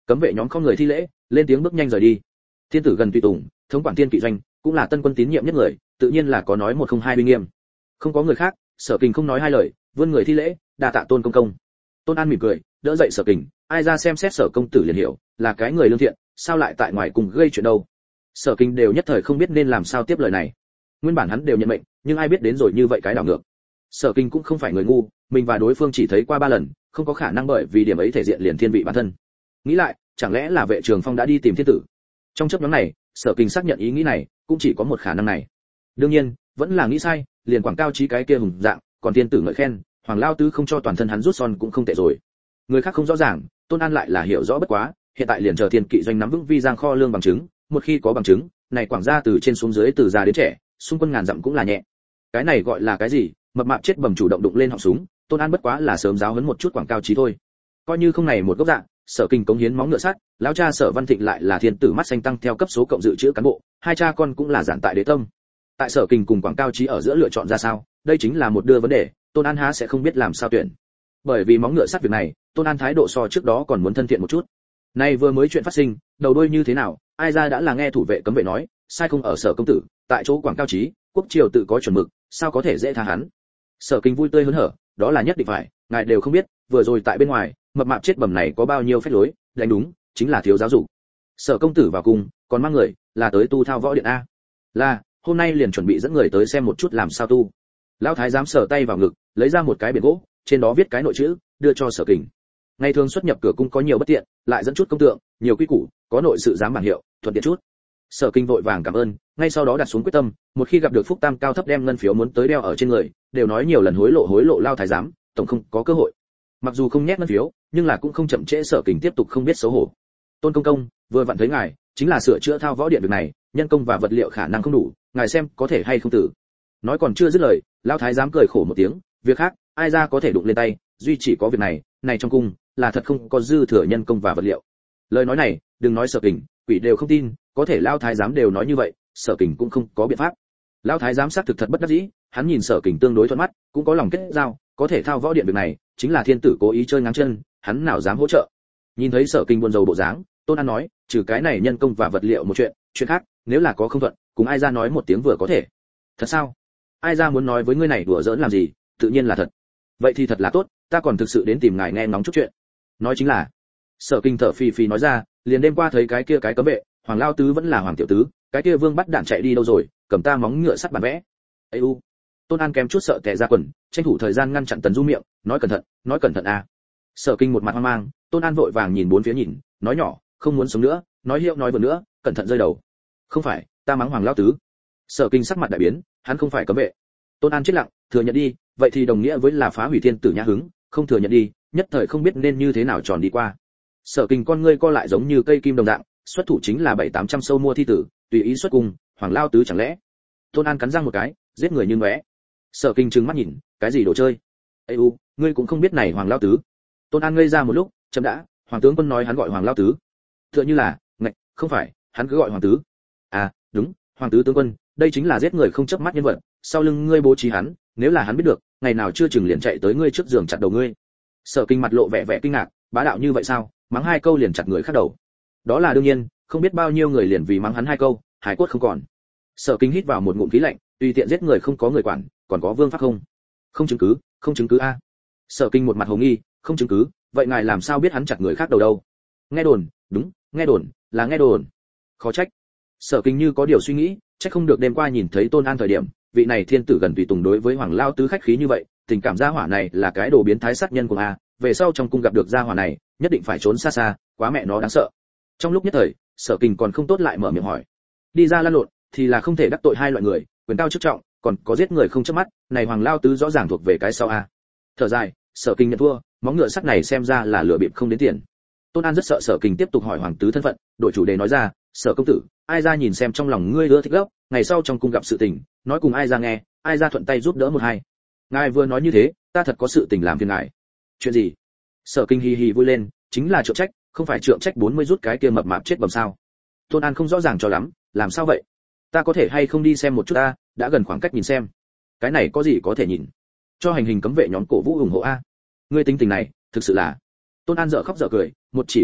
Cấm vệ nhóm không người thi lễ, lên tiếng bước nhanh rời đi. Thiên tử gần tùy tùng, thống quản Thiên Kỵ doanh, cũng là Tân Quân tín nhiệm nhất người, tự nhiên là có nói một không hai uy nghiêm. Không có người khác, Sở Kình không nói hai lời, vươn người thi lễ, đa tạ Tôn công công. Tôn An mỉm cười, đỡ dậy Sở Kình, ai ra xem xét Sở công tử liền hiểu, là cái người lương thiện, sao lại tại ngoài cùng gây chuyện đâu. Sở Kình đều nhất thời không biết nên làm sao tiếp lời này. Nguyên bản hắn đều nhận mệnh, nhưng ai biết đến rồi như vậy cái đảo ngược. Sở Kình cũng không phải người ngu, mình và đối phương chỉ thấy qua 3 lần, không có khả năng bởi vì điểm ấy thể diện liền thiên vị bản thân. Nghĩ lại, chẳng lẽ là Vệ Trường Phong đã đi tìm thiên tử? Trong chốc ngắn này, Sở Kình xác nhận ý nghĩ này, cũng chỉ có một khả năng này. Đương nhiên, vẫn là nghĩ sai, liền quảng cao chí cái kia hùng dạng, còn thiên tử ngợi khen, Hoàng lao tứ không cho toàn thân hắn rút son cũng không tệ rồi. Người khác không rõ ràng, Tôn An lại là hiểu rõ bất quá, hiện tại liền chờ Thiên Kỵ doanh nắm vững vi giang kho lương bằng chứng, một khi có bằng chứng, này quảng ra từ trên xuống dưới từ già đến trẻ, xung quân ngàn dặm cũng là nhẹ. Cái này gọi là cái gì? Mập mạp chết bầm chủ động đụng lên họng súng, Tôn An bất quá là sớm giáo huấn một chút quảng cao chí thôi. Coi như không này một gốc dạng, Sở Kình cống hiến móng ngựa sắt, lão cha Sở Văn Thịnh lại là thiên tử mắt xanh tăng theo cấp số cộng dự trữ cán bộ, hai cha con cũng là giản tại đế tâm. Tại Sở Kình cùng quảng cao chí ở giữa lựa chọn ra sao, đây chính là một đưa vấn đề, Tôn An há sẽ không biết làm sao tuyển. Bởi vì móng ngựa sắt việc này, Tôn An thái độ so trước đó còn muốn thân thiện một chút. Nay vừa mới chuyện phát sinh, đầu đuôi như thế nào, ai ra đã là nghe thủ vệ cấm vệ nói, sai không ở Sở công tử, tại chỗ quảng cao chí, quốc triều tự có chuẩn mực, sao có thể dễ tha hắn. Sở Kình vui tươi hớn hở, đó là nhất định phải, ngài đều không biết, vừa rồi tại bên ngoài, mập mạp chết bầm này có bao nhiêu phép lối, đánh đúng, chính là thiếu giáo dục. Sở công tử vào cùng, còn mang người, là tới tu thao võ điện a. Là, hôm nay liền chuẩn bị dẫn người tới xem một chút làm sao tu. Lão thái giám sờ tay vào ngực, lấy ra một cái biển gỗ, trên đó viết cái nội chữ, đưa cho Sở Kình. Ngày thường xuất nhập cửa cung có nhiều bất tiện, lại dẫn chút công tượng, nhiều quy củ, có nội sự giám bảng hiệu, thuận tiện chút. Sở Kình vội vàng cảm ơn, ngay sau đó đặt xuống quyết tâm, một khi gặp được phúc tam cao thấp đem ngân phiếu muốn tới đeo ở trên người, đều nói nhiều lần hối lộ lao thái giám, tổng không có cơ hội. Mặc dù không nhét ngân phiếu, nhưng là cũng không chậm trễ Sở Kình tiếp tục không biết xấu hổ. Tôn công công, vừa vặn thấy ngài, chính là sửa chữa thao võ điện việc này, nhân công và vật liệu khả năng không đủ, ngài xem có thể hay không tử. Nói còn chưa dứt lời, lao thái giám cười khổ một tiếng, việc khác, ai ra có thể đụng lên tay, duy chỉ có việc này, này trong cung, là thật không có dư thừa nhân công và vật liệu. Lời nói này, đừng nói Sở Kình, quỷ đều không tin, có thể lao thái giám đều nói như vậy, Sở Kình cũng không có biện pháp. Lao thái giám xác thực thật bất đắc dĩ, hắn nhìn Sở Kình tương đối thuận mắt, cũng có lòng kết giao, có thể thao võ điện việc này, chính là thiên tử cố ý chơi ngang chân, hắn nào dám hỗ trợ. Nhìn thấy Sở Kình buồn rầu bộ dáng, Tôn An nói, trừ cái này nhân công và vật liệu một chuyện khác, nếu là có không thuận, cùng ai ra nói một tiếng vừa có thể. Thật sao? Ai ra muốn nói với ngươi này đùa giỡn làm gì, tự nhiên là thật. Vậy thì thật là tốt, ta còn thực sự đến tìm ngài nghe ngóng chút chuyện. Nói chính là, Sở Kình thở phì phì nói ra, liền đêm qua thấy cái kia cái cấm vệ, Hoàng lao tứ vẫn là Hoàng tiểu tứ, cái kia Vương bắt đạn chạy đi đâu rồi, cầm ta móng ngựa sắt bản vẽ. Ây u. Tôn An kém chút sợ tè ra quần, tranh thủ thời gian ngăn chặn Tần Du miệng, nói cẩn thận a. Sở Kình một mặt hoang mang, Tôn An vội vàng nhìn bốn phía nhìn, nói nhỏ, không muốn sống nữa, nói hiệu nói vừa nữa, cẩn thận rơi đầu. Không phải, ta mắng Hoàng lao tứ. Sở Kình sắc mặt đại biến, hắn không phải cấm vệ. Tôn An chết lặng, thừa nhận đi, vậy thì đồng nghĩa với là phá hủy thiên tử nhã hứng, không thừa nhận đi, nhất thời không biết nên như thế nào tròn đi qua. Sở Kình con ngươi co lại giống như cây kim đồng dạng, xuất thủ chính là 700-800 sâu mua thi tử, tùy ý xuất cung, Hoàng lao tứ chẳng lẽ? Tôn An cắn răng một cái, giết người như ngóe. Sở Kình trừng mắt nhìn, cái gì đồ chơi? Ê u, ngươi cũng không biết này Hoàng lao tứ. Tôn An ngây ra một lúc, chậm đã, Hoàng tướng quân nói hắn gọi Hoàng lao tứ. Tựa như là, ngạch, không phải, hắn cứ gọi Hoàng tứ. À, đúng, Hoàng tứ tướng quân, đây chính là giết người không chớp mắt nhân vật, sau lưng ngươi bố trí hắn, nếu là hắn biết được, ngày nào chưa chừng liền chạy tới ngươi trước giường chặt đầu ngươi. Sở Kình mặt lộ vẻ vẻ kinh ngạc, bá đạo như vậy sao, mắng 2 câu liền chặt người khác đầu. Đó là đương nhiên, không biết bao nhiêu người liền vì mắng hắn 2 câu, hải cốt không còn. Sở Kình hít vào một ngụm khí lạnh, tùy tiện giết người không có người quản, còn có vương pháp không? Không chứng cứ a. Sở Kình một mặt hồ nghi, không chứng cứ, vậy ngài làm sao biết hắn chặt người khác đầu đâu? Nghe đồn, đúng, nghe đồn, là nghe đồn. Khó trách. Sở Kình như có điều suy nghĩ, chắc không được đêm qua nhìn thấy Tôn An thời điểm, vị này thiên tử gần tùy tùng đối với Hoàng lao tứ khách khí như vậy, tình cảm gia hỏa này là cái đồ biến thái sát nhân của a, về sau trong cung gặp được gia hỏa này, nhất định phải trốn xa xa, quá mẹ nó đáng sợ. Trong lúc nhất thời, Sở Kình còn không tốt lại mở miệng hỏi. Đi ra lăn lộn, thì là không thể đắc tội hai loại người, quyền cao chức trọng, còn có giết người không chớp mắt, này Hoàng lao tứ rõ ràng thuộc về cái sau a. Thở dài, Sở Kình nhận thua, móng ngựa sắt này xem ra là lừa bịp không đến tiền. Tôn An rất sợ Sở Kình tiếp tục hỏi Hoàng tứ thân phận, đổi chủ đề nói ra, Sở công tử, ai ra nhìn xem trong lòng ngươi ưa thích gấp, ngày sau trong cung gặp sự tình, nói cùng ai ra nghe, ai ra thuận tay giúp đỡ một hai. Ngài vừa nói như thế, ta thật có sự tình làm phiền ngài. Chuyện gì? Sở Kình hì hì vui lên, chính là trượng trách, không phải trượng trách 40 rút cái kia mập mạp chết bầm sao? Tôn An không rõ ràng cho lắm, làm sao vậy? Ta có thể hay không đi xem một chút ta, đã gần khoảng cách nhìn xem. Cái này có gì có thể nhìn? Cho hành hình cấm vệ nhóm cổ vũ ủng hộ a. Ngươi tính tình này, thực sự là. Tôn An dở khóc dở cười, một chỉ cánh bắc,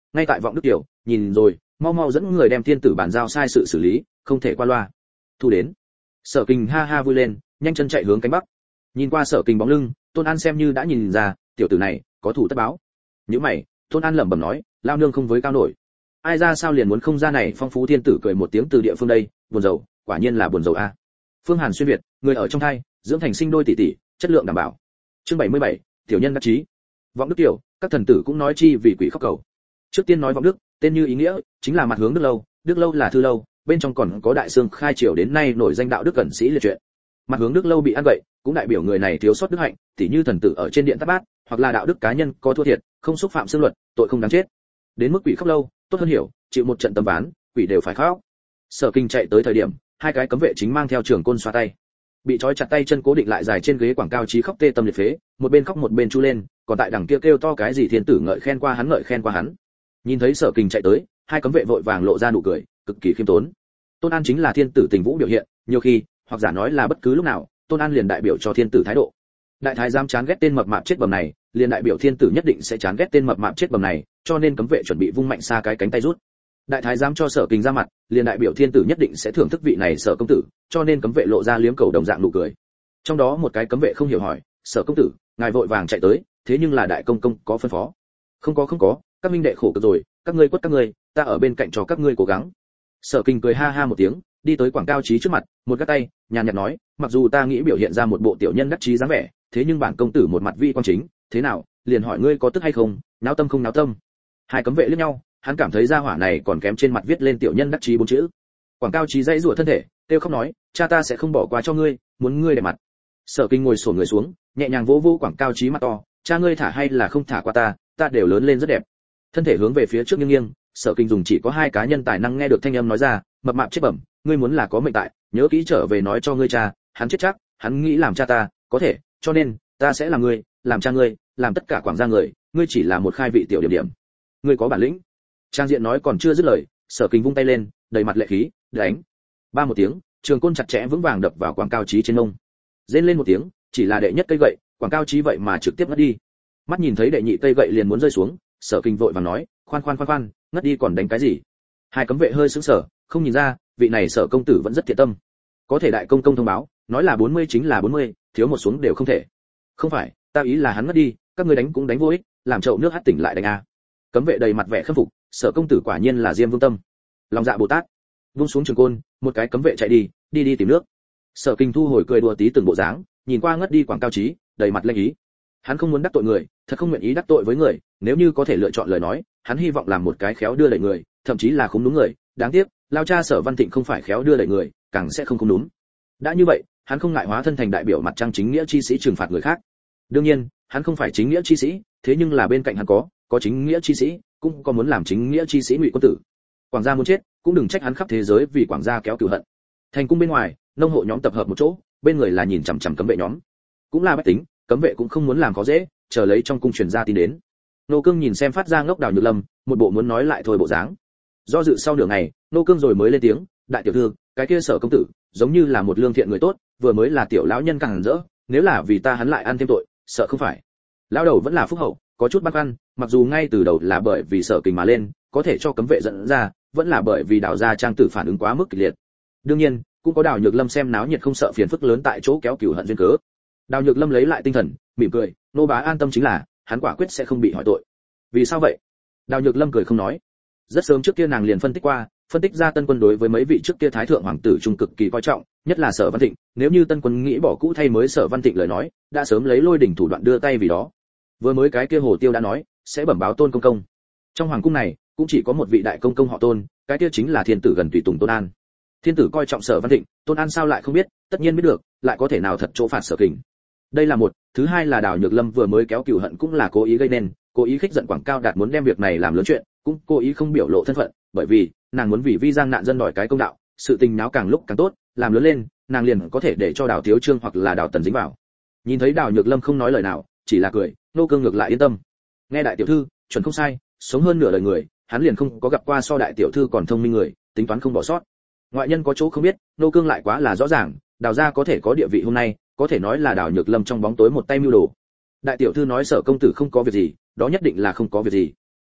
ngay tại vọng đức tiểu, nhìn rồi, mau mau dẫn người đem thiên tử bàn giao sai sự xử lý, không thể qua loa. Thu đến. Sở Kình ha ha vui lên, nhanh chân chạy hướng cánh bắc. Nhìn qua Sở Kình bóng lưng, Tôn An xem như đã nhìn ra, tiểu tử này có thủ tất báo. Nhíu mày, Tôn An lẩm bẩm nói, lao nương không với cao nổi. Ai ra sao liền muốn không ra này phong phú thiên tử cười một tiếng từ địa phương đây, buồn rầu, quả nhiên là buồn rầu a. Phương Hàn xuyên việt, người ở trong thai, dưỡng thành sinh đôi tỷ tỷ, chất lượng đảm bảo. Chương 77, tiểu nhân đắc chí. Vọng đức tiểu, các thần tử cũng nói chi vì quỷ khóc cầu. Trước tiên nói vọng đức, tên như ý nghĩa, chính là mặt hướng đức lâu là thư lâu, bên trong còn có đại xương khai triều đến nay nổi danh đạo đức cẩn sĩ liệt truyện. Mặt hướng đức lâu bị ăn vậy, cũng đại biểu người này thiếu sót đức hạnh, tỉ như thần tử ở trên điện tát bát, hoặc là đạo đức cá nhân có thua thiệt, không xúc phạm xương luật, tội không đáng chết. Đến mức quỷ khóc lâu, tốt hơn hiểu, chịu một trận tầm ván, quỷ đều phải khóc. Sở Kinh chạy tới thời điểm, hai cái cấm vệ chính mang theo trường côn xoa tay, bị trói chặt tay chân cố định lại dài trên ghế quảng cao chí khóc tê tâm liệt phế, một bên khóc một bên chu lên, còn tại đằng kia kêu to cái gì thiên tử ngợi khen qua hắn. Nhìn thấy Sở Kinh chạy tới, hai cấm vệ vội vàng lộ ra nụ cười, cực kỳ khiêm tốn. Tôn An chính là thiên tử tình vũ biểu hiện, nhiều khi, hoặc giả nói là bất cứ lúc nào, Tôn An liền đại biểu cho thiên tử thái độ. Đại thái giám chán ghét tên mập mạp chết bầm này, liền đại biểu thiên tử nhất định sẽ chán ghét tên mập mạp chết bầm này, cho nên cấm vệ chuẩn bị vung mạnh xa cái cánh tay rút. Đại thái giám cho Sở Kinh ra mặt, liền đại biểu thiên tử nhất định sẽ thưởng thức vị này Sở công tử, cho nên cấm vệ lộ ra liếm cầu đồng dạng nụ cười. Trong đó một cái cấm vệ không hiểu hỏi, Sở công tử, ngài vội vàng chạy tới, thế nhưng là đại công công có phân phó. Không có, các minh đệ khổ cực rồi, các ngươi quất các ngươi, ta ở bên cạnh cho các ngươi cố gắng. Sở Kinh cười ha ha một tiếng, đi tới quảng cao chí trước mặt, một cái tay, nhàn nhạt nói, mặc dù ta nghĩ biểu hiện ra một bộ tiểu nhân đắc chí dáng vẻ, thế nhưng bản công tử một mặt vi quan chính, thế nào, liền hỏi ngươi có tức hay không, náo tâm không náo tâm. Hai cấm vệ liếc nhau, hắn cảm thấy gia hỏa này còn kém trên mặt viết lên tiểu nhân đắc chí bốn chữ. Quảng cao chí dãy rủa thân thể, kêu khóc nói, cha ta sẽ không bỏ qua cho ngươi, muốn ngươi để mặt. Sở Kinh ngồi xổm người xuống, nhẹ nhàng vỗ vỗ quảng cao chí mặt to, cha ngươi thả hay là không thả qua ta đều lớn lên rất đẹp. Thân thể hướng về phía trước nghiêng, Sở Kinh dùng chỉ có hai cá nhân tài năng nghe được thanh âm nói ra, mập mạp chết bẩm, ngươi muốn là có mệnh tại, nhớ kỹ trở về nói cho ngươi cha, hắn chết chắc, hắn nghĩ làm cha ta, có thể, cho nên ta sẽ làm ngươi, làm cha ngươi, làm tất cả quảng gia người, ngươi chỉ là một khai vị tiểu điểm. Ngươi có bản lĩnh. Trang diện nói còn chưa dứt lời, Sở Kinh vung tay lên, đầy mặt lệ khí, đánh. Ba một tiếng, trường côn chặt chẽ vững vàng đập vào quảng cao chí trên mông. Rên lên một tiếng, chỉ là đệ nhất cây gậy, quảng cao chí vậy mà trực tiếp ngất đi. Mắt nhìn thấy đệ nhị cây gậy liền muốn rơi xuống, Sở Kinh vội vàng nói, khoan, ngất đi còn đánh cái gì? Hai cấm vệ hơi sững sờ, không nhìn ra, vị này Sở công tử vẫn rất thiện tâm. Có thể đại công công thông báo, nói là 40 chính là 40, thiếu một xuống đều không thể. Không phải, ta ý là hắn ngất đi, các ngươi đánh cũng đánh vô ích, làm chậu nước hắt tỉnh lại đánh a. Cấm vệ đầy mặt vẻ khâm phục, Sở công tử quả nhiên là Diêm Vương tâm. Lòng dạ Bồ Tát. Vung xuống trường côn, một cái cấm vệ chạy đi tìm nước. Sở Kinh thu hồi cười đùa tí từng bộ dáng, nhìn qua ngất đi quảng cao chí, đầy mặt lanh ý. Hắn không muốn đắc tội người, thật không nguyện ý đắc tội với người, nếu như có thể lựa chọn lời nói, hắn hy vọng làm một cái khéo đưa đẩy người, thậm chí là khúm núm người, đáng tiếc, lao cha Sở Văn Thịnh không phải khéo đưa đẩy người, càng sẽ không khúm núm. Đã như vậy, hắn không ngại hóa thân thành đại biểu mặt trăng chính nghĩa chi sĩ trừng phạt người khác. Đương nhiên, hắn không phải chính nghĩa chi sĩ, thế nhưng là bên cạnh hắn có chính nghĩa chi sĩ, cũng có muốn làm chính nghĩa chi sĩ Ngụy quân tử. Quảng gia muốn chết, cũng đừng trách hắn khắp thế giới vì Quảng gia kéo cừu hận. Thành cung bên ngoài, nông hộ nhóm tập hợp một chỗ, bên người là nhìn chằm chằm cấm vệ nhóm. Cũng là bách tính, cấm vệ cũng không muốn làm khó dễ, chờ lấy trong cung truyền ra tin đến. Nô Cương nhìn xem phát ra ngốc Đào Nhược Lâm, một bộ muốn nói lại thôi bộ dáng. Do dự sau nửa ngày, Nô Cương rồi mới lên tiếng, đại tiểu thư, cái kia Sở công tử, giống như là một lương thiện người tốt, vừa mới là tiểu lão nhân càng rỡ, nếu là vì ta hắn lại ăn thêm tội, sợ không phải. Lão đầu vẫn là phúc hậu, có chút băn khoăn, mặc dù ngay từ đầu là bởi vì Sở Kình mà lên, có thể cho cấm vệ dẫn ra, vẫn là bởi vì Đào gia trang tử phản ứng quá mức kịch liệt. Đương nhiên, cũng có Đào Nhược Lâm xem náo nhiệt không sợ phiền phức lớn tại chỗ kéo cừu hận duyên cớ. Đào Nhược Lâm lấy lại tinh thần, mỉm cười, nô bá an tâm chính là, hắn quả quyết sẽ không bị hỏi tội. Vì sao vậy? Đào Nhược Lâm cười không nói. Rất sớm trước kia nàng liền phân tích ra Tân Quân đối với mấy vị trước kia thái thượng hoàng tử trung cực kỳ coi trọng, nhất là Sở Văn Thịnh, nếu như Tân Quân nghĩ bỏ cũ thay mới Sở Văn Thịnh lời nói, đã sớm lấy lôi đỉnh thủ đoạn đưa tay vì đó. Vừa mới cái kia Hồ Tiêu đã nói, sẽ bẩm báo Tôn công công. Trong hoàng cung này, cũng chỉ có một vị đại công công họ Tôn, cái kia chính là thiên tử gần tùy tùng Tôn An. Thiên tử coi trọng Sở Văn Thịnh, Tôn An sao lại không biết, tất nhiên biết được, lại có thể nào thật chỗ phạt Sở Kình. Đây là một, thứ hai là Đào Nhược Lâm vừa mới kéo cừu hận cũng là cố ý gây nên, cố ý khích giận Quảng Cao Đạt muốn đem việc này làm lớn chuyện, cũng cố ý không biểu lộ thân phận, bởi vì nàng muốn vì vi giang nạn dân đòi cái công đạo, sự tình náo càng lúc càng tốt, làm lớn lên, nàng liền có thể để cho Đào Thiếu Trương hoặc là Đào Tần dính vào. Nhìn thấy Đào Nhược Lâm không nói lời nào, chỉ là cười, Nô Cương ngược lại yên tâm. Nghe đại tiểu thư, chuẩn không sai, sống hơn nửa đời người, hắn liền không có gặp qua so đại tiểu thư còn thông minh người, tính toán không bỏ sót. Ngoại nhân có chỗ không biết, Nô Cương lại quá là rõ ràng, Đào gia có thể có địa vị hôm nay, có thể nói là Đào Nhược Lâm trong bóng tối một tay mưu đồ. Đại tiểu thư nói Sở công tử không có việc gì, đó nhất định là không có việc gì.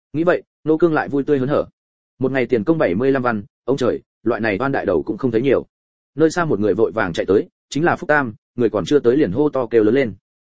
Nghĩ vậy, Nô Cương lại vui tươi hớn hở. Một ngày tiền công 75 văn, ông trời, loại này oan đại đầu cũng không thấy nhiều. Nơi xa một người vội vàng chạy tới, chính là Phúc Tam, người còn chưa tới liền hô to kêu lớn lên.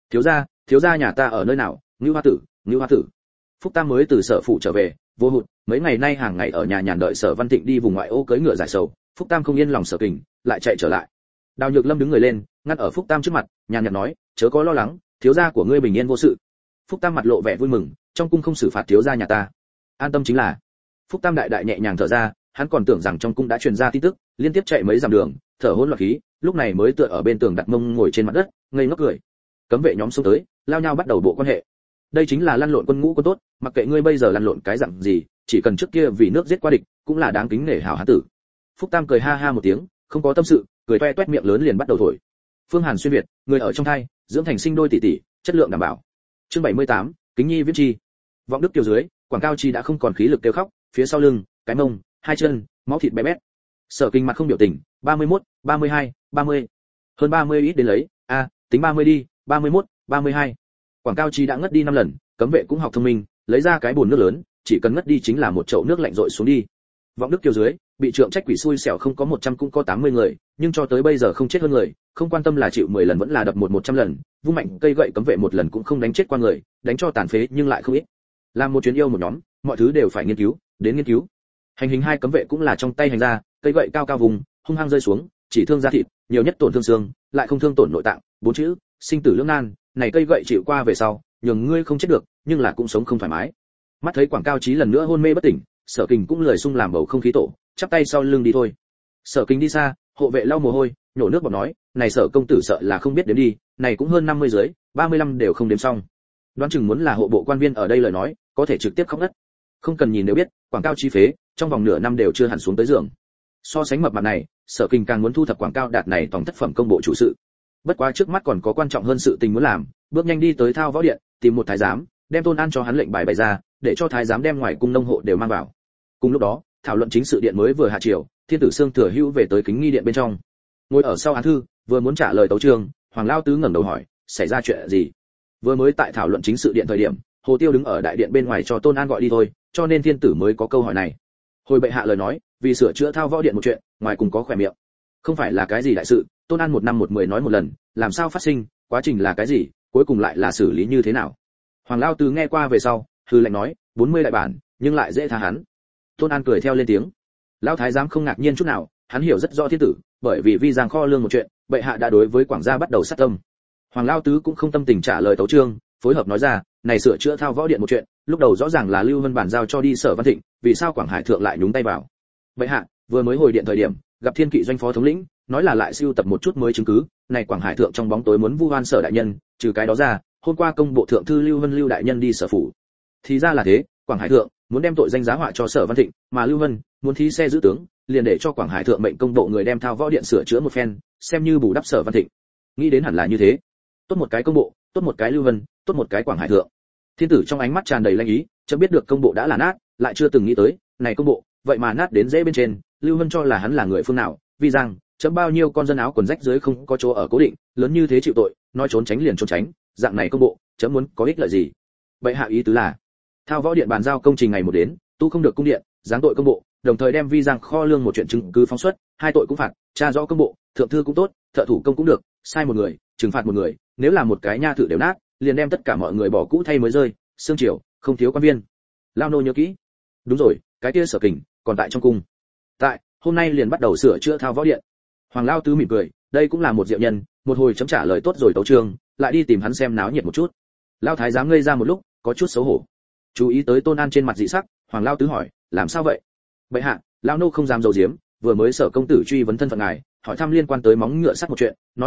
Thiếu gia nhà ta ở nơi nào? Ngưu Hoa Tử. Phúc Tam mới từ Sở phủ trở về, vô hụt, mấy ngày nay hàng ngày ở nhà nhàn đợi Sở Văn Thịnh đi vùng ngoại ô cưỡi ngựa giải sầu, Phúc Tam không yên lòng Sở Kình, lại chạy trở lại. Đào Nhược Lâm đứng người lên, ngăn ở Phúc Tam trước mặt, nhàn nhạt nói, chớ có lo lắng, thiếu gia của ngươi bình yên vô sự. Phúc Tam mặt lộ vẻ vui mừng, trong cung không xử phạt thiếu gia nhà ta, an tâm chính là. Phúc Tam đại đại nhẹ nhàng thở ra, hắn còn tưởng rằng trong cung đã truyền ra tin tức, liên tiếp chạy mấy dặm đường, thở hổn loạn khí, lúc này mới tựa ở bên tường đặt mông ngồi trên mặt đất, ngây ngốc cười. Cấm vệ nhóm xông tới, lao nhau bắt đầu bộ quan hệ. Đây chính là lăn lộn quân ngũ quân tốt, mặc kệ ngươi bây giờ lăn lộn cái dạng gì, chỉ cần trước kia vì nước giết qua địch, cũng là đáng kính nể hảo hán tử. Phúc Tam cười ha ha một tiếng, không có tâm sự, cười toe toét miệng lớn liền bắt đầu thổi. Phương Hàn xuyên việt, người ở trong thai, dưỡng thành sinh đôi tỷ tỷ, chất lượng đảm bảo. Chương 78, Kính Nhi viết chi. Vọng Đức kiều dưới, Quảng Cao Chi đã không còn khí lực kêu khóc, phía sau lưng, cái mông, hai chân, máu thịt bé bét. Sở Kinh mặt không biểu tình, 31, 32, 30. Hơn 30 ít đến lấy, tính 30 đi, 31, 32. Quảng Cao Chi đã ngất đi 5 lần, cấm vệ cũng học thông minh, lấy ra cái bồn nước lớn, chỉ cần ngất đi chính là một chậu nước lạnh rội xuống đi. Vọng Đức kiều dưới, bị trượng trách quỷ xui xẻo không có 100 cũng có 80 người, nhưng cho tới bây giờ không chết hơn người, không quan tâm là chịu 10 lần vẫn là đập 100 lần, vung mạnh cây gậy cấm vệ một lần cũng không đánh chết qua người, đánh cho tàn phế nhưng lại không ít. Làm một chuyến yêu một nhóm, mọi thứ đều phải nghiên cứu, đến nghiên cứu. Hành hình hai cấm vệ cũng là trong tay hành ra, cây gậy cao cao vùng, hung hăng rơi xuống, chỉ thương da thịt, nhiều nhất tổn thương xương, lại không thương tổn nội tạng, bốn chữ, sinh tử lưỡng nan, này cây gậy chịu qua về sau, nhường ngươi không chết được, nhưng là cũng sống không thoải mái. Mắt thấy Quảng Cao Chí lần nữa hôn mê bất tỉnh, Sở Kình cũng lười sung làm bầu không khí tổ, chắp tay sau lưng đi thôi. Sở Kình đi xa, hộ vệ lau mồ hôi, nhổ nước bọt nói, này Sở công tử sợ là không biết đếm đi, này cũng hơn 50 dưới, 35 đều không đếm xong. Đoán chừng muốn là hộ bộ quan viên ở đây lời nói, có thể trực tiếp khóc ngất. Không cần nhìn đều biết, Quảng Cao Chí phế, trong vòng nửa năm đều chưa hẳn xuống tới giường. So sánh mập mạp này, Sở Kình càng muốn thu thập Quảng Cao đạt này tổng thất phẩm công bộ chủ sự. Bất quá trước mắt còn có quan trọng hơn sự tình muốn làm, bước nhanh đi tới Thao Võ Điện, tìm một thái giám, đem Tôn An cho hắn lệnh bài bày ra, để cho thái giám đem ngoài cung nông hộ đều mang vào. Cùng lúc đó, thảo luận chính sự điện mới vừa hạ triều, Thiên tử Sương Thừa Hữu về tới Kính Nghi điện bên trong. Ngồi ở sau án thư, vừa muốn trả lời tấu chương, Hoàng Lao Tứ ngẩng đầu hỏi, xảy ra chuyện gì? Vừa mới tại thảo luận chính sự điện thời điểm, Hồ Tiêu đứng ở đại điện bên ngoài cho Tôn An gọi đi thôi, cho nên thiên tử mới có câu hỏi này. Hồi bệ hạ lời nói, vì sửa chữa Thao Võ Điện một chuyện, ngoài cùng có khỏe miệng. Không phải là cái gì đại sự, Tôn An một năm một mười nói một lần, làm sao phát sinh, quá trình là cái gì, cuối cùng lại là xử lý như thế nào. Hoàng Lao Tứ nghe qua về sau, hừ lạnh nói, 40 đại bản, nhưng lại dễ tha hắn. Tôn An cười theo lên tiếng. Lão thái giám không ngạc nhiên chút nào, hắn hiểu rất rõ thiên tử, bởi vì vi giang kho lương một chuyện, bệ hạ đã đối với Quảng gia bắt đầu sát tâm. Hoàng Lao Tứ cũng không tâm tình trả lời tấu chương, phối hợp nói ra, này sửa chữa Thao Võ Điện một chuyện, lúc đầu rõ ràng là Lưu Vân bản giao cho đi Sở Văn Thịnh, vì sao Quảng Hải thượng lại nhúng tay vào? Bệ hạ, vừa mới hồi điện thời điểm, gặp Thiên Kỵ doanh phó thống lĩnh, nói là lại sưu tập một chút mới chứng cứ, này Quảng Hải thượng trong bóng tối muốn vu oan Sở đại nhân, trừ cái đó ra, hôm qua công bộ thượng thư Lưu Vân Lưu đại nhân đi Sở phủ. Thì ra là thế, Quảng Hải thượng muốn đem tội danh giá họa cho Sở Văn Thịnh, mà Lưu Vân muốn thí xe giữ tướng, liền để cho Quảng Hải thượng mệnh công bộ người đem Thao Võ Điện sửa chữa một phen, xem như bù đắp Sở Văn Thịnh. Nghĩ đến hẳn là như thế. Tốt một cái công bộ, tốt một cái Lưu Vân, tốt một cái Quảng Hải thượng. Thiên tử trong ánh mắt tràn đầy lanh ý, chợt biết được công bộ đã là nát, lại chưa từng nghĩ tới, này công bộ, vậy mà nát đến dễ bên trên, Lưu Vân cho là hắn là người phương nào, vì rằng, chấm bao nhiêu con dân áo quần rách dưới không có chỗ ở cố định, lớn như thế chịu tội, nói trốn tránh liền trốn tránh, dạng này công bộ, chấm muốn có ích lợi gì? Bệ hạ ý tứ là, Thao Võ Điện bàn giao công trình ngày một đến, tu không được cung điện, giáng tội công bộ, đồng thời đem vi giang kho lương một chuyện chứng cứ phóng xuất, hai tội cũng phạt, tra rõ công bộ, thượng thư cũng tốt, thợ thủ công cũng được, sai một người, trừng phạt một người, nếu là một cái nha thự đều nát, liền đem tất cả mọi người bỏ cũ thay mới rơi, xương triều, không thiếu quan viên. Lao nô nhớ kỹ. Đúng rồi, cái kia Sở Kình còn tại trong cung. Tại, hôm nay liền bắt đầu sửa chữa Thao Võ Điện. Hoàng Lao Tứ mỉm cười, đây cũng là một diệu nhân, một hồi chấm trả lời tốt rồi tấu chương, lại đi tìm hắn xem náo nhiệt một chút. Lao thái giám ngây ra một lúc, có chút xấu hổ. Chú ý tới Tôn An trên mặt dị sắc, Hoàng Lao Tứ hỏi, làm sao vậy? Bệ hạ, lão nô không dám giấu giếm, vừa mới Sở công tử truy vấn thân phận ngài, hỏi thăm liên quan tới móng ngựa sắt một chuyện, nói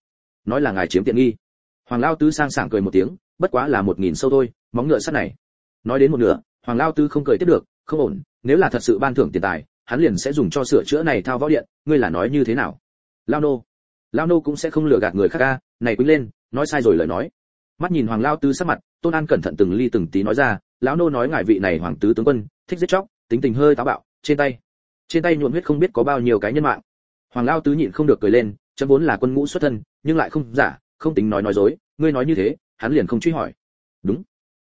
là ngài chiếm tiện nghi. Hoàng Lao Tứ sang sảng cười một tiếng, bất quá là 1000 sâu thôi, móng ngựa sắt này. Nói đến một nửa, Hoàng Lao Tứ không cười tiếp được, không ổn, nếu là thật sự ban thưởng tiền tài, hắn liền sẽ dùng cho sửa chữa này Thao Võ Điện, ngươi là nói như thế nào? Lao nô cũng sẽ không lừa gạt người khác a, này quýnh lên, nói sai rồi lời nói. Mắt nhìn Hoàng Lao Tứ sắc mặt, Tôn An cẩn thận từng ly từng tí nói ra, lão nô nói ngài vị này hoàng tứ tướng quân, thích giết chóc, tính tình hơi táo bạo, trên tay nhuộm huyết không biết có bao nhiêu cái nhân mạng. Hoàng Lao Tứ nhịn không được cười lên, chấm vốn là quân ngũ xuất thân, nhưng lại không giả, không tính nói dối, ngươi nói như thế, hắn liền không truy hỏi. Đúng.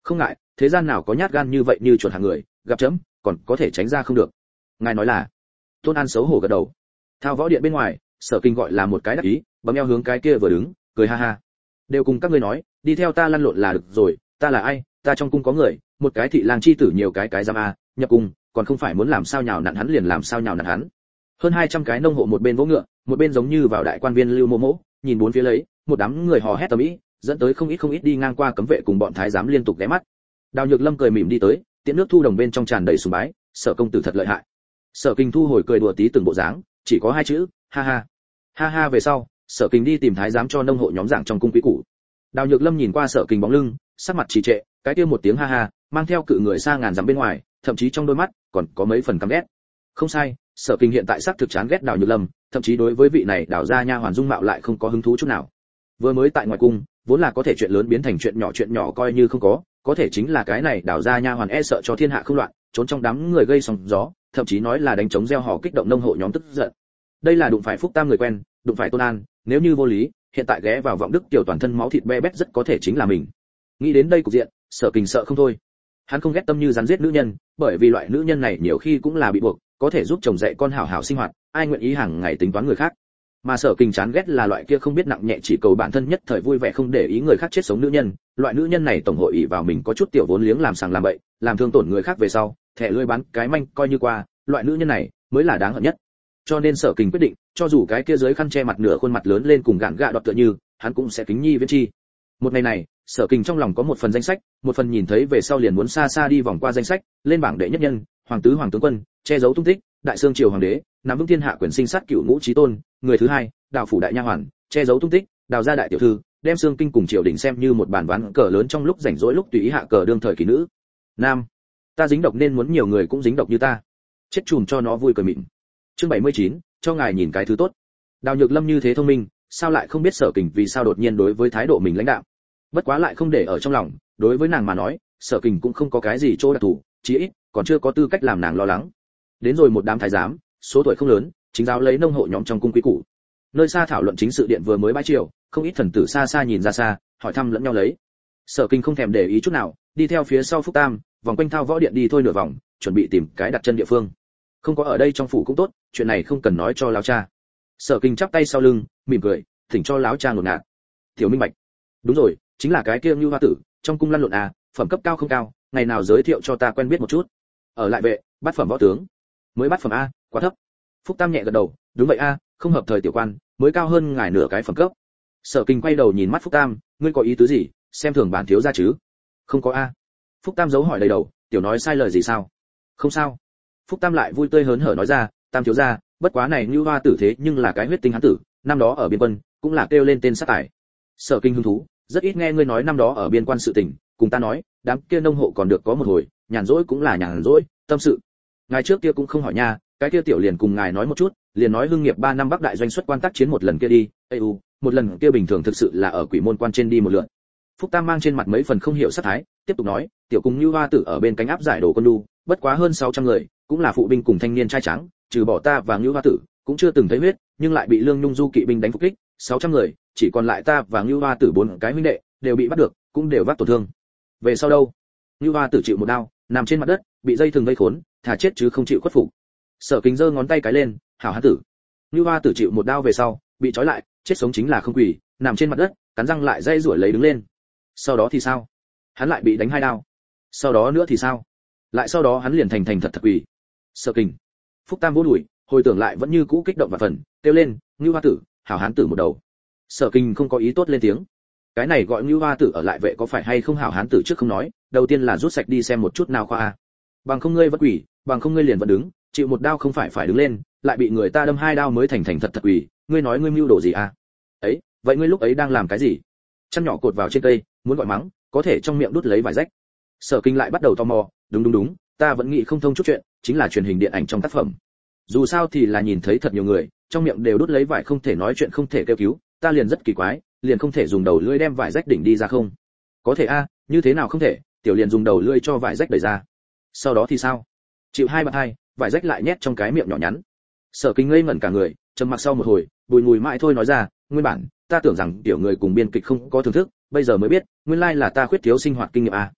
Không ngại, thế gian nào có nhát gan như vậy như chuột hạng người, gặp chấm còn có thể tránh ra không được. Ngài nói là. Tôn An xấu hổ gật đầu. Thao võ điện bên ngoài, Sở Kinh gọi là một cái đắc ý, bấm eo hướng cái kia vừa đứng, cười ha ha. Đều cùng các ngươi nói, đi theo ta lăn lộn là được rồi, ta là ai, ta trong cung có người, một cái thị lang chi tử nhiều cái giam a, nhập cung, còn không phải muốn làm sao nhào nặn hắn liền làm sao nhào nặn hắn. Hơn 200 cái nông hộ một bên vỗ ngựa, một bên giống như vào đại quan viên Lưu Mô Mỗ, nhìn bốn phía lấy, một đám người hò hét tầm ý, dẫn tới không ít đi ngang qua cấm vệ cùng bọn thái giám liên tục ghé mắt. Đào Nhược Lâm cười mỉm đi tới, tiễn nước thu đồng bên trong tràn đầy sùng bái, Sở công tử thật lợi hại. Sở Kinh thu hồi cười đùa tí từng bộ dáng, chỉ có hai chữ, ha ha. Ha ha về sau, Sở Kinh đi tìm thái giám cho nông hộ nhóm giảng trong cung quý củ. Đào Nhược Lâm nhìn qua Sở Kinh bóng lưng, sắc mặt trì trệ, cái kia một tiếng ha ha, mang theo cự người xa ngàn dặm bên ngoài, thậm chí trong đôi mắt còn có mấy phần căm ghét. Không sai, Sở Kinh hiện tại xác thực chán ghét Đào Nhược Lâm, thậm chí đối với vị này Đào gia nha hoàn dung mạo lại không có hứng thú chút nào. Vừa mới tại ngoài cung, vốn là có thể chuyện lớn biến thành chuyện nhỏ coi như không có thể chính là cái này Đào gia nha hoàn e sợ cho thiên hạ không loạn, trốn trong đám người gây sóng gió, thậm chí nói là đánh trống gieo hò kích động nông hộ nhóm tức giận. Đây là đụng phải Phúc Tam người quen, đụng phải Tôn An, nếu như vô lý, hiện tại ghé vào vọng đức tiểu toàn thân máu thịt be bét rất có thể chính là mình. Nghĩ đến đây cục diện, Sở Kinh sợ không thôi. Hắn không ghét tâm như rắn giết nữ nhân, bởi vì loại nữ nhân này nhiều khi cũng là bị buộc, có thể giúp chồng dạy con hảo hảo sinh hoạt, ai nguyện ý hàng ngày tính toán người khác. Mà Sở Kinh chán ghét là loại kia không biết nặng nhẹ chỉ cầu bản thân nhất thời vui vẻ không để ý người khác chết sống nữ nhân, loại nữ nhân này tổng hội ỷ vào mình có chút tiểu vốn liếng làm sàng làm bậy, làm thương tổn người khác về sau, thẻ lưỡi bán cái manh coi như qua, loại nữ nhân này mới là đáng hận nhất. Cho nên Sở Kinh quyết định, cho dù cái kia dưới khăn che mặt nửa khuôn mặt lớn lên cùng gạn gạ đọt tựa như, hắn cũng sẽ kính nhi viễn chi. Một ngày này, Sở Kinh trong lòng có một phần danh sách, một phần nhìn thấy về sau liền muốn xa xa đi vòng qua danh sách, lên bảng đệ nhất nhân, hoàng tứ hoàng tướng quân, che giấu tung tích, đại xương triều hoàng đế, nắm vững thiên hạ quyền sinh sát cửu ngũ chí tôn, người thứ hai, đạo phủ đại nha hoàn, che giấu tung tích, đào gia đại tiểu thư, đem xương kinh cùng triều đình xem như một bàn ván cờ lớn trong lúc rảnh rỗi lúc tùy ý hạ cờ đương thời kỳ nữ. Nam, ta dính độc nên muốn nhiều người cũng dính độc như ta. Chết chùm cho nó vui cười mịn. Chương 79, cho ngài nhìn cái thứ tốt. Đào Nhược Lâm như thế thông minh, sao lại không biết Sở Kinh vì sao đột nhiên đối với thái độ mình lãnh đạo. Bất quá lại không để ở trong lòng, đối với nàng mà nói, Sở Kinh cũng không có cái gì chỗ đặc thù, chí ít còn chưa có tư cách làm nàng lo lắng. Đến rồi một đám thái giám, số tuổi không lớn, chính giáo lấy nông hộ nhóm trong cung quý củ. Nơi xa thảo luận chính sự điện vừa mới bãi triều, không ít thần tử xa xa nhìn ra xa, hỏi thăm lẫn nhau lấy. Sở Kinh không thèm để ý chút nào, đi theo phía sau Phúc Tam, vòng quanh thao võ điện đi thôi nửa vòng, chuẩn bị tìm cái đặt chân địa phương. Không có ở đây trong phủ cũng tốt, chuyện này không cần nói cho lão cha. Sở Kinh chắp tay sau lưng, mỉm cười, thỉnh cho lão cha ngột ngạt. Tiểu minh bạch. Đúng rồi, chính là cái kia Như Hoa tử, trong cung lăn lộn à, phẩm cấp cao không cao, ngày nào giới thiệu cho ta quen biết một chút. Ở lại vệ, bát phẩm võ tướng. Mới bát phẩm a, quá thấp. Phúc Tam nhẹ gật đầu, đúng vậy a, không hợp thời tiểu quan, mới cao hơn ngài nửa cái phẩm cấp. Sở Kinh quay đầu nhìn mắt Phúc Tam, ngươi có ý tứ gì, xem thường bản thiếu gia chứ? Không có a. Phúc Tam giấu hỏi đầy đầu, tiểu nói sai lời gì sao? Không sao. Phúc Tam lại vui tươi hớn hở nói ra, Tam thiếu gia, bất quá này Như Hoa tử thế nhưng là cái huyết tinh hán tử, năm đó ở biên quân cũng là kêu lên tên sát tài. Sở Kinh hứng thú, rất ít nghe ngươi nói năm đó ở biên quan sự tình, cùng ta nói, đám kia nông hộ còn được có một hồi, nhàn rỗi cũng là nhàn rỗi, tâm sự. Ngài trước kia cũng không hỏi nha, cái kia tiểu liền cùng ngài nói một chút, liền nói hưng nghiệp 3 năm Bắc đại doanh xuất quan tác chiến một lần kia đi, một lần kia bình thường thực sự là ở Quỷ Môn quan trên đi một lượt. Phúc Tam mang trên mặt mấy phần không hiểu sát thái, tiếp tục nói, tiểu cùng Như Hoa tử ở bên cánh áp giải đồ quân đu, bất quá hơn 600 người, cũng là phụ binh cùng thanh niên trai trắng, trừ bỏ ta và Như Hoa tử, cũng chưa từng thấy huyết, nhưng lại bị Lương Nhung Du kỵ binh đánh phục kích, 600 người, chỉ còn lại ta và Như Hoa tử 4 cái huynh đệ, đều bị bắt được, cũng đều vác tổn thương. Về sau đâu? Như Hoa tử chịu một đao, nằm trên mặt đất, bị dây thừng vây khốn, thà chết chứ không chịu khuất phục. Sở Kinh giơ ngón tay cái lên, hảo hán tử. Như Hoa tử chịu một đao về sau, bị trói lại, chết sống chính là không quỳ, nằm trên mặt đất, cắn răng lại dây rủa lấy đứng lên. Sau đó thì sao? Hắn lại bị đánh 2 đao. Sau đó nữa thì sao? Lại sau đó hắn liền thành thật thật quỳ. Sở Kinh. Phúc Tam vỗ đùi, hồi tưởng lại vẫn như cũ kích động và phần, kêu lên, Như Hoa tử, hảo hán tử một đầu. Sở Kinh không có ý tốt lên tiếng. Cái này gọi Như Hoa tử ở lại vệ có phải hay không hảo hán tử trước không nói, đầu tiên là rút sạch đi xem một chút nào khoa a. Bằng không ngươi vẫn quỳ, bằng không ngươi liền vẫn đứng, chịu một đao không phải đứng lên, lại bị người ta đâm 2 đao mới thành thật thật quỳ, ngươi nói ngươi mưu đồ gì a? Ấy, vậy ngươi lúc ấy đang làm cái gì? Chăn nhỏ cột vào trên cây, muốn gọi mắng, có thể trong miệng đút lấy vài rách. Sở Kinh lại bắt đầu tò mò, đúng, ta vẫn nghĩ không thông chút chuyện, chính là truyền hình điện ảnh trong tác phẩm. Dù sao thì là nhìn thấy thật nhiều người, trong miệng đều đút lấy vải không thể nói chuyện không thể kêu cứu, ta liền rất kỳ quái, liền không thể dùng đầu lưỡi đem vải rách đỉnh đi ra không? Có thể a, như thế nào không thể, tiểu liền dùng đầu lưỡi cho vải rách đẩy ra. Sau đó thì sao? Chịu 2 bạt 2, vải rách lại nhét trong cái miệng nhỏ nhắn. Sở Kinh ngây ngẩn cả người, trầm mặc sau một hồi, bùi ngùi mãi thôi nói ra, nguyên bản ta tưởng rằng tiểu người cùng biên kịch không có thưởng thức, bây giờ mới biết, nguyên lai là ta khuyết thiếu sinh hoạt kinh nghiệm a.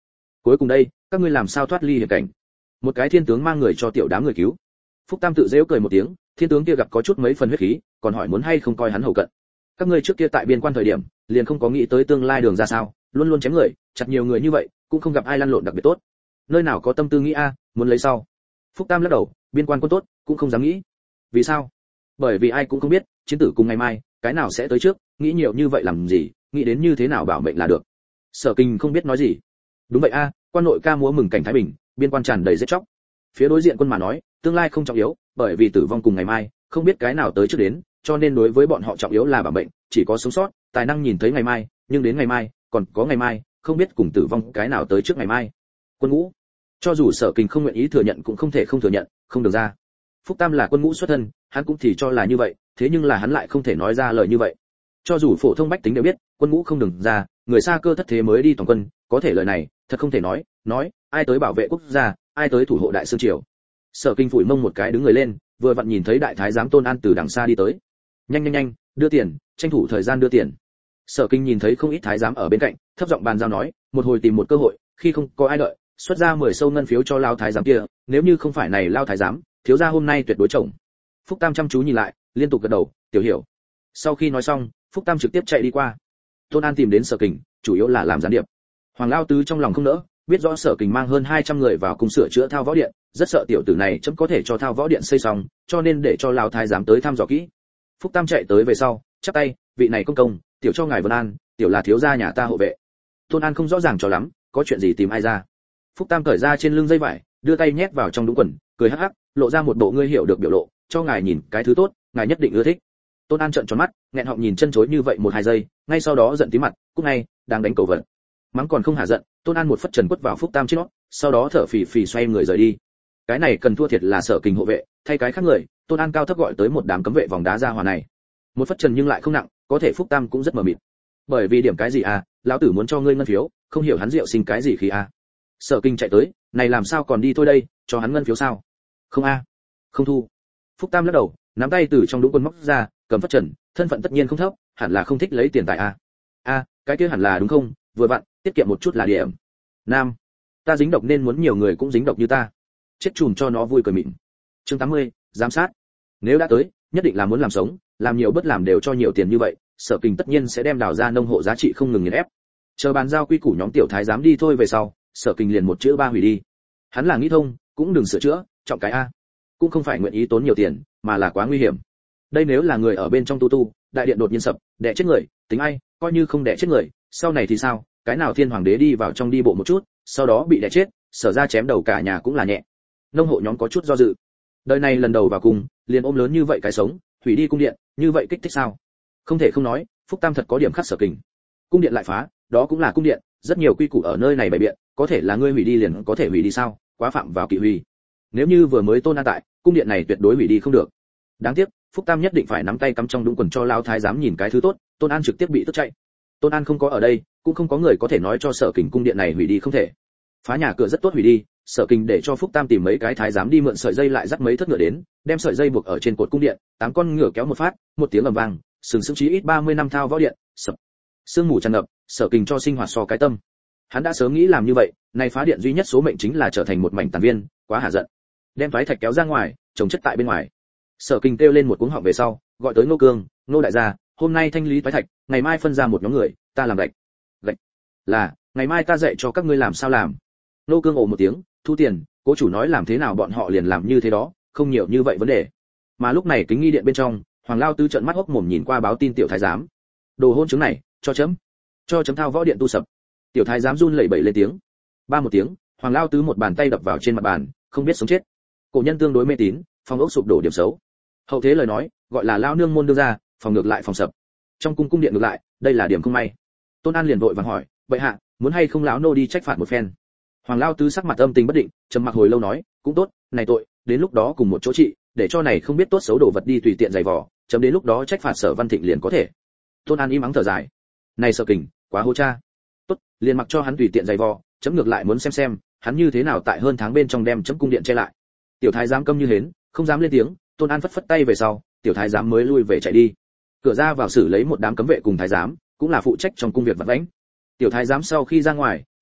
Cuối cùng đây, các ngươi làm sao thoát ly hiểm cảnh? Một cái thiên tướng mang người cho tiểu đám người cứu. Phúc Tam tự giễu cười một tiếng, thiên tướng kia gặp có chút mấy phần huyết khí, còn hỏi muốn hay không coi hắn hầu cận. Các ngươi trước kia tại biên quan thời điểm, liền không có nghĩ tới tương lai đường ra sao, luôn luôn chém người, chặt nhiều người như vậy, cũng không gặp ai lăn lộn đặc biệt tốt. Nơi nào có tâm tư nghĩ a, muốn lấy sau. Phúc Tam lắc đầu, biên quan quân tốt, cũng không dám nghĩ. Vì sao? Bởi vì ai cũng không biết, chiến tử cùng ngày mai, cái nào sẽ tới trước, nghĩ nhiều như vậy làm gì, nghĩ đến như thế nào bảo mệnh là được. Sở Kinh không biết nói gì. Đúng vậy a, quan nội ca múa mừng cảnh thái bình, biên quan tràn đầy giết chóc. Phía đối diện quân mà nói, tương lai không trọng yếu, bởi vì tử vong cùng ngày mai, không biết cái nào tới trước đến, cho nên đối với bọn họ trọng yếu là bảo mệnh, chỉ có sống sót, tài năng nhìn thấy ngày mai, nhưng đến ngày mai, còn có ngày mai, không biết cùng tử vong cái nào tới trước ngày mai. Quân ngũ, cho dù Sở Kinh không nguyện ý thừa nhận cũng không thể không thừa nhận, không được ra. Phúc Tam là quân ngũ xuất thân, hắn cũng thì cho là như vậy, thế nhưng là hắn lại không thể nói ra lời như vậy. Cho dù phổ thông bách tính đều biết, quân ngũ không đừng ra, người xa cơ thất thế mới đi toàn quân, có thể lời này, thật không thể nói, ai tới bảo vệ quốc gia, ai tới thủ hộ đại xương triều. Sở Kinh phủi mông một cái đứng người lên, vừa vặn nhìn thấy đại thái giám Tôn An từ đằng xa đi tới. Nhanh, đưa tiền, tranh thủ thời gian đưa tiền. Sở Kinh nhìn thấy không ít thái giám ở bên cạnh, thấp giọng bàn giao nói, một hồi tìm một cơ hội, khi không có ai đợi, xuất ra 10 sâu ngân phiếu cho lao thái giám kia, nếu như không phải này lao thái giám, thiếu gia hôm nay tuyệt đối chồng. Phúc Tam chăm chú nhìn lại, liên tục gật đầu, tiểu hiểu. Sau khi nói xong, Phúc Tam trực tiếp chạy đi qua. Tôn An tìm đến Sở Kình, chủ yếu là làm gián điệp. Hoàng Lao Tứ trong lòng không nỡ, biết rõ Sở Kình mang hơn 200 người vào cùng sửa chữa thao võ điện, rất sợ tiểu tử này chấm có thể cho thao võ điện xây xong, cho nên để cho lão thái giám tới thăm dò kỹ. Phúc Tam chạy tới về sau, chắp tay, vị này công công, tiểu cho ngài vân an, tiểu là thiếu gia nhà ta hộ vệ. Tôn An không rõ ràng cho lắm, có chuyện gì tìm ai ra. Phúc Tam cởi ra trên lưng dây vải, đưa tay nhét vào trong đúng quần, cười hắc hắc, lộ ra một bộ ngươi hiểu được biểu lộ, cho ngài nhìn cái thứ tốt, ngài nhất định ưa thích. Tôn An trợn tròn mắt, nghẹn họng nhìn chân chối như vậy 1-2 giây, ngay sau đó giận tím mặt, cút ngay, đang đánh cầu vận. Mắng còn không hả giận, Tôn An một phất trần quất vào Phúc Tam trên nót, sau đó thở phì phì xoay người rời đi. Cái này cần thua thiệt là Sở Kình hộ vệ, thay cái khác người, Tôn An cao thấp gọi tới một đám cấm vệ vòng đá ra hòa này. Một phất trần nhưng lại không nặng, có thể Phúc Tam cũng rất mờ mịt. Bởi vì điểm cái gì à, lão tử muốn cho ngươi ngân phiếu, không hiểu hắn rượu sinh cái gì khí à. Sở Kình chạy tới, này làm sao còn đi thôi đây, cho hắn ngân phiếu sao? Không a, không thu. Phúc Tam lắc đầu, nắm tay từ trong đũng quần móc ra, cầm phất trần, thân phận tất nhiên không thấp, hẳn là không thích lấy tiền tài a. A, cái kia hẳn là đúng không, vừa vặn, tiết kiệm một chút là điểm. Nam, ta dính độc nên muốn nhiều người cũng dính độc như ta. Chết chùm cho nó vui cười mịn. Chương 80, giám sát. Nếu đã tới, nhất định là muốn làm sống, làm nhiều bất làm đều cho nhiều tiền như vậy, Sở Kình tất nhiên sẽ đem đào ra nông hộ giá trị không ngừng nghiền ép. Chờ bàn giao quy củ nhóm tiểu thái dám đi thôi về sau, Sở Kình liền một chữ ba hủy đi. Hắn là nghĩ thông, cũng đừng sửa chữa, trọng cái a. Cũng không phải nguyện ý tốn nhiều tiền, mà là quá nguy hiểm. Đây nếu là người ở bên trong tu, đại điện đột nhiên sập, đè chết người, tính ai, coi như không đè chết người, sau này thì sao? Cái nào thiên hoàng đế đi vào trong đi bộ một chút, sau đó bị đè chết, Sở ra chém đầu cả nhà cũng là nhẹ. Nông hộ nhóm có chút do dự. Đời này lần đầu vào cung, liền ôm lớn như vậy cái sống, hủy đi cung điện, như vậy kích thích sao? Không thể không nói, Phúc Tam thật có điểm khắc Sở Kình. Cung điện lại phá, đó cũng là cung điện, rất nhiều quy củ ở nơi này bày biện, có thể là ngươi hủy đi liền có thể hủy đi sao? Quá phạm vào kỵ hủy. Nếu như vừa mới Tôn An tại, cung điện này tuyệt đối hủy đi không được. Đáng tiếc, Phúc Tam nhất định phải nắm tay cắm trong đúng quần cho lao thái giám nhìn cái thứ tốt, Tôn An trực tiếp bị tức chạy. Tôn An không có ở đây, cũng không có người có thể nói cho Sở Kình cung điện này hủy đi không thể. Phá nhà cửa rất tốt hủy đi, Sở Kình để cho Phúc Tam tìm mấy cái thái giám đi mượn sợi dây lại dắt mấy thất ngựa đến, đem sợi dây buộc ở trên cột cung điện, 8 con ngựa kéo một phát, một tiếng ầm vang, sừng sững chí ít 30 năm thao võ điện, sập. Sương mù tràn ngập, Sở Kình cho sinh hoạt so cái tâm. Hắn đã sớm nghĩ làm như vậy, này phá điện duy nhất số mệnh chính là trở thành một mảnh tàn viên, quá hả giận. Đem phái thạch kéo ra ngoài, trồng chất tại bên ngoài. Sở Kình kêu lên một cuống họng về sau, gọi tới Ngô Cương, Ngô đại gia, hôm nay thanh lý phái thạch, ngày mai phân ra một nhóm người, ta làm gạch. Gạch? Là, ngày mai ta dạy cho các ngươi làm sao làm. Ngô Cương ồ một tiếng, thu tiền, cố chủ nói làm thế nào bọn họ liền làm như thế đó, không nhiều như vậy vấn đề. Mà lúc này kính nghi điện bên trong, Hoàng Lao Tứ trợn mắt hốc mồm nhìn qua báo tin tiểu thái giám. Đồ hôn chứng này, cho chấm thao võ điện tu sập. Tiểu thái giám run lẩy bẩy lên tiếng. Ba một tiếng, Hoàng Lao Tứ một bàn tay đập vào trên mặt bàn, không biết sống chết. Cổ nhân tương đối mê tín, phòng ốc sụp đổ điểm xấu. Hậu thế lời nói, gọi là lao nương môn đưa ra, phòng ngược lại phòng sập. Trong cung điện ngược lại, đây là điểm không may. Tôn An liền vội vàng hỏi, vậy hạ, muốn hay không lão nô đi trách phạt một phen? Hoàng Lao Tứ sắc mặt âm tình bất định, trầm mặc hồi lâu nói, cũng tốt, này tội, đến lúc đó cùng một chỗ trị, để cho này không biết tốt xấu đồ vật đi tùy tiện giày vò, chấm đến lúc đó trách phạt Sở Văn Thịnh liền có thể. Tôn An im ắng thở dài, này Sở Kình, quá hô cha. Tốt, liền mặc cho hắn tùy tiện giày vò, chấm ngược lại muốn xem, hắn như thế nào tại hơn tháng bên trong đem chấm cung điện che lại. Tiểu thái giám câm như hến, không dám lên tiếng, Tôn An phất phất tay về sau, tiểu thái giám mới lui về chạy đi. Cửa ra vào xử lấy một đám cấm vệ cùng thái giám, cũng là phụ trách trong công việc vặt vãnh. Tiểu thái giám sau khi ra ngoài,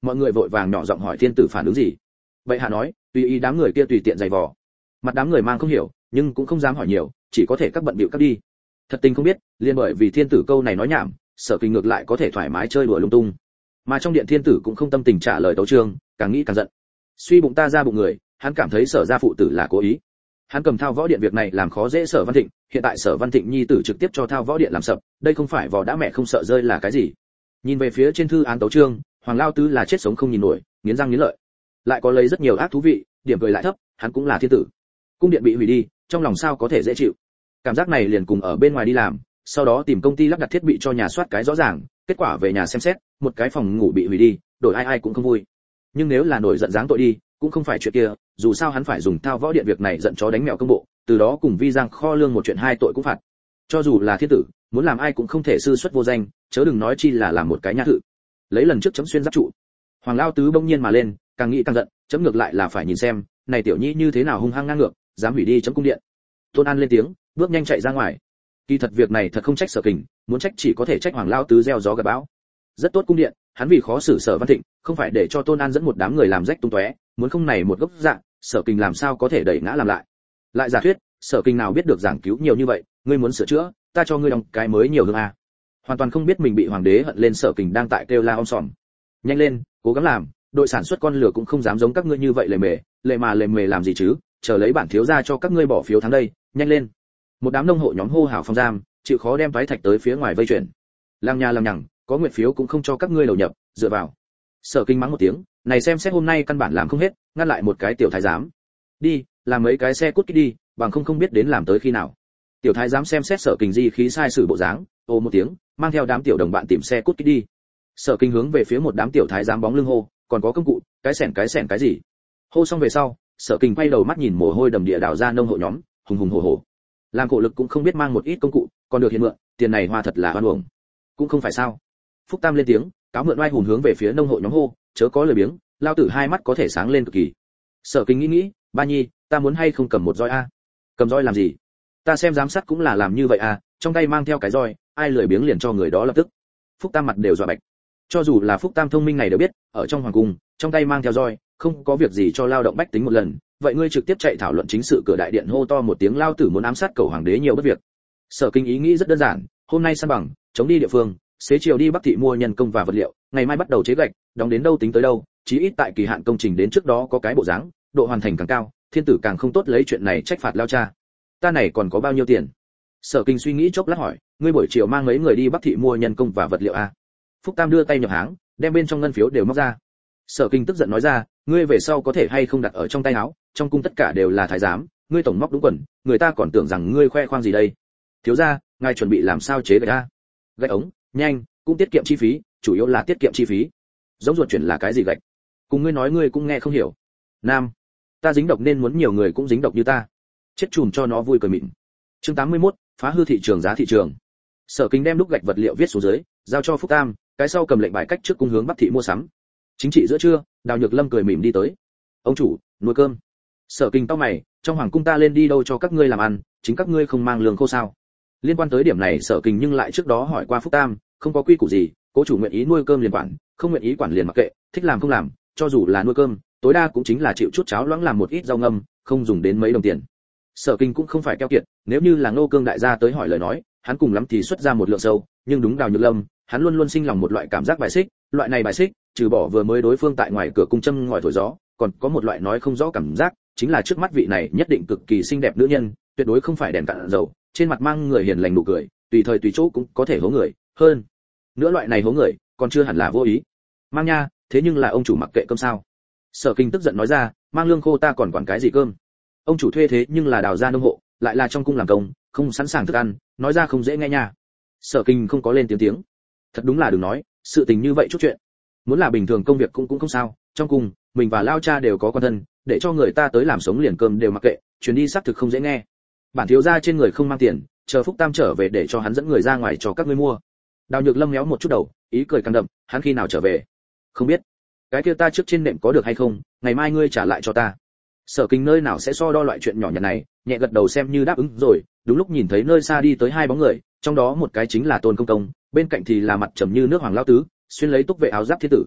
mọi người vội vàng nhỏ giọng hỏi thiên tử phản ứng gì. Vậy hạ nói, tùy ý đám người kia tùy tiện giày vò. Mặt đám người mang không hiểu, nhưng cũng không dám hỏi nhiều, chỉ có thể các bận bịu cắt đi. Thật tình không biết, liên bởi vì thiên tử câu này nói nhảm, Sở Kinh ngược lại có thể thoải mái chơi đùa lung tung. Mà trong điện thiên tử cũng không tâm tình trả lời tấu chương, càng nghĩ càng giận. Suy bụng ta ra bụng người, hắn cảm thấy Sở gia phụ tử là cố ý. Hắn cầm Thao Võ Điện việc này làm khó dễ Sở Văn Thịnh, hiện tại Sở Văn Thịnh nhi tử trực tiếp cho Thao Võ Điện làm sập, đây không phải vò đã mẹ không sợ rơi là cái gì? Nhìn về phía trên thư án tấu chương, Hoàng Lao Tứ là chết sống không nhìn nổi, nghiến răng nghiến lợi. Lại có lấy rất nhiều ác thú vị, điểm cười lại thấp, hắn cũng là thiên tử. Cung điện bị hủy đi, trong lòng sao có thể dễ chịu. Cảm giác này liền cùng ở bên ngoài đi làm, sau đó tìm công ty lắp đặt thiết bị cho nhà soát cái rõ ràng, kết quả về nhà xem xét, một cái phòng ngủ bị hủy đi, đổi ai ai cũng không vui. Nhưng nếu là nổi giận dáng tội đi, cũng không phải chuyện kia, dù sao hắn phải dùng Thao Võ Điện việc này giận chó đánh mèo công bộ, từ đó cùng Vi Giang kho lương một chuyện hai tội cũng phạt. Cho dù là thiên tử, muốn làm ai cũng không thể sư xuất vô danh, chớ đừng nói chi là làm một cái nhã thự. Lấy lần trước chấm xuyên giáp trụ, Hoàng Lao Tứ bỗng nhiên mà lên, càng nghĩ càng giận, chấm ngược lại là phải nhìn xem, này tiểu nhi như thế nào hung hăng ngang ngược, dám hủy đi chấm cung điện. Tôn An lên tiếng, bước nhanh chạy ra ngoài. Kỳ thật việc này thật không trách Sở Kình, muốn trách chỉ có thể trách Hoàng Lao Tứ gieo gió gặt bão. Rất tốt cung điện, hắn vì khó xử Sở Văn Thịnh, không phải để cho Tôn An dẫn một đám người làm rách tung tóe, muốn không này một gốc dạng, Sở Kình làm sao có thể đẩy ngã làm lại. Lại giả thuyết, Sở Kình nào biết được giảng cứu nhiều như vậy, ngươi muốn sửa chữa, ta cho ngươi đóng cái mới nhiều hơn à. Hoàn toàn không biết mình bị hoàng đế hận lên, Sở Kình đang tại kêu la om sòm. Nhanh lên, cố gắng làm, đội sản xuất con lửa cũng không dám giống các ngươi như vậy lề mề làm gì chứ, chờ lấy bản thiếu gia cho các ngươi bỏ phiếu thắng đây, nhanh lên. Một đám nông hộ nhóm hô hào phong giam, chịu khó đem toái thạch tới phía ngoài vây chuyển. Lăng nhà lăng nhằng, có nguyện phiếu cũng không cho các ngươi đầu nhập, dựa vào. Sở Kinh mắng một tiếng, này xem xét hôm nay căn bản làm không hết, ngăn lại một cái tiểu thái giám. Đi, làm mấy cái xe cút kít đi, bằng không biết đến làm tới khi nào. Tiểu thái giám xem xét Sở Kinh di khí sai sử bộ dáng, ô một tiếng, mang theo đám tiểu đồng bạn tìm xe cút kít đi. Sở Kinh hướng về phía một đám tiểu thái giám bóng lưng hô, còn có công cụ, cái xẻng cái gì. Hô xong về sau, Sở Kinh quay đầu mắt nhìn mồ hôi đầm địa đảo ra nông hộ nhóm, hùng hùng hổ hổ. Làm khổ lực cũng không biết mang một ít công cụ, còn được hiện mượn, tiền này hoa thật là oan uổng. Cũng không phải sao. Phúc Tam lên tiếng, cáo mượn oai hùng hướng về phía nông hộ nhóm hô, chớ có lười biếng, lao tử hai mắt có thể sáng lên cực kỳ. Sở Kinh nghĩ, ba nhi, ta muốn hay không cầm một roi a? Cầm roi làm gì? Ta xem giám sát cũng là làm như vậy à, trong tay mang theo cái roi, ai lười biếng liền cho người đó lập tức. Phúc Tam mặt đều dọa bạch. Cho dù là Phúc Tam thông minh này đều biết, ở trong hoàng cung, trong tay mang theo roi, không có việc gì cho lao động bách tính một lần, vậy ngươi trực tiếp chạy thảo luận chính sự cửa đại điện hô to một tiếng lao tử muốn ám sát cầu hoàng đế nhiều bất việc. Sở Kinh ý nghĩ rất đơn giản, hôm nay săn bằng, chống đi địa phương, xế chiều đi Bắc thị mua nhân công và vật liệu, ngày mai bắt đầu chế gạch, đóng đến đâu tính tới đâu, chí ít tại kỳ hạn công trình đến trước đó có cái bộ dáng, độ hoàn thành càng cao, thiên tử càng không tốt lấy chuyện này trách phạt lao cha. Ta này còn có bao nhiêu tiền? Sở Kinh suy nghĩ chốc lát hỏi, ngươi buổi chiều mang mấy người đi Bắc thị mua nhân công và vật liệu a? Phúc Tam đưa tay nhập háng, đem bên trong ngân phiếu đều móc ra. Sở Kinh tức giận nói ra, ngươi về sau có thể hay không đặt ở trong tay áo, trong cung tất cả đều là thái giám, ngươi tổng móc đúng quần, người ta còn tưởng rằng ngươi khoe khoang gì đây. Thiếu gia, ngài chuẩn bị làm sao chế gạch a? Gạch ống, nhanh, cũng tiết kiệm chi phí, chủ yếu là tiết kiệm chi phí. Giống ruột chuyển là cái gì gạch? Cùng ngươi nói ngươi cũng nghe không hiểu. Nam, ta dính độc nên muốn nhiều người cũng dính độc như ta. Chết chùm cho nó vui cười mịn. Chương 81, phá hư thị trường giá thị trường. Sở Kinh đem đúc gạch vật liệu viết xuống dưới, giao cho Phúc Tam, cái sau cầm lệnh bài cách trước cung hướng Bắc thị mua sắm. Chính trị giữa trưa, Đào Nhược Lâm cười mỉm đi tới. Ông chủ, nuôi cơm. Sở Kinh tao mày, trong hoàng cung ta lên đi đâu cho các ngươi làm ăn, chính các ngươi không mang lương khô sao? Liên quan tới điểm này Sở Kinh nhưng lại trước đó hỏi qua Phúc Tam, không có quy củ gì, cố chủ nguyện ý nuôi cơm liền quản, không nguyện ý quản liền mặc kệ, thích làm không làm, cho dù là nuôi cơm, tối đa cũng chính là chịu chút cháo loãng làm một ít rau ngâm, không dùng đến mấy đồng tiền. Sở Kinh cũng không phải keo kiệt, nếu như là Ngô Cương đại gia tới hỏi lời nói, hắn cùng lắm thì xuất ra một lượng sâu, nhưng đúng Đào Nhược Lâm, hắn luôn luôn sinh lòng một loại cảm giác bài xích, loại này bài xích, trừ bỏ vừa mới đối phương tại ngoài cửa cung châm ngòi thổi gió, còn có một loại nói không rõ cảm giác, chính là trước mắt vị này nhất định cực kỳ xinh đẹp nữ nhân, tuyệt đối không phải đèn cạn dầu, trên mặt mang người hiền lành nụ cười, tùy thời tùy chỗ cũng có thể hố người, hơn nữa loại này hố người, còn chưa hẳn là vô ý. Mang nha, thế nhưng là ông chủ mặc kệ cơm sao? Sở Kinh tức giận nói ra, mang lương khô ta còn quản cái gì cơm? Ông chủ thuê thế nhưng là Đào gia nông hộ, lại là trong cung làm công, không sẵn sàng thức ăn, nói ra không dễ nghe nha. Sở Kinh không có lên tiếng. Thật đúng là đừng nói, sự tình như vậy chút chuyện. Muốn là bình thường công việc cũng không sao, trong cung, mình và lao cha đều có quan thân, để cho người ta tới làm sống liền cơm đều mặc kệ, chuyến đi xác thực không dễ nghe. Bản thiếu gia trên người không mang tiền, chờ Phúc Tam trở về để cho hắn dẫn người ra ngoài cho các ngươi mua. Đào Nhược Lâm méo một chút đầu, ý cười càng đậm, hắn khi nào trở về? Không biết. Cái kia ta trước trên nệm có được hay không, ngày mai ngươi trả lại cho ta. Sở Kinh nơi nào sẽ so đo loại chuyện nhỏ nhặt này, nhẹ gật đầu xem như đáp ứng rồi, đúng lúc nhìn thấy nơi xa đi tới hai bóng người, trong đó một cái chính là Tôn Công Công, bên cạnh thì là mặt trầm như nước Hoàng lão tứ, xuyên lấy túc vệ áo giáp thiên tử.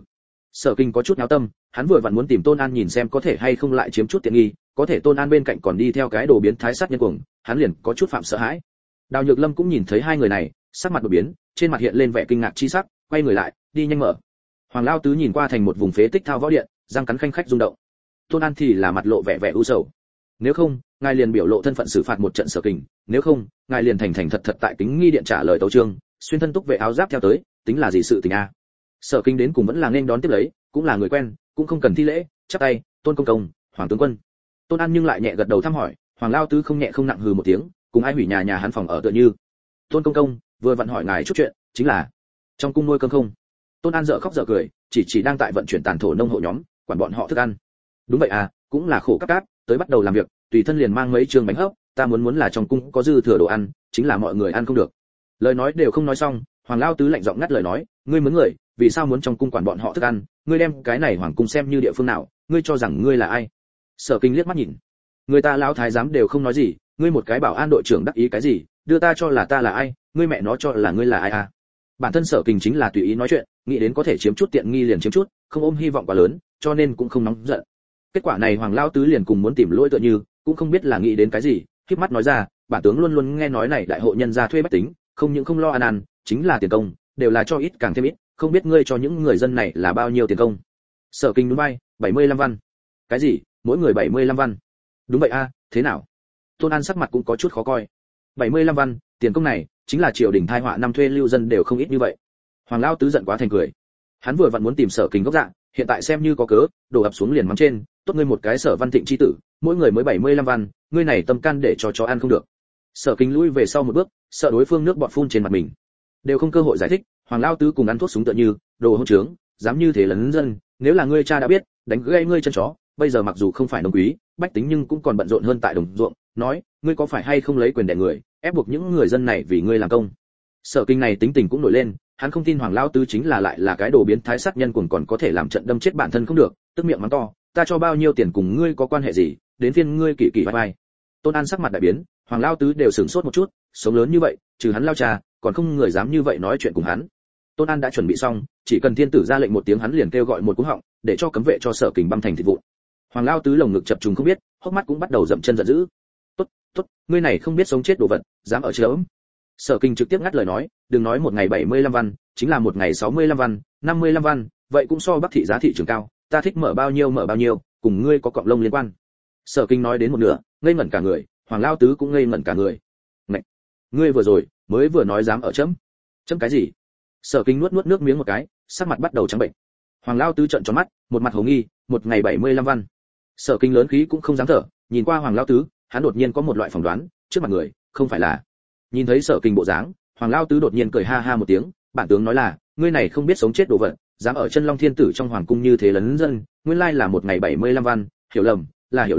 Sở Kinh có chút náo tâm, hắn vừa vặn muốn tìm Tôn An nhìn xem có thể hay không lại chiếm chút tiện nghi, có thể Tôn An bên cạnh còn đi theo cái đồ biến thái sát nhân cuồng, hắn liền có chút phạm sợ hãi. Đào Nhược Lâm cũng nhìn thấy hai người này, sắc mặt đột biến, trên mặt hiện lên vẻ kinh ngạc chi sắc, quay người lại, đi nhanh mở. Hoàng Lao Tứ nhìn qua thành một vùng phế tích thao võ điện, răng cắn khanh khách rung động. Tôn An thì là mặt lộ vẻ vẻ u sầu. Nếu không, ngài liền biểu lộ thân phận xử phạt một trận Sở Kình, nếu không, ngài liền thành thành thật thật tại Kính Nghi điện trả lời tấu chương, xuyên thân túc vệ áo giáp theo tới, tính là gì sự tình a? Sở Kinh đến cùng vẫn là nên đón tiếp lấy, cũng là người quen, cũng không cần thi lễ, chắp tay, Tôn công công, Hoàng tướng quân. Tôn An nhưng lại nhẹ gật đầu thăm hỏi, Hoàng Lao Tứ không nhẹ không nặng hừ một tiếng, cùng ai hủy nhà hắn phòng ở tựa như. Tôn công công, vừa vặn hỏi ngài chút chuyện, chính là trong cung nuôi cơm không? Tôn An dở khóc dở cười, chỉ đang tại vận chuyển tàn thổ nông hộ nhóm, quản bọn họ thức ăn. Đúng vậy à, cũng là khổ các cát, tới bắt đầu làm việc, tùy thân liền mang mấy trường bánh hấp, ta muốn là trong cung có dư thừa đồ ăn, chính là mọi người ăn không được. Lời nói đều không nói xong, Hoàng Lao Tứ lạnh giọng ngắt lời nói, ngươi mướn người, vì sao muốn trong cung quản bọn họ thức ăn, ngươi đem cái này hoàng cung xem như địa phương nào, ngươi cho rằng ngươi là ai? Sở Kinh liếc mắt nhìn, người ta lão thái giám đều không nói gì, ngươi một cái bảo an đội trưởng đắc ý cái gì, đưa ta cho là ta là ai, ngươi mẹ nó cho là ngươi là ai à? Bản thân Sở Kinh chính là tùy ý nói chuyện, nghĩ đến có thể chiếm chút tiện nghi liền chiếm chút, không ôm hy vọng quá lớn, cho nên cũng không nóng giận. Kết quả này Hoàng Lao Tứ liền cùng muốn tìm lỗi tựa như, cũng không biết là nghĩ đến cái gì, khép mắt nói ra, bản tướng luôn luôn nghe nói này đại hộ nhân gia thuê bách tính, không những không lo ăn, chính là tiền công, đều là cho ít càng thêm ít, không biết ngươi cho những người dân này là bao nhiêu tiền công? Sở Kinh núi bay, 75 văn. Cái gì? Mỗi người 75 văn? Đúng vậy a, thế nào? Tôn An sắc mặt cũng có chút khó coi. 75 văn, tiền công này chính là triều đình thai họa năm thuê lưu dân đều không ít như vậy. Hoàng Lao Tứ giận quá thành cười. Hắn vừa vặn muốn tìm Sở Kinh gốc dạng, hiện tại xem như có cớ, đổ ập xuống liền mắng trên, tốt ngươi một cái Sở Văn Thịnh chi tử, mỗi người mới 75 văn, ngươi này tâm can để cho chó ăn không được. Sở Kinh lui về sau một bước, sợ đối phương nước bọt phun trên mặt mình. Đều không cơ hội giải thích, Hoàng Lao Tứ cùng ăn thuốc súng tựa như, đồ hỗn trướng, dám như thế lấn dân, nếu là ngươi cha đã biết, đánh gãy ngươi chân chó, bây giờ mặc dù không phải nông quý, bách tính nhưng cũng còn bận rộn hơn tại đồng ruộng, nói, ngươi có phải hay không lấy quyền đè người, ép buộc những người dân này vì ngươi làm công. Sở Kinh này tính tình cũng nổi lên, hắn không tin Hoàng Lao Tứ chính là lại là cái đồ biến thái sát nhân cuồng còn có thể làm trận đâm chết bản thân không được, tức miệng mắng to, ta cho bao nhiêu tiền cùng ngươi có quan hệ gì, đến phiên ngươi kỳ kỳ vai vai. Tôn An sắc mặt đại biến, Hoàng Lao Tứ đều sửng sốt một chút, sống lớn như vậy, trừ hắn lao cha, còn không người dám như vậy nói chuyện cùng hắn. Tôn An đã chuẩn bị xong, chỉ cần thiên tử ra lệnh một tiếng hắn liền kêu gọi một cú họng, để cho cấm vệ cho Sở Kình băm thành thịt vụn. Hoàng Lao Tứ lồng ngực chập trùng không biết, hốc mắt cũng bắt đầu dậm chân giận dữ. Tốt, ngươi này không biết sống chết đồ vật, dám ở chớm. Sở Kình trực tiếp ngắt lời nói, đừng nói một ngày 75 văn, chính là một ngày 65 văn, 55 văn, vậy cũng so Bắc thị giá thị trường cao, ta thích mở bao nhiêu, cùng ngươi có cọng lông liên quan. Sở Kình nói đến một nửa, ngây ngẩn cả người, Hoàng Lao Tứ cũng ngây ngẩn cả người. Này, ngươi vừa rồi mới vừa nói dám ở chấm cái gì? Sở Kinh nuốt nước miếng một cái, sắc mặt bắt đầu trắng bệnh. Hoàng Lao Tứ trợn tròn mắt, một mặt hồ nghi, một ngày 75 văn. Sở Kinh lớn khí cũng không dám thở, nhìn qua Hoàng Lao Tứ, hắn đột nhiên có một loại phỏng đoán, trước mặt người, không phải là. Nhìn thấy Sở Kinh bộ dáng, Hoàng Lao Tứ đột nhiên cười ha ha một tiếng, bản tướng nói là, ngươi này không biết sống chết đồ vật, dám ở chân Long Thiên Tử trong hoàng cung như thế lấn dân, nguyên lai là một ngày 75 văn, hiểu lầm,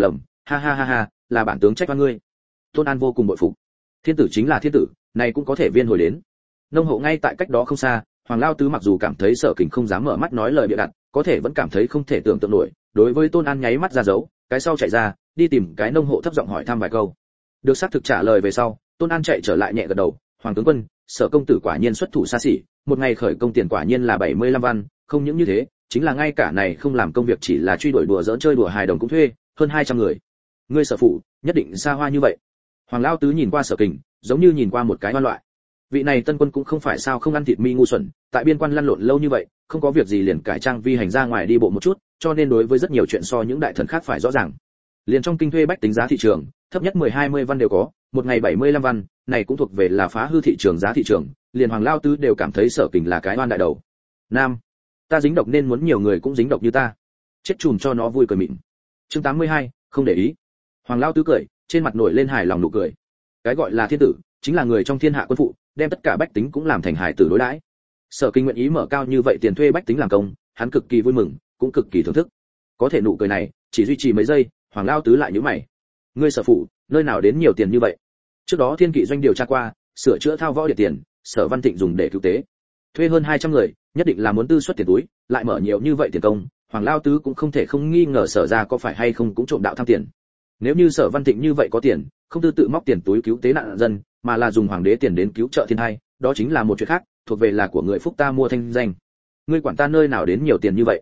ha ha, là bản tướng trách oan ngươi. Tôn An vô cùng bội phục. Thiên tử chính là thiên tử, này cũng có thể viên hồi đến. Nông hộ ngay tại cách đó không xa, Hoàng Lao Tứ mặc dù cảm thấy Sở Kình không dám mở mắt nói lời bịa đặt, có thể vẫn cảm thấy không thể tưởng tượng nổi, đối với Tôn An nháy mắt ra dấu, cái sau chạy ra, đi tìm cái nông hộ thấp giọng hỏi thăm vài câu. Được xác thực trả lời về sau, Tôn An chạy trở lại nhẹ gật đầu, Hoàng tướng quân, Sở công tử quả nhiên xuất thủ xa xỉ, một ngày khởi công tiền quả nhiên là 75 văn, không những như thế, chính là ngay cả này không làm công việc chỉ là truy đuổi đùa giỡn chơi đùa hài đồng cũng thuê, hơn 200 người. Ngươi Sở phụ, nhất định xa hoa như vậy. Hoàng Lao Tứ nhìn qua Sở Kình, giống như nhìn qua một cái oan loại. Vị này tân quân cũng không phải sao không ăn thịt mi ngu xuẩn, tại biên quan lăn lộn lâu như vậy, không có việc gì liền cải trang vi hành ra ngoài đi bộ một chút, cho nên đối với rất nhiều chuyện so những đại thần khác phải rõ ràng. Liền trong kinh thuê bách tính giá thị trường, thấp nhất 10-20 văn đều có, một ngày 75 văn, này cũng thuộc về là phá hư thị trường giá thị trường, liền Hoàng Lao Tứ đều cảm thấy Sở Kình là cái oan đại đầu. Nam, ta dính độc nên muốn nhiều người cũng dính độc như ta. Chết chùm cho nó vui cười mịn. Chương 82, không để ý. Hoàng Lao Tứ cười, trên mặt nổi lên hài lòng nụ cười. Cái gọi là thiên tử, chính là người trong thiên hạ quân phụ, đem tất cả bách tính cũng làm thành hài tử đối đãi. Sở Kinh nguyện ý mở cao như vậy tiền thuê bách tính làm công, hắn cực kỳ vui mừng, cũng cực kỳ thưởng thức. Có thể nụ cười này, chỉ duy trì mấy giây, Hoàng Lao Tứ lại nhíu mày. Ngươi Sở phụ, nơi nào đến nhiều tiền như vậy? Trước đó Thiên Kỵ doanh điều tra qua, sửa chữa thao võ địa tiền, Sở Văn Thịnh dùng để cứu tế. Thuê hơn 200 người, nhất định là muốn tư suất tiền túi, lại mở nhiều như vậy tiền công, Hoàng Lao Tứ cũng không thể không nghi ngờ Sở gia có phải hay không cũng trộm đạo tham tiền. Nếu như Sở Văn Thịnh như vậy có tiền, không tự móc tiền túi cứu tế nạn dân, mà là dùng hoàng đế tiền đến cứu trợ thiên hai, đó chính là một chuyện khác, thuộc về là của người phúc ta mua thanh danh. Ngươi quản ta nơi nào đến nhiều tiền như vậy?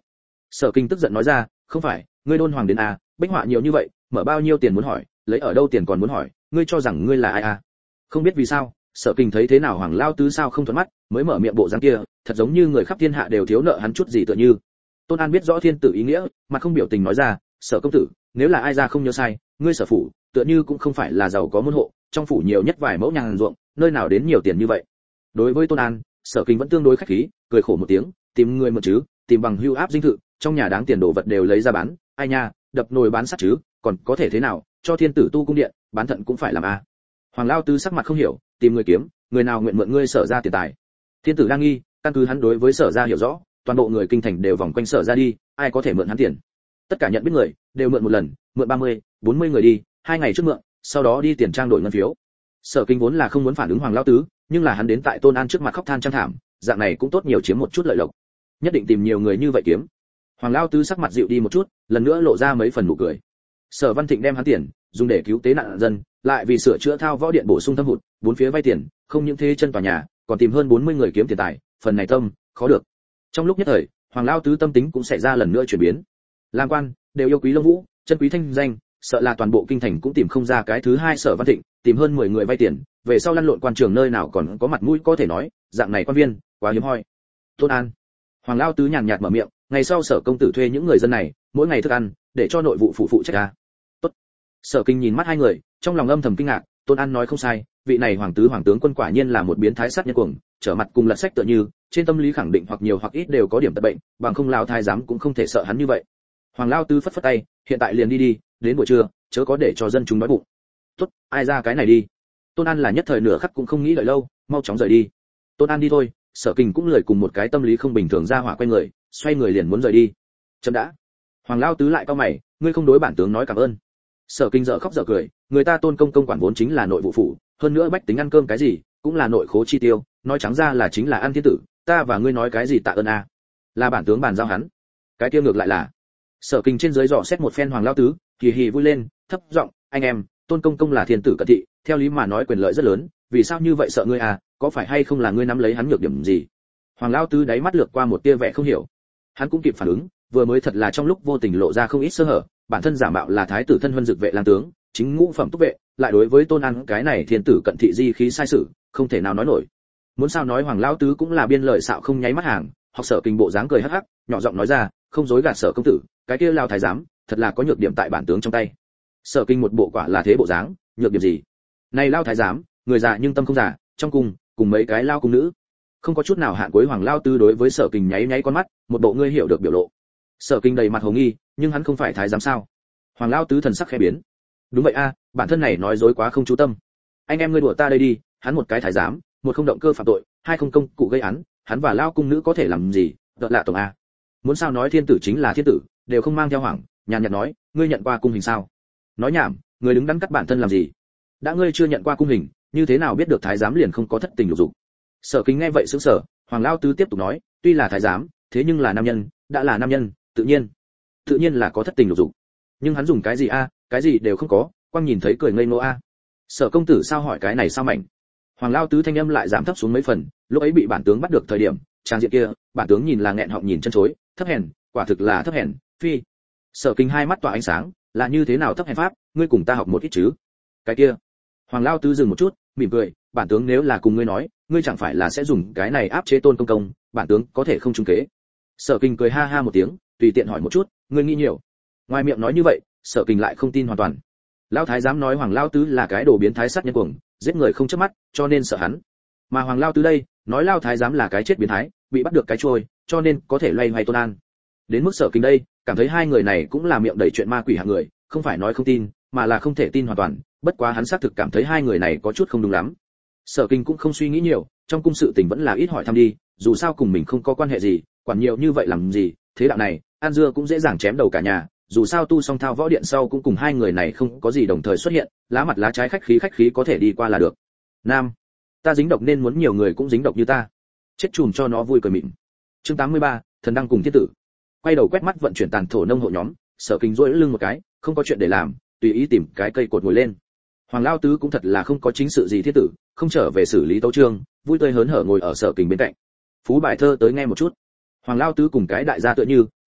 Sở Kinh tức giận nói ra, không phải, ngươi đôn hoàng đến à, bích họa nhiều như vậy, mở bao nhiêu tiền muốn hỏi, lấy ở đâu tiền còn muốn hỏi, ngươi cho rằng ngươi là ai à? Không biết vì sao, Sở Kinh thấy thế nào Hoàng Lao Tứ sao không thuận mắt, mới mở miệng bộ dáng kia, thật giống như người khắp thiên hạ đều thiếu nợ hắn chút gì tựa như. Tôn An biết rõ thiên tử ý nghĩa, mặt không biểu tình nói ra, Sở công tử, nếu là ai ra không nhớ sai, ngươi Sở phủ, tựa như cũng không phải là giàu có môn hộ, trong phủ nhiều nhất vài mẫu nhàn ruộng, nơi nào đến nhiều tiền như vậy. Đối với Tôn An, Sở Kinh vẫn tương đối khách khí, cười khổ một tiếng, tìm người mượn chứ, tìm bằng hưu áp dinh thự, trong nhà đáng tiền đồ vật đều lấy ra bán, ai nha, đập nồi bán sắt chứ, còn có thể thế nào, cho thiên tử tu cung điện, bán thận cũng phải làm a. Hoàng Lao Tứ sắc mặt không hiểu, tìm người kiếm, người nào nguyện mượn ngươi Sở ra tiền tài. Thiên tử đang nghi, căn cứ hắn đối với Sở ra hiểu rõ, toàn bộ người kinh thành đều vòng quanh Sở ra đi, ai có thể mượn hắn tiền. Tất cả nhận biết người, đều mượn một lần, mượn 30, 40 người đi, 2 ngày trước mượn, sau đó đi tiền trang đổi ngân phiếu. Sở Kinh vốn là không muốn phản ứng Hoàng Lao Tứ, nhưng là hắn đến tại Tôn An trước mặt khóc than trang thảm, dạng này cũng tốt nhiều chiếm một chút lợi lộc. Nhất định tìm nhiều người như vậy kiếm. Hoàng Lao Tứ sắc mặt dịu đi một chút, lần nữa lộ ra mấy phần nụ cười. Sở Văn Thịnh đem hắn tiền dùng để cứu tế nạn dân, lại vì sửa chữa thao võ điện bổ sung thâm hụt, bốn phía vay tiền, không những thế chân tòa nhà, còn tìm hơn 40 người kiếm tiền tài, phần này tâm khó được. Trong lúc nhất thời, Hoàng Lao Tứ tâm tính cũng xảy ra lần nữa chuyển biến. Làm quan đều yêu quý lông vũ, chân quý thanh danh, sợ là toàn bộ kinh thành cũng tìm không ra cái thứ hai Sở Văn Thịnh, tìm hơn 10 người vay tiền, về sau lăn lộn quan trường nơi nào còn có mặt mũi có thể nói, dạng này quan viên quá hiếm hoi. Tôn An. Hoàng Lao Tứ nhàn nhạt mở miệng, ngày sau Sở công tử thuê những người dân này, mỗi ngày thức ăn, để cho nội vụ phụ phụ trách a. Tốt. Sở Kinh nhìn mắt hai người, trong lòng âm thầm kinh ngạc, Tôn An nói không sai, vị này hoàng tướng quân quả nhiên là một biến thái sát nhân cuồng, trở mặt cùng lật sách tựa như, trên tâm lý khẳng định hoặc nhiều hoặc ít đều có điểm tật bệnh, bằng không lao thái giám cũng không thể sợ hắn như vậy. Hoàng Lao Tứ phất phất tay, hiện tại liền đi đi, đến buổi trưa, chớ có để cho dân chúng đói bụng. Tốt, ai ra cái này đi. Tôn An là nhất thời nửa khắc cũng không nghĩ đợi lâu, mau chóng rời đi. Tôn An đi thôi, Sở Kinh cũng lười cùng một cái tâm lý không bình thường ra hỏa quay người, xoay người liền muốn rời đi. Chậm đã. Hoàng Lao Tứ lại cau mày, ngươi không đối bản tướng nói cảm ơn. Sở Kinh dở khóc dở cười, người ta Tôn công công quản vốn chính là nội vụ phủ, hơn nữa bách tính ăn cơm cái gì, cũng là nội khố chi tiêu, nói trắng ra là chính là ăn thiên tử, ta và ngươi nói cái gì tạ ơn a? Là bản tướng bàn giao hắn. Cái kia ngược lại là. Sở Kinh trên dưới dò xét một phen Hoàng Lao Tứ, hì hì vui lên, thấp giọng, anh em, Tôn công công là thiên tử cận thị, theo lý mà nói quyền lợi rất lớn, vì sao như vậy sợ ngươi à, có phải hay không là ngươi nắm lấy hắn nhược điểm gì? Hoàng Lao Tứ đáy mắt lướt qua một tia vẻ không hiểu. Hắn cũng kịp phản ứng, vừa mới thật là trong lúc vô tình lộ ra không ít sơ hở, bản thân giả mạo là thái tử thân huân dực vệ lang tướng, chính ngũ phẩm túc vệ, lại đối với Tôn An cái này thiên tử cận thị di khí sai sử, không thể nào nói nổi. Muốn sao nói Hoàng Lao Tứ cũng là biên lời xạo không nháy mắt hàng, học Sở Kinh bộ dáng cười hắc hắc, nhỏ giọng nói ra, không dối gạt Sở công tử, cái kia lao thái giám, thật là có nhược điểm tại bản tướng trong tay. Sở Kinh một bộ quả là thế bộ dáng, nhược điểm gì? Này lao thái giám, người già nhưng tâm không già, trong cung, cùng mấy cái lao cung nữ. Không có chút nào hạn cuối Hoàng Lao Tứ đối với Sở Kinh nháy nháy con mắt, một bộ ngươi hiểu được biểu lộ. Sở Kinh đầy mặt hồ nghi, nhưng hắn không phải thái giám sao? Hoàng Lao Tứ thần sắc khẽ biến. Đúng vậy a, bản thân này nói dối quá không chú tâm. Anh em ngươi đùa ta đây đi, hắn một cái thái giám, một không động cơ phạm tội, hai không công cụ gây án, hắn và lao cung nữ có thể làm gì? Đợt lạ tổng a. Muốn sao nói thiên tử chính là thiên tử, đều không mang theo hoàng, nhàn nhạt nói, ngươi nhận qua cung hình sao? Nói nhảm, người đứng đắn cắt bản thân làm gì? Đã ngươi chưa nhận qua cung hình, như thế nào biết được thái giám liền không có thất tình lục dục? Sở Kinh nghe vậy sững sờ, Hoàng Lao Tứ tiếp tục nói, tuy là thái giám, thế nhưng là nam nhân, đã là nam nhân, tự nhiên là có thất tình lục dục. Nhưng hắn dùng cái gì a? Cái gì đều không có, quang nhìn thấy cười ngây ngô a. Sở công tử sao hỏi cái này sao mảnh? Hoàng Lao Tứ thanh âm lại giảm thấp xuống mấy phần, lúc ấy bị bản tướng bắt được thời điểm, trang diện kia, bản tướng nhìn là nghẹn họng nhìn chân chối, thấp hèn, quả thực là thấp hèn, phi. Sở Kinh hai mắt tỏa ánh sáng, là như thế nào thấp hèn pháp, ngươi cùng ta học một ít chứ? Cái kia. Hoàng Lao Tứ dừng một chút, mỉm cười, bản tướng nếu là cùng ngươi nói, ngươi chẳng phải là sẽ dùng cái này áp chế Tôn công công, bản tướng có thể không trúng kế. Sở Kinh cười ha ha một tiếng, tùy tiện hỏi một chút, ngươi nghĩ nhiều. Ngoài miệng nói như vậy, Sở Kinh lại không tin hoàn toàn. Lão thái giám nói Hoàng Lao Tứ là cái đồ biến thái sát nhân cuồng, giết người không chớp mắt, cho nên sợ hắn. Mà Hoàng Lao Tứ đây, nói Lao thái giám là cái chết biến thái, bị bắt được cái trôi, cho nên có thể loay hoay Tôn An. Đến mức Sở Kinh đây, cảm thấy hai người này cũng là miệng đầy chuyện ma quỷ hạng người, không phải nói không tin, mà là không thể tin hoàn toàn, bất quá hắn xác thực cảm thấy hai người này có chút không đúng lắm. Sở Kinh cũng không suy nghĩ nhiều, trong cung sự tình vẫn là ít hỏi thăm đi, dù sao cùng mình không có quan hệ gì, quản nhiều như vậy làm gì, thế đạo này, ăn dưa cũng dễ dàng chém đầu cả nhà, dù sao tu xong thao võ điện sau cũng cùng hai người này không có gì đồng thời xuất hiện, lá mặt lá trái khách khí có thể đi qua là được. Nam, ta dính độc nên muốn nhiều người cũng dính độc như ta. Chết chùm cho nó vui cười mịn. Chương 83, thần đăng cùng thiên tử. Quay đầu quét mắt vận chuyển tàn thổ nông hộ nhóm, Sở Kinh duỗi lưng một cái, không có chuyện để làm, tùy ý tìm cái cây cột ngồi lên. Hoàng Lao Tứ cũng thật là không có chính sự gì thiết tử, không trở về xử lý tấu chương, vui tươi hớn hở ngồi ở Sở Kinh bên cạnh. Phú bài thơ tới nghe một chút. Hoàng Lao Tứ cùng cái đại gia tựa như,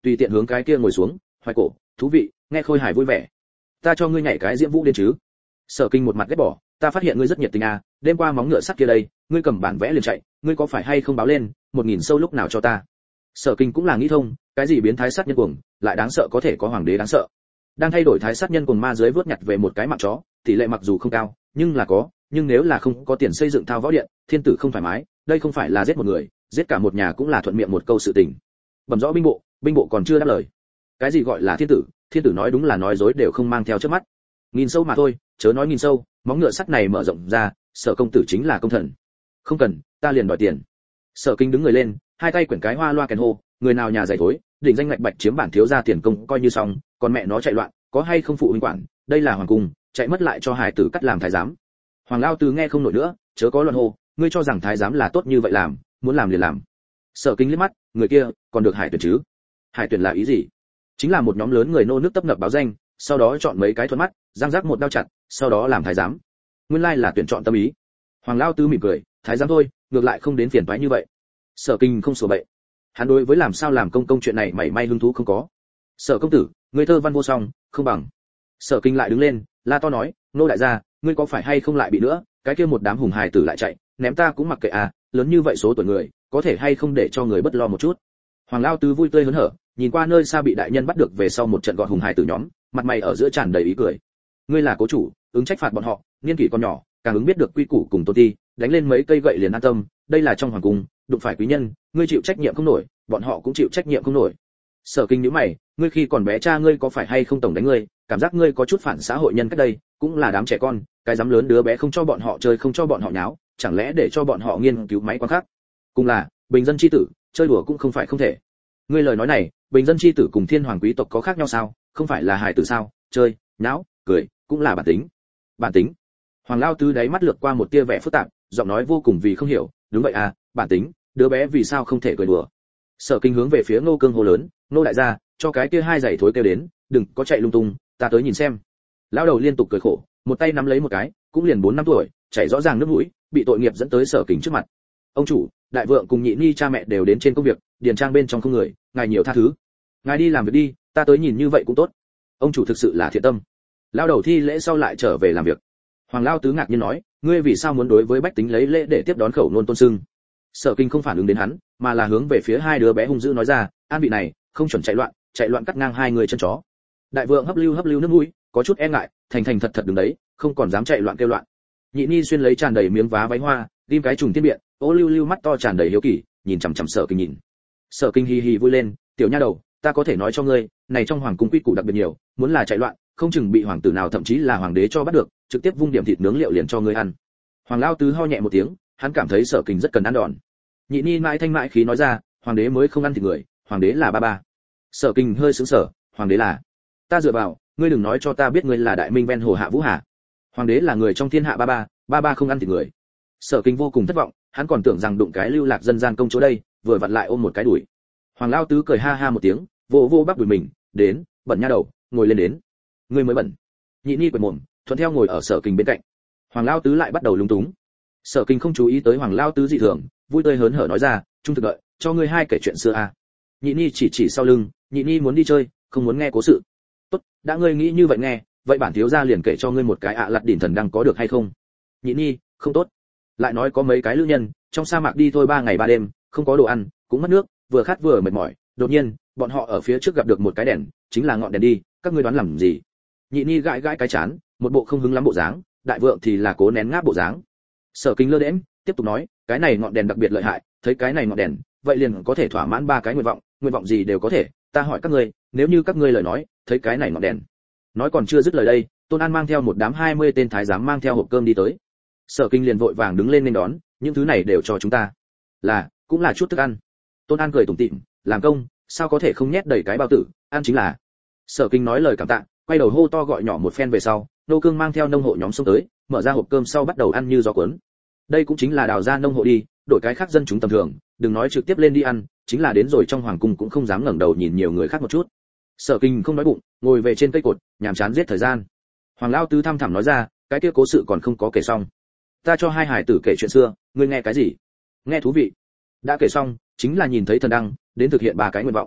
tùy tiện hướng cái kia ngồi xuống, hoài cổ, thú vị, nghe khôi hài vui vẻ. Ta cho ngươi nhảy cái diễm vũ đến chứ? Sở Kinh một mặt ghét bỏ, ta phát hiện ngươi rất nhiệt tình à, đêm qua móng ngựa sắt kia đây, ngươi cầm bản vẽ liền chạy, ngươi có phải hay không báo lên, 1000 sâu lúc nào cho ta? Sở Kinh cũng là nghĩ thông, cái gì biến thái sát nhân cuồng, lại đáng sợ có thể có hoàng đế đáng sợ. Đang thay đổi thái sát nhân cuồng ma dưới vớt nhặt về một cái mạng chó, tỷ lệ mặc dù không cao, nhưng là có, nhưng nếu là không có tiền xây dựng thao võ điện, thiên tử không thoải mái, đây không phải là giết một người, giết cả một nhà cũng là thuận miệng một câu sự tình. Bẩm rõ binh bộ còn chưa đáp lời. Cái gì gọi là thiên tử nói đúng là nói dối đều không mang theo trước mắt. 1000 sâu mà thôi, chớ nói 1000 sâu, móng ngựa sắt này mở rộng ra, Sở công tử chính là công thần. Không cần, ta liền đòi tiền. Sở Kinh đứng người lên, hai tay quyển cái hoa loa kèn hô, người nào nhà dạy thối, đỉnh danh ngạch bạch chiếm bản thiếu gia tiền công coi như xong, còn mẹ nó chạy loạn, có hay không phụ huynh quản, đây là hoàng cung, chạy mất lại cho hài tử cắt làm thái giám. Hoàng lao tứ nghe không nổi nữa, chớ có loạn hô, ngươi cho rằng thái giám là tốt như vậy làm, muốn làm liền làm. Sở Kinh liếc mắt, người kia còn được hải tuyển chứ? Hải tuyển là ý gì? Chính là một nhóm lớn người nô nước tấp nập báo danh, sau đó chọn mấy cái thuận mắt, giang giác một đao chặt, sau đó làm thái giám. Nguyên lai là tuyển chọn tâm ý. Hoàng lao tứ mỉm cười, thái giám thôi, ngược lại không đến phiền toái như vậy. Sở Kinh không sửa bậy. Hắn đối với làm sao làm công chuyện này mảy may hứng thú không có. Sở công tử, người thơ văn vô song, không bằng. Sở Kinh lại đứng lên, la to nói, nô đại gia, ngươi có phải hay không lại bị nữa, cái kia một đám hùng hài tử lại chạy, ném ta cũng mặc kệ à, lớn như vậy số tuổi người, có thể hay không để cho người bất lo một chút. Hoàng lao tứ vui tươi hớn hở, nhìn qua nơi xa bị đại nhân bắt được về sau một trận gọn hùng hài tử nhóm, mặt mày ở giữa tràn đầy ý cười. Ngươi là cố chủ, ứng trách phạt bọn họ, niên kỷ còn nhỏ, càng ứng biết được quy củ cùng tôn ti, đánh lên mấy cây gậy liền an tâm, đây là trong hoàng cung, đụng phải quý nhân, ngươi chịu trách nhiệm không nổi, bọn họ cũng chịu trách nhiệm không nổi. Sở Kinh nhíu mày, ngươi khi còn bé cha ngươi có phải hay không tổng đánh ngươi, cảm giác ngươi có chút phản xã hội nhân cách đây, cũng là đám trẻ con, cái dám lớn đứa bé không cho bọn họ chơi không cho bọn họ nháo, chẳng lẽ để cho bọn họ nghiên cứu máy quan khác? Cùng là bình dân chi tử, chơi đùa cũng không phải không thể. Ngươi lời nói này, bình dân chi tử cùng thiên hoàng quý tộc có khác nhau sao? Không phải là hài tử sao? Chơi, nháo, cười, cũng là bản tính. Bản tính? Hoàng lao tứ đáy mắt lướt qua một tia vẻ phức tạp, giọng nói vô cùng vì không hiểu, đúng vậy à, bản tính, đứa bé vì sao không thể cười đùa? Sở Kinh hướng về phía Ngô Cương hô lớn, Ngô đại gia, cho cái kia hai giày thối kêu đến, đừng có chạy lung tung, ta tới nhìn xem. Lão đầu liên tục cười khổ, một tay nắm lấy một cái, cũng liền 4 năm tuổi, chảy rõ ràng nước mũi, bị tội nghiệp dẫn tới Sở Kinh trước mặt. Ông chủ, đại vượng cùng nhị ni cha mẹ đều đến trên công việc, điền trang bên trong không người, ngài nhiều tha thứ. Ngài đi làm việc đi, ta tới nhìn như vậy cũng tốt. Ông chủ thực sự là thiện tâm. Lão đầu thi lễ sau lại trở về làm việc. Hoàng lao tứ ngạc nhiên nói, ngươi vì sao muốn đối với bách tính lấy lễ để tiếp đón khẩu nôn tôn sưng? Sở Kinh không phản ứng đến hắn, mà là hướng về phía hai đứa bé hung dữ nói ra, an vị này, không chuẩn chạy loạn cắt ngang hai người chân chó. Đại vượng hấp lưu nước mũi, có chút e ngại, thành thật đứng đấy, không còn dám chạy loạn kêu loạn. Nhị ni xuyên lấy tràn đầy miếng vá váy hoa, ghim cái trùng tiên biện, ô lưu mắt to tràn đầy hiếu kỳ, nhìn chằm chằm Sở Kinh nhìn. Sở Kinh hi hi vui lên, tiểu nha đầu, ta có thể nói cho ngươi, này trong hoàng cung quy củ đặc biệt nhiều, muốn là chạy loạn, không chừng bị hoàng tử nào thậm chí là hoàng đế cho bắt được, trực tiếp vung điểm thịt nướng liệu liền cho ngươi ăn. Hoàng lao tứ ho nhẹ một tiếng, hắn cảm thấy Sở Kinh rất cần ăn đòn. Nhị ni mãi thanh mãi khí nói ra, hoàng đế mới không ăn thịt người, hoàng đế là ba ba. Sở Kinh hơi sững sờ, hoàng đế là? Ta dựa vào, ngươi đừng nói cho ta biết ngươi là đại minh ven hồ hạ vũ hà. Hoàng đế là người trong thiên hạ ba ba không ăn thịt người. Sở Kinh vô cùng thất vọng, hắn còn tưởng rằng đụng cái lưu lạc dân gian công chỗ đây, vừa vặn lại ôm một cái đuổi. Hoàng lao tứ cười ha ha một tiếng, vô bắp đùi mình, đến, bẩn nha đầu, ngồi lên đến. Ngươi mới bẩn. Nhị ni quệt mồm, thuận theo ngồi ở Sở Kinh bên cạnh. Hoàng lao tứ lại bắt đầu lúng túng. Sở Kinh không chú ý tới Hoàng lao tứ dị thường, vui tươi hớn hở nói ra, trung thực đợi, cho ngươi hai kể chuyện xưa à. Nhị ni chỉ sau lưng, nhị ni muốn đi chơi, không muốn nghe cố sự. Tốt, đã ngươi nghĩ như vậy nghe, vậy bản thiếu gia liền kể cho ngươi một cái lặt đỉnh thần đang có được hay không? Nhị ni, không tốt. Lại nói có mấy cái lữ nhân, trong sa mạc đi thôi 3 ngày 3 đêm, không có đồ ăn, cũng mất nước, vừa khát vừa mệt mỏi, đột nhiên, bọn họ ở phía trước gặp được một cái đèn, chính là ngọn đèn đi, các ngươi đoán làm gì? Nhị ni gãi cái chán, một bộ không hứng lắm bộ dáng, đại vượng thì là cố nén ngáp bộ dáng. Sở Kinh lơ đễnh, tiếp tục nói, cái này ngọn đèn đặc biệt lợi hại, thấy cái này ngọn đèn, vậy liền có thể thỏa mãn 3 cái nguyện vọng gì đều có thể, ta hỏi các ngươi, nếu như các ngươi lời nói, thấy cái này ngọn đèn. Nói còn chưa dứt lời đây, Tôn An mang theo một đám 20 tên thái giám mang theo hộp cơm đi tới. Sở Kinh liền vội vàng đứng lên nên đón, những thứ này đều cho chúng ta. Cũng là chút thức ăn. Tôn An cười tủm tỉm, làm công, sao có thể không nhét đầy cái bao tử, ăn chính là. Sở Kinh nói lời cảm tạ, quay đầu hô to gọi nhỏ một phen về sau, nô cương mang theo nông hộ nhóm xông tới, mở ra hộp cơm sau bắt đầu ăn như gió cuốn. Đây cũng chính là đào ra nông hộ đi, đổi cái khác dân chúng tầm thường, đừng nói trực tiếp lên đi ăn, chính là đến rồi trong hoàng cung cũng không dám ngẩng đầu nhìn nhiều người khác một chút. Sở Kinh không nói bụng, ngồi về trên cây cột, nhàm chán giết thời gian. Hoàng lao tứ thăm thẳm nói ra, cái kia cố sự còn không có kể xong. Ta cho hai hải tử kể chuyện xưa, ngươi nghe cái gì? Nghe thú vị. Đã kể xong, chính là nhìn thấy thần đăng, đến thực hiện 3 cái nguyện vọng.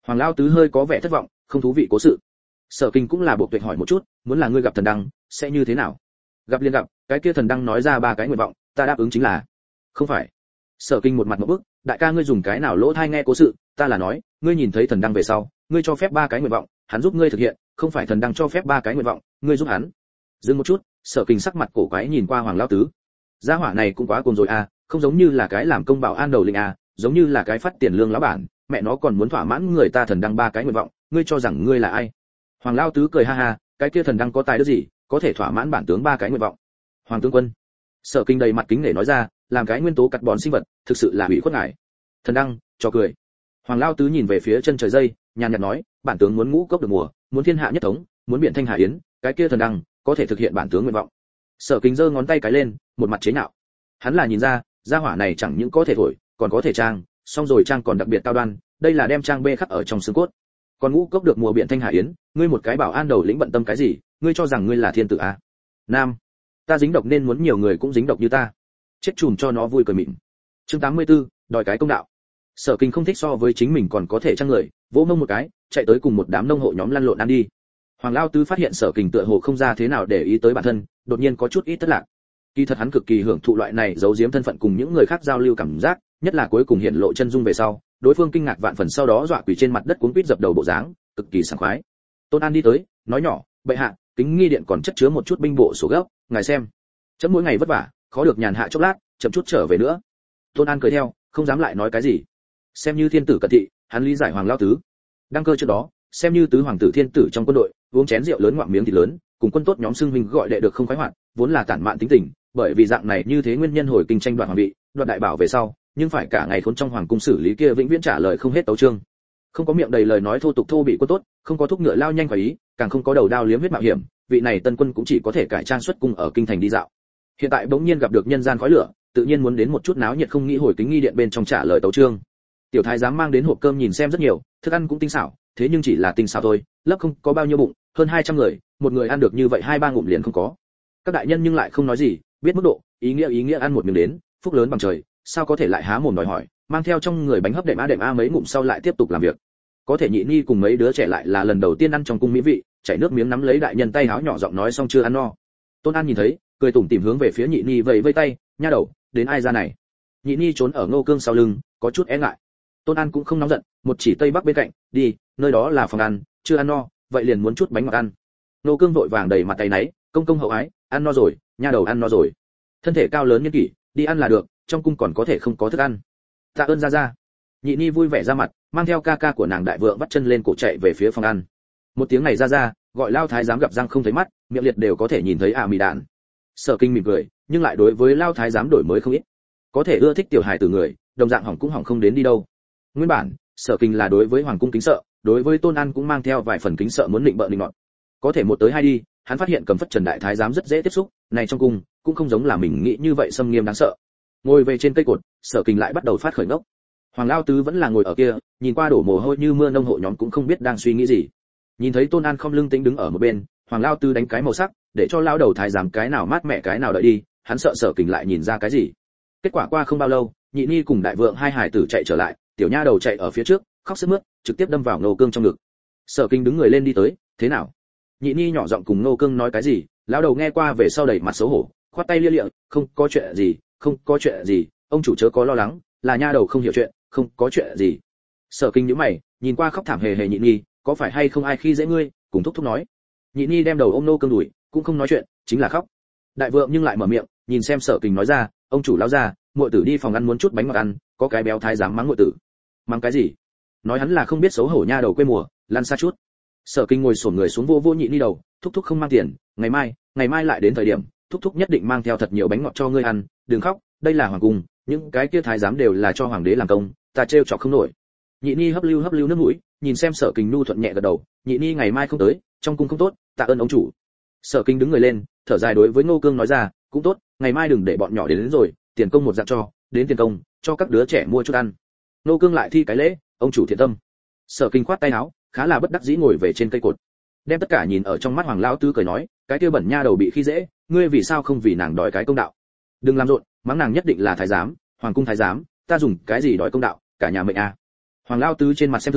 Hoàng lão tứ hơi có vẻ thất vọng, không thú vị cố sự. Sở Kinh cũng là buộc Tuệ hỏi một chút, muốn là ngươi gặp thần đăng, sẽ như thế nào? Gặp liền gặp, cái kia thần đăng nói ra 3 cái nguyện vọng, ta đáp ứng chính là. Không phải. Sở Kinh một mặt ngộp bức, đại ca ngươi dùng cái nào lỗ tai nghe cố sự, ta là nói, ngươi nhìn thấy thần đăng về sau, ngươi cho phép 3 cái nguyện vọng, hắn giúp ngươi thực hiện, không phải thần đăng cho phép 3 cái nguyện vọng, ngươi giúp hắn. Dừng một chút, Sở Kinh sắc mặt cổ quái nhìn qua Hoàng lão tứ. Gia hỏa này cũng quá cuồng rồi à, không giống như là cái làm công bảo an đầu lĩnh à, giống như là cái phát tiền lương lão bản, mẹ nó còn muốn thỏa mãn người ta thần đăng 3 cái nguyện vọng, ngươi cho rằng ngươi là ai? Hoàng lão tứ cười ha ha, cái kia thần đăng có tài đức gì, có thể thỏa mãn bản tướng 3 cái nguyện vọng. Hoàng tướng quân. Sở Kinh đầy mặt kính nể nói ra, làm cái nguyên tố cắt bón sinh vật, thực sự là hủy khuất ngài. Thần đăng, cho cười. Hoàng lão tứ nhìn về phía chân trời dây, nhàn nhạt nói, bản tướng muốn ngũ cốc được mùa, muốn thiên hạ nhất thống, muốn biển thanh hà yến, cái kia thần đăng có thể thực hiện bản tướng nguyện vọng. Sở Kinh giơ ngón tay cái lên, một mặt chế nhạo. Hắn là nhìn ra, gia hỏa này chẳng những có thể thổi, còn có thể trang, xong rồi trang còn đặc biệt cao đoan, đây là đem trang bê khắc ở trong xương cốt. Còn ngũ cốc được mùa biển thanh hà yến, ngươi một cái bảo an đầu lĩnh bận tâm cái gì, ngươi cho rằng ngươi là thiên tử à? Nam, ta dính độc nên muốn nhiều người cũng dính độc như ta. Chết chùm cho nó vui cười mịn. Chương 84, đòi cái công đạo. Sở Kinh không thích so với chính mình còn có thể trang người, vỗ mông một cái, chạy tới cùng một đám nông hộ nhóm lăn lộn ăn đi. Hoàng lão tứ phát hiện Sở Kinh tựa hồ không ra thế nào để ý tới bản thân, đột nhiên có chút ít thất lạc. Kỳ thật hắn cực kỳ hưởng thụ loại này giấu giếm thân phận cùng những người khác giao lưu cảm giác, nhất là cuối cùng hiện lộ chân dung về sau, đối phương kinh ngạc vạn phần sau đó dọa quỳ trên mặt đất cuống quýt dập đầu bộ dáng, cực kỳ sảng khoái. Tôn An đi tới, nói nhỏ, bệ hạ, kính nghi điện còn chất chứa một chút binh bộ sổ gốc, ngài xem. Chấm mỗi ngày vất vả, khó được nhàn hạ chốc lát, chậm chút trở về nữa. Tôn An cười theo, không dám lại nói cái gì. Xem như thiên tử cận thị, hắn lý giải Hoàng lão tứ. Đăng cơ trước đó, xem như tứ hoàng tử thiên tử trong quân đội, uống chén rượu lớn ngoạm miếng thịt lớn, cùng quân tốt nhóm xưng huynh gọi đệ được không khoái hoạt, vốn là tản mạn tính tình, bởi vì dạng này như thế nguyên nhân hồi kinh tranh đoạt hoàng vị, đoạt đại bảo về sau, nhưng phải cả ngày khốn trong hoàng cung xử lý kia vĩnh viễn trả lời không hết tấu chương. Không có miệng đầy lời nói thô tục thô bị quân tốt, không có thúc ngựa lao nhanh khỏi ý, càng không có đầu đao liếm huyết mạo hiểm, vị này tân quân cũng chỉ có thể cải trang xuất cung ở kinh thành đi dạo. Hiện tại bỗng nhiên gặp được nhân gian khói lửa, tự nhiên muốn đến một chút náo nhiệt không nghĩ hồi kính nghi điện bên trong trả lời tấu chương. Tiểu thái giám mang đến hộp cơm nhìn xem rất nhiều, thức ăn cũng tinh xảo, thế nhưng chỉ là tinh xảo thôi, lấp không có bao nhiêu bụng, hơn 200 người, một người ăn được như vậy 2-3 ngụm liền không có. Các đại nhân nhưng lại không nói gì, biết mức độ, ý nghĩa ăn một miếng đến, phúc lớn bằng trời, sao có thể lại há mồm đòi hỏi, mang theo trong người bánh hấp đệm a mấy ngụm sau lại tiếp tục làm việc. Có thể Nhị Ni cùng mấy đứa trẻ lại là lần đầu tiên ăn trong cung mỹ vị, chảy nước miếng nắm lấy đại nhân tay háo nhỏ giọng nói xong chưa ăn no. Tôn An nhìn thấy, cười tủm tỉm hướng về phía Nhị Ni vẫy vẫy tay, nha đầu, đến ai ra này. Nhị Ni trốn ở Ngô Cương sau lưng, có chút e ngại. Tôn An cũng không nóng giận, một chỉ tây bắc bên cạnh, đi, nơi đó là phòng ăn, chưa ăn no, vậy liền muốn chút bánh ngọt ăn. Ngô Cương vội vàng đầy mặt tay náy, công công hậu ái, ăn no rồi, nha đầu ăn no rồi. Thân thể cao lớn nhân kỷ, đi ăn là được, trong cung còn có thể không có thức ăn. Tạ ơn ra ra. Nhị Ni vui vẻ ra mặt, mang theo ca ca của nàng đại vượng vắt chân lên cổ chạy về phía phòng ăn. Một tiếng này ra, gọi Lao thái giám gặp răng không thấy mắt, miệng liệt đều có thể nhìn thấy mì đạn. Sở Kinh mỉm cười, nhưng lại đối với Lao thái giám đổi mới không ít. Có thể ưa thích tiểu hài từ người, đồng dạng hỏng cũng hỏng không đến đi đâu. Nguyên bản, Sở Kinh là đối với hoàng cung kính sợ, đối với Tôn An cũng mang theo vài phần kính sợ muốn định bợ định nọt. Có thể một tới hai đi, hắn phát hiện Cầm Phất Trần đại thái giám rất dễ tiếp xúc, này trong cung cũng không giống là mình nghĩ như vậy xâm nghiêm đáng sợ. Ngồi về trên cây cột, Sở Kinh lại bắt đầu phát khởi ngốc. Hoàng Lao tứ vẫn là ngồi ở kia, nhìn qua đổ mồ hôi như mưa nông hộ nhóm cũng không biết đang suy nghĩ gì. Nhìn thấy Tôn An không lưng tĩnh đứng ở một bên, Hoàng Lao tứ đánh cái màu sắc, để cho lao đầu thái giám cái nào mát mẹ cái nào đợi đi, hắn sợ Sở Kinh lại nhìn ra cái gì. Kết quả qua không bao lâu, Nhị Ni cùng đại vượng hai hải tử chạy trở lại, tiểu nha đầu chạy ở phía trước, khóc sướt mướt, trực tiếp đâm vào Ngô Cương trong ngực. Sở Kinh đứng người lên đi tới, thế nào? Nhị Ni nhỏ giọng cùng Ngô Cương nói cái gì, lão đầu nghe qua về sau đầy mặt xấu hổ, khoát tay lia lịa, không có chuyện gì, không có chuyện gì, ông chủ chớ có lo lắng, là nha đầu không hiểu chuyện, không có chuyện gì. Sở Kinh nhíu mày, nhìn qua khóc thảm hề hề Nhị Ni, có phải hay không ai khi dễ ngươi, cùng thúc thúc nói. Nhị Ni đem đầu ôm Ngô Cương đùi, cũng không nói chuyện, chính là khóc. Đại vượng nhưng lại mở miệng, nhìn xem Sở Kinh nói ra, ông chủ lão gia, muội tử đi phòng ăn muốn chút bánh ngọt ăn, có cái béo thái giám mắng muội tử. Mắng cái gì? Nói hắn là không biết xấu hổ nha đầu quê mùa, lăn xa chút. Sở Kinh ngồi xổm người xuống vô vô Nhị Ni đầu, thúc thúc không mang tiền, ngày mai lại đến thời điểm, thúc thúc nhất định mang theo thật nhiều bánh ngọt cho ngươi ăn, đừng khóc, đây là hoàng cung, những cái kia thái giám đều là cho hoàng đế làm công, ta trêu chọc không nổi. Nhị Ni hấp lưu nước mũi, nhìn xem Sở Kinh nu thuận nhẹ gật đầu, Nhị Ni ngày mai không tới, trong cung không tốt, tạ ơn ông chủ. Sở Kinh đứng người lên, thở dài đối với Ngô Cương nói ra, cũng tốt, ngày mai đừng để bọn nhỏ đến rồi, tiền công một dạng cho, đến tiền công, cho các đứa trẻ mua chút ăn. Ngô Cương lại thi cái lễ, ông chủ thiện tâm. Sở Kinh khoát tay áo, khá là bất đắc dĩ ngồi về trên cây cột. Đem tất cả nhìn ở trong mắt Hoàng lão tứ cười nói, cái kia bẩn nha đầu bị khi dễ, ngươi vì sao không vì nàng đòi cái công đạo? Đừng làm rộn, mắng nàng nhất định là thái giám, hoàng cung thái giám, ta dùng cái gì đòi công đạo, cả nhà mệnh à. Hoàng lão tứ trên mặt xem thường,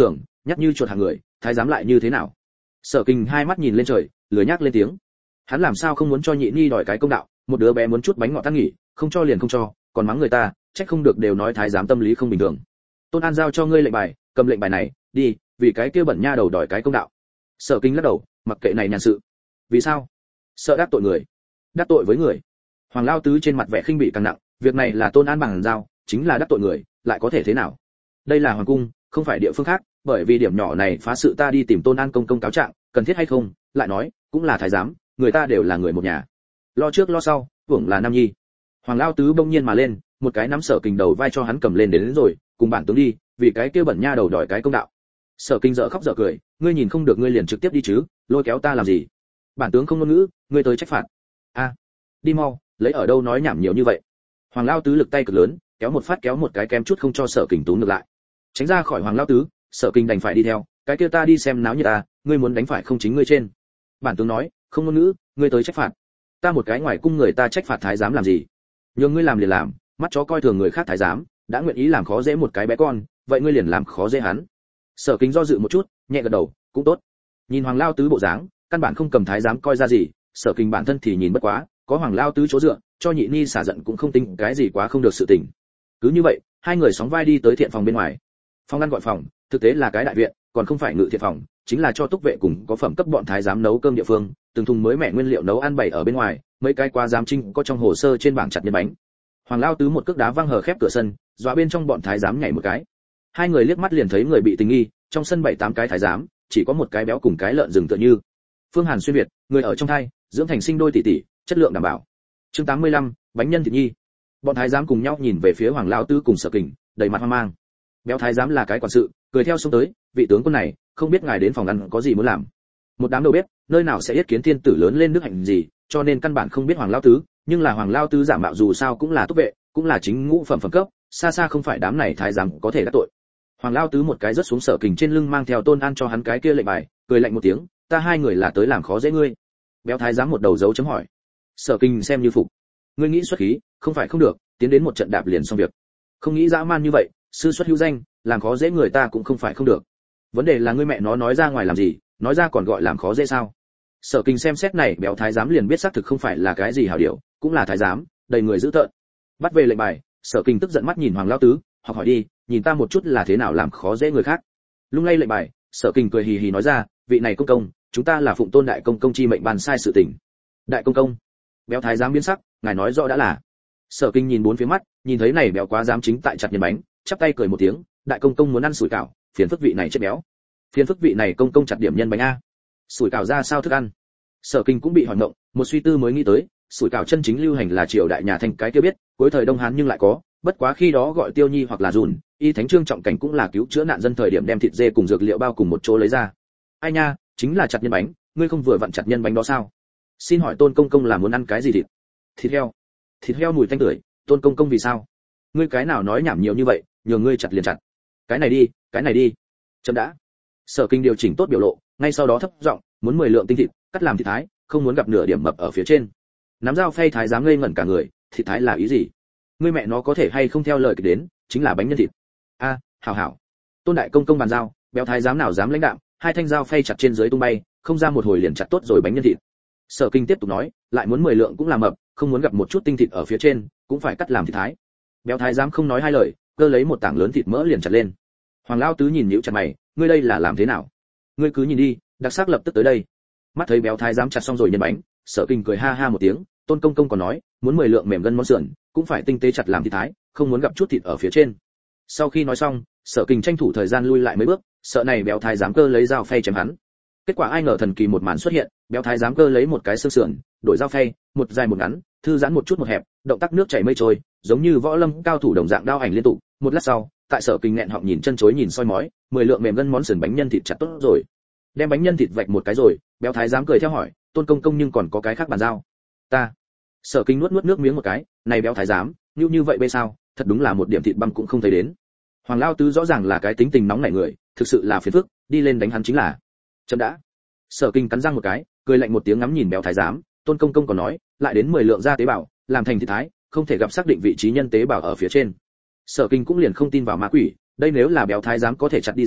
nhắc như chuột hàng người, thái giám lại như thế nào? Sở Kình hai mắt nhìn lên trời, lười nhắc lên tiếng. Hắn làm sao không muốn cho Nhị Nhi đòi cái công đạo, một đứa bé muốn chút bánh ngọt tan nghỉ, không cho liền không cho, còn mắng người ta, trách không được đều nói thái giám tâm lý không bình thường. Tôn An giao cho ngươi lệnh bài, cầm lệnh bài này, đi, vì cái kia bẩn nha đầu đòi cái công đạo. Sở Kinh lắc đầu, mặc kệ này nhàn sự. Vì sao? Sợ đắc tội người. Đắc tội với người. Hoàng Lao Tứ trên mặt vẻ khinh bỉ càng nặng, việc này là Tôn An bằng giao, chính là đắc tội người, lại có thể thế nào? Đây là hoàng cung, không phải địa phương khác, bởi vì điểm nhỏ này phá sự ta đi tìm Tôn An công công cáo trạng, cần thiết hay không? Lại nói, cũng là thái giám, người ta đều là người một nhà. Lo trước lo sau, hưởng là nam nhi. Hoàng Lao Tứ bỗng nhiên mà lên, một cái nắm Sở Kình đầu vai cho hắn cầm lên đến rồi, cùng bản tướng đi, vì cái kia bẩn nha đầu đòi cái công đạo. Sở Kinh dở khóc dở cười, ngươi nhìn không được ngươi liền trực tiếp đi chứ, lôi kéo ta làm gì? Bản tướng không ngôn ngữ, ngươi tới trách phạt. A, đi mau, lấy ở đâu nói nhảm nhiều như vậy? Hoàng Lao Tứ lực tay cực lớn, kéo một phát kéo một cái kém chút không cho Sở Kình túm ngược lại. Tránh ra khỏi Hoàng Lao Tứ, Sở Kinh đành phải đi theo, cái kia ta đi xem náo nhiệt ta, ngươi muốn đánh phải không chính ngươi trên. Bản tướng nói, không ngôn ngữ, ngươi tới trách phạt. Ta một cái ngoài cung người ta trách phạt thái giám làm gì? Nhưng ngươi làm liền làm, mắt chó coi thường người khác thái giám, đã nguyện ý làm khó dễ một cái bé con, vậy ngươi liền làm khó dễ hắn. Sở Kính do dự một chút, nhẹ gật đầu, cũng tốt. Nhìn Hoàng Lao Tứ bộ dáng, căn bản không cầm thái giám coi ra gì, Sở Kính bản thân thì nhìn bất quá, có Hoàng Lao Tứ chỗ dựa, cho Nhị Ni xả giận cũng không tính cái gì quá không được sự tình. Cứ như vậy, hai người sóng vai đi tới thiện phòng bên ngoài. Phòng ăn gọi phòng, thực tế là cái đại viện, còn không phải ngự thiện phòng, chính là cho túc vệ cùng có phẩm cấp bọn thái giám nấu cơm địa phương, từng thùng mới mẻ nguyên liệu nấu ăn bày ở bên ngoài, mấy cái qua giám trinh có trong hồ sơ trên bảng chặt nhân bánh. Hoàng Lao Tứ một cước đá văng hờ khép cửa sân, dọa bên trong bọn thái giám nhảy một cái. Hai người liếc mắt liền thấy người bị tình nghi, trong sân 7-8 cái thái giám, chỉ có một cái béo cùng cái lợn rừng tựa như. Phương Hàn xuyên việt, người ở trong thai, dưỡng thành sinh đôi tỷ tỷ, chất lượng đảm bảo. Chương 85, bánh nhân thịt nhi. Bọn thái giám cùng nhau nhìn về phía Hoàng Lao Tứ cùng Sở Kình, đầy mặt hoang mang. Béo thái giám là cái quản sự, cười theo xuống tới, vị tướng quân này, không biết ngài đến phòng ăn có gì muốn làm. Một đám đầu bếp, nơi nào sẽ yết kiến thiên tử lớn lên đức hạnh gì, cho nên căn bản không biết Hoàng Lao Tứ, nhưng là Hoàng Lao Tứ giả mạo dù sao cũng là túc vệ, cũng là chính ngũ phẩm cấp, xa xa không phải đám này thái giám có thể đắc tội. Hoàng Lao Tứ một cái rớt xuống Sở Kình trên lưng mang theo Tôn An cho hắn cái kia lệnh bài, cười lạnh một tiếng, ta hai người là tới làm khó dễ ngươi. Béo thái giám một đầu dấu chấm hỏi. Sở Kình xem như phục. Ngươi nghĩ xuất khí, không phải không được, tiến đến một trận đạp liền xong việc. Không nghĩ dã man như vậy, sư xuất hữu danh, làm khó dễ người ta cũng không phải không được. Vấn đề là ngươi mẹ nó nói ra ngoài làm gì, nói ra còn gọi làm khó dễ sao? Sở Kình xem xét này béo thái giám liền biết xác thực không phải là cái gì hảo điệu, cũng là thái giám, đầy người dữ tợn. Bắt về lệnh bài, Sở Kình tức giận mắt nhìn Hoàng Lao Tứ, học hỏi đi, nhìn ta một chút là thế nào làm khó dễ người khác. Lung lay lệnh bài, Sở Kình cười hì hì nói ra, vị này công công, chúng ta là phụng Tôn đại công công chi mệnh bàn sai sự tình. Đại công công? Béo thái giám biến sắc, ngài nói rõ đã là. Sở Kình nhìn bốn phía mắt, nhìn thấy này béo quá dám chính tại chặt nhân bánh, chắp tay cười một tiếng, đại công công muốn ăn sủi cảo, phiền phức vị này chết béo. Phiền phức vị này công công chặt điểm nhân bánh a. Sủi cảo ra sao thức ăn? Sở Kình cũng bị hỏi ngộng, một suy tư mới nghĩ tới, sủi cảo chân chính lưu hành là triều đại nhà Thanh cái kia biết, cuối thời Đông Hán nhưng lại có, bất quá khi đó gọi Tiêu Nhi hoặc là Dùn, y thánh trương trọng cảnh cũng là cứu chữa nạn dân thời điểm đem thịt dê cùng dược liệu bao cùng một chỗ lấy ra. Ai nha, chính là chặt nhân bánh, ngươi không vừa vặn chặt nhân bánh đó sao? Xin hỏi Tôn công công là muốn ăn cái gì thịt? Thịt heo. Thịt heo mùi tanh tưởi, Tôn công công vì sao? Ngươi cái nào nói nhảm nhiều như vậy, nhờ ngươi chặt liền chặt. Cái này đi, cái này đi. Chấm đã. Sở Kinh điều chỉnh tốt biểu lộ, ngay sau đó thấp giọng, muốn 10 lượng tinh thịt, cắt làm thịt thái, không muốn gặp nửa điểm mập ở phía trên. Nắm dao phay thái dám ngây ngẩn cả người, thịt thái là ý gì? Ngươi mẹ nó có thể hay không theo lời kịch đến, chính là bánh nhân thịt. A, hảo hảo. Tôn đại công công bàn dao, béo thái dám nào dám lãnh đạm, hai thanh dao phay chặt trên dưới tung bay, không ra một hồi liền chặt tốt rồi bánh nhân thịt. Sở Kinh tiếp tục nói, lại muốn 10 lượng cũng là mập, không muốn gặp một chút tinh thịt ở phía trên, cũng phải cắt làm thịt thái. Béo thái dám không nói hai lời, cơ lấy một tảng lớn thịt mỡ liền chặt lên. Hoàng Lao Tứ nhìn nhíu chặt mày, ngươi đây là làm thế nào? Ngươi cứ nhìn đi, đặc sắc lập tức tới đây. Mắt thấy béo thái dám chặt xong rồi nhân bánh, Sở Kinh cười ha ha một tiếng, Tôn công công còn nói, muốn 10 lượng mềm gân món sườn, cũng phải tinh tế chặt làm thịt thái, không muốn gặp chút thịt ở phía trên. Sau khi nói xong, Sở Kinh tranh thủ thời gian lui lại mấy bước, sợ này béo thái dám cơ lấy dao phay chém hắn. Kết quả ai ngờ thần kỳ một màn xuất hiện, béo thái dám cơ lấy một cái xương sườn, đổi dao phay, một dài một ngắn, thư giãn một chút một hẹp, động tác nước chảy mây trôi, giống như võ lâm cao thủ đồng dạng đao ảnh liên tục. Một lát sau, tại Sở Kinh nghẹn họng nhìn chân chối nhìn soi mói, 10 lượng mềm gân món sườn bánh nhân thịt chặt tốt rồi. Đem bánh nhân thịt vạch một cái rồi, béo thái dám cười theo hỏi, Tôn công công nhưng còn có cái khác bàn giao. Ta. Sở Kinh nuốt nước miếng một cái, này béo thái dám, như vậy bây sao, thật đúng là một điểm thịt băm cũng không thấy đến. Hoàng Lao Tứ rõ ràng là cái tính tình nóng nảy người, thực sự là phiền phức, đi lên đánh hắn chính là. Chậm đã. Sở Kinh cắn răng một cái, cười lạnh một tiếng ngắm nhìn béo thái giám, Tôn công công còn nói, lại đến 10 lượng ra tế bào, làm thành thịt thái, không thể gặp xác định vị trí nhân tế bào ở phía trên. Sở Kinh cũng liền không tin vào ma quỷ, đây nếu là béo thái giám có thể chặt đi ra,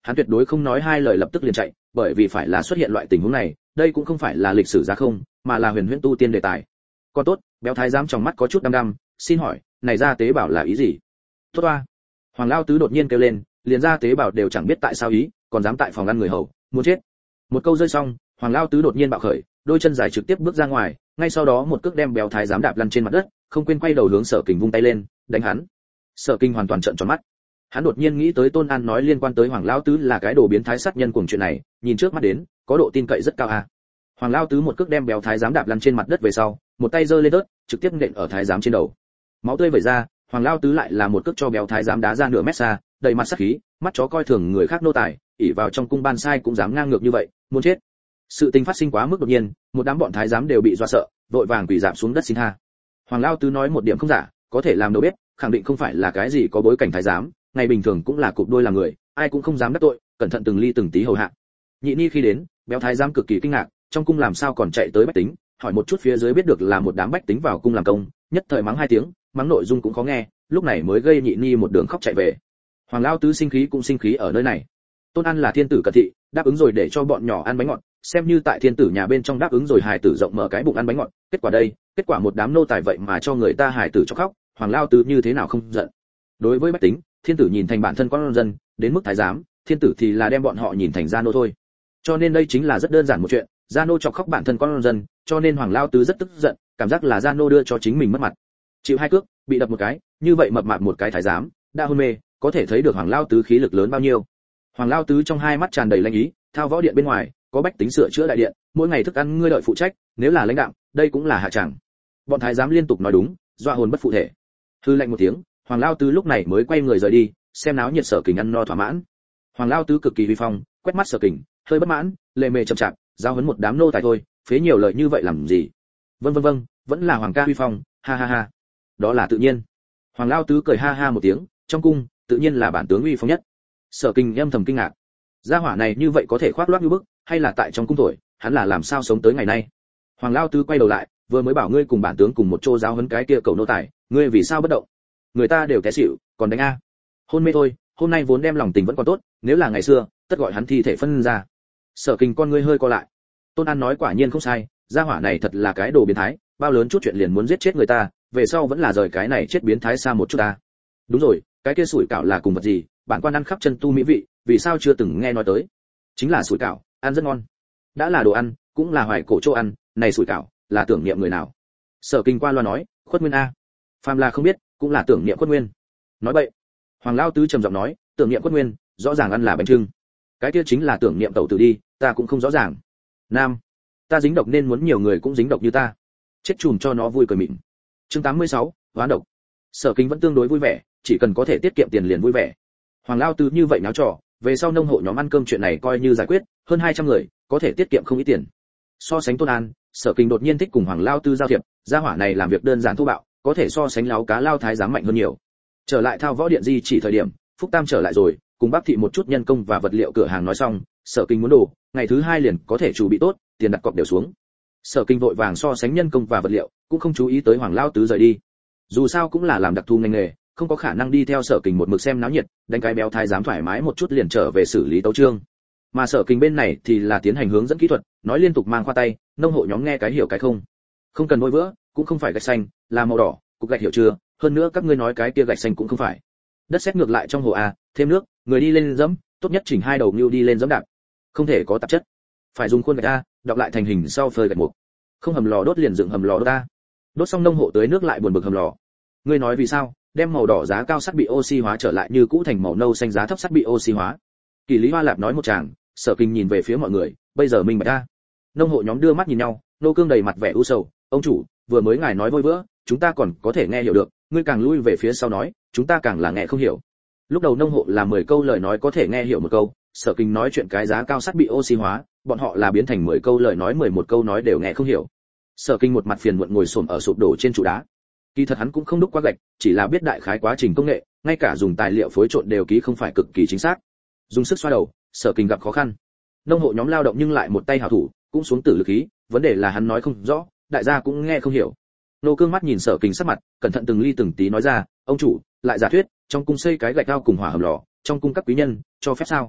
hắn tuyệt đối không nói hai lời lập tức liền chạy, bởi vì phải là xuất hiện loại tình huống này, đây cũng không phải là lịch sử giá không, mà là huyền huyễn tu tiên đề tài. Còn tốt, béo thái giám trong mắt có chút đăm đăm, xin hỏi, này ra tế bảo là ý gì? Tốt oa. Hoàng Lao Tứ đột nhiên kêu lên, liền ra tế bảo đều chẳng biết tại sao ý, còn dám tại phòng ăn người hầu, muốn chết. Một câu rơi xong, Hoàng Lao Tứ đột nhiên bạo khởi, đôi chân dài trực tiếp bước ra ngoài, ngay sau đó một cước đem béo thái giám đạp lăn trên mặt đất, không quên quay đầu hướng Sở Kình vung tay lên, đánh hắn. Sở Kình hoàn toàn trợn tròn mắt. Hắn đột nhiên nghĩ tới Tôn An nói liên quan tới Hoàng Lao Tứ là cái đồ biến thái sát nhân cuồng chuyện này, nhìn trước mắt đến, có độ tin cậy rất cao a. Hoàng Lao Tứ một cước đem béo thái giám đạp lăn trên mặt đất về sau, một tay giơ lên đớt, trực tiếp nện ở thái giám trên đầu. Máu tươi vẩy ra, Hoàng Lao Tứ lại là một cước cho béo thái giám đá ra nửa mét xa, đầy mặt sát khí, mắt chó coi thường người khác nô tài, ỷ vào trong cung ban sai cũng dám ngang ngược như vậy, muốn chết. Sự tình phát sinh quá mức đột nhiên, một đám bọn thái giám đều bị dọa sợ, vội vàng quỳ rạp xuống đất xin tha. Hoàng Lao Tứ nói một điểm không giả, có thể làm đầu bếp, khẳng định không phải là cái gì có bối cảnh thái giám, ngày bình thường cũng là cụp đôi làm người, ai cũng không dám đắc tội, cẩn thận từng ly từng tí hầu hạ. Nhị Ni khi đến, béo thái giám cực kỳ kinh ngạc, trong cung làm sao còn chạy tới bách tính, hỏi một chút phía dưới biết được là một đám bách tính vào cung làm công, nhất thời mắng hai tiếng, mắng nội dung cũng khó nghe, lúc này mới gây Nhị Ni một đường khóc chạy về. Hoàng Lao Tứ sinh khí cũng sinh khí ở nơi này. Tôn An là thiên tử cận thị, đáp ứng rồi để cho bọn nhỏ ăn bánh ngọt, xem như tại thiên tử nhà bên trong đáp ứng rồi hài tử rộng mở cái bụng ăn bánh ngọt, kết quả một đám nô tài vậy mà cho người ta hài tử cho khóc, Hoàng Lao Tứ như thế nào không giận. Đối với bách tính, thiên tử nhìn thành bản thân con dân, đến mức thái giám, thiên tử thì là đem bọn họ nhìn thành gia nô thôi. Cho nên đây chính là rất đơn giản một chuyện, gia nô chọc khóc bản thân con dân, cho nên Hoàng Lao Tứ rất tức giận, cảm giác là gia nô đưa cho chính mình mất mặt. Chịu hai cước, bị đập một cái, như vậy mập mạp một cái thái giám, đã hôn mê, có thể thấy được Hoàng Lao Tứ khí lực lớn bao nhiêu. Hoàng Lao Tứ trong hai mắt tràn đầy lãnh ý, thao võ điện bên ngoài, có bách tính sửa chữa đại điện, mỗi ngày thức ăn ngươi đợi phụ trách, nếu là lãnh đạo, đây cũng là hạ chẳng. Bọn thái giám liên tục nói đúng, dọa hồn bất phụ thể. Hư lạnh một tiếng, Hoàng Lao Tứ lúc này mới quay người rời đi, xem náo nhiệt Sở Kình ăn no thỏa mãn. Hoàng Lao Tứ cực kỳ uy phong, quét mắt Sở Kình, hơi bất mãn, lề mề chậm chạp, giao huấn một đám nô tài thôi, phế nhiều lời như vậy làm gì? Vâng, vẫn là Hoàng ca uy phong, ha ha ha. Đó là tự nhiên. Hoàng Lao Tứ cười ha ha một tiếng, trong cung, tự nhiên là bản tướng uy phong nhất. Sở Kình âm thầm kinh ngạc. Gia hỏa này như vậy có thể khoác loác như bức, hay là tại trong cung tuổi, hắn là làm sao sống tới ngày nay? Hoàng Lao Tứ quay đầu lại, vừa mới bảo ngươi cùng bản tướng cùng một chỗ giáo huấn cái kia cậu nô tài, ngươi vì sao bất động? Người ta đều té xỉu, còn đánh a? Hôn mê thôi, hôm nay vốn đem lòng tình vẫn còn tốt, nếu là ngày xưa, tất gọi hắn thi thể phân ra. Sở Kình con ngươi hơi co lại. Tôn An nói quả nhiên không sai, gia hỏa này thật là cái đồ biến thái, bao lớn chút chuyện liền muốn giết chết người ta, về sau vẫn là rời cái này chết biến thái xa một chút ta. Đúng rồi, cái kia sủi cảo là cùng vật gì, bản quan ăn khắp chân tu mỹ vị, vì sao chưa từng nghe nói tới? Chính là sủi cảo, ăn rất ngon. Đã là đồ ăn, cũng là hoài cổ chỗ ăn, này sủi cảo, là tưởng niệm người nào? Sở Kình qua loa nói, Khuất Nguyên a. Phàm là không biết, cũng là tưởng niệm Khuất Nguyên. Nói bậy. Hoàng Lao Tứ trầm giọng nói, tưởng niệm Khuất Nguyên, rõ ràng ăn là bánh trưng. Cái kia chính là tưởng niệm tẩu tử đi, ta cũng không rõ ràng. Nam, ta dính độc nên muốn nhiều người cũng dính độc như ta. Chết chùm cho nó vui cười mịn. Chương 86, hoán độc. Sở Kình vẫn tương đối vui vẻ, chỉ cần có thể tiết kiệm tiền liền vui vẻ. Hoàng Lao Tứ như vậy náo trò, về sau nông hộ nhóm ăn cơm chuyện này coi như giải quyết, hơn 200 người, có thể tiết kiệm không ít tiền. So sánh Tôn An, Sở Kình đột nhiên thích cùng Hoàng Lao Tứ giao thiệp, gia hỏa này làm việc đơn giản thô bạo, có thể so sánh láo cá lao thái giám mạnh hơn nhiều. Trở lại thao võ điện di chỉ thời điểm, Phúc Tam trở lại rồi, cùng Bác thị một chút nhân công và vật liệu cửa hàng nói xong, Sở Kình muốn đồ, ngày thứ 2 liền có thể chuẩn bị tốt, tiền đặt cọc đều xuống. Sở Kình vội vàng so sánh nhân công và vật liệu, cũng không chú ý tới Hoàng Lao Tứ rời đi. Dù sao cũng là làm đặc thù ngành nghề, không có khả năng đi theo Sở Kình một mực xem náo nhiệt, đánh cái béo thái giám thoải mái một chút liền trở về xử lý tấu chương. Mà Sở Kình bên này thì là tiến hành hướng dẫn kỹ thuật, nói liên tục mang khoa tay, nông hộ nhóm nghe cái hiểu cái không. Không cần vội vữa, cũng không phải gạch xanh, là màu đỏ, cục gạch hiểu chưa? Hơn nữa các ngươi nói cái kia gạch xanh cũng không phải. Đất sét ngược lại trong hồ a, thêm nước, người đi lên dẫm, tốt nhất chỉnh hai đầu nhưu đi lên dẫm đạp. Không thể có tạp chất. Phải dùng khuôn gạch a, đọc lại thành hình sau phơi gạch mục. Không hầm lò đốt liền dựng hầm lò đốt ta. Đốt xong nông hộ tưới nước lại buồn bực hầm lò. Ngươi nói vì sao? Đem màu đỏ giá cao sắt bị oxy hóa trở lại như cũ thành màu nâu xanh giá thấp sắt bị oxy hóa. Kỳ Lý Hoa Lạp nói một tràng, Sở Kình nhìn về phía mọi người, bây giờ minh bạch a. Nông hộ nhóm đưa mắt nhìn nhau, nô cương đầy mặt vẻ u sầu, ông chủ, vừa mới ngài nói vôi vữa, chúng ta còn có thể nghe hiểu được, ngươi càng lui về phía sau nói, chúng ta càng là nghe không hiểu. Lúc đầu nông hộ là 10 câu lời nói có thể nghe hiểu một câu, Sở Kình nói chuyện cái giá cao sắt bị oxy hóa, bọn họ là biến thành 10 câu lời nói 11 câu nói đều nghe không hiểu. Sở Kình một mặt phiền muộn ngồi xổm ở sụp đổ trên trụ đá. Kỳ thật hắn cũng không đúc qua gạch, chỉ là biết đại khái quá trình công nghệ, ngay cả dùng tài liệu phối trộn đều ký không phải cực kỳ chính xác. Dùng sức xoa đầu, Sở Kình gặp khó khăn. Nông hộ nhóm lao động nhưng lại một tay hảo thủ, cũng xuống tử lực khí, vấn đề là hắn nói không rõ, đại gia cũng nghe không hiểu. Nô Cương mắt nhìn Sở Kình sắc mặt, cẩn thận từng ly từng tí nói ra, ông chủ, lại giả thuyết, trong cung xây cái gạch cao cùng hỏa hầm lò, trong cung các quý nhân, cho phép sao?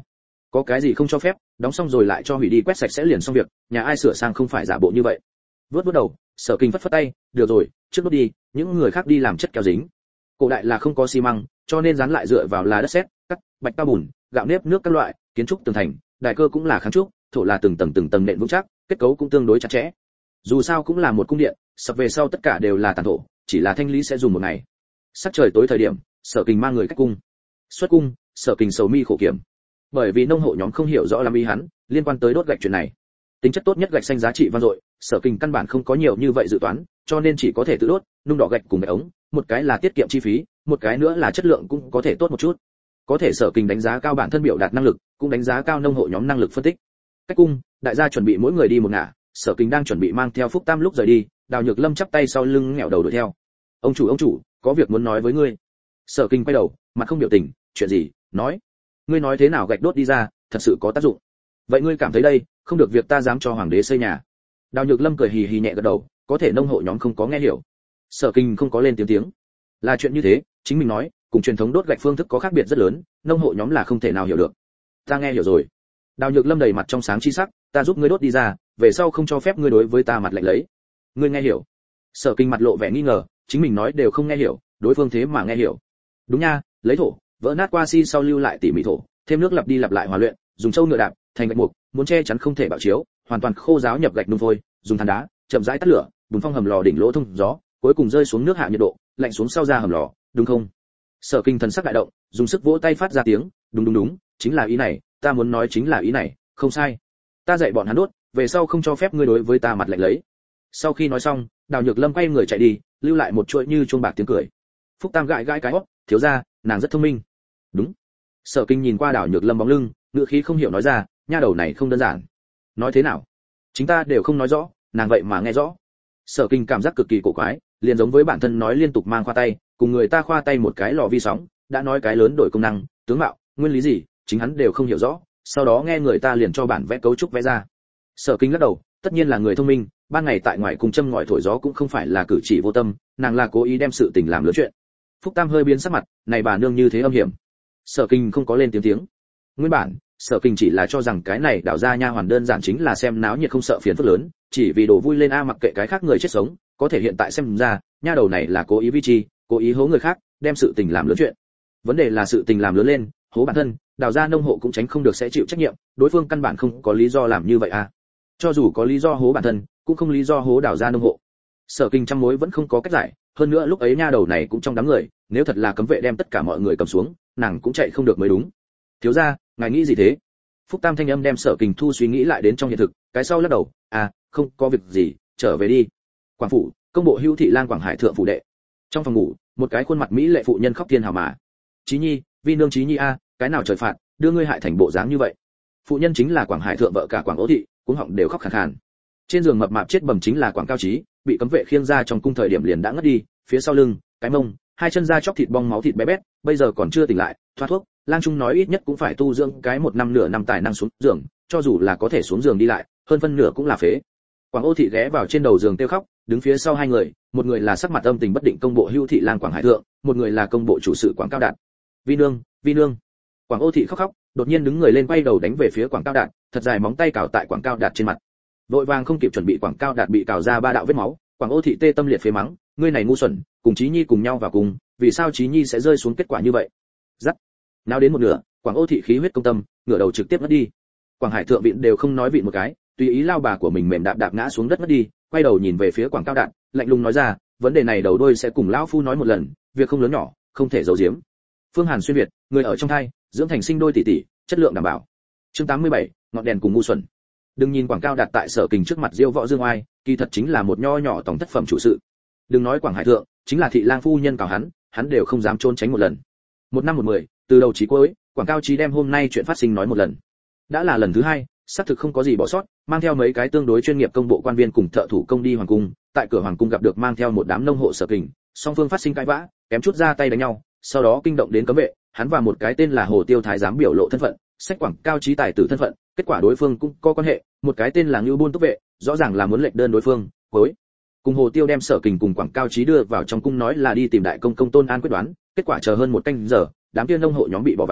Có cái gì không cho phép, đóng xong rồi lại cho hủy đi, quét sạch sẽ liền xong việc, nhà ai sửa sang không phải giả bộ như vậy. Vớt đầu, Sở Kinh phất phất tay, được rồi, trước đốt đi, những người khác đi làm chất keo dính. Cổ đại là không có xi măng, cho nên dán lại dựa vào là đất sét, cắt, bạch cao bùn, gạo nếp nước các loại, kiến trúc tường thành, đài cơ cũng là kháng trúc, thổ là từng tầng nện vững chắc, kết cấu cũng tương đối chặt chẽ. Dù sao cũng là một cung điện, sập về sau tất cả đều là tàn thổ, chỉ là thanh lý sẽ dùng một ngày. Sắc trời tối thời điểm, Sở Kinh mang người cách cung. Xuất cung, Sở Kinh sầu mi khổ kiểm. Bởi vì nông hộ nhóm không hiểu rõ lắm ý hắn, liên quan tới đốt gạch chuyện này. Tính chất tốt nhất gạch xanh giá trị vang dội, Sở Kinh căn bản không có nhiều như vậy dự toán, cho nên chỉ có thể tự đốt, nung đỏ gạch cùng gạch ống, một cái là tiết kiệm chi phí, một cái nữa là chất lượng cũng có thể tốt một chút. Có thể Sở Kinh đánh giá cao bản thân biểu đạt năng lực, cũng đánh giá cao nông hộ nhóm năng lực phân tích. Cách cung, đại gia chuẩn bị mỗi người đi một ngả, Sở Kinh đang chuẩn bị mang theo Phúc Tam lúc rời đi, Đào Nhược Lâm chắp tay sau lưng ngẹo đầu đuổi theo. Ông chủ, có việc muốn nói với ngươi." Sở Kinh quay đầu, mặt không biểu tình, "Chuyện gì? Nói." "Ngươi nói thế nào gạch đốt đi ra, thật sự có tác dụng. Vậy ngươi cảm thấy đây, không được việc ta dám cho hoàng đế xây nhà." Đào Nhược Lâm cười hì hì nhẹ gật đầu, có thể nông hộ nhóm không có nghe hiểu. Sở Kinh không có lên tiếng. "Là chuyện như thế, chính mình nói, cùng truyền thống đốt gạch phương thức có khác biệt rất lớn, nông hộ nhóm là không thể nào hiểu được." "Ta nghe hiểu rồi." Đào Nhược Lâm đầy mặt trong sáng chi sắc, "Ta giúp ngươi đốt đi ra, về sau không cho phép ngươi đối với ta mặt lạnh lấy." "Ngươi nghe hiểu?" Sở Kinh mặt lộ vẻ nghi ngờ, chính mình nói đều không nghe hiểu, đối phương thế mà nghe hiểu. "Đúng nha, lấy thổ, vỡ nát qua si sau lưu lại tỉ mỉ thổ, thêm nước lặp đi lặp lại hòa luyện, dùng trâu ngựa đạp, thành gạch mục, muốn che chắn không thể bạo chiếu, hoàn toàn khô ráo nhập gạch nung phôi, dùng than đá, chậm rãi tắt lửa, bùng phong hầm lò đỉnh lỗ thông gió, cuối cùng rơi xuống nước hạ nhiệt độ, lạnh xuống sau ra hầm lò, đúng không?" Sở Kinh thần sắc đại động, dùng sức vỗ tay phát ra tiếng, đúng, chính là ý này, ta muốn nói chính là ý này, không sai. Ta dạy bọn hắn đốt, về sau không cho phép ngươi đối với ta mặt lạnh lấy. Sau khi nói xong, Đào Nhược Lâm quay người chạy đi, lưu lại một chuỗi như chuông bạc tiếng cười. Phúc Tam gãi cái hót, "Thiếu gia, nàng rất thông minh." "Đúng." Sở Kinh nhìn qua Đào Nhược Lâm bóng lưng, ngữ khí không hiểu nói ra, "Nha đầu này không đơn giản." "Nói thế nào?" "Chính ta đều không nói rõ, nàng vậy mà nghe rõ." Sở Kinh cảm giác cực kỳ cổ quái, liền giống với bản thân nói liên tục mang khoa tay, cùng người ta khoa tay một cái lò vi sóng, đã nói cái lớn đổi công năng, tướng mạo, nguyên lý gì, chính hắn đều không hiểu rõ, sau đó nghe người ta liền cho bản vẽ cấu trúc vẽ ra. Sở Kinh lắc đầu, tất nhiên là người thông minh, ban ngày tại ngoài cùng châm ngòi thổi gió cũng không phải là cử chỉ vô tâm, nàng là cố ý đem sự tình làm lớn chuyện. Phúc Tam hơi biến sắc mặt, này bà nương như thế âm hiểm. Sở Kinh không có lên tiếng. Nguyên bản, Sở Kinh chỉ là cho rằng cái này đảo ra nha hoàn đơn giản chính là xem náo nhiệt không sợ phiền phức lớn, chỉ vì đồ vui lên a mặc kệ cái khác người chết sống, có thể hiện tại xem ra, nha đầu này là cố ý vi chi, cố ý hố người khác, đem sự tình làm lớn chuyện. Vấn đề là sự tình làm lớn lên, hố bản thân, đào ra nông hộ cũng tránh không được sẽ chịu trách nhiệm, đối phương căn bản không có lý do làm như vậy a. Cho dù có lý do hố bản thân, cũng không lý do hố đào ra nông hộ. Sở Kinh trăm mối vẫn không có cách giải, hơn nữa lúc ấy nha đầu này cũng trong đám người, nếu thật là cấm vệ đem tất cả mọi người cầm xuống, nàng cũng chạy không được mới đúng. "Thiếu gia, ngài nghĩ gì thế?" Phúc Tam thanh âm đem Sở Kinh thu suy nghĩ lại đến trong hiện thực, cái sau lắc đầu, không có việc gì, trở về đi." Quảng phủ, công bộ Hữu thị Lang Quảng Hải thượng phủ đệ. Trong phòng ngủ, một cái khuôn mặt mỹ lệ phụ nhân khóc thiên hào mà. "Chí Nhi, vi nương Chí Nhi a, cái nào trời phạt, đưa ngươi hại thành bộ dáng như vậy." Phụ nhân chính là Quảng Hải thượng vợ cả Quảng Ố thị, cuống họng đều khóc khàn khàn. Trên giường mập mạp chết bầm chính là Quảng Cao Chí, bị cấm vệ khiêng ra trong cung thời điểm liền đã ngất đi, phía sau lưng, cái mông, hai chân da chóc thịt bong máu thịt bé bét, bây giờ còn chưa tỉnh lại, thoát thuốc, Lang Trung nói ít nhất cũng phải tu dưỡng cái 1 năm nửa năm tài năng xuống giường, cho dù là có thể xuống giường đi lại, hơn phân nửa cũng là phế. Quảng Ô thị ghé vào trên đầu giường kêu khóc, đứng phía sau hai người, một người là sắc mặt âm tình bất định công bộ Hữu thị Lang Quảng Hải thượng, một người là công bộ chủ sự Quảng Cao Đạt. Vi nương." Quảng Ô thị khóc, đột nhiên đứng người lên quay đầu đánh về phía Quảng Cao Đạt, thật dài móng tay cào tại Quảng Cao Đạt trên mặt. Vội vàng không kịp chuẩn bị, Quảng Cao Đạt bị cào ra 3 đạo vết máu. Quảng Ô thị tê tâm liệt phế mắng, "Ngươi này ngu xuẩn, cùng Chí Nhi cùng nhau vào cùng, vì sao Chí Nhi sẽ rơi xuống kết quả như vậy?" Dắt. Nào đến một nửa, Quảng Ô thị khí huyết công tâm, ngửa đầu trực tiếp ngất đi. Quảng Hải thượng vịn đều không nói vịn một cái, tùy ý lao bà của mình mềm đạp ngã xuống đất ngất đi, quay đầu nhìn về phía Quảng Cao Đạt, lạnh lùng nói ra, "Vấn đề này đầu đuôi sẽ cùng lão phu nói một lần, việc không lớn nhỏ, không thể giấu giếm." Phương Hàn xuyên việt, người ở trong thai, dưỡng thành sinh đôi tỷ tỷ, chất lượng đảm bảo. Chương 87, ngọn đèn cùng ngu xuẩn. Đừng nhìn Quảng Cao Đạt tại Sở Kinh trước mặt diêu võ dương oai, kỳ thật chính là một nho nhỏ tổng thất phẩm chủ sự. Đừng nói Quảng Hải thượng, chính là thị lang phu nhân cào hắn đều không dám trốn tránh một lần. Một năm một mười, từ đầu chí cuối, Quảng Cao Chí đem hôm nay chuyện phát sinh nói một lần. Đã là lần thứ 2, xác thực không có gì bỏ sót, mang theo mấy cái tương đối chuyên nghiệp công bộ quan viên cùng thợ thủ công đi hoàng cung, tại cửa hoàng cung gặp được mang theo một đám nông hộ Sở Kinh, song phương phát sinh cãi vã, kém chút ra tay đánh nhau, sau đó kinh động đến cấm vệ, hắn và một cái tên là Hồ Tiêu thái giám biểu lộ thân phận, sách Quảng Cao Chí tài tử thân phận, kết quả đối phương cũng có quan hệ, một cái tên là Ngưu Buôn Túc vệ, rõ ràng là muốn lệch đơn đối phương, cuối cùng Hồ Tiêu đem Sở Kinh cùng Quảng Cao Chí đưa vào trong cung nói là đi tìm đại công công Tôn An quyết đoán, kết quả chờ hơn 1 canh giờ, đám kia nông hộ nhóm bị bỏ vào,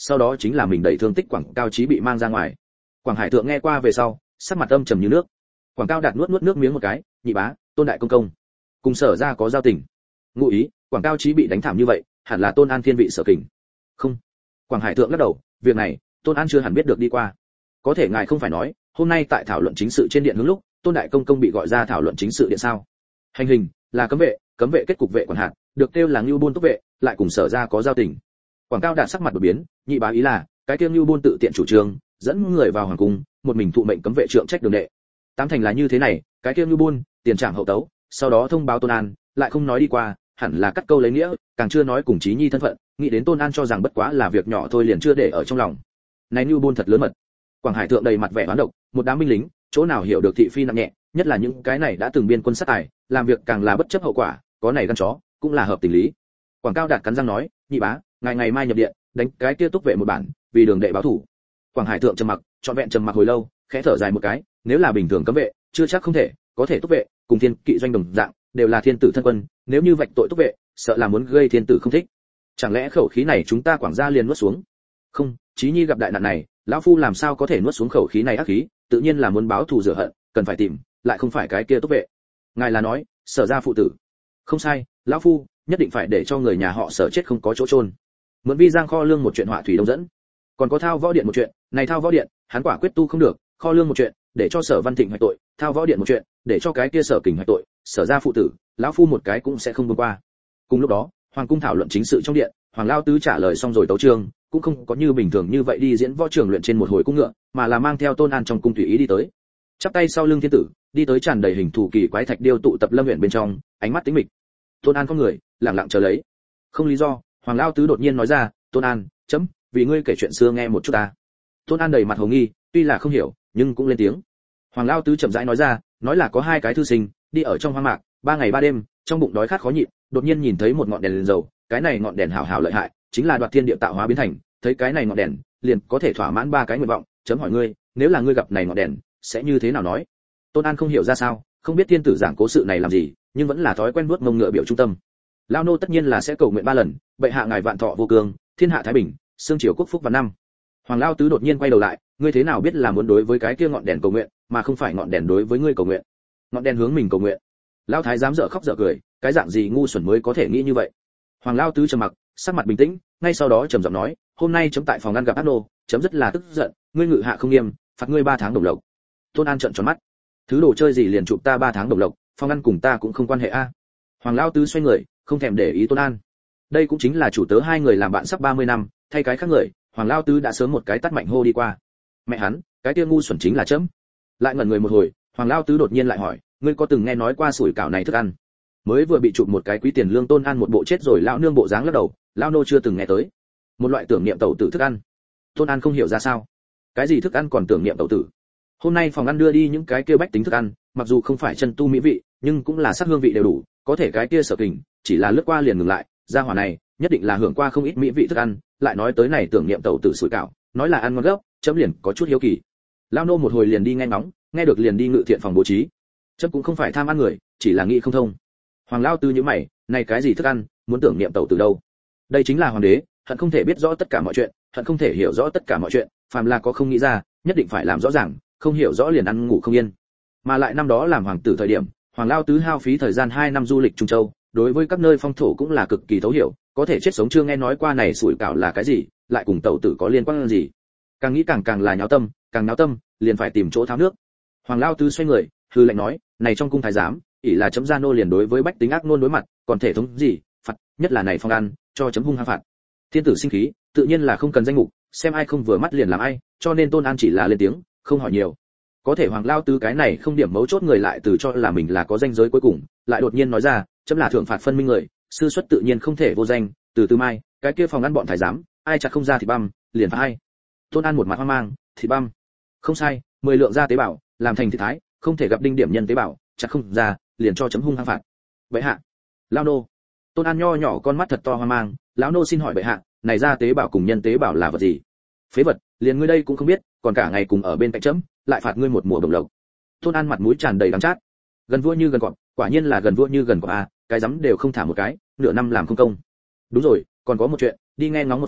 sau đó chính là mình đẩy thương tích Quảng Cao Chí bị mang ra ngoài. Quảng Hải Thượng nghe qua về sau, sắc mặt âm trầm như nước. Quảng Cao Đạt nuốt nước miếng một cái, nhị bá, Tôn đại công công, cùng Sở ra có giao tình. Ngụ ý, Quảng Cao Chí bị đánh thảm như vậy, hẳn là Tôn An thiên vị Sở Kình. Không. Quảng Hải Thượng lắc đầu, việc này, Tôn An chưa hẳn biết được đi qua. Có thể ngài không phải nói, hôm nay tại thảo luận chính sự trên điện hướng lúc, Tôn đại công công bị gọi ra thảo luận chính sự điện sao? Hành hình là cấm vệ kết cục vệ quản hạt, được kêu là Ngưu Bôn túc vệ, lại cùng Sở ra có giao tình. Quảng Cao Đạt sắc mặt đột biến, nhị bá ý là, cái kia Ngưu Bôn tự tiện chủ trương, dẫn người vào hoàng cung, một mình thụ mệnh cấm vệ trượng trách đường đệ. Tám thành là như thế này, cái kia Ngưu Bôn, tiền trảm hậu tấu, sau đó thông báo Tôn An, lại không nói đi qua, hẳn là cắt câu lấy nghĩa, càng chưa nói cùng Chí Nhi thân phận, nghĩ đến Tôn An cho rằng bất quá là việc nhỏ thôi liền chưa để ở trong lòng. Này Ngưu Bôn thật lớn mật. Quảng Hải Thượng đầy mặt vẻ oán độc, một đám binh lính, chỗ nào hiểu được thị phi nặng nhẹ, nhất là những cái này đã từng biên quân sát tài, làm việc càng là bất chấp hậu quả, có này gan chó, cũng là hợp tình lý. Quảng Cao Đạt cắn răng nói, nhị bá, ngày mai nhập điện, đánh cái kia túc vệ một bản, vì đường đệ báo thủ. Quảng Hải Thượng trầm mặc, trọn vẹn trầm mặc hồi lâu, khẽ thở dài một cái, nếu là bình thường cấm vệ, chưa chắc không thể, có thể túc vệ, cùng thiên kỵ doanh đồng dạng, đều là thiên tử thân quân, nếu như vạch tội túc vệ, sợ là muốn gây thiên tử không thích. Chẳng lẽ khẩu khí này chúng ta Quảng gia liền nuốt xuống? Không, Chí Nhi gặp đại nạn này, lão phu làm sao có thể nuốt xuống khẩu khí này ác khí, tự nhiên là muốn báo thù rửa hận, cần phải tìm, lại không phải cái kia túc vệ. Ngài là nói, Sở gia phụ tử? Không sai, lão phu nhất định phải để cho người nhà họ Sở chết không có chỗ chôn. Mượn Vi Giang kho lương một chuyện họa thủy đông dẫn, còn có Thao Võ Điện một chuyện, này Thao Võ Điện, hắn quả quyết tu không được, kho lương một chuyện, để cho Sở Văn Thịnh hoạch tội, Thao Võ Điện một chuyện, để cho cái kia Sở Kình hoạch tội, Sở gia phụ tử, lão phu một cái cũng sẽ không buông qua. Cùng lúc đó, hoàng cung thảo luận chính sự trong điện, Hoàng Lao Tứ trả lời xong rồi tấu chương, cũng không có như bình thường như vậy đi diễn võ trường luyện trên một hồi cung ngựa, mà là mang theo Tôn An trong cung tùy ý đi tới. Chắp tay sau lưng thiên tử, đi tới tràn đầy hình thù kỳ quái thạch điêu tụ tập lâm huyện bên trong, ánh mắt tĩnh mịch. Tôn An có người, lặng lặng chờ lấy. Không lý do, Hoàng Lao Tứ đột nhiên nói ra, Tôn An, chấm, vì ngươi kể chuyện xưa nghe một chút ta. Tôn An đầy mặt hồ nghi, tuy là không hiểu, nhưng cũng lên tiếng. Hoàng Lao Tứ chậm rãi nói ra, nói là có hai cái thư sinh, đi ở trong hoang mạc, 3 ngày 3 đêm, trong bụng đói khát khó nhịn, đột nhiên nhìn thấy một ngọn đèn dầu, cái này ngọn đèn hảo hảo lợi hại, chính là đoạt thiên địa tạo hóa biến thành, thấy cái này ngọn đèn, liền có thể thỏa mãn 3 cái nguyện vọng, chấm hỏi ngươi, nếu là ngươi gặp này ngọn đèn, sẽ như thế nào nói? Tôn An không hiểu ra sao, không biết thiên tử giảng cố sự này làm gì, nhưng vẫn là thói quen vuốt mông ngựa biểu trung tâm. Lao nô tất nhiên là sẽ cầu nguyện 3 lần, bệ hạ ngài vạn thọ vô cương, thiên hạ thái bình, xương triều quốc phúc và năm. Hoàng Lao Tứ đột nhiên quay đầu lại, ngươi thế nào biết là muốn đối với cái kia ngọn đèn cầu nguyện, mà không phải ngọn đèn đối với ngươi cầu nguyện? Ngọn đèn hướng mình cầu nguyện. Lão thái giám dở khóc dở cười, cái dạng gì ngu xuẩn mới có thể nghĩ như vậy? Hoàng Lao Tứ trầm mặc, sắc mặt bình tĩnh, ngay sau đó trầm giọng nói, hôm nay chấm tại phòng ăn gặp ác nô, chấm rất là tức giận, ngươi ngự hạ không nghiêm, phạt ngươi 3 tháng đồng lộc. Tôn An trợn tròn mắt, thứ đồ chơi gì liền chụp ta 3 tháng đồng lộc, phòng ăn cùng ta cũng không quan hệ a. Hoàng Lao Tứ xoay người, không thèm để ý Tôn An. Đây cũng chính là chủ tớ hai người làm bạn sắp 30 năm, thay cái khác người, Hoàng Lao Tứ đã sớm một cái tát mạnh hô đi qua. Mẹ hắn, cái kia ngu xuẩn chính là chấm. Lại ngẩn người một hồi, Hoàng Lao Tứ đột nhiên lại hỏi, ngươi có từng nghe nói qua sủi cảo này thức ăn? Mới vừa bị chụp một cái quý tiền lương Tôn An một bộ chết rồi lão nương bộ dáng lắc đầu, lão nô chưa từng nghe tới. Một loại tưởng niệm tẩu tử thức ăn. Tôn An không hiểu ra sao. Cái gì thức ăn còn tưởng niệm tẩu tử? Hôm nay phòng ăn đưa đi những cái kia bách tính thức ăn, mặc dù không phải chân tu mỹ vị, nhưng cũng là sắc hương vị đều đủ, có thể cái kia Sở Kình, chỉ là lướt qua liền ngừng lại, gia hỏa này, nhất định là hưởng qua không ít mỹ vị thức ăn, lại nói tới này tưởng niệm tẩu tử sủi cảo, nói là ăn ngon gốc, chấm liền có chút hiếu kỳ. Lão nô một hồi liền đi nghe ngóng, nghe được liền đi ngự thiện phòng bố trí. Chấm cũng không phải tham ăn người, chỉ là nghĩ không thông. Hoàng Lao Tư nhíu mày, này cái gì thức ăn, muốn tưởng niệm tẩu tử đâu? Đây chính là hoàng đế, hận không thể biết rõ tất cả mọi chuyện, hận không thể hiểu rõ tất cả mọi chuyện, phàm là có không nghĩ ra, nhất định phải làm rõ ràng, không hiểu rõ liền ăn ngủ không yên. Mà lại năm đó làm hoàng tử thời điểm, Hoàng Lao Tứ hao phí thời gian 2 năm du lịch Trung Châu, đối với các nơi phong thổ cũng là cực kỳ thấu hiểu, có thể chết sống chưa nghe nói qua này sủi cảo là cái gì, lại cùng tẩu tử có liên quan gì. Càng nghĩ càng là nháo tâm, càng náo tâm, liền phải tìm chỗ tháo nước. Hoàng Lao Tứ xoay người, hư lệnh nói, này trong cung thái giám, ỷ là chấm gia nô liền đối với bách tính ác nôn đối mặt, còn thể thống gì, phạt, nhất là này phong ăn, cho chấm hung hăng phạt. Thiên tử sinh khí, tự nhiên là không cần danh mục, xem ai không vừa mắt liền làm ai, cho nên Tôn An chỉ là lên tiếng, không hỏi nhiều. Có thể Hoàng Lao Tứ cái này không điểm mấu chốt người lại từ cho là mình là có danh giới cuối cùng, lại đột nhiên nói ra, chấm là thượng phạt phân minh người, sư xuất tự nhiên không thể vô danh, từ mai, cái kia phòng ăn bọn thái giám, ai chặt không ra thì băm, liền phạt ai. Tôn An một mặt hoang mang, thì băm. Không sai, 10 lượng ra tế bảo, làm thành thị thái, không thể gặp đinh điểm nhân tế bảo, chặt không ra, liền cho chấm hung hăng phạt. Bệ hạ. Lao nô. Tôn An nho nhỏ con mắt thật to hoang mang, lão nô xin hỏi bệ hạ, này ra tế bảo cùng nhân tế bảo là vật gì? Phế vật, liền ngươi đây cũng không biết, còn cả ngày cùng ở bên cạnh chấm, lại phạt ngươi một mùa đồng lộc. Tôn An mặt mũi tràn đầy đắng chát. Gần vua như gần cọp, quả nhiên là gần vua như gần cọp a, cái rắm đều không thả một cái, nửa năm làm không công. Đúng rồi, còn có một chuyện, đi nghe ngóng một phen,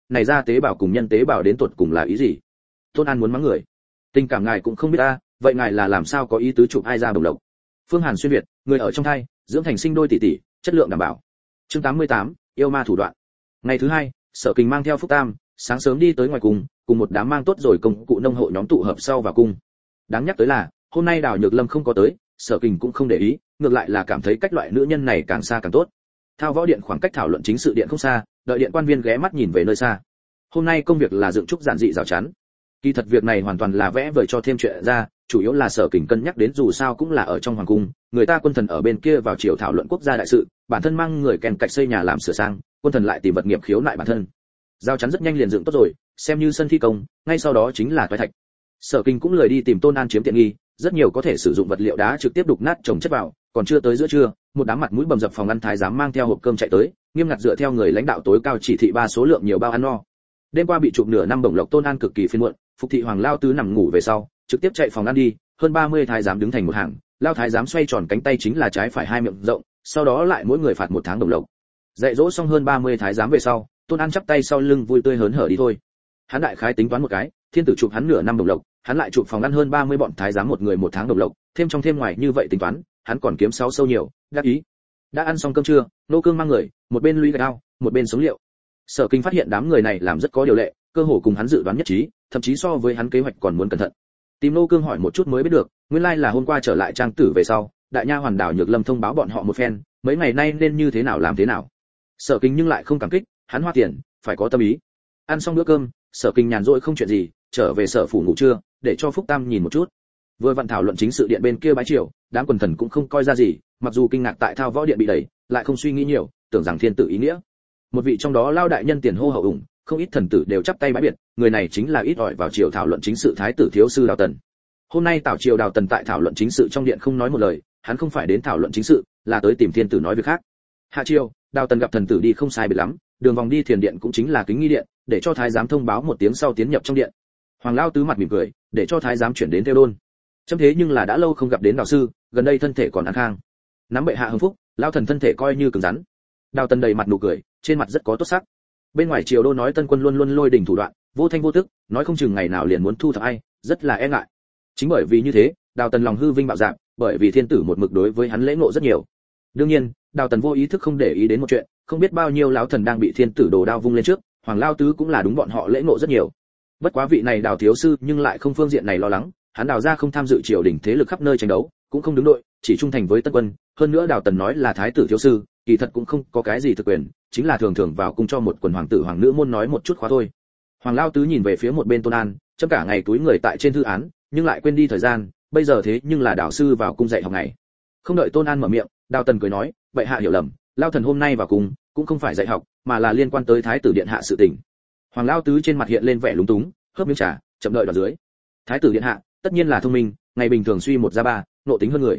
này ra tế bào cùng nhân tế bào đến tột cùng là ý gì? Tôn An muốn mắng người. Tình cảm ngài cũng không biết ta, vậy ngài là làm sao có ý tứ chụp ai ra bồng lộc? Phương Hàn xuyên việt, người ở trong thai, dưỡng thành sinh đôi tỷ tỷ, chất lượng đảm bảo. Chương 88, yêu ma thủ đoạn. Ngày thứ hai, Sở Kình mang theo Phúc Tam, sáng sớm đi tới ngoài cung, cùng một đám mang tốt rồi công cụ nông hộ nhóm tụ hợp sau vào cung. Đáng nhắc tới là, hôm nay Đào Nhược Lâm không có tới, Sở Kình cũng không để ý, ngược lại là cảm thấy cách loại nữ nhân này càng xa càng tốt. Thao Võ Điện khoảng cách thảo luận chính sự điện không xa, đợi điện quan viên ghé mắt nhìn về nơi xa. Hôm nay công việc là dựng trúc giản dị rào chắn. Kỳ thật việc này hoàn toàn là vẽ vời cho thêm chuyện ra, chủ yếu là Sở Kình cân nhắc đến dù sao cũng là ở trong hoàng cung, người ta quân thần ở bên kia vào chiều thảo luận quốc gia đại sự, bản thân mang người kèn cạch xây nhà làm sửa sang, quân thần lại tìm vật nghiệp khiếu nại bản thân. Rào chắn rất nhanh liền dựng tốt rồi, xem như sân thi công, ngay sau đó chính là toái thạch. Sở Kình cũng lười đi tìm Tôn An chiếm tiện nghi, rất nhiều có thể sử dụng vật liệu đá trực tiếp đục nát trồng chất vào, còn chưa tới giữa trưa, một đám mặt mũi bầm dập phòng ăn thái giám mang theo hộp cơm chạy tới, nghiêm ngặt dựa theo người lãnh đạo tối cao chỉ thị 3 số lượng nhiều bao ăn no. Đêm qua bị chụp nửa năm bổng lộc Tôn An cực kỳ phiền muộn, Phục thị Hoàng lao tứ nằm ngủ về sau, trực tiếp chạy phòng ăn đi, hơn 30 thái giám đứng thành một hàng, lao thái giám xoay tròn cánh tay chính là trái phải hai miệng rộng, sau đó lại mỗi người phạt một tháng bổng lộc. Dạy dỗ xong hơn 30 thái giám về sau, Tôn An chắp tay sau lưng vui tươi hớn hở đi thôi. Hắn đại khái tính toán một cái, thiên tử chụp hắn nửa năm bổng lộc, hắn lại chụp phòng ăn hơn 30 bọn thái giám một người một tháng bổng lộc, thêm trong thêm ngoài như vậy tính toán, hắn còn kiếm 6 sâu nhiều, đắc ý. Đã ăn xong cơm trưa, nô cương mang người, một bên lũy gạch ao, một bên sống liệu. Sở Kinh phát hiện đám người này làm rất có điều lệ, cơ hồ cùng hắn dự đoán nhất trí, thậm chí so với hắn kế hoạch còn muốn cẩn thận. Tìm nô cương hỏi một chút mới biết được, nguyên lai là hôm qua trở lại trang tử về sau, đại nha hoàn Đào Nhược Lâm thông báo bọn họ một phen, mấy ngày nay nên như thế nào làm thế nào. Sở Kinh nhưng lại không cảm kích, hắn hoa tiền, phải có tâm ý. Ăn xong bữa cơm, Sở Kinh nhàn rỗi không chuyện gì, trở về sở phủ ngủ trưa, để cho Phúc Tam nhìn một chút. Vừa vặn thảo luận chính sự điện bên kia bái triều, đám quần thần cũng không coi ra gì, mặc dù kinh ngạc tại Thao Võ Điện bị đẩy, lại không suy nghĩ nhiều, tưởng rằng thiên tử ý nghĩa. Một vị trong đó lao đại nhân tiền hô hậu ủng, không ít thần tử đều chắp tay bái biệt, người này chính là ít ỏi vào triều thảo luận chính sự thái tử thiếu sư Đào Tần. Hôm nay tảo triều Đào Tần tại thảo luận chính sự trong điện không nói một lời, hắn không phải đến thảo luận chính sự, là tới tìm thiên tử nói việc khác. Hạ triều, Đào Tần gặp thần tử đi không sai biệt lắm, đường vòng đi thiền điện cũng chính là kính nghi điện, để cho thái giám thông báo một tiếng sau tiến nhập trong điện. Hoàng lao tứ mặt mỉm cười, để cho thái giám chuyển đến theo đôn. Chấm thế nhưng là đã lâu không gặp đến Đào sư, gần đây thân thể còn an khang. Nắm bệ hạ hưng phúc, lao thần thân thể coi như cứng rắn. Đào Tần đầy mặt nụ cười, trên mặt rất có tốt sắc. Bên ngoài triều đô nói tân quân luôn luôn lôi đình thủ đoạn, vô thanh vô tức, nói không chừng ngày nào liền muốn thu thập ai, rất là e ngại. Chính bởi vì như thế, Đào Tần lòng hư vinh bạo dạn, bởi vì thiên tử một mực đối với hắn lễ ngộ rất nhiều. Đương nhiên, Đào Tần vô ý thức không để ý đến một chuyện, không biết bao nhiêu lão thần đang bị thiên tử đồ đao vung lên trước, Hoàng lao tứ cũng là đúng bọn họ lễ ngộ rất nhiều. Bất quá vị này Đào thiếu sư nhưng lại không phương diện này lo lắng, hắn Đào ra không tham dự triều đình thế lực khắp nơi tranh đấu, cũng không đứng đội, chỉ trung thành với tân quân, hơn nữa Đào Tần nói là thái tử thiếu sư, kỳ thật cũng không có cái gì thực quyền, chính là thường thường vào cung cho một quần hoàng tử hoàng nữ môn nói một chút khóa thôi. Hoàng lao tứ nhìn về phía một bên Tôn An, chấm cả ngày túi người tại trên thư án, nhưng lại quên đi thời gian, bây giờ thế nhưng là đạo sư vào cung dạy học ngày. Không đợi Tôn An mở miệng, Đào Tần cười nói, bệ hạ hiểu lầm, lao thần hôm nay vào cung cũng không phải dạy học, mà là liên quan tới thái tử điện hạ sự tình. Hoàng lao tứ trên mặt hiện lên vẻ lúng túng, hớp miếng trà, chậm đợi đoạn dưới. Thái tử điện hạ, tất nhiên là thông minh, ngày bình thường suy một ra ba, nộ tính hơn người,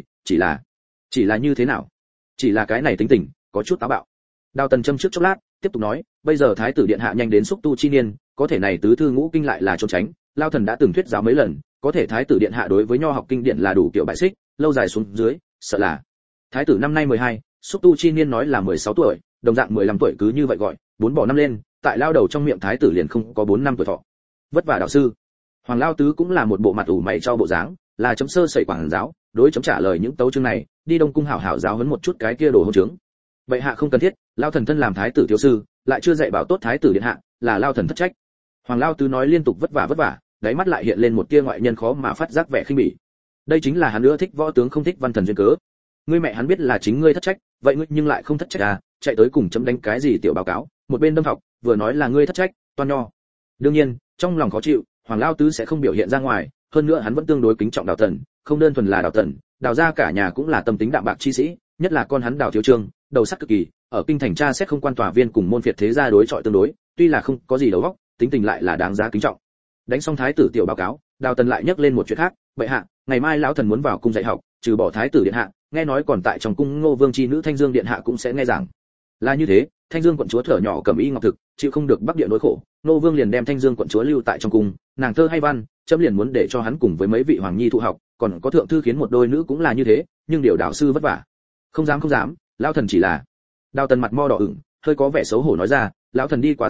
chỉ là như thế nào? Chỉ là cái này tính tình, có chút táo bạo. Đào Tần châm trước chốc lát, tiếp tục nói, bây giờ thái tử điện hạ nhanh đến xúc tu chi niên, có thể này tứ thư ngũ kinh lại là trốn tránh, lao thần đã từng thuyết giáo mấy lần, có thể thái tử điện hạ đối với nho học kinh điển là đủ kiểu bại xích, lâu dài xuống dưới, sợ là. Thái tử năm nay 12, xúc tu chi niên nói là 16 tuổi, đồng dạng 15 tuổi cứ như vậy gọi, 4 bỏ năm lên, tại lao đầu trong miệng thái tử liền không có 4 năm tuổi thọ. Vất vả đạo sư. Hoàng lao tứ cũng là một bộ mặt ủ mày cho bộ dáng, là chấm sơ sẩy quảng giáo, đối chấm trả lời những tấu chương này, đi Đông cung hảo hảo giáo huấn một chút cái kia đồ hỗn trướng. Vậy hạ không cần thiết, lao thần thân làm thái tử thiếu sư, lại chưa dạy bảo tốt thái tử điện hạ, là lao thần thất trách. Hoàng lao tứ nói liên tục vất vả, đáy mắt lại hiện lên một tia ngoại nhân khó mà phát giác vẻ khinh bỉ. Đây chính là hắn nữa thích võ tướng không thích văn thần duyên cớ. Ngươi mẹ hắn biết là chính ngươi thất trách, vậy ngươi nhưng lại không thất trách à, chạy tới cùng chấm đánh cái gì tiểu báo cáo, một bên đâm thọc, vừa nói là ngươi thất trách, toan nho. Đương nhiên, trong lòng khó chịu, Hoàng lao tứ sẽ không biểu hiện ra ngoài, hơn nữa hắn vẫn tương đối kính trọng Đào Tần, không đơn thuần là Đào Tần, Đào gia cả nhà cũng là tâm tính đạm bạc chi sĩ, nhất là con hắn Đào thiếu trương, đầu sắc cực kỳ, ở kinh thành tra xét không quan tòa viên cùng môn phiệt thế gia đối chọi tương đối, tuy là không có gì đầu óc, tính tình lại là đáng giá kính trọng. Đánh xong thái tử tiểu báo cáo, Đào Tần lại nhắc lên một chuyện khác, bệ hạ, ngày mai lão thần muốn vào cung dạy học, trừ bỏ thái tử điện hạ, nghe nói còn tại trong cung Ngô Vương chi nữ Thanh Dương điện hạ cũng sẽ nghe giảng. Là như thế, Thanh Dương quận chúa thở nhỏ cầm y ngọc thực, chịu không được Bắc Địa nỗi khổ, Ngô Vương liền đem Thanh Dương quận chúa lưu tại trong cung, nàng thơ hay văn, chấm liền muốn để cho hắn cùng với mấy vị hoàng nhi thụ học, còn có thượng thư khiến một đôi nữ cũng là như thế, nhưng điều đạo sư vất vả. Không dám, lão thần chỉ là. Đào Tần mặt mo đỏ ửng, hơi có vẻ xấu hổ nói ra, lão thần đi quá giới hạn,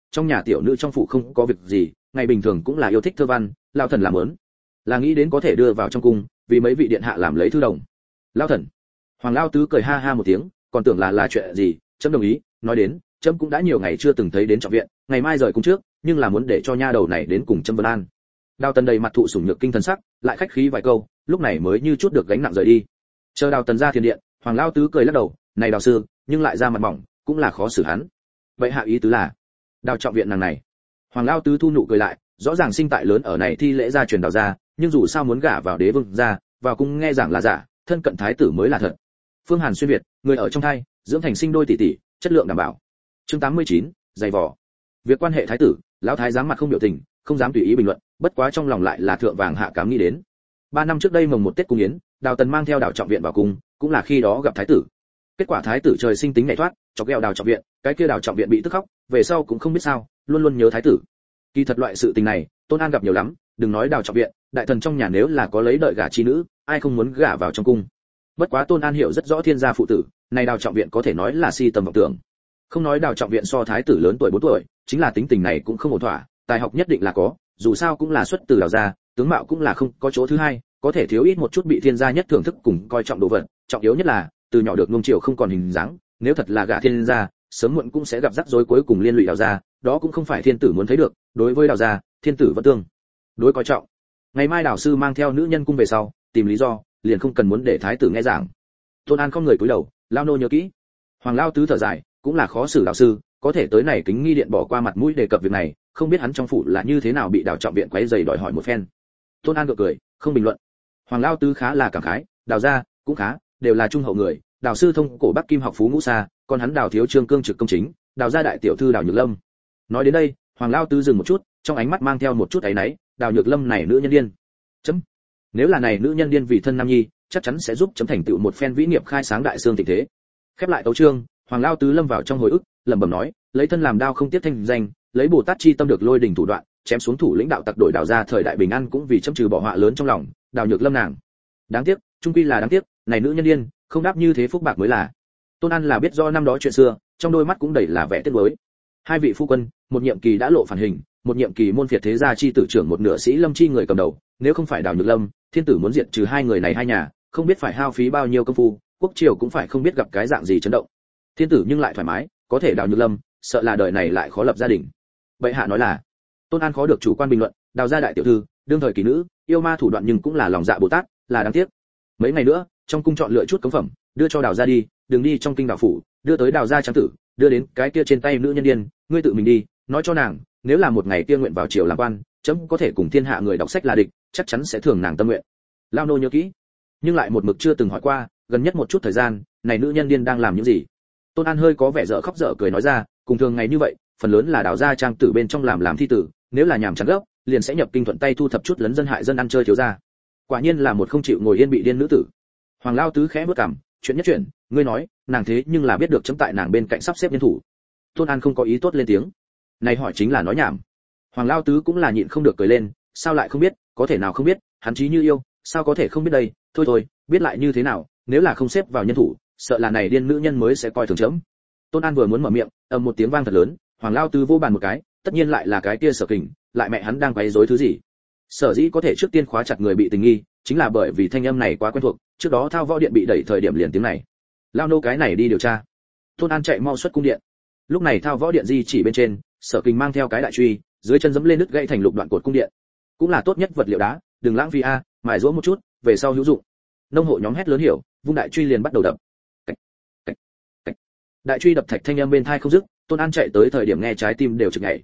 trong nhà tiểu nữ trong phủ không có việc gì, ngày bình thường cũng là yêu thích thơ văn, lao thần làm ớn là nghĩ đến có thể đưa vào trong cung, vì mấy vị điện hạ làm lấy thư đồng. Lao thần. Hoàng Lao Tứ cười ha ha một tiếng, còn tưởng là chuyện gì, chấm đồng ý, nói đến, chấm cũng đã nhiều ngày chưa từng thấy đến trọng viện, ngày mai rời cung trước, nhưng là muốn để cho nha đầu này đến cùng chấm vân an. Đào Tần đầy mặt thụ sủng nhược kinh thần sắc, lại khách khí vài câu, lúc này mới như chút được gánh nặng rời đi. Chờ Đào Tần ra thiền điện, Hoàng Lao Tứ cười lắc đầu, này Đào sư, nhưng lại ra mặt mỏng, cũng là khó xử hắn. Vậy hạ ý tứ là, Đào trọng viện nàng này. Hoàng Lao Tứ thu nụ cười lại, rõ ràng sinh tại lớn ở này thi lễ gia truyền Đào gia, nhưng dù sao muốn gả vào đế vương gia, vào cung nghe giảng là giả, thân cận thái tử mới là thật. Phương Hàn xuyên việt, người ở trong thai, dưỡng thành sinh đôi tỷ tỷ, chất lượng đảm bảo. Chương 89, dày vò. Việc quan hệ thái tử, lão thái giám mặt không biểu tình, không dám tùy ý bình luận, bất quá trong lòng lại là thượng vàng hạ cám nghĩ đến. 3 năm trước đây mồng một Tết cung yến, Đào Tần mang theo Đào trọng viện vào cung, cũng là khi đó gặp thái tử. Kết quả thái tử trời sinh tính nhảy thoát, chọc ghẹo Đào trọng viện, cái kia Đào trọng viện bị tức khóc, về sau cũng không biết sao, luôn luôn nhớ thái tử. Kỳ thật loại sự tình này, Tôn An gặp nhiều lắm, đừng nói Đào trọng viện, đại thần trong nhà nếu là có lấy đợi gả chi nữ, ai không muốn gả vào trong cung. Bất quá Tôn An hiểu rất rõ thiên gia phụ tử, này Đào trọng viện có thể nói là si tầm vọng tưởng. Không nói Đào trọng viện so thái tử lớn tuổi 4 tuổi, chính là tính tình này cũng không ổn thỏa, tài học nhất định là có, dù sao cũng là xuất từ Đào gia, tướng mạo cũng là không có chỗ thứ hai, có thể thiếu ít một chút bị thiên gia nhất thưởng thức cùng coi trọng đồ vật, trọng yếu nhất là từ nhỏ được nuông chiều không còn hình dáng, nếu thật là gả thiên gia, sớm muộn cũng sẽ gặp rắc rối cuối cùng liên lụy Đào gia, đó cũng không phải thiên tử muốn thấy được, đối với Đào gia, thiên tử vẫn tương đối coi trọng. Ngày mai Đào sư mang theo nữ nhân cung về sau, tìm lý do, liền không cần muốn để thái tử nghe giảng. Tôn An không người cúi đầu, lao nô nhớ kỹ. Hoàng Lao Tứ thở dài, cũng là khó xử Đào sư, có thể tới này kính nghi điện bỏ qua mặt mũi đề cập việc này, không biết hắn trong phủ là như thế nào bị Đào trọng viện quấy rầy đòi hỏi một phen. Tôn An gượng cười, không bình luận. Hoàng Lao Tứ khá là cảm khái, Đào gia cũng khá, đều là trung hậu người, Đào sư thông cổ Bắc Kim học phú ngũ xa, còn hắn Đào thiếu trương cương trực công chính, Đào gia đại tiểu thư Đào Nhược Lâm. Nói đến đây, Hoàng Lao Tứ dừng một chút, trong ánh mắt mang theo một chút áy náy, Đào Nhược Lâm này nữ nhân điên. Chấm. Nếu là này nữ nhân điên vì thân nam nhi, chắc chắn sẽ giúp chấm thành tựu một phen vĩ nghiệp khai sáng đại xương tình thế. Khép lại tấu chương, Hoàng Lao Tứ lâm vào trong hồi ức, lẩm bẩm nói, lấy thân làm đao không tiếc thanh danh, lấy Bồ Tát chi tâm được lôi đỉnh thủ đoạn, chém xuống thủ lĩnh đạo tặc đổi Đào gia thời đại bình an cũng vì chấm trừ bỏ họa lớn trong lòng, Đào Nhược Lâm nàng. Đáng tiếc, trung quy là đáng tiếc, này nữ nhân điên, không đáp như thế phúc bạc mới là. Tôn An là biết do năm đó chuyện xưa, trong đôi mắt cũng đầy là vẻ tiếc nuối. Hai vị phu quân, một nhiệm kỳ đã lộ phản hình, một nhiệm kỳ môn phiệt thế gia chi tử trưởng một nửa sĩ lâm chi người cầm đầu, nếu không phải Đào Nhược Lâm, thiên tử muốn diệt trừ hai người này hai nhà, không biết phải hao phí bao nhiêu công phu, quốc triều cũng phải không biết gặp cái dạng gì chấn động. Thiên tử nhưng lại thoải mái, có thể Đào Nhược Lâm, sợ là đời này lại khó lập gia đình. Bệ hạ nói là, Tôn An khó được chủ quan bình luận, Đào gia đại tiểu thư, đương thời kỳ nữ, yêu ma thủ đoạn nhưng cũng là lòng dạ Bồ Tát, là đáng tiếc. Mấy ngày nữa, trong cung chọn lựa chút cống phẩm, đưa cho Đào gia đi, đừng đi trong kinh Đào phủ, đưa tới Đào gia tráng tử, đưa đến cái kia trên tay nữ nhân điên, ngươi tự mình đi, nói cho nàng, nếu là một ngày kia nguyện vào triều làm quan, chấm có thể cùng thiên hạ người đọc sách là địch, chắc chắn sẽ thưởng nàng tâm nguyện. Lao nô nhớ kỹ, nhưng lại một mực chưa từng hỏi qua, gần nhất một chút thời gian, này nữ nhân điên đang làm những gì? Tôn An hơi có vẻ dở khóc dở cười nói ra, cùng thường ngày như vậy, phần lớn là Đào gia trang tử bên trong làm thi tử, nếu là nhàm chán gốc, liền sẽ nhập kinh thuận tay thu thập chút lấn dân hại dân ăn chơi thiếu gia. Quả nhiên là một không chịu ngồi yên bị điên nữ tử. Hoàng Lao Tứ khẽ bước cằm, chuyện nhất chuyện, ngươi nói, nàng thế nhưng là biết được chấm tại nàng bên cạnh sắp xếp nhân thủ. Tôn An không có ý tốt lên tiếng. Này hỏi chính là nói nhảm. Hoàng Lao Tứ cũng là nhịn không được cười lên, sao lại không biết, có thể nào không biết, hắn chí như yêu, sao có thể không biết đây, thôi, biết lại như thế nào, nếu là không xếp vào nhân thủ, sợ là này điên nữ nhân mới sẽ coi thường chấm. Tôn An vừa muốn mở miệng, ầm một tiếng vang thật lớn, Hoàng Lao Tứ vô bàn một cái, tất nhiên lại là cái kia Sở Kình, lại mẹ hắn đang quấy rối thứ gì. Sở dĩ có thể trước tiên khóa chặt người bị tình nghi, chính là bởi vì thanh âm này quá quen thuộc, trước đó Thao Võ Điện bị đẩy thời điểm liền tiếng này. Lao nô cái này đi điều tra. Tôn An chạy mau xuất cung điện. Lúc này Thao Võ Điện di chỉ bên trên, Sở Kình mang theo cái đại truy, dưới chân giẫm lên đứt gãy thành lục đoạn cột cung điện. Cũng là tốt nhất vật liệu đá, đừng lãng phí a, mài giũa một chút, về sau hữu dụng. Nông hộ nhóm hét lớn hiểu, vung đại truy liền bắt đầu đập. Cách, cách, cách. Đại truy đập thạch thanh âm bên tai không dứt, Tôn An chạy tới thời điểm nghe trái tim đều trực nhảy.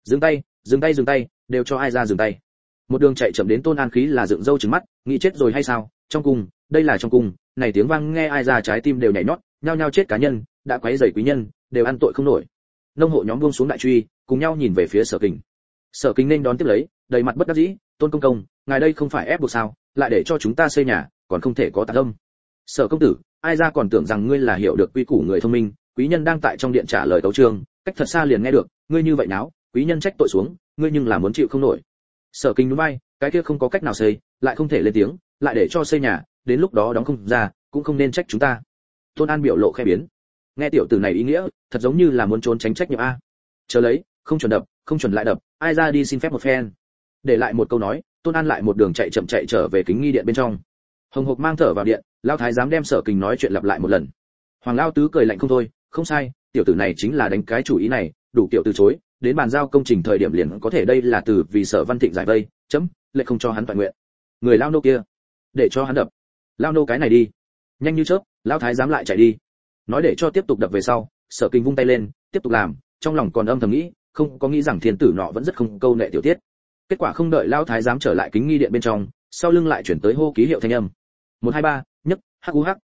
Dừng tay, đều cho ai ra dừng tay. Một đường chạy chậm đến Tôn An khí là dựng râu trừng mắt, nghĩ chết rồi hay sao? Trong cung, đây là trong cung, này tiếng vang nghe ai ra trái tim đều nhảy nhót, nhao nhao chết cá nhân, đã quấy rầy quý nhân, đều ăn tội không nổi. Nông hộ nhóm buông xuống đại truy, cùng nhau nhìn về phía Sở Kình. Sở Kình nên đón tiếp lấy, đầy mặt bất đắc dĩ, Tôn công công, ngài đây không phải ép buộc sao, lại để cho chúng ta xây nhà, còn không thể có tạc âm. Sở công tử, ai ra còn tưởng rằng ngươi là hiểu được quy củ người thông minh, quý nhân đang tại trong điện trả lời tấu chương, cách thật xa liền nghe được, ngươi như vậy náo, quý nhân trách tội xuống, ngươi nhưng là muốn chịu không nổi. Sở Kình nhún vai, cái kia không có cách nào xây, lại không thể lên tiếng, lại để cho xây nhà, đến lúc đó đóng không ra, cũng không nên trách chúng ta. Tôn An biểu lộ khẽ biến. Nghe tiểu tử này ý nghĩa, thật giống như là muốn trốn tránh trách nhiệm a. Chờ lấy, không chuẩn đập, không chuẩn lại đập, ai ra đi xin phép một phen. Để lại một câu nói, Tôn An lại một đường chạy chậm chạy trở về kính nghi điện bên trong. Hồng Hộc mang thở vào điện, Lão thái giám đem Sở Kình nói chuyện lặp lại một lần. Hoàng Lão tứ cười lạnh không thôi, không sai, tiểu tử này chính là đánh cái chủ ý này, đủ kiểu từ chối, đến bàn giao công trình thời điểm liền có thể đây là từ vì Sở Văn Thịnh giải vây, chấm, lệ không cho hắn toàn nguyện. Người Lão nô kia, để cho hắn đập. Lão nô cái này đi. Nhanh như chớp, Lão thái giám lại chạy đi. Nói để cho tiếp tục đập về sau, Sở Kình vung tay lên, tiếp tục làm, trong lòng còn âm thầm nghĩ, không có nghĩ rằng thiên tử nọ vẫn rất không câu nệ tiểu tiết. Kết quả không đợi Lão thái giám trở lại kính nghi điện bên trong, sau lưng lại chuyển tới hô ký hiệu thanh âm. 123, nhấc, hắc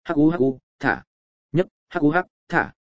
u, thả. Nhấc, hắc u, thả.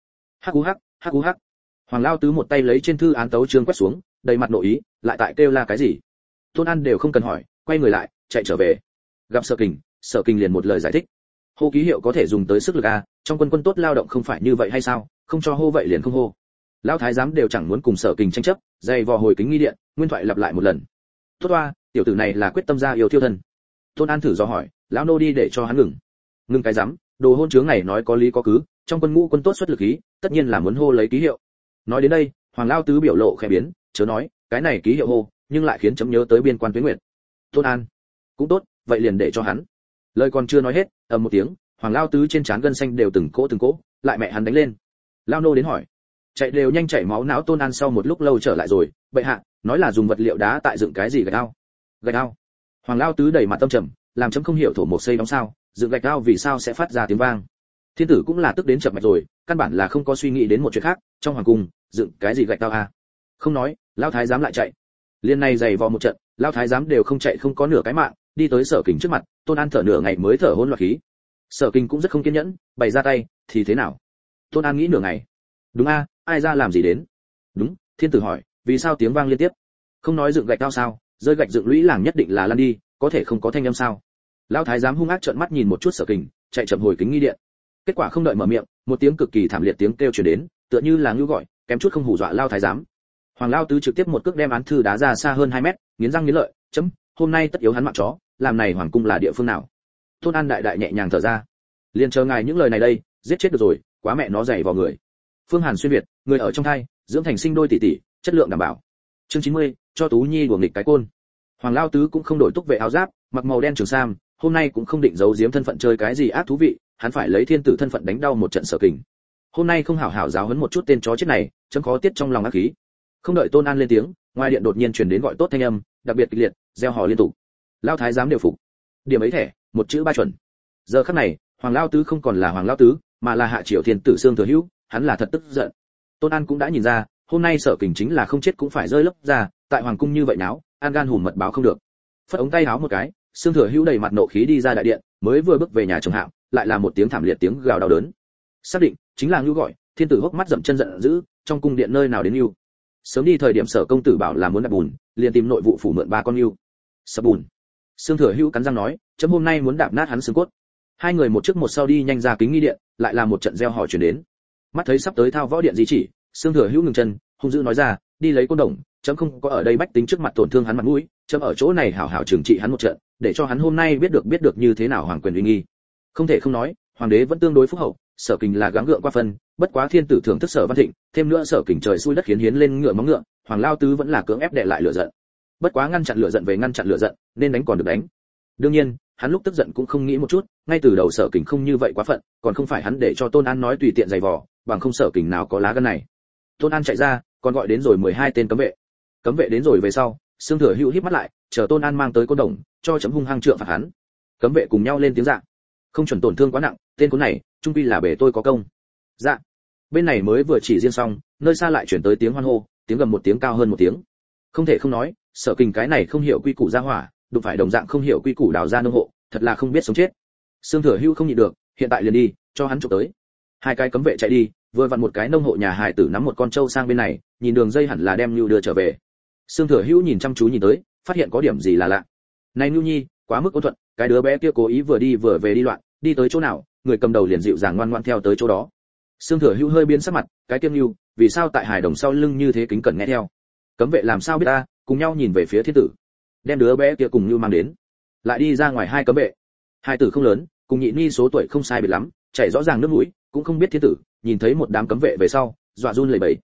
Hắc u. Hoàng Lão tứ một tay lấy trên thư án tấu chương quét xuống, đầy mặt nội ý, lại tại kêu la cái gì. Tôn An đều không cần hỏi, quay người lại, chạy trở về. Gặp Sở Kình liền một lời giải thích. Hô ký hiệu có thể dùng tới sức lực a, trong quân tốt lao động không phải như vậy hay sao, không cho hô vậy liền không hô. Lão thái giám đều chẳng muốn cùng Sở Kình tranh chấp, dày vò hồi kính nghi điện, nguyên thoại lặp lại một lần. Tốt oa, tiểu tử này là quyết tâm ra yêu thiêu thân. Tôn An thử dò hỏi, lão nô đi để cho hắn ngừng cái rắm, đồ hôn chướng này nói có lý có cứ, trong quân ngũ quân tốt xuất lực ý, tất nhiên là muốn hô lấy ký hiệu. Nói đến đây, Hoàng Lão tứ biểu lộ khẽ biến, chớ nói, cái này ký hiệu hô, nhưng lại khiến chấm nhớ tới biên quan Tuế Nguyệt. Tôn An, cũng tốt, vậy liền để cho hắn. Lời còn chưa nói hết, ầm một tiếng, Hoàng Lão tứ trên trán gân xanh đều từng cỗ, lại mẹ hắn đánh lên. Lão nô đến hỏi, chạy đều nhanh chảy máu não. Tôn An sau một lúc lâu trở lại rồi, bệ hạ, nói là dùng vật liệu đá tại dựng cái gì gạch ao. Hoàng Lão tứ đầy mặt tâm trầm, làm chấm không hiểu thổ một xây đóng sao, dựng gạch ao vì sao sẽ phát ra tiếng vang. Thiên tử cũng là tức đến chập mạch rồi, căn bản là không có suy nghĩ đến một chuyện khác, trong hoàng cung dựng cái gì gạch ao à? Không nói, Lão thái giám lại chạy. Liên này giày vò một trận, Lão thái giám đều không chạy không có nửa cái mạng, đi tới Sở Kình trước mặt, Tôn An thở nửa ngày mới thở hỗn loạn khí. Sở Kình cũng rất không kiên nhẫn, bày ra tay, thì thế nào? Tôn An nghĩ nửa ngày. Đúng a, ai ra làm gì đến? Đúng, thiên tử hỏi, vì sao tiếng vang liên tiếp? Không nói dựng gạch ao sao, rơi gạch dựng lũy làng nhất định là lăn đi, có thể không có thanh âm sao? Lão thái giám hung ác trợn mắt nhìn một chút Sở Kình, chạy chậm hồi kính nghi điện. Kết quả không đợi mở miệng, một tiếng cực kỳ thảm liệt tiếng kêu truyền đến, tựa như là ngưu gọi, kém chút không hù dọa Lão thái giám. Hoàng Lão tứ trực tiếp một cước đem án thư đá ra xa hơn 2 mét, nghiến răng nghiến lợi, chấm, hôm nay tất yếu hắn mạng chó, làm này hoàng cung là địa phương nào? Tôn An đại đại nhẹ nhàng thở ra. Liên chờ ngài những lời này đây, giết chết được rồi, quá mẹ nó dày vào người. Phương Hàn xuyên việt, người ở trong thai, dưỡng thành sinh đôi tỷ tỷ, chất lượng đảm bảo. Chương 90, cho Tú Nhi đùa nghịch cái côn. Hoàng Lão tứ cũng không đổi túc vệ áo giáp, mặc màu đen trường sam, hôm nay cũng không định giấu giếm thân phận chơi cái gì ác thú vị, hắn phải lấy thiên tử thân phận đánh đau một trận Sở Kình. Hôm nay không hảo hảo giáo huấn một chút tên chó chết này, chấm khó tiết trong lòng ác khí. Không đợi Tôn An lên tiếng, ngoài điện đột nhiên truyền đến gọi tốt thanh âm, đặc biệt kịch liệt, reo hò liên tục. Lão thái giám đều phục. Điểm ấy thẻ, một chữ ba chuẩn. Giờ khắc này, Hoàng Lão tứ không còn là Hoàng Lão tứ, mà là hạ triều thiên tử Sương Thừa Hữu, hắn là thật tức giận. Tôn An cũng đã nhìn ra, hôm nay Sở Kình chính là không chết cũng phải rơi lấp ra, tại hoàng cung như vậy náo, an gan hùm mật báo không được. Phất ống tay áo một cái, Sương Thừa Hữu đầy mặt nộ khí đi ra đại điện, mới vừa bước về nhà chồng Hạo, lại là một tiếng thảm liệt tiếng gào đau đớn. Xác định, chính là Nưu gọi, thiên tử hốc mắt dậm chân giận dữ, trong cung điện nơi nào đến Nưu. Sớm đi thời điểm Sở công tử bảo là muốn đặt bùn, liền tìm nội vụ phủ mượn 3 con Nưu. Sập bùn. Sương Thừa Hữu cắn răng nói, chấm hôm nay muốn đạp nát hắn xương cốt. Hai người một trước một sau đi nhanh ra kính nghi điện, lại là một trận reo hò truyền đến. Mắt thấy sắp tới thao võ điện di chỉ, Sương Thừa Hữu ngừng chân, hung dữ nói ra, đi lấy côn đồng, chấm không có ở đây bách tính trước mặt tổn thương hắn mặt mũi, chấm ở chỗ này hảo hảo trừng trị hắn một trận, để cho hắn hôm nay biết được như thế nào hoàng quyền uy nghi. Không thể không nói, hoàng đế vẫn tương đối phúc hậu, Sở Kình là gắng gượng qua phần, bất quá thiên tử thưởng thức Sở Văn Thịnh, thêm nữa Sở Kình trời xui đất khiến hiến lên ngựa móng ngựa, Hoàng Lão tứ vẫn là cưỡng ép đè lại lửa giận. Bất quá ngăn chặn lửa giận về ngăn chặn lửa giận, nên đánh còn được đánh. Đương nhiên, hắn lúc tức giận cũng không nghĩ một chút, ngay từ đầu Sở Kình không như vậy quá phận, còn không phải hắn để cho Tôn An nói tùy tiện giày vò, bằng không Sở Kình nào có lá gan này. Tôn An chạy ra, còn gọi đến rồi 12 tên cấm vệ. Cấm vệ đến rồi về sau, Sương Thừa Hữu híp mắt lại, chờ Tôn An mang tới côn đồng, cho chấm hung hăng trượng phạt hắn. Cấm vệ cùng nhau lên tiếng dạ. Không chuẩn tổn thương quá nặng, tên cuốn này, trung quy là bề tôi có công. Dạ. Bên này mới vừa chỉ riêng xong, nơi xa lại chuyển tới tiếng hoan hô, tiếng gầm một tiếng cao hơn một tiếng. Không thể không nói, Sở Kình cái này không hiểu quy củ ra hỏa, đụng phải đồng dạng không hiểu quy củ đào ra nông hộ, thật là không biết sống chết. Sương Thừa Hữu không nhịn được, hiện tại liền đi, cho hắn chụp tới. Hai cái cấm vệ chạy đi, vừa vặn một cái nông hộ nhà hài tử nắm một con trâu sang bên này, nhìn đường dây hẳn là đem Nưu đưa trở về. Sương Thừa Hữu nhìn chăm chú nhìn tới, phát hiện có điểm gì là lạ. Này Nưu Nhi, quá mức ôn thuận, cái đứa bé kia cố ý vừa đi vừa về đi loạn, đi tới chỗ nào, người cầm đầu liền dịu dàng ngoan ngoãn theo tới chỗ đó. Sương Thừa Hữu hơi biến sắc mặt, cái kiêm Nưu, vì sao tại hài đồng sau lưng như thế kính cẩn nghe theo? Cấm vệ làm sao biết ta, cùng nhau nhìn về phía thiên tử, đem đứa bé kia cùng Nưu mang đến. Lại đi ra ngoài hai cấm vệ. Hai tử không lớn, cùng nhị ni số tuổi không sai biệt lắm, chảy rõ ràng nước mũi, cũng không biết thiên tử, nhìn thấy một đám cấm vệ về sau, dọa run lẩy bẩy.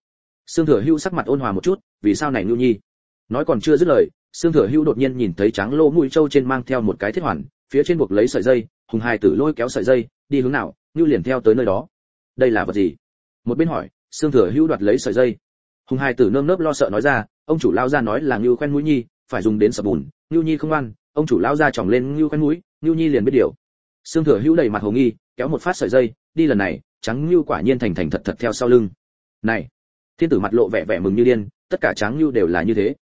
Sương Thừa Hữu sắc mặt ôn hòa một chút, vì sao này Nưu Nhi? Nói còn chưa dứt lời, Sương Thừa Hữu đột nhiên nhìn thấy trắng lỗ mũi trâu trên mang theo một cái thiết hoàn, phía trên buộc lấy sợi dây, Hùng Hải Tử lôi kéo sợi dây, đi hướng nào, Nưu liền theo tới nơi đó. Đây là vật gì? Một bên hỏi, Sương Thừa Hữu đoạt lấy sợi dây. Hùng Hải Tử nơm nớp lo sợ nói ra, ông chủ lao ra nói là Nưu khoen mũi nhi, phải dùng đến sập bùn, Nưu Nhi không ăn, ông chủ lao ra chòng lên Nưu khoen mũi, Nưu Nhi liền biết điều. Sương Thừa Hữu đầy mặt hồ nghi, kéo một phát sợi dây, đi lần này, trắng Nưu quả nhiên thành thành thật thật theo sau lưng. Này, Thiên Tử mặt lộ vẻ vẻ mừng như điên, tất cả trắng Nưu đều là như thế.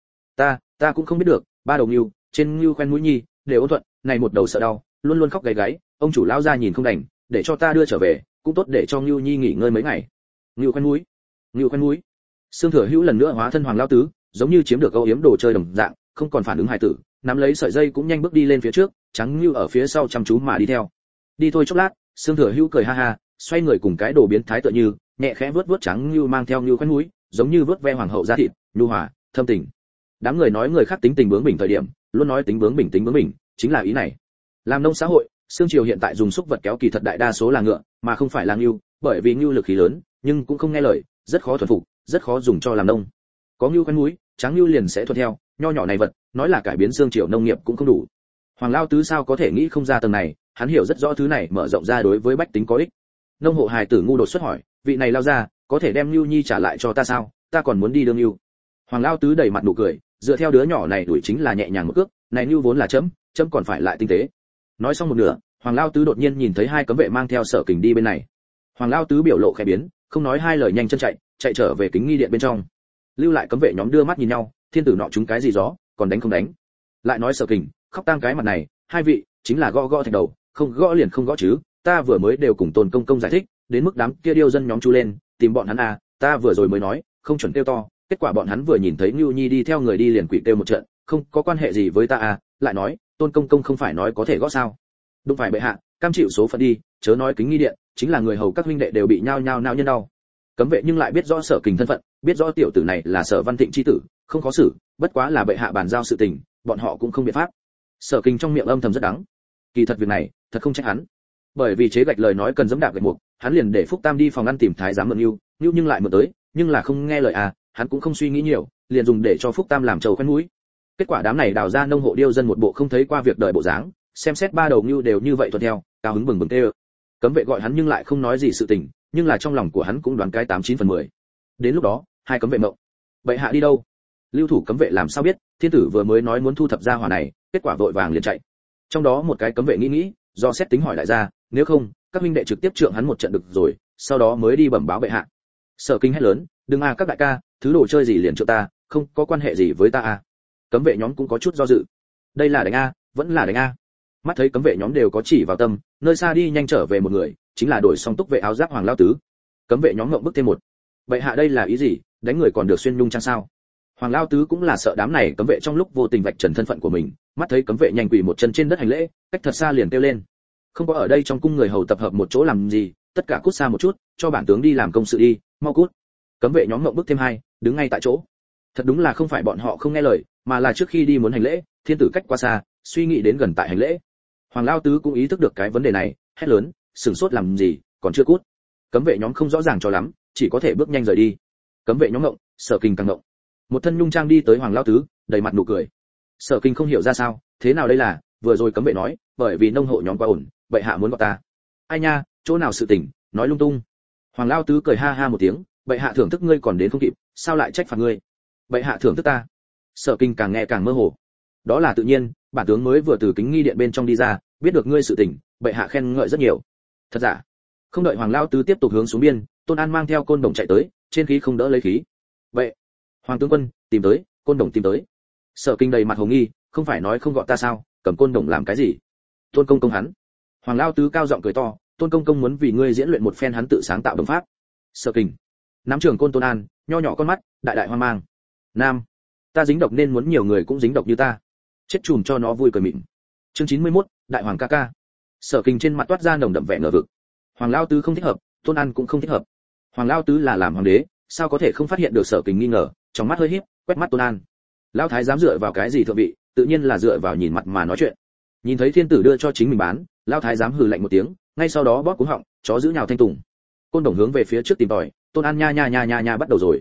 Ta cũng không biết được, ba đầu Nưu, trên Nưu khoen mũi nhi, đều ôn thuận, này một đầu sợ đau, luôn luôn khóc gáy gáy, ông chủ lao ra nhìn không đành, để cho ta đưa trở về, cũng tốt để cho Nưu Nhi nghỉ ngơi mấy ngày. Nưu khoen mũi, Nưu khoen mũi. Sương Thừa Hữu lần nữa hóa thân Hoàng Lao Tứ, giống như chiếm được câu yếm đồ chơi đồng dạng, không còn phản ứng hài tử, nắm lấy sợi dây cũng nhanh bước đi lên phía trước, trắng Nưu ở phía sau chăm chú mà đi theo. Đi thôi chốc lát, Sương Thừa Hữu cười ha ha, xoay người cùng cái đồ biến thái tựa như, nhẹ khẽ vuốt vuốt trắng Nưu mang theo Nưu khoen mũi, giống như vuốt ve hoàng hậu da thịt, nhu hòa, thâm tình. Đám người nói người khác tính tình bướng bỉnh thời điểm, luôn nói tính bướng bỉnh, chính là ý này. Làm nông xã hội, Sương Triều hiện tại dùng xúc vật kéo kỳ thật đại đa số là ngựa, mà không phải là Nưu, bởi vì Nưu lực khí lớn, nhưng cũng không nghe lời, rất khó thuần phục, rất khó dùng cho làm nông. Có Nưu khoen mũi, trắng Nưu liền sẽ thuận theo, nho nhỏ này vật, nói là cải biến Sương Triều nông nghiệp cũng không đủ. Hoàng Lao Tứ sao có thể nghĩ không ra tầng này, hắn hiểu rất rõ thứ này mở rộng ra đối với bách tính có ích. Nông hộ hài tử ngu đột xuất hỏi, vị này lao ra, có thể đem Nưu Nhi trả lại cho ta sao, ta còn muốn đi đương Nưu. Hoàng Lao Tứ đầy mặt nụ cười, dựa theo đứa nhỏ này đuổi chính là nhẹ nhàng một cước, này Nưu vốn là chấm còn phải lại tinh tế. Nói xong một nửa, Hoàng Lao Tứ đột nhiên nhìn thấy hai cấm vệ mang theo Sở Kình đi bên này. Hoàng Lao Tứ biểu lộ khẽ biến, không nói hai lời nhanh chân chạy trở về kính nghi điện bên trong. Lưu lại cấm vệ nhóm đưa mắt nhìn nhau, Thiên Tử nọ chúng cái gì gió, còn đánh không đánh. Lại nói Sở Kình, khóc tang cái mặt này, hai vị, chính là gõ thạch đầu, không gõ liền không gõ chứ, ta vừa mới đều cùng Tôn công công giải thích, đến mức đám kia điêu dân nhóm chú lên, tìm bọn hắn à, ta vừa rồi mới nói, không chuẩn kêu to, kết quả bọn hắn vừa nhìn thấy Nưu Nhi đi theo người đi liền quỷ kêu một trận, không có quan hệ gì với ta à, lại nói, Tôn công công không phải nói có thể gõ sao? Đúng phải bệ hạ, cam chịu số phận đi, chớ nói kính nghi điện, chính là người hầu các huynh đệ đều bị nhao nhao nhân đau. Cấm vệ nhưng lại biết rõ Sở Kình thân phận, biết rõ tiểu tử này là Sở Văn Thịnh chi tử, không khó xử, bất quá là bệ hạ bàn giao sự tình, bọn họ cũng không biện pháp. Sở Kình trong miệng âm thầm rất đắng. Kỳ thật việc này, thật không trách hắn. Bởi vì chế gạch lời nói cần giẫm đạp gạch mục, hắn liền để Phúc Tam đi phòng ăn tìm thái giám mượn Nưu, nhưng lại mượn tới, nhưng là không nghe lời à, hắn cũng không suy nghĩ nhiều, liền dùng để cho Phúc Tam làm trầu khoen mũi. Kết quả đám này đào ra nông hộ điêu dân một bộ không thấy qua việc đời bộ dáng, xem xét ba đầu Nưu đều như vậy thuận theo, cao hứng bừng bừng tê. Cấm vệ gọi hắn nhưng lại không nói gì sự tình, nhưng là trong lòng của hắn cũng đoán cái 89/10. Đến lúc đó, hai cấm vệ mộng. Bệ hạ đi đâu? Lưu thủ cấm vệ làm sao biết, Thiên Tử vừa mới nói muốn thu thập gia hỏa này, kết quả vội vàng liền chạy. Trong đó một cái cấm vệ nghĩ, do xét tính hỏi đại gia, nếu không, các huynh đệ trực tiếp trượng hắn một trận được rồi, sau đó mới đi bẩm báo bệ hạ. Sở Kinh hét lớn, đừng các đại ca, thứ đồ chơi gì liền trượng ta, không có quan hệ gì với ta à. Cấm vệ nhóm cũng có chút do dự. Đây là đánh a, vẫn là đánh a. Mắt thấy cấm vệ nhóm đều có chỉ vào tâm, nơi xa đi nhanh trở về một người, chính là đổi xong túc vệ áo giáp Hoàng Lao Tứ. Cấm vệ nhóm ngậm bức thêm một. Bệ hạ đây là ý gì, đánh người còn được xuyên nhung trang sao? Hoàng Lao Tứ cũng là sợ đám này cấm vệ trong lúc vô tình vạch trần thân phận của mình, mắt thấy cấm vệ nhanh quỳ một chân trên đất hành lễ, cách thật xa liền kêu lên. Không có ở đây trong cung người hầu tập hợp một chỗ làm gì, tất cả cút xa một chút, cho bản tướng đi làm công sự đi, mau cút. Cấm vệ nhóm ngậm bức thêm hai, đứng ngay tại chỗ. Thật đúng là không phải bọn họ không nghe lời, mà là trước khi đi muốn hành lễ, Thiên Tử cách quá xa, suy nghĩ đến gần tại hành lễ. Hoàng Lao Tứ cũng ý thức được cái vấn đề này, hét lớn, sửng sốt làm gì, còn chưa cút. Cấm vệ nhóm không rõ ràng cho lắm, chỉ có thể bước nhanh rời đi. Cấm vệ nhóm ngộng, Sở Kinh càng ngộng. Một thân nhung trang đi tới Hoàng Lao Tứ, đầy mặt nụ cười. Sở Kinh không hiểu ra sao, thế nào đây là, vừa rồi cấm vệ nói, bởi vì nông hộ nhóm quá ổn, bệ hạ muốn gọi ta. Ai nha, chỗ nào sự tình, nói lung tung. Hoàng Lao Tứ cười ha ha một tiếng, bệ hạ thưởng thức ngươi còn đến không kịp, sao lại trách phạt ngươi? Bệ hạ thưởng thức ta. Sở Kinh càng nghe càng mơ hồ. Đó là tự nhiên, bản tướng mới vừa từ kính nghi điện bên trong đi ra, biết được ngươi sự tình, bệ hạ khen ngợi rất nhiều. Thật giả? Không đợi Hoàng Lao Tứ tiếp tục hướng xuống biên, Tôn An mang theo côn đồng chạy tới, trên khí không đỡ lấy khí. Vậy, Hoàng tướng quân, tìm tới, côn đồng tìm tới. Sở Kinh đầy mặt hồ nghi, không phải nói không gọi ta sao, cầm côn đồng làm cái gì? Tôn công công hắn. Hoàng Lao Tứ cao giọng cười to, Tôn công công muốn vì ngươi diễn luyện một phen hắn tự sáng tạo đồng pháp. Sở Kinh, nắm trường côn Tôn An, nho nhỏ con mắt, đại đại hoang mang. Nam, ta dính độc nên muốn nhiều người cũng dính độc như ta. Chết chùm cho nó vui cười mịn. Chương 91, đại hoàng ca ca. Sở Kinh trên mặt toát ra nồng đậm vẻ ngờ vực. Hoàng Lao Tứ không thích hợp, Tôn An cũng không thích hợp. Hoàng Lao Tứ là làm hoàng đế, sao có thể không phát hiện được Sở Kinh nghi ngờ, trong mắt hơi híp, quét mắt Tôn An. Lão thái dám dựa vào cái gì thượng vị, tự nhiên là dựa vào nhìn mặt mà nói chuyện. Nhìn thấy Thiên Tử đưa cho chính mình bán, Lão thái dám hừ lạnh một tiếng, ngay sau đó bóp cú họng, chó giữ nhào thanh tùng. Côn đồng hướng về phía trước tìm tòi, Tôn An nha bắt đầu rồi.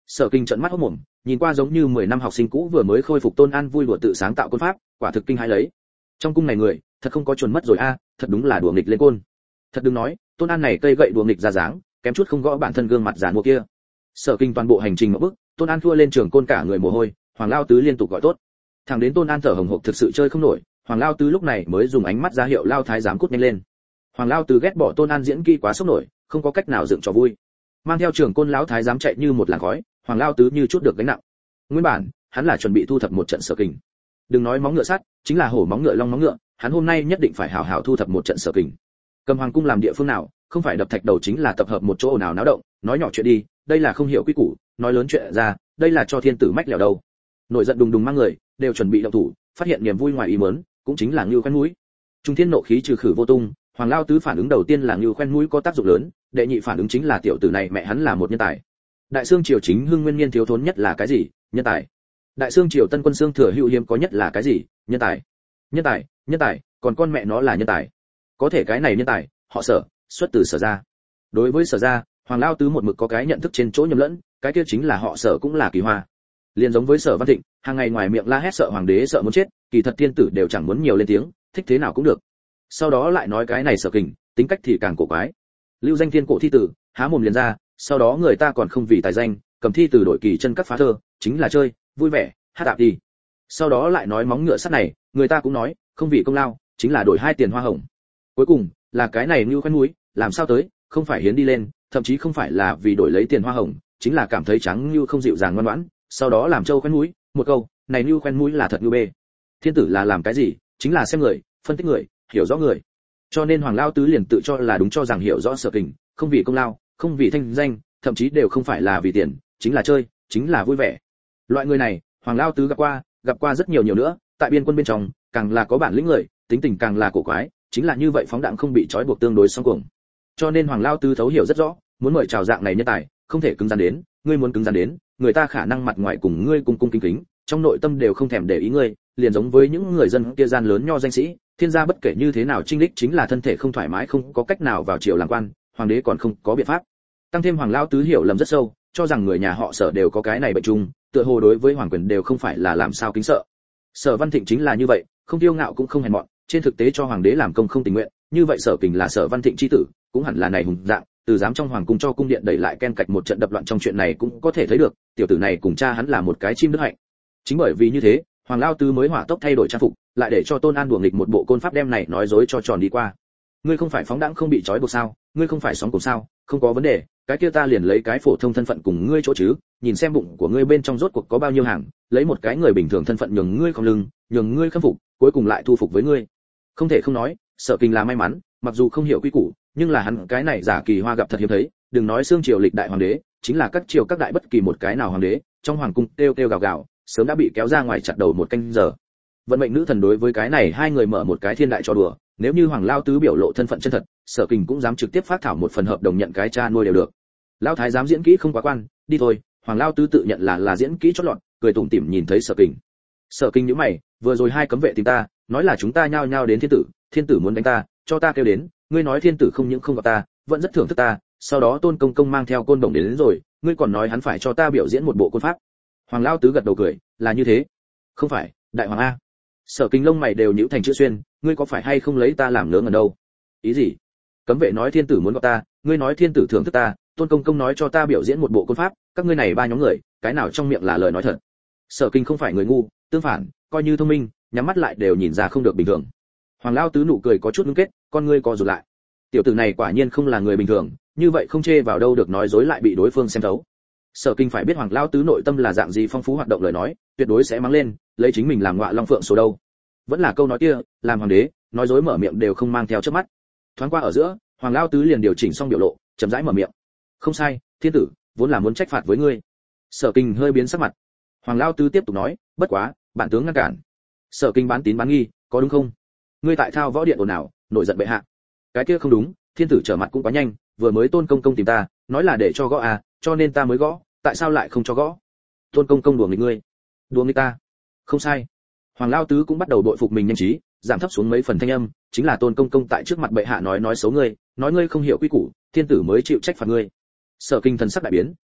Sở Kinh trợn mắt hốt mồm, nhìn qua giống như 10 năm học sinh cũ vừa mới khôi phục Tôn An vui đùa tự sáng tạo côn pháp, quả thực kinh hãi lấy. Trong cung này người, thật không có chuẩn mất rồi a, thật đúng là đùa nghịch lên côn. Thật đừng nói, Tôn An này cây gậy đùa nghịch ra dáng, kém chút không gõ bản thân gương mặt giàn mua kia. Sở Kinh toàn bộ hành trình ngộp bức, Tôn An thua lên trường côn cả người mồ hôi, Hoàng Lao Tứ liên tục gọi tốt. Thằng đến Tôn An thở hổn hộc thực sự chơi không nổi, Hoàng Lao Tứ lúc này mới dùng ánh mắt ra hiệu Lao Thái giám cút nhanh lên. Hoàng Lao Tứ ghét bỏ Tôn An diễn kỹ quá sốc nổi, không có cách nào dựng trò vui. Mang theo trường côn lão thái giám chạy như một làn khói, Hoàng Lao Tứ như chút được gánh nặng. Nguyên bản, hắn là chuẩn bị thu thập một trận Sở Kình. Đừng nói móng ngựa sắt, chính là hổ móng ngựa long móng ngựa, hắn hôm nay nhất định phải hảo hảo thu thập một trận Sở Kình. Cầm Hoàng cung làm địa phương nào, không phải đập thạch đầu chính là tập hợp một chỗ nào náo động, nói nhỏ chuyện đi, đây là không hiểu quy củ, nói lớn chuyện ra, đây là cho thiên tử mách lẻo đầu. Nổi giận đùng đùng mang người, đều chuẩn bị động thủ, phát hiện niềm vui ngoài ý muốn, cũng chính là Ngưu Khoen mũi. Trung thiên nộ khí trừ khử vô tung, Hoàng Lao Tứ phản ứng đầu tiên là Ngưu Khoen mũi có tác dụng lớn, đệ nhị phản ứng chính là tiểu tử này mẹ hắn là một nhân tài. Đại xương triều chính hưng nguyên niên thiếu thốn nhất là cái gì? Nhân tài. Đại xương triều tân quân xương thừa hữu hiếm có nhất là cái gì? Nhân tài. Nhân tài, nhân tài, còn con mẹ nó là nhân tài. Có thể cái này nhân tài, họ Sở, xuất từ Sở gia. Đối với Sở gia, Hoàng Lao Tứ một mực có cái nhận thức trên chỗ nhầm lẫn, cái kia chính là họ Sở cũng là Kỳ Hoa. Liên giống với Sở Văn Thịnh, hàng ngày ngoài miệng la hét sợ hoàng đế sợ muốn chết, kỳ thật thiên tử đều chẳng muốn nhiều lên tiếng, thích thế nào cũng được. Sau đó lại nói cái này Sở Kình, tính cách thì càng cổ quái. Lưu danh thiên cổ thi tử, há mồm liền ra, sau đó người ta còn không vì tài danh, cầm thi từ đổi kỳ chân các phá thơ, chính là chơi, vui vẻ, hát đạp đi. Sau đó lại nói móng ngựa sắt này, người ta cũng nói, không vì công lao, chính là đổi 2 tiền hoa hồng. Cuối cùng, là cái này Ngưu Khoen mũi, làm sao tới, không phải hiến đi lên, thậm chí không phải là vì đổi lấy tiền hoa hồng, chính là cảm thấy trắng Ngưu không dịu dàng ngoan ngoãn, sau đó làm trâu khoen mũi, một câu, này Ngưu khoen mũi là thật Ngưu bê. Thiên tử là làm cái gì, chính là xem người, phân tích người, hiểu rõ người. Cho nên Hoàng Lao Tứ liền tự cho là đúng cho rằng hiểu rõ Sở Kình, không vì công lao, không vì thanh danh, thậm chí đều không phải là vì tiền, chính là chơi, chính là vui vẻ. Loại người này, Hoàng Lao Tứ gặp qua rất nhiều nữa, tại biên quân bên trong, càng là có bản lĩnh người, tính tình càng là cổ quái, chính là như vậy phóng đãng không bị trói buộc tương đối song cuồng. Cho nên Hoàng Lao Tứ thấu hiểu rất rõ, muốn mời chào dạng này nhân tài, không thể cứng rắn đến, ngươi muốn cứng rắn đến, người ta khả năng mặt ngoài cùng ngươi cung cung kính kính, trong nội tâm đều không thèm để ý ngươi, liền giống với những người dân kia gian lớn nho danh sĩ, thiên gia bất kể như thế nào trinh đích chính là thân thể không thoải mái không có cách nào vào triều làm quan, hoàng đế còn không có biện pháp. Tăng thêm Hoàng Lao Tứ hiểu lầm rất sâu, cho rằng người nhà họ Sở đều có cái này bệnh chung, tựa hồ đối với hoàng quyền đều không phải là làm sao kính sợ. Sở Văn Thịnh chính là như vậy, không kiêu ngạo cũng không hèn mọn, trên thực tế cho hoàng đế làm công không tình nguyện, như vậy Sở Kình là Sở Văn Thịnh chi tử, cũng hẳn là này hùng dạng, từ dám trong hoàng cung cho cung điện đẩy lại ken cạch một trận đập loạn trong chuyện này cũng có thể thấy được, tiểu tử này cùng cha hắn là một cái chim đức hạnh. Chính bởi vì như thế, Hoàng Lao Tứ mới hỏa tốc thay đổi trang phục, lại để cho Tôn An đùa nghịch một bộ côn pháp đem này nói dối cho tròn đi qua. Ngươi không phải phóng đãng không bị trói buộc sao? Ngươi không phải sóng cổ sao? Không có vấn đề, cái kia ta liền lấy cái phổ thông thân phận cùng ngươi chỗ chứ, nhìn xem bụng của ngươi bên trong rốt cuộc có bao nhiêu hàng, lấy một cái người bình thường thân phận nhường ngươi không lưng, nhường ngươi khâm phục, cuối cùng lại thu phục với ngươi. Không thể không nói, Sở Kình là may mắn, mặc dù không hiểu quy củ, nhưng là hắn cái này giả Kỳ Hoa gặp thật hiếm thấy, đừng nói xương triều lịch đại hoàng đế, chính là các triều các đại bất kỳ một cái nào hoàng đế, trong hoàng cung kêu kêu gào gào, sớm đã bị kéo ra ngoài chặt đầu một canh giờ. Vận mệnh nữ thần đối với cái này hai người mở một cái thiên đại trò đùa, nếu như Hoàng Lao Tứ biểu lộ thân phận chân thật, Sở Kình cũng dám trực tiếp phát thảo một phần hợp đồng nhận cái cha nuôi đều được. Lão thái giám diễn kỹ không quá quan, đi thôi, Hoàng Lao Tứ tự nhận là diễn kỹ chót lọt, cười tủm tỉm nhìn thấy Sở Kình. Sở Kình nhíu mày, vừa rồi hai cấm vệ tìm ta, nói là chúng ta nhao nhao đến thiên tử muốn đánh ta, cho ta kêu đến, ngươi nói thiên tử không những không gặp ta, vẫn rất thưởng thức ta, sau đó Tôn công công mang theo côn đồng đến rồi, ngươi còn nói hắn phải cho ta biểu diễn một bộ côn pháp. Hoàng Lao Tứ gật đầu cười, là như thế. Không phải, đại hoàng a. Sở Kình lông mày đều nhíu thành chữ xuyên, ngươi có phải hay không lấy ta làm lớn ở đâu? Ý gì? Cấm vệ nói thiên tử muốn gặp ta, ngươi nói thiên tử thưởng thức ta, Tôn công công nói cho ta biểu diễn một bộ côn pháp, các ngươi này ba nhóm người, cái nào trong miệng là lời nói thật? Sở Kình không phải người ngu, tương phản, coi như thông minh, nhắm mắt lại đều nhìn ra không được bình thường. Hoàng Lao Tứ nụ cười có chút ngưng kết, con ngươi co rụt lại. Tiểu tử này quả nhiên không là người bình thường, như vậy không chê vào đâu được nói dối lại bị đối phương xem thấu. Sở Kình phải biết Hoàng Lao Tứ nội tâm là dạng gì phong phú hoạt động lời nói, tuyệt đối sẽ mắng lên, lấy chính mình làm ngọa long phượng số đâu. Vẫn là câu nói kia, làm hoàng đế, nói dối mở miệng đều không mang theo chớp mắt. Thoáng qua ở giữa, Hoàng Lao Tứ liền điều chỉnh xong biểu lộ, chậm rãi mở miệng. Không sai, thiên tử vốn là muốn trách phạt với ngươi. Sở Kình hơi biến sắc mặt. Hoàng Lao Tứ tiếp tục nói, bất quá, bản tướng ngăn cản. Sở Kình bán tín bán nghi, có đúng không? Ngươi tại thao võ điện ồn nào, nổi giận bệ hạ. Cái kia không đúng, thiên tử trở mặt cũng quá nhanh, vừa mới Tôn công công tìm ta, nói là để cho gõ à, cho nên ta mới gõ, tại sao lại không cho gõ? Tôn công công đùa nghịch ngươi, đùa nghịch ta? Không sai. Hoàng Lao Tứ cũng bắt đầu bội phục mình nhanh trí, giảm thấp xuống mấy phần thanh âm, chính là Tôn công công tại trước mặt bệ hạ nói xấu ngươi, nói ngươi không hiểu quy củ, thiên tử mới chịu trách phạt ngươi. Sở Kình thần sắc đại biến,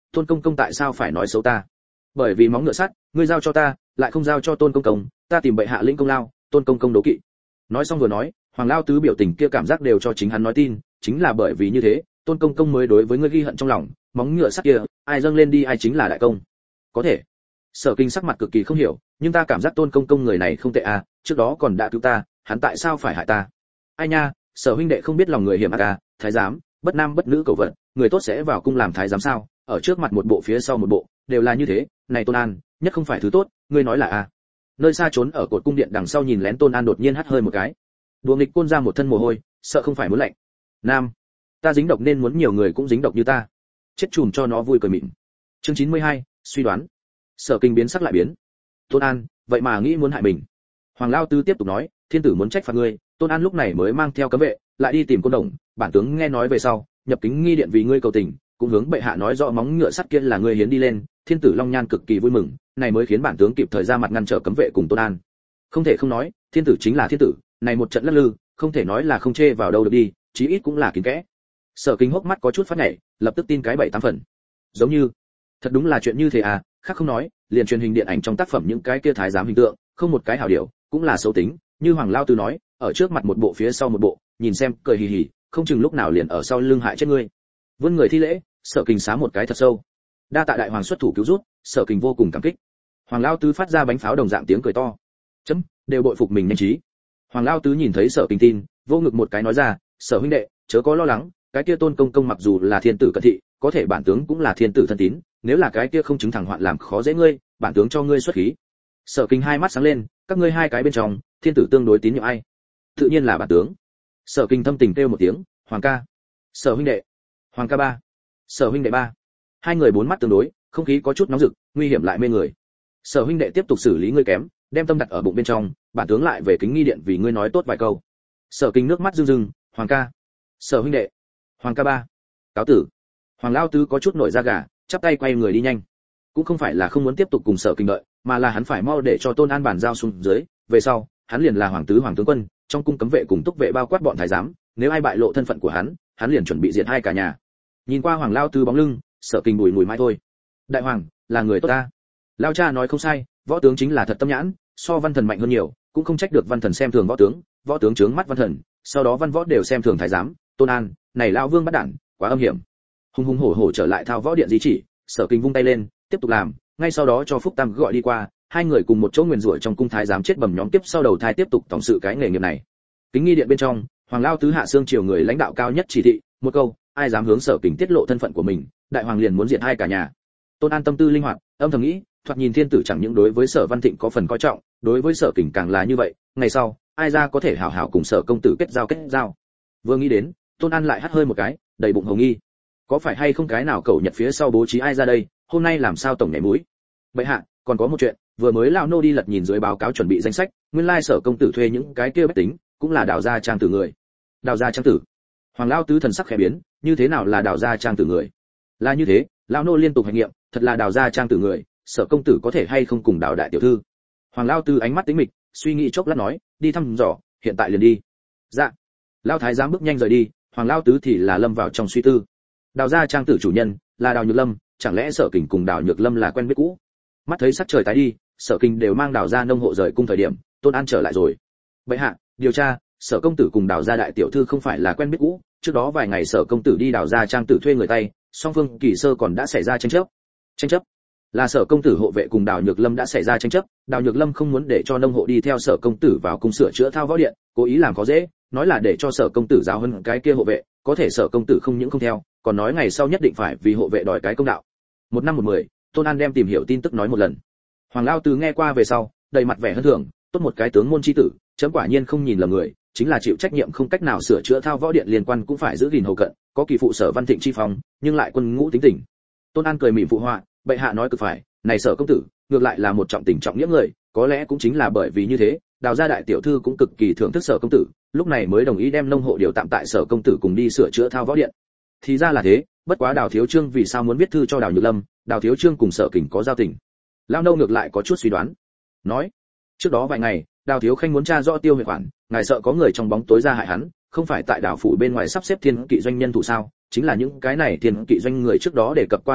Tôn công công tại sao phải nói xấu ta? Bởi vì móng ngựa sắt, ngươi giao cho ta, lại không giao cho Tôn công công, ta tìm bệ hạ lĩnh công lao, Tôn công công đố kỵ. Nói xong vừa nói, Hoàng Lao Tứ biểu tình kia cảm giác đều cho chính hắn nói tin, chính là bởi vì như thế, Tôn công công mới đối với ngươi ghi hận trong lòng, móng ngựa sắt kia, ai dâng lên đi ai chính là đại công. Có thể. Sở Kinh sắc mặt cực kỳ không hiểu, nhưng ta cảm giác Tôn công công người này không tệ à, trước đó còn đã cứu ta, hắn tại sao phải hại ta? Ai nha, Sở huynh đệ không biết lòng người hiểm ác à, thái giám, bất nam bất nữ cầu vận, người tốt sẽ vào cung làm thái giám sao? Ở trước mặt một bộ phía sau một bộ, đều là như thế, này Tôn An, nhất không phải thứ tốt, ngươi nói là à? Nơi xa trốn ở cột cung điện đằng sau nhìn lén Tôn An đột nhiên hắt hơi một cái. Đùa nghịch côn ra một thân mồ hôi, sợ không phải muốn lạnh. Nam, ta dính độc nên muốn nhiều người cũng dính độc như ta. Chết chùm cho nó vui cười mịn. Chương 92, suy đoán. Sở Kinh biến sắc lại biến. Tôn An, vậy mà nghĩ muốn hại mình. Hoàng Lao Tứ tiếp tục nói, thiên tử muốn trách phạt ngươi. Tôn An lúc này mới mang theo cấm vệ, lại đi tìm Côn Đồng, bản tướng nghe nói về sau, nhập kính nghi điện vì ngươi cầu tình, cũng hướng bệ hạ nói rõ móng ngựa sắt kia là ngươi hiến đi lên, thiên tử Long Nhan cực kỳ vui mừng, này mới khiến bản tướng kịp thời ra mặt ngăn trở cấm vệ cùng Tôn An. Không thể không nói, thiên tử chính là thiên tử, này một trận lắc lư, không thể nói là không chê vào đâu được đi, chí ít cũng là kín kẽ. Sở Kinh hốc mắt có chút phát nhảy, lập tức tin cái 7-8 phần. Giống như, thật đúng là chuyện như thế à, khác không nói, liền truyền hình điện ảnh trong tác phẩm những cái kia thái giám hình tượng, không một cái hảo điều, cũng là xấu tính, như Hoàng Lao Tứ nói, ở trước mặt một bộ phía sau một bộ, nhìn xem, cười hì hì, không chừng lúc nào liền ở sau lưng hại chết ngươi. Vươn người thi lễ, Sở Kinh xá một cái thật sâu. Đa tạ đại hoàng xuất thủ cứu giúp, Sở Kinh vô cùng cảm kích. Hoàng Lao Tứ phát ra bánh pháo đồng dạng tiếng cười to. Chấm, đều bội phục mình nhanh trí. Hoàng Lao Tứ nhìn thấy Sở Kinh tin, vô ngực một cái nói ra, Sở huynh đệ, chớ có lo lắng, cái kia Tôn công công mặc dù là thiên tử cận thị, có thể bản tướng cũng là thiên tử thân tín, nếu là cái kia không chứng thẳng hoạn làm khó dễ ngươi, bản tướng cho ngươi xuất khí. Sở Kinh hai mắt sáng lên, các ngươi hai cái bên trong, thiên tử tương đối tín nhiệm ai? Tự nhiên là bản tướng. Sở Kinh thâm tình kêu một tiếng, Hoàng ca. Sở huynh đệ. Hoàng ca ba. Sở huynh đệ ba. Hai người bốn mắt tương đối, không khí có chút nóng rực, nguy hiểm lại mê người. Sở huynh đệ tiếp tục xử lý ngươi kém, đem tâm đặt ở bụng bên trong, bản tướng lại về kính nghi điện vì ngươi nói tốt vài câu. Sở Kinh nước mắt rưng rưng, Hoàng ca. Sở huynh đệ. Hoàng ca ba. Cáo tử. Hoàng Lao Tứ có chút nổi da gà, chắp tay quay người đi nhanh. Cũng không phải là không muốn tiếp tục cùng Sở Kinh đợi, mà là hắn phải mau để cho Tôn An bàn giao xuống dưới, về sau, hắn liền là hoàng tướng quân, trong cung cấm vệ cùng túc vệ bao quát bọn thái giám, nếu ai bại lộ thân phận của hắn liền chuẩn bị diệt hai cả nhà. Nhìn qua Hoàng Lao Tứ bóng lưng, Sở Kinh bùi mùi mãi thôi. Đại hoàng, là người tốt ta. Lao cha nói không sai, võ tướng chính là thật tâm nhãn, so văn thần mạnh hơn nhiều, cũng không trách được văn thần xem thường võ tướng trướng mắt văn thần, sau đó văn võ đều xem thường thái giám. Tôn An, này lão vương bắt đản, quá âm hiểm. Hùng hùng hổ hổ trở lại thao võ điện di chỉ, Sở Kinh vung tay lên, tiếp tục làm, ngay sau đó cho Phúc Tam gọi đi qua, hai người cùng một chỗ nguyền rủa trong cung thái giám chết bầm nhóm tiếp sau đầu thai tiếp tục tổng sự cái nghề nghiệp này. Kính nghi điện bên trong, Hoàng Lao Tứ hạ xương triều người lãnh đạo cao nhất chỉ thị, một câu, ai dám hướng Sở Kinh tiết lộ thân phận của mình, đại hoàng liền muốn diệt hai cả nhà. Tôn An tâm tư linh hoạt, âm thầm nghĩ, thoạt nhìn thiên tử chẳng những đối với Sở Văn Thịnh có phần coi trọng, đối với Sở Kinh càng là như vậy, ngày sau, ai ra có thể hảo hảo cùng Sở công tử kết giao. Vừa nghĩ đến, Tôn An lại hắt hơi một cái, đầy bụng hồng nghi. Có phải hay không cái nào cẩu Nhật phía sau bố trí ai ra đây, hôm nay làm sao tổng nhảy mũi? Bệ hạ, còn có một chuyện, vừa mới lão nô đi lật nhìn dưới báo cáo chuẩn bị danh sách, nguyên lai Sở công tử thuê những cái kia bách tính, cũng là đào gia trang tử người. Đào gia trang tử? Hoàng Lao Tứ thần sắc khẽ biến, như thế nào là đào gia trang tử người? Là như thế, lão nô liên tục hành nghiệm, thật là đào gia trang tử người, Sở công tử có thể hay không cùng đào đại tiểu thư? Hoàng Lao Tứ ánh mắt tính mịch, suy nghĩ chốc lát nói, đi thăm dò, hiện tại liền đi. Dạ. Lão thái giám bước nhanh rời đi, Hoàng Lao Tứ thì là lâm vào trong suy tư. Đào gia trang tử chủ nhân là Đào Nhược Lâm, chẳng lẽ Sở Kình cùng Đào Nhược Lâm là quen biết cũ? Mắt thấy sắc trời tái đi, Sở Kình đều mang Đào gia nông hộ rời cung thời điểm, Tôn An trở lại rồi. Bệ hạ, điều tra, Sở công tử cùng Đào gia đại tiểu thư không phải là quen biết cũ, trước đó vài ngày Sở công tử đi Đào gia trang tử thuê người tay, song phương kỳ sơ còn đã xảy ra tranh chấp. Tranh chấp? Là Sở công tử hộ vệ cùng Đào Nhược Lâm đã xảy ra tranh chấp, Đào Nhược Lâm không muốn để cho nông hộ đi theo Sở công tử vào cung sửa chữa thao võ điện, cố ý làm khó dễ, nói là để cho Sở công tử giáo hơn cái kia hộ vệ, có thể Sở công tử không những không theo, còn nói ngày sau nhất định phải vì hộ vệ đòi cái công đạo. Một năm một mười, Tôn An đem tìm hiểu tin tức nói một lần. Hoàng Lao Tứ nghe qua về sau, đầy mặt vẻ hân thưởng, tốt một cái tướng môn chi tử, chấm quả nhiên không nhìn lầm người, chính là chịu trách nhiệm không cách nào sửa chữa thao võ điện liên quan cũng phải giữ gìn hầu cận, có kỳ phụ Sở Văn Thịnh chi phòng, nhưng lại quân ngũ tính tình. Tôn An cười mỉm phụ họa, bệ hạ nói cực phải, này Sở công tử, ngược lại là một trọng tình trọng nghĩa người, có lẽ cũng chính là bởi vì như thế, Đào gia đại tiểu thư cũng cực kỳ thưởng thức Sở công tử, lúc này mới đồng ý đem nông hộ điều tạm tại Sở công tử cùng đi sửa chữa thao võ điện. Thì ra là thế, bất quá Đào thiếu trương vì sao muốn viết thư cho Đào Nhược Lâm, Đào thiếu trương cùng Sở Kình có giao tình. Lao nâu ngược lại có chút suy đoán, nói, trước đó vài ngày, Đào thiếu khanh muốn tra rõ tiêu huyệt khoản, ngài sợ có người trong bóng tối ra hại hắn, không phải tại đảo phủ bên ngoài sắp xếp thiên kỵ doanh nhân thủ sao, chính là những cái này thiên kỵ doanh người trước đó đề cập qua đời miệng,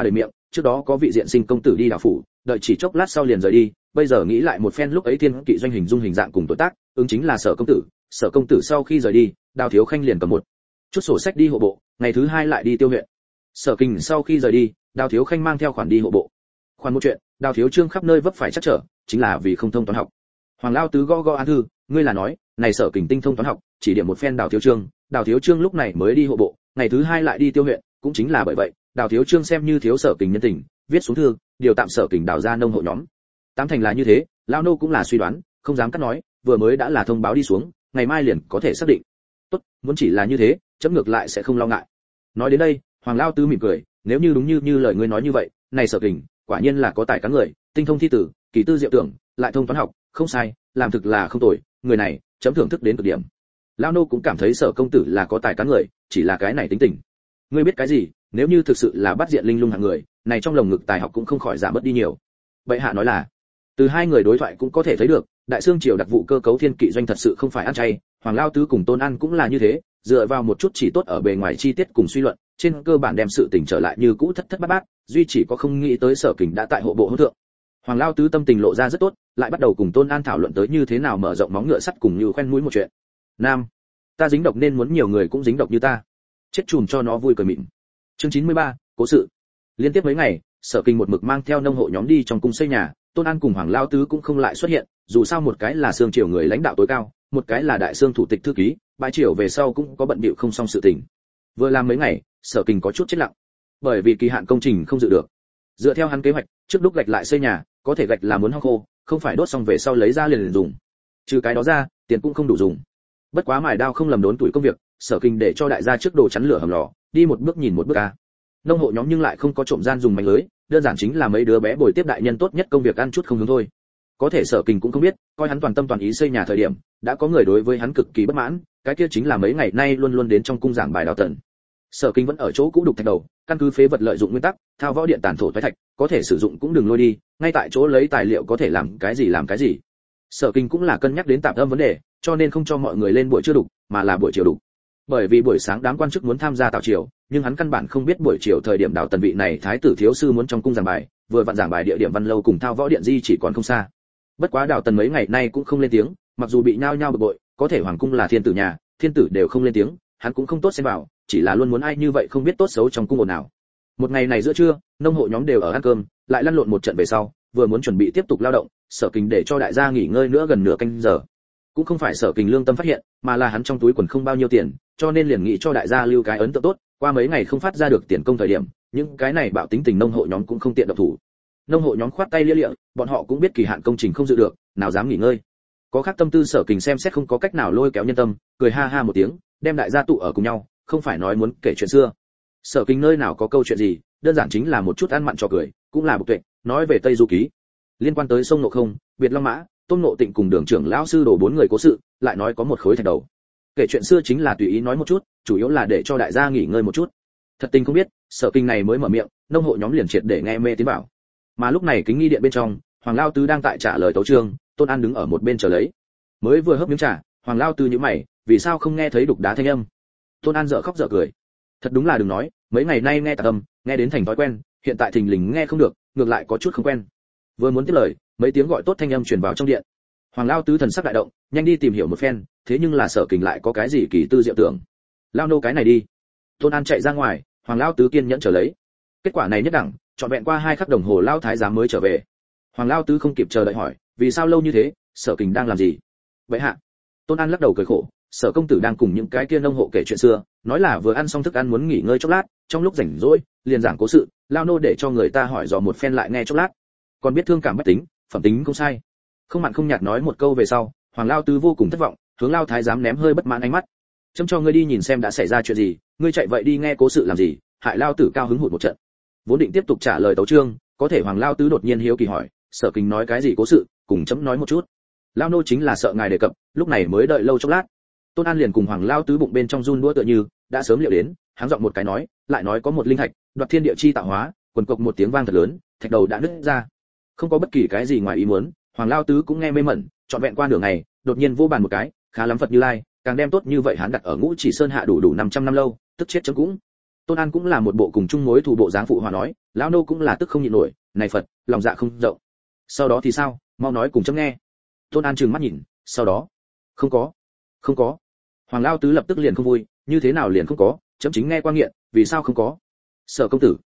trước đó có vị diện sinh công tử đi đào phủ, đợi chỉ chốc lát sau liền rời đi, bây giờ nghĩ lại một phen lúc ấy thiên kỵ doanh hình dung hình dạng cùng tuổi tác, ứng chính là Sở công tử sau khi rời đi, Đào Thiếu Khanh liền cầm một chút sổ sách đi hộ bộ, ngày thứ hai lại đi tiêu huyện. Sở Kình sau khi rời đi, Đào Thiếu Khanh mang theo khoản đi hộ bộ. Khoản một chuyện, Đào Thiếu Trương khắp nơi vấp phải chắc trở, chính là vì không thông toán học. Hoàng Lao Tứ gõ án thư, ngươi là nói, này Sở Kình tinh thông toán học, chỉ điểm một phen Đào Thiếu Trương lúc này mới đi hộ bộ, ngày thứ hai lại đi tiêu huyện, cũng chính là bởi vậy, Đào Thiếu Trương xem như thiếu Sở Kình nhân tình, viết xuống thư, điều tạm Sở Kình đào ra nông hộ nhóm. Tám thành là như thế, lão nô cũng là suy đoán, không dám cắt nói, vừa mới đã là thông báo đi xuống, ngày mai liền có thể xác định. Tốt, muốn chỉ là như thế, chấm ngược lại sẽ không lo ngại. Nói đến đây, Hoàng Lao Tứ mỉm cười, nếu như đúng như lời ngươi nói như vậy, này Sở Kình, quả nhiên là có tài cán người, tinh thông thi tử, kỳ tư diệu tưởng, lại thông toán học, không sai, làm thực là không tồi, người này, chấm thưởng thức đến cực điểm. Lão nô cũng cảm thấy Sở công tử là có tài cán người, chỉ là cái này tính tình. Ngươi biết cái gì, nếu như thực sự là bắt diện linh lung hạng người, này trong lồng ngực tài học cũng không khỏi giảm bớt đi nhiều. Bệ hạ nói là, từ hai người đối thoại cũng có thể thấy được, đại xương triều đặc vụ cơ cấu thiên kỵ doanh thật sự không phải ăn chay, Hoàng Lao Tứ cùng Tôn An cũng là như thế, dựa vào một chút chỉ tốt ở bề ngoài chi tiết cùng suy luận, trên cơ bản đem sự tình trở lại như cũ thất thất bát bát, duy chỉ có không nghĩ tới Sở Kình đã tại hộ bộ hỗn thượng. Hoàng Lao Tứ tâm tình lộ ra rất tốt, lại bắt đầu cùng Tôn An thảo luận tới như thế nào mở rộng móng ngựa sắt cùng như khoen mũi một chuyện. Nam, ta dính độc nên muốn nhiều người cũng dính độc như ta. Chết chùm cho nó vui cười mịn. Chương 93, cố sự. Liên tiếp mấy ngày, Sở Kình một mực mang theo nông hộ nhóm đi trong cung xây nhà, Tôn An cùng Hoàng Lao Tứ cũng không lại xuất hiện, dù sao một cái là xương triều người lãnh đạo tối cao, một cái là đại xương thủ tịch thư ký, bãi triều về sau cũng có bận bịu không xong sự tình. Vừa làm mấy ngày, Sở Kình có chút chết lặng, bởi vì kỳ hạn công trình không dự được. Dựa theo hắn kế hoạch, trước lúc gạch lại xây nhà, có thể gạch là muốn hong khô, không phải đốt xong về sau lấy ra liền dùng. Trừ cái đó ra, tiền cũng không đủ dùng. Bất quá mài đao không lầm đốn tuổi công việc, Sở Kình để cho đại gia trước đồ chắn lửa hầm lò, đi một bước nhìn một bước a. Nông hộ nhóm nhưng lại không có trộm gian dùng mánh lưới, đơn giản chính là mấy đứa bé bồi tiếp đại nhân tốt nhất công việc ăn chút không hướng thôi. Có thể Sở Kình cũng không biết, coi hắn toàn tâm toàn ý xây nhà thời điểm, đã có người đối với hắn cực kỳ bất mãn, cái kia chính là mấy ngày nay luôn luôn đến trong cung giảng bài Đào Tần. Sở Kình vẫn ở chỗ cũ đục thạch đầu, căn cứ phế vật lợi dụng nguyên tắc, thao võ điện tàn thổ toái thạch, có thể sử dụng cũng đừng lôi đi, ngay tại chỗ lấy tài liệu có thể làm cái gì làm cái gì. Sở Kình cũng là cân nhắc đến tạm âm vấn đề, cho nên không cho mọi người lên buổi trưa đục, mà là buổi chiều đục. Bởi vì buổi sáng đám quan chức muốn tham gia tào triều, nhưng hắn căn bản không biết buổi chiều thời điểm Đào Tần vị này thái tử thiếu sư muốn trong cung giảng bài, vừa vặn giảng bài địa điểm Văn Lâu cùng thao võ điện di chỉ còn không xa. Bất quá Đào Tần mấy ngày nay cũng không lên tiếng, mặc dù bị nhao nhao bực bội, có thể hoàng cung là thiên tử nhà, thiên tử đều không lên tiếng, hắn cũng không tốt xen vào, chỉ là luôn muốn ai như vậy không biết tốt xấu trong cung ồn nào. Một ngày này giữa trưa, nông hộ nhóm đều ở ăn cơm, lại lăn lộn một trận về sau, vừa muốn chuẩn bị tiếp tục lao động, Sở Kình để cho đại gia nghỉ ngơi nữa gần nửa canh giờ. Cũng không phải Sở Kình lương tâm phát hiện, mà là hắn trong túi quần không bao nhiêu tiền, cho nên liền nghĩ cho đại gia lưu cái ấn tượng tốt, qua mấy ngày không phát ra được tiền công thời điểm, những cái này bạo tính tình nông hộ nhóm cũng không tiện động thủ. Nông hộ nhóm khoát tay lia lịa, bọn họ cũng biết kỳ hạn công trình không dự được, nào dám nghỉ ngơi. Có khác tâm tư Sở Kình xem xét không có cách nào lôi kéo nhân tâm, cười ha ha một tiếng, đem đại gia tụ ở cùng nhau, không phải nói muốn kể chuyện xưa. Sở Kình nơi nào có câu chuyện gì, đơn giản chính là một chút ăn mặn trò cười, cũng là bục tuệ, nói về Tây Du ký, liên quan tới sông Nộ Không, Biệt Long Mã, Tôn Ngộ Tịnh cùng Đường trưởng lão sư đổ bốn người cố sự, lại nói có một khối thạch đầu. Kể chuyện xưa chính là tùy ý nói một chút, chủ yếu là để cho đại gia nghỉ ngơi một chút. Thật tình không biết, Sở Kình này mới mở miệng, nông hộ nhóm liền triệt để nghe mê tiến bảo. Mà lúc này kính nghi điện bên trong, Hoàng Lao Tứ đang tại trả lời tấu chương, Tôn An đứng ở một bên chờ lấy. Mới vừa hớp miếng trà, Hoàng Lao Tứ nhíu mày, vì sao không nghe thấy đục đá thanh âm? Tôn An dở khóc dở cười. Thật đúng là đừng nói, mấy ngày nay nghe tạc âm, nghe đến thành thói quen, hiện tại thình lình nghe không được, ngược lại có chút không quen. Vừa muốn tiếp lời, mấy tiếng gọi tốt thanh âm truyền vào trong điện. Hoàng Lao Tứ thần sắc đại động, nhanh đi tìm hiểu một phen, thế nhưng là Sở Kình lại có cái gì kỳ tư diệu tưởng. Lao nô cái này đi. Tôn An chạy ra ngoài, Hoàng Lao Tứ kiên nhẫn chờ lấy. Kết quả này nhất đẳng, trọn vẹn qua 2 khắc đồng hồ Lao thái giám mới trở về. Hoàng Lao Tứ không kịp chờ đợi hỏi, vì sao lâu như thế, Sở Kình đang làm gì? Vậy hạ. Tôn An lắc đầu cười khổ, Sở công tử đang cùng những cái kia nông hộ kể chuyện xưa, nói là vừa ăn xong thức ăn muốn nghỉ ngơi chốc lát, trong lúc rảnh rỗi, liền giảng cố sự, Lao nô để cho người ta hỏi dò một phen lại nghe chốc lát. Còn biết thương cảm bách tính, phẩm tính không sai. Không mặn không nhạt nói một câu về sau, Hoàng Lao Tứ vô cùng thất vọng, hướng Lao thái giám ném hơi bất mãn ánh mắt. Chấm cho ngươi đi nhìn xem đã xảy ra chuyện gì, ngươi chạy vậy đi nghe cố sự làm gì? Hại Lao tử cao hứng hụt một trận. Vốn định tiếp tục trả lời tấu chương, có thể Hoàng Lao Tứ đột nhiên hiếu kỳ hỏi, Sở Kình nói cái gì cố sự, cùng chấm nói một chút. Lao nô chính là sợ ngài đề cập, lúc này mới đợi lâu chốc lát. Tôn An liền cùng Hoàng Lao Tứ bụng bên trong run đũa tựa như đã sớm liệu đến, hắn giọng một cái nói, lại nói có một linh thạch, đoạt thiên địa chi tạo hóa, quần cộc một tiếng vang thật lớn, thạch đầu đã nứt ra. Không có bất kỳ cái gì ngoài ý muốn, Hoàng Lao Tứ cũng nghe mê mẩn, trọn vẹn qua nửa ngày, đột nhiên vô bàn một cái, khá lắm Phật Như Lai, càng đem tốt như vậy hắn đặt ở Ngũ Chỉ Sơn hạ đủ 500 năm lâu, tức chết chấm cũng. Tôn An cũng là một bộ cùng chung mối thù bộ dáng phụ hòa nói, lão nô cũng là tức không nhịn nổi, này Phật, lòng dạ không rộng. Sau đó thì sao, mau nói cùng chấm nghe. Tôn An trừng mắt nhìn, sau đó, không có. Hoàng Lao Tứ lập tức liền không vui, như thế nào liền không có, chấm chính nghe qua nghiện, vì sao không có? Sở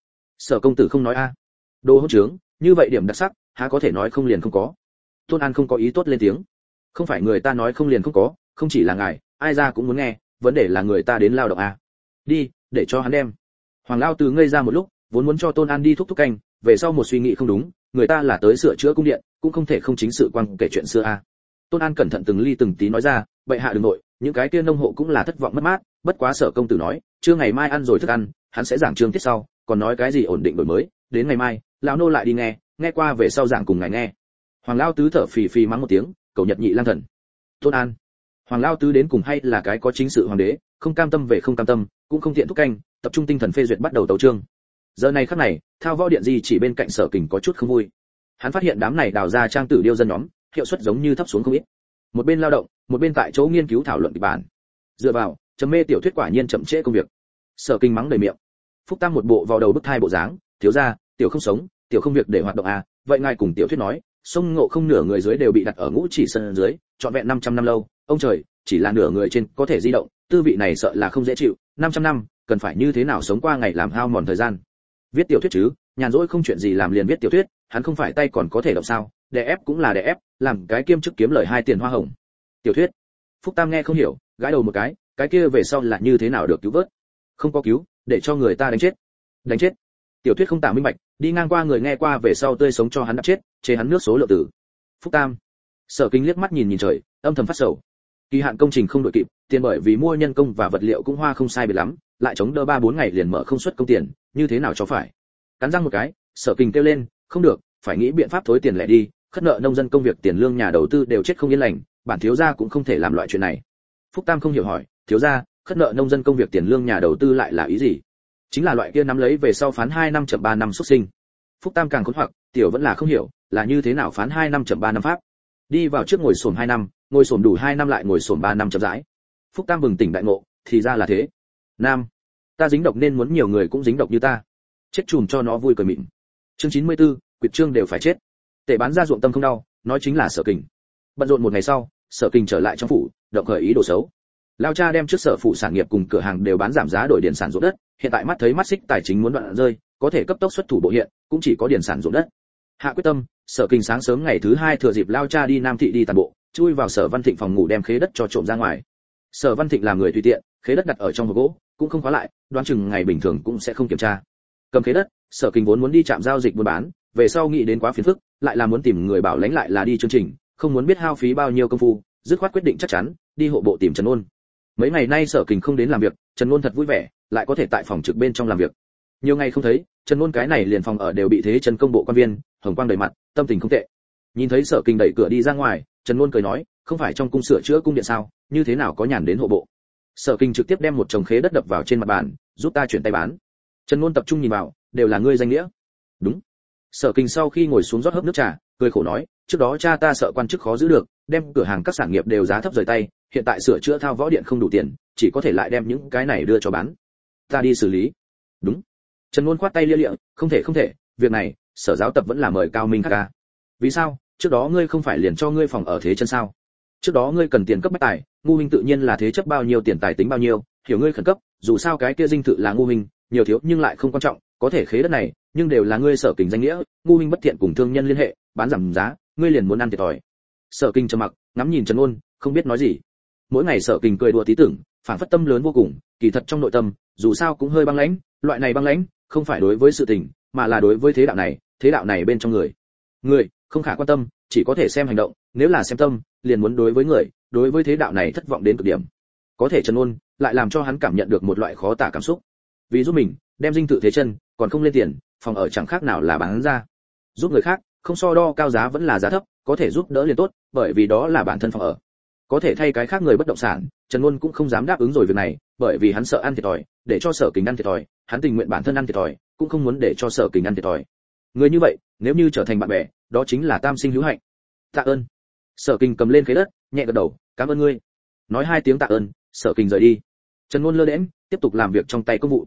công tử không nói a? Đồ hỗn trướng, như vậy điểm đặc sắc, há có thể nói không liền không có? Tôn An không có ý tốt lên tiếng. Không phải người ta nói không liền không có, không chỉ là ngài, ai ra cũng muốn nghe, vấn đề là người ta đến lao động a. Đi, để cho hắn đem. Hoàng Lao Tứ ngây ra một lúc, vốn muốn cho Tôn An đi thúc canh, về sau một suy nghĩ không đúng, người ta là tới sửa chữa cung điện, cũng không thể không chính sự quan kể chuyện xưa a. Tôn An cẩn thận từng ly từng tí nói ra, bệ hạ đừng nội, những cái kia nông hộ cũng là thất vọng mất mát, bất quá Sở công tử nói, chưa ngày mai ăn rồi thức ăn, hắn sẽ giảng chương tiết sau, còn nói cái gì ổn định đổi mới, đến ngày mai, lão nô lại đi nghe qua về sau giảng cùng ngài nghe. Hoàng Lao Tứ thở phì phì mắng một tiếng, cầu nhật nhị lang thần. Tôn An, Hoàng Lao Tứ đến cùng hay là cái có chính sự hoàng đế, không cam tâm về không cam tâm, cũng không tiện thúc canh, tập trung tinh thần phê duyệt bắt đầu tấu chương. Giờ này khắc này, Thao Võ Điện gì chỉ bên cạnh Sở Kình có chút không vui. Hắn phát hiện đám này đào ra trang tử điêu dân nhóm, hiệu suất giống như thấp xuống không ít. Một bên lao động, một bên tại chỗ nghiên cứu thảo luận kịch bản. Dựa vào, chấm mê tiểu thuyết quả nhiên chậm trễ công việc. Sở Kình mắng đầy miệng. Phúc Tam một bộ vào đầu bức thai bộ dáng, thiếu gia, tiểu không sống, tiểu không việc để hoạt động à, vậy ngài cùng tiểu thuyết nói, sông Ngộ Không nửa người dưới đều bị đặt ở ngũ chỉ sân dưới, trọn vẹn 500 năm lâu, ông trời, chỉ là nửa người trên có thể di động, tư vị này sợ là không dễ chịu, 500 năm, cần phải như thế nào sống qua ngày làm hao mòn thời gian. Viết tiểu thuyết chứ, nhàn rỗi không chuyện gì làm liền viết tiểu thuyết, hắn không phải tay còn có thể động sao, đè ép cũng là đè ép, làm cái kiêm chức kiếm lời 2 tiền hoa hồng. Tiểu thuyết. Phúc Tam nghe không hiểu, gãi đầu một cái kia về sau là như thế nào được cứu vớt? Không có cứu, để cho người ta đánh chết. Đánh chết. Tiểu thuyết không tả minh bạch, đi ngang qua người nghe qua về sau tươi sống cho hắn đập chết, chế hắn nước số lượng tử. Phúc Tam. Sở Kính liếc mắt nhìn trời, âm thầm phát sầu. Kỳ hạn công trình không đội kịp, tiền bởi vì mua nhân công và vật liệu cũng hoa không sai biệt lắm, lại chống đỡ 3-4 ngày liền mở không xuất công tiền, như thế nào cho phải. Cắn răng một cái, Sở Kình kêu lên, không được, phải nghĩ biện pháp thối tiền lẻ đi, khất nợ nông dân công việc tiền lương nhà đầu tư đều chết không yên lành, bản thiếu gia cũng không thể làm loại chuyện này. Phúc Tam không hiểu hỏi, thiếu gia, khất nợ nông dân công việc tiền lương nhà đầu tư lại là ý gì? Chính là loại kia nắm lấy về sau phán 2 năm chậm 3 năm xuất sinh. Phúc Tam càng khốn hoặc, tiểu vẫn là không hiểu, là như thế nào phán 2 năm chậm 3 năm pháp. Đi vào trước ngồi xổm 2 năm, ngồi xổm đủ 2 năm lại ngồi xổm 3 năm chậm rãi. Phúc Tam bừng tỉnh đại ngộ, thì ra là thế. Nam, ta dính độc nên muốn nhiều người cũng dính độc như ta. Chết chùm cho nó vui cười mịn. Chương 94, quyệt trương đều phải chết. Tệ bán ra ruộng tâm không đau, nói chính là Sở Kình. Bận rộn một ngày sau, Sở Kình trở lại trong phủ, động khởi ý đồ xấu. Lao cha đem trước sở phụ sản nghiệp cùng cửa hàng đều bán giảm giá đổi điền sản ruộng đất, hiện tại mắt thấy mắt xích tài chính muốn đoạn rơi, có thể cấp tốc xuất thủ bộ hiện, cũng chỉ có điền sản ruộng đất. Hạ quyết tâm, Sở Kình sáng sớm ngày thứ 2 thừa dịp Lao cha đi Nam thị đi tàn bộ, chui vào Sở Văn Thịnh phòng ngủ đem khế đất cho trộm ra ngoài. Sở Văn Thịnh làm người tùy tiện, khế đất đặt ở trong hộp gỗ, cũng không khóa lại, đoán chừng ngày bình thường cũng sẽ không kiểm tra. Cầm khế đất, Sở Kình vốn muốn đi trạm giao dịch buôn bán, về sau nghĩ đến quá phiền phức, lại là muốn tìm người bảo lãnh lại là đi chương trình, không muốn biết hao phí bao nhiêu công phu, dứt khoát quyết định chắc chắn, đi hộ bộ tìm Trần Ôn. Mấy ngày nay Sở Kình không đến làm việc, Trần Ôn thật vui vẻ, lại có thể tại phòng trực bên trong làm việc. Nhiều ngày không thấy, Trần Ôn cái này liền phòng ở đều bị thế Trần công bộ quan viên, hồng quang đầy mặt, tâm tình không tệ. Nhìn thấy Sở Kình đẩy cửa đi ra ngoài, Trần Ôn cười nói, không phải trong cung sửa chữa cung điện sao, như thế nào có nhàn đến hộ bộ. Sở Kình trực tiếp đem một chồng khế đất đập vào trên mặt bàn, giúp ta chuyển tay bán. Trần Ôn tập trung nhìn vào, đều là ngươi danh nghĩa. Đúng. Sở Kình sau khi ngồi xuống rót hớp nước trà, cười khổ nói, trước đó cha ta sợ quan chức khó giữ được, đem cửa hàng các sản nghiệp đều giá thấp rời tay, hiện tại sửa chữa Thao Võ Điện không đủ tiền, chỉ có thể lại đem những cái này đưa cho bán. Ta đi xử lý. Đúng. Trần Ôn khoát tay lia lịa, không thể, việc này, Sở giáo tập vẫn là mời Cao Minh ca. Vì sao? Trước đó ngươi không phải liền cho ngươi phòng ở thế chân sao? Trước đó ngươi cần tiền cấp bách tài, ngu minh tự nhiên là thế chấp bao nhiêu tiền tài tính bao nhiêu, hiểu ngươi khẩn cấp, dù sao cái kia dinh thự là ngu minh, nhiều thiếu nhưng lại không quan trọng, có thể khế đất này, nhưng đều là ngươi Sở Kình danh nghĩa, ngu minh bất thiện cùng thương nhân liên hệ, bán giảm giá, ngươi liền muốn ăn thiệt thòi. Sở Kình trầm mặc, ngắm nhìn Trần Ôn, không biết nói gì. Mỗi ngày Sở Kình cười đùa tí tưởng, phảng phất tâm lớn vô cùng, kỳ thật trong nội tâm, dù sao cũng hơi băng lãnh, loại này băng lãnh, không phải đối với sự tình, mà là đối với thế đạo này bên trong người. Người không khả quan tâm, chỉ có thể xem hành động, nếu là xem tâm, liền muốn đối với người, đối với thế đạo này thất vọng đến cực điểm. Có thể Trần Ôn lại làm cho hắn cảm nhận được một loại khó tả cảm xúc. Vì giúp mình, đem dinh thự thế chân, còn không lên tiền, phòng ở chẳng khác nào là bán ra. Giúp người khác, không so đo cao giá vẫn là giá thấp, có thể giúp đỡ liền tốt, bởi vì đó là bản thân phòng ở. Có thể thay cái khác người bất động sản, Trần Ôn cũng không dám đáp ứng rồi việc này, bởi vì hắn sợ ăn thiệt thòi, để cho Sở Kình ăn thiệt thòi, hắn tình nguyện bản thân ăn thiệt thòi, cũng không muốn để cho Sở Kình ăn thiệt thòi. Người như vậy, nếu như trở thành bạn bè, đó chính là tam sinh hữu hạnh. Tạ ơn. Sở Kình cầm lên khế đất, nhẹ gật đầu, cảm ơn ngươi. Nói 2 tiếng tạ ơn, Sở Kình rời đi. Trần Ôn lơ đễnh, tiếp tục làm việc trong tay công vụ.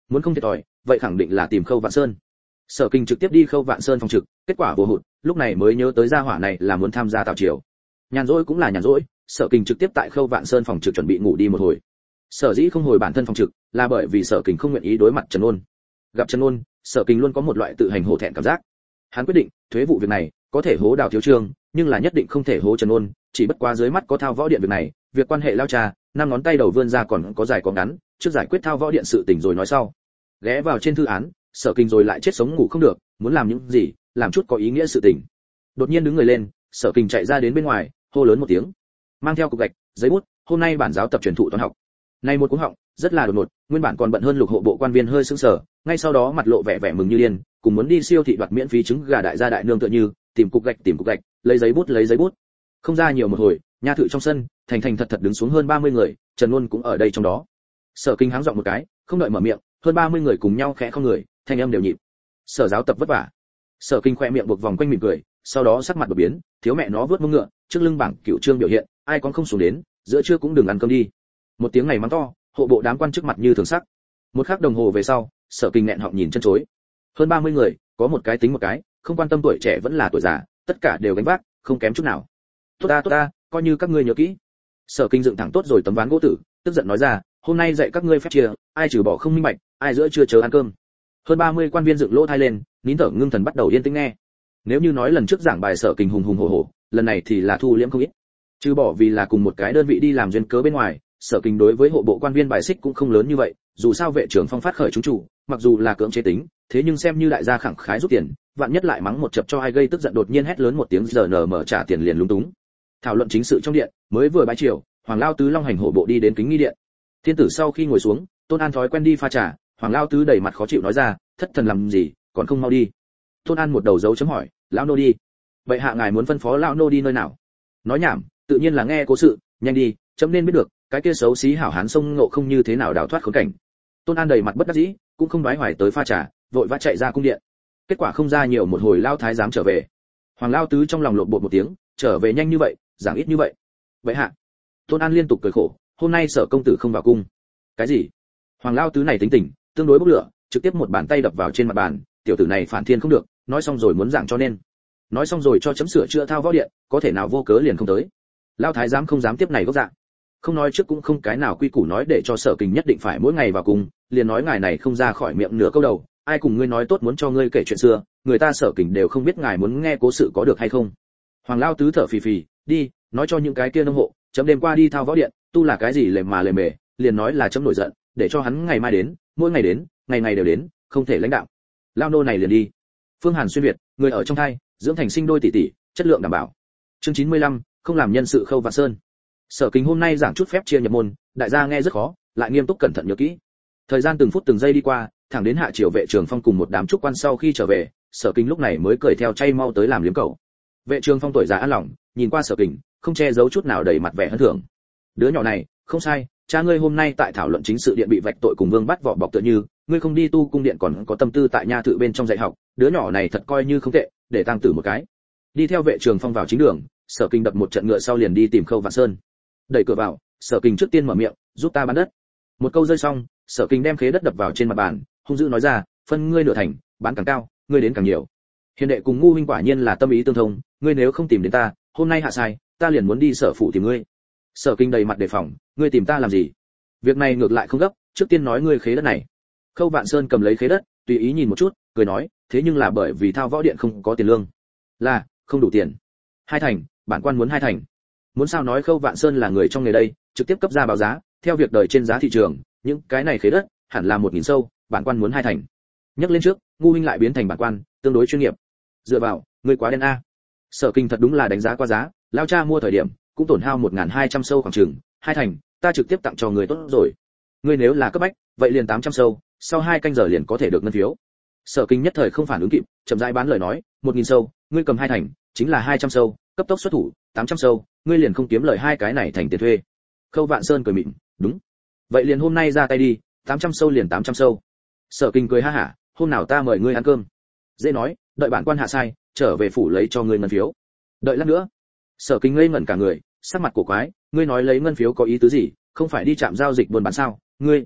muốn không thiệt thòi vậy khẳng định là tìm Khâu Vạn Sơn. Sở Kinh trực tiếp đi Khâu Vạn Sơn phòng trực, kết quả vô hụt, lúc này mới nhớ tới gia hỏa này là muốn tham gia Tào triều. Nhàn rỗi cũng là nhàn rỗi, Sở Kinh trực tiếp tại Khâu Vạn Sơn phòng trực chuẩn bị ngủ đi một hồi. Sở dĩ không hồi bản thân phòng trực, là bởi vì Sở Kinh không nguyện ý đối mặt Trần Ôn. Gặp Trần Ôn, Sở Kinh luôn có một loại tự hành hổ thẹn cảm giác. Hắn quyết định, thuế vụ việc này, có thể hố Đào thiếu trương, nhưng là nhất định không thể hố Trần Ôn, chỉ bất quá dưới mắt có Thao Võ Điện việc này, việc quan hệ lao cha, năm ngón tay đầu vươn ra còn có dài có ngắn, trước giải quyết Thao Võ Điện sự tình rồi nói sau. Ghé vào trên thư án, Sở Kinh rồi lại chết sống ngủ không được, muốn làm những gì, làm chút có ý nghĩa sự tình. Đột nhiên đứng người lên, Sở Kinh chạy ra đến bên ngoài, hô lớn một tiếng, mang theo cục gạch, giấy bút, hôm nay bản giáo tập truyền thụ toán học. Này một cú họng, rất là đột ngột, nguyên bản còn bận hơn Lục hộ bộ quan viên hơi sững sờ, ngay sau đó mặt lộ vẻ vẻ mừng như điên, cùng muốn đi siêu thị đoạt miễn phí trứng gà đại gia đại nương tựa như, tìm cục gạch, lấy giấy bút. Không ra nhiều một hồi, nha thự trong sân, thành thành thật thật đứng xuống hơn 30 người, Trần Luân cũng ở đây trong đó. Sở Kinh háng giọng một cái, không đợi mở miệng, hơn 30 người cùng nhau khẽ không người, thanh âm đều nhịp. Sở giáo tập vất vả. Sở Kinh khẽ miệng buộc vòng quanh mỉm cười, sau đó sắc mặt đột biến, thiếu mẹ nó vớt mông ngựa, trước lưng bảng cựu trương biểu hiện, ai còn không xuống đến, giữa trưa cũng đừng ăn cơm đi. Một tiếng này mắng to, hộ bộ đám quan trước mặt như thường sắc. Một khắc đồng hồ về sau, Sở Kinh nghẹn họng nhìn chân chối. Hơn 30 người, có một cái tính một cái, không quan tâm tuổi trẻ vẫn là tuổi già, tất cả đều gánh vác, không kém chút nào. Tốt ta, coi như các ngươi nhớ kỹ. Sở Kinh dựng thẳng tốt rồi tấm ván gỗ tử, tức giận nói ra, hôm nay dạy các ngươi phép chia, ai trừ bỏ không minh bạch, ai giữa chưa chờ ăn cơm. Hơn 30 quan viên dựng lỗ tai lên, nín thở ngưng thần bắt đầu yên tĩnh nghe. Nếu như nói lần trước giảng bài Sở Kinh hùng hùng hổ hổ, lần này thì là thu liễm không ít. Trừ bỏ vì là cùng một cái đơn vị đi làm duyên cớ bên ngoài, Sở Kinh đối với hộ bộ quan viên bài xích cũng không lớn như vậy, dù sao vệ trưởng phong phát khởi chúng chủ, mặc dù là cưỡng chế tính, thế nhưng xem như đại gia khẳng khái rút tiền, vạn nhất lại mắng một chập cho ai gây tức giận đột nhiên hét lớn một tiếng giờ nở mở trả tiền liền lúng túng. Thảo luận chính sự trong điện, mới vừa bái triều, Hoàng Lao Tứ Long hành hộ bộ đi đến kính nghi điện. Thiên tử sau khi ngồi xuống, Tôn An thói quen đi pha trà, Hoàng Lao Tứ đầy mặt khó chịu nói ra, thất thần làm gì, còn không mau đi. Tôn An một đầu dấu chấm hỏi, lão nô đi. Vậy hạ ngài muốn phân phó lão nô đi nơi nào? Nói nhảm, tự nhiên là nghe cố sự, nhanh đi, chấm nên biết được, cái kia xấu xí hảo hán sông ngộ không như thế nào đào thoát khốn cảnh. Tôn An đầy mặt bất đắc dĩ, cũng không đoái hoài tới pha trà, vội vã chạy ra cung điện. Kết quả không ra nhiều một hồi lao thái giám trở về. Hoàng Lao Tứ trong lòng lộn bột một tiếng, trở về nhanh như vậy, giảng ít như vậy. Vậy hạ. Tôn An liên tục cười khổ, hôm nay Sở công tử không vào cung. Cái gì? Hoàng Lao Tứ này tính tình, tương đối bốc lửa, trực tiếp một bàn tay đập vào trên mặt bàn, tiểu tử này phản thiên không được, nói xong rồi muốn giảng cho nên. Nói xong rồi cho chấm sửa chữa Thao Võ Điện, có thể nào vô cớ liền không tới. Lao thái giám không dám tiếp này gốc dạng. Không nói trước cũng không cái nào quy củ nói để cho Sở Kinh nhất định phải mỗi ngày vào cung, liền nói ngài này không ra khỏi miệng nửa câu đầu, ai cùng ngươi nói tốt muốn cho ngươi kể chuyện xưa, người ta Sở Kinh đều không biết ngài muốn nghe cố sự có được hay không. Hoàng Lao Tứ thở phì phì, đi, nói cho những cái kia nông hộ, chấm đêm qua đi Thao Võ Điện, tu là cái gì lề mề, liền nói là chấm nổi giận, để cho hắn ngày mai đến, mỗi ngày đến, ngày ngày đều đến, không thể lãnh đạo. Lao nô này liền đi. Phương Hàn xuyên việt, người ở trong thai, dưỡng thành sinh đôi tỷ tỷ, chất lượng đảm bảo. Chương 95, không làm nhân sự Khâu Vạn Sơn. Sở Kinh hôm nay giảng chút phép chia nhập môn, đại gia nghe rất khó, lại nghiêm túc cẩn thận nhớ kỹ. Thời gian từng phút từng giây đi qua, thẳng đến hạ triều vệ trường phong cùng một đám trúc quan sau khi trở về, Sở Kinh lúc này mới cười theo chay mau tới làm liếm cầu. Vệ trường phong tuổi già an lòng, nhìn qua Sở Kinh, không che giấu chút nào đầy mặt vẻ hân thưởng. Đứa nhỏ này, không sai, cha ngươi hôm nay tại thảo luận chính sự điện bị vạch tội cùng Vương bắt vỏ bọc tựa như, ngươi không đi tu cung điện còn có tâm tư tại nha thự bên trong dạy học, đứa nhỏ này thật coi như không tệ, để tăng tử một cái. Đi theo vệ trường phong vào chính đường, Sở Kinh đập một trận ngựa sau liền đi tìm Khâu Vạn Sơn. Đẩy cửa vào, Sở Kinh trước tiên mở miệng, giúp ta bán đất. Một câu rơi xong, Sở Kinh đem khế đất đập vào trên mặt bàn, hung dữ nói ra, phân ngươi nửa thành, bán càng cao, ngươi đến càng nhiều. Hiền đệ cùng ngu huynh quả nhiên là tâm ý tương thông, ngươi nếu không tìm đến ta, hôm nay hạ sai, ta liền muốn đi Sở phủ tìm ngươi. Sở Kinh đầy mặt đề phòng, ngươi tìm ta làm gì? Việc này ngược lại không gấp, trước tiên nói ngươi khế đất này. Khâu Vạn Sơn cầm lấy khế đất, tùy ý nhìn một chút, cười nói, thế nhưng là bởi vì Thao Võ Điện không có tiền lương. Là, không đủ tiền. 2 thành, bản quan muốn 2 thành. Muốn sao nói Khâu Vạn Sơn là người trong nghề đây, trực tiếp cấp ra báo giá, theo việc đời trên giá thị trường, những cái này khế đất hẳn là 1000 sâu, bản quan muốn 2 thành. Nhắc lên trước, ngu huynh lại biến thành bản quan, tương đối chuyên nghiệp. Dựa vào, ngươi quá đen a. Sở Kinh thật đúng là đánh giá qua giá, lao cha mua thời điểm cũng tổn hao 1200 sâu khoảng chừng, 2 thành, ta trực tiếp tặng cho người tốt rồi. Ngươi nếu là cấp bách, vậy liền 800 sâu, sau 2 canh giờ liền có thể được ngân phiếu. Sở Kinh nhất thời không phản ứng kịp, chậm rãi bán lời nói, 1000 sâu, ngươi cầm 2 thành, chính là 200 sâu, cấp tốc xuất thủ, 800 sâu, ngươi liền không kiếm lời 2 cái này thành tiền thuê. Khâu Vạn Sơn cười mỉm, đúng. Vậy liền hôm nay ra tay đi, 800 sâu liền 800 sâu. Sở Kinh cười ha hả, hôm nào ta mời ngươi ăn cơm. Dễ nói, đợi bản quan hạ sai, trở về phủ lấy cho ngươi ngân phiếu. Đợi lát nữa. Sở Kinh ngây ngẩn cả người, sắc mặt cổ quái, ngươi nói lấy ngân phiếu có ý tứ gì, không phải đi chạm giao dịch buôn bán sao? Ngươi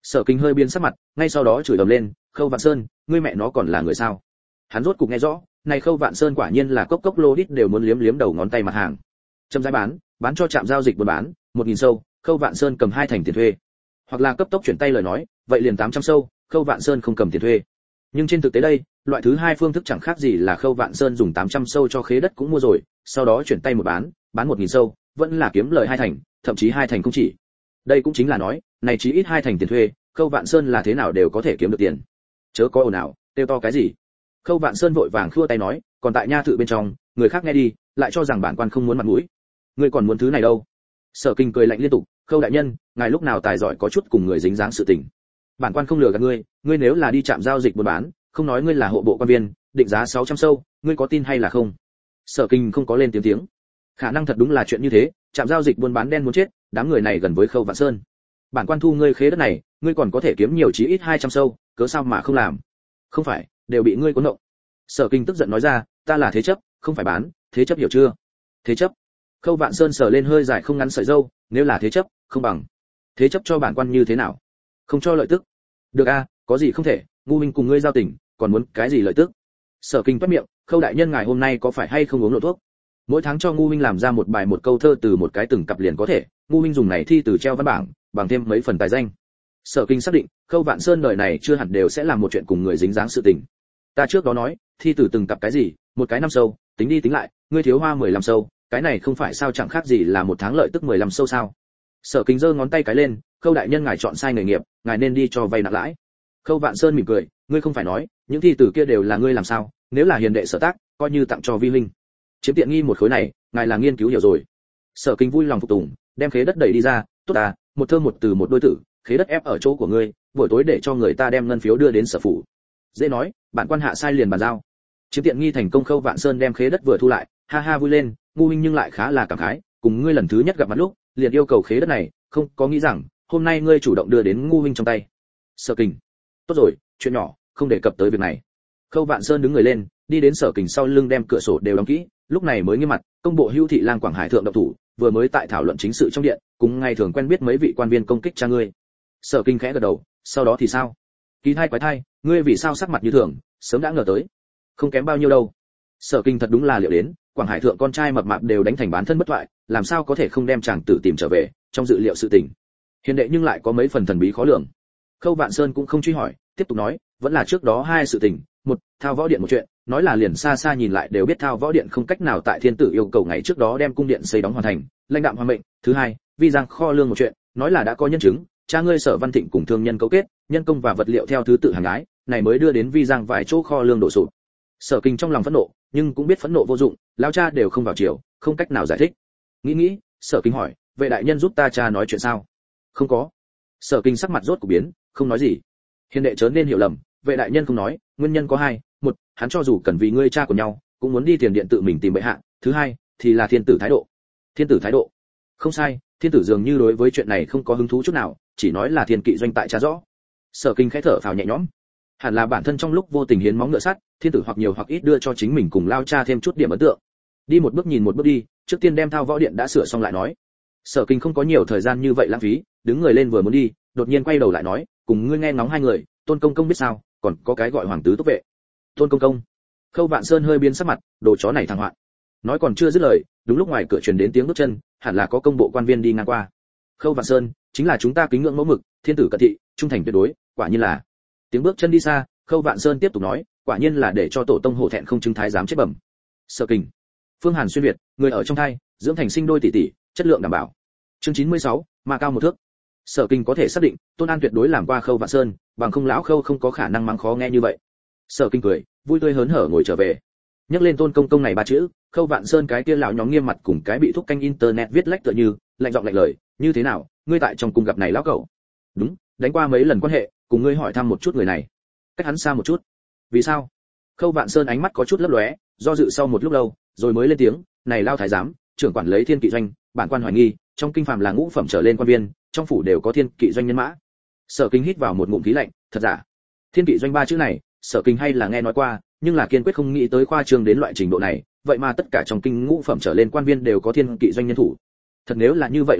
Sở Kinh hơi biến sắc mặt, ngay sau đó chửi ầm lên, Khâu Vạn Sơn, ngươi mẹ nó còn là người sao? Hắn rốt cục nghe rõ, này Khâu Vạn Sơn quả nhiên là cốc cốc lô đít đều muốn liếm liếm đầu ngón tay mặt hàng. Châm giá bán cho trạm giao dịch buôn bán, 1000 sâu, Khâu Vạn Sơn cầm 2 thành tiền thuê. Hoặc là cấp tốc chuyển tay lời nói, vậy liền 800 sâu, Khâu Vạn Sơn không cầm tiền thuê. Nhưng trên thực tế đây, loại thứ hai phương thức chẳng khác gì là Khâu Vạn Sơn dùng 800 sâu cho khế đất cũng mua rồi, sau đó chuyển tay một bán 1000 sâu, vẫn là kiếm lời 2 thành, thậm chí 2 thành cũng chỉ. Đây cũng chính là nói, này chí ít 2 thành tiền thuê, Khâu Vạn Sơn là thế nào đều có thể kiếm được tiền. Chớ có ồn ào, kêu to cái gì? Khâu Vạn Sơn vội vàng khua tay nói, còn tại nha thự bên trong, người khác nghe đi, lại cho rằng bản quan không muốn mặt mũi. Ngươi còn muốn thứ này đâu? Sở Kinh cười lạnh liên tục, Khâu đại nhân, ngài lúc nào tài giỏi có chút cùng người dính dáng sự tình. Bản quan không lừa gạt ngươi, ngươi nếu là đi trạm giao dịch buôn bán, không nói ngươi là hộ bộ quan viên, định giá 600 sâu, ngươi có tin hay là không? Sở Kinh không có lên tiếng. Khả năng thật đúng là chuyện như thế, trạm giao dịch buôn bán đen muốn chết, đám người này gần với Khâu Vạn Sơn. Bản quan thu ngươi khế đất này, ngươi còn có thể kiếm nhiều chí ít 200 sâu, cớ sao mà không làm? Không phải, đều bị ngươi cuốn động. Sở Kinh tức giận nói ra, ta là thế chấp, không phải bán, thế chấp hiểu chưa? Thế chấp? Khâu Vạn Sơn sờ lên hơi dài không ngắn sợi râu, nếu là thế chấp, không bằng. Thế chấp cho bản quan như thế nào? Không cho lợi tức. Được a, có gì không thể, ngu minh cùng ngươi giao tình, còn muốn cái gì lợi tức? Sở Kinh toát miệng, Khâu đại nhân ngài hôm nay có phải hay không uống lộ thuốc? Mỗi tháng cho ngu minh làm ra một bài một câu thơ từ một cái từng cặp liền có thể, ngu minh dùng này thi từ treo văn bảng, bằng thêm mấy phần tài danh. Sở Kinh xác định, Khâu Vạn Sơn đời này chưa hẳn đều sẽ làm một chuyện cùng người dính dáng sự tình. Ta trước đó nói, thi từ từng cặp cái gì, một cái 5 sâu, tính đi tính lại, ngươi thiếu hoa 15 sâu, cái này không phải sao chẳng khác gì là một tháng lợi tức 15 sâu sao? Sở Kinh giơ ngón tay cái lên, Khâu đại nhân ngài chọn sai nghề nghiệp, ngài nên đi cho vay nặng lãi. Khâu Vạn Sơn mỉm cười, ngươi không phải nói, những thi từ kia đều là ngươi làm sao, nếu là hiền đệ sở tác, coi như tặng cho vi huynh. Chiếm tiện nghi một khối này, ngài là nghiên cứu hiểu rồi. Sở Kinh vui lòng phục tùng, đem khế đất đẩy đi ra, tốt à, một thơ một từ một đôi tử, khế đất ép ở chỗ của ngươi, buổi tối để cho người ta đem ngân phiếu đưa đến sở phủ. Dễ nói, bản quan hạ sai liền bàn giao. Chiếm tiện nghi thành công. Khâu Vạn Sơn đem khế đất vừa thu lại, ha ha vui lên, ngu minh nhưng lại khá là cảm khái, cùng ngươi lần thứ nhất gặp mặt lúc, liền yêu cầu khế đất này, không có nghĩ rằng hôm nay ngươi chủ động đưa đến ngu minh trong tay. Sở Kinh, tốt rồi, chuyện nhỏ, không đề cập tới việc này. Khâu Vạn Sơn đứng người lên, đi đến Sở Kinh sau lưng đem cửa sổ đều đóng kỹ, lúc này mới nghiêm mặt, công bộ Hưu thị lang Quảng Hải thượng động thủ, vừa mới tại thảo luận chính sự trong điện, cùng ngày thường quen biết mấy vị quan viên công kích cha ngươi. Sở Kinh khẽ gật đầu, sau đó thì sao? Kỳ thai quái thai, ngươi vì sao sắc mặt như thường, sớm đã ngờ tới. Không kém bao nhiêu đâu. Sở Kinh thật đúng là liệu đến, Quảng Hải thượng con trai mập mạp đều đánh thành bán thân bất thoại, làm sao có thể không đem chàng tử tìm trở về, trong dự liệu sự tình. Hiền đệ nhưng lại có mấy phần thần bí khó lường. Khâu Vạn Sơn cũng không truy hỏi, tiếp tục nói, vẫn là trước đó hai sự tình, một, Thao Võ Điện một chuyện, nói là liền xa xa nhìn lại đều biết Thao Võ Điện không cách nào tại thiên tử yêu cầu ngày trước đó đem cung điện xây đóng hoàn thành, lãnh đạm hoàn mệnh. Thứ hai, Vi Giang kho lương một chuyện, nói là đã có nhân chứng, cha ngươi Sở Văn Thịnh cùng thương nhân cấu kết, nhân công và vật liệu theo thứ tự hàng ái, này mới đưa đến Vi Giang vài chỗ kho lương đổ sụp. Sở Kinh trong lòng phẫn nộ, nhưng cũng biết phẫn nộ vô dụng, lão cha đều không vào chiều, không cách nào giải thích. Nghĩ, Sở Kinh hỏi, vệ đại nhân giúp ta cha nói chuyện sao? Không có. Sở Kinh sắc mặt rốt của biến, không nói gì. Hiền đệ chớ nên hiểu lầm, vệ đại nhân không nói, nguyên nhân có hai, một, hắn cho dù cần vì ngươi cha của nhau, cũng muốn đi tiền điện tự mình tìm bệ hạ, thứ hai, thì là thiên tử thái độ. Thiên tử thái độ? Không sai, thiên tử dường như đối với chuyện này không có hứng thú chút nào, chỉ nói là thiên kỵ doanh tại cha rõ. Sở Kinh khẽ thở phào nhẹ nhõm. Hẳn là bản thân trong lúc vô tình hiến móng ngựa sắt, thiên tử hoặc nhiều hoặc ít đưa cho chính mình cùng lao cha thêm chút điểm ấn tượng. Đi một bước nhìn một bước đi, trước tiên đem Thao Võ Điện đã sửa xong lại nói. Sở Kinh không có nhiều thời gian như vậy lãng phí, đứng người lên vừa muốn đi, đột nhiên quay đầu lại nói, cùng ngươi nghe ngóng hai người, Tôn công công biết sao, còn có cái gọi hoàng tứ túc vệ. Tôn công công? Khâu Vạn Sơn hơi biến sắc mặt, đồ chó này thằng hoạn. Nói còn chưa dứt lời, đúng lúc ngoài cửa truyền đến tiếng bước chân, hẳn là có công bộ quan viên đi ngang qua. Khâu Vạn Sơn, chính là chúng ta kính ngưỡng mẫu mực, thiên tử cận thị, trung thành tuyệt đối, quả nhiên là. Tiếng bước chân đi xa, Khâu Vạn Sơn tiếp tục nói, quả nhiên là để cho tổ tông hổ thẹn không chứng thái dám chết bẩm. Sở Kinh, Phương Hàn xuyên việt, người ở trong thai, dưỡng thành sinh đôi tỷ tỷ, chất lượng đảm bảo. Chương 96, mà cao một thước. Sở Kinh có thể xác định, Tôn An tuyệt đối làm qua Khâu Vạn Sơn, bằng không lão Khâu không có khả năng mắng khó nghe như vậy. Sở Kinh cười, vui tươi hớn hở ngồi trở về. Nhắc lên Tôn công công này ba chữ, Khâu Vạn Sơn cái kia lão nhóm nghiêm mặt cùng cái bị thúc canh internet viết lách tựa như, lạnh giọng lạnh lời, như thế nào, ngươi tại trong cung gặp này lão cậu? Đúng, đánh qua mấy lần quan hệ, cùng ngươi hỏi thăm một chút người này. Cách hắn xa một chút. Vì sao? Khâu Vạn Sơn ánh mắt có chút lấp lóe, do dự sau một lúc lâu, rồi mới lên tiếng, này lao thái giám, trưởng quản lấy thiên kỵ doanh, bản quan hoài nghi, trong kinh phàm là ngũ phẩm trở lên quan viên, trong phủ đều có thiên kỵ doanh nhân mã. Sở Kinh hít vào một ngụm khí lạnh, thật giả? Thiên kỵ doanh ba chữ này, Sở Kinh hay là nghe nói qua, nhưng là kiên quyết không nghĩ tới khoa trương đến loại trình độ này, vậy mà tất cả trong kinh ngũ phẩm trở lên quan viên đều có thiên kỵ doanh nhân thủ. Thật nếu là như vậy lời nói,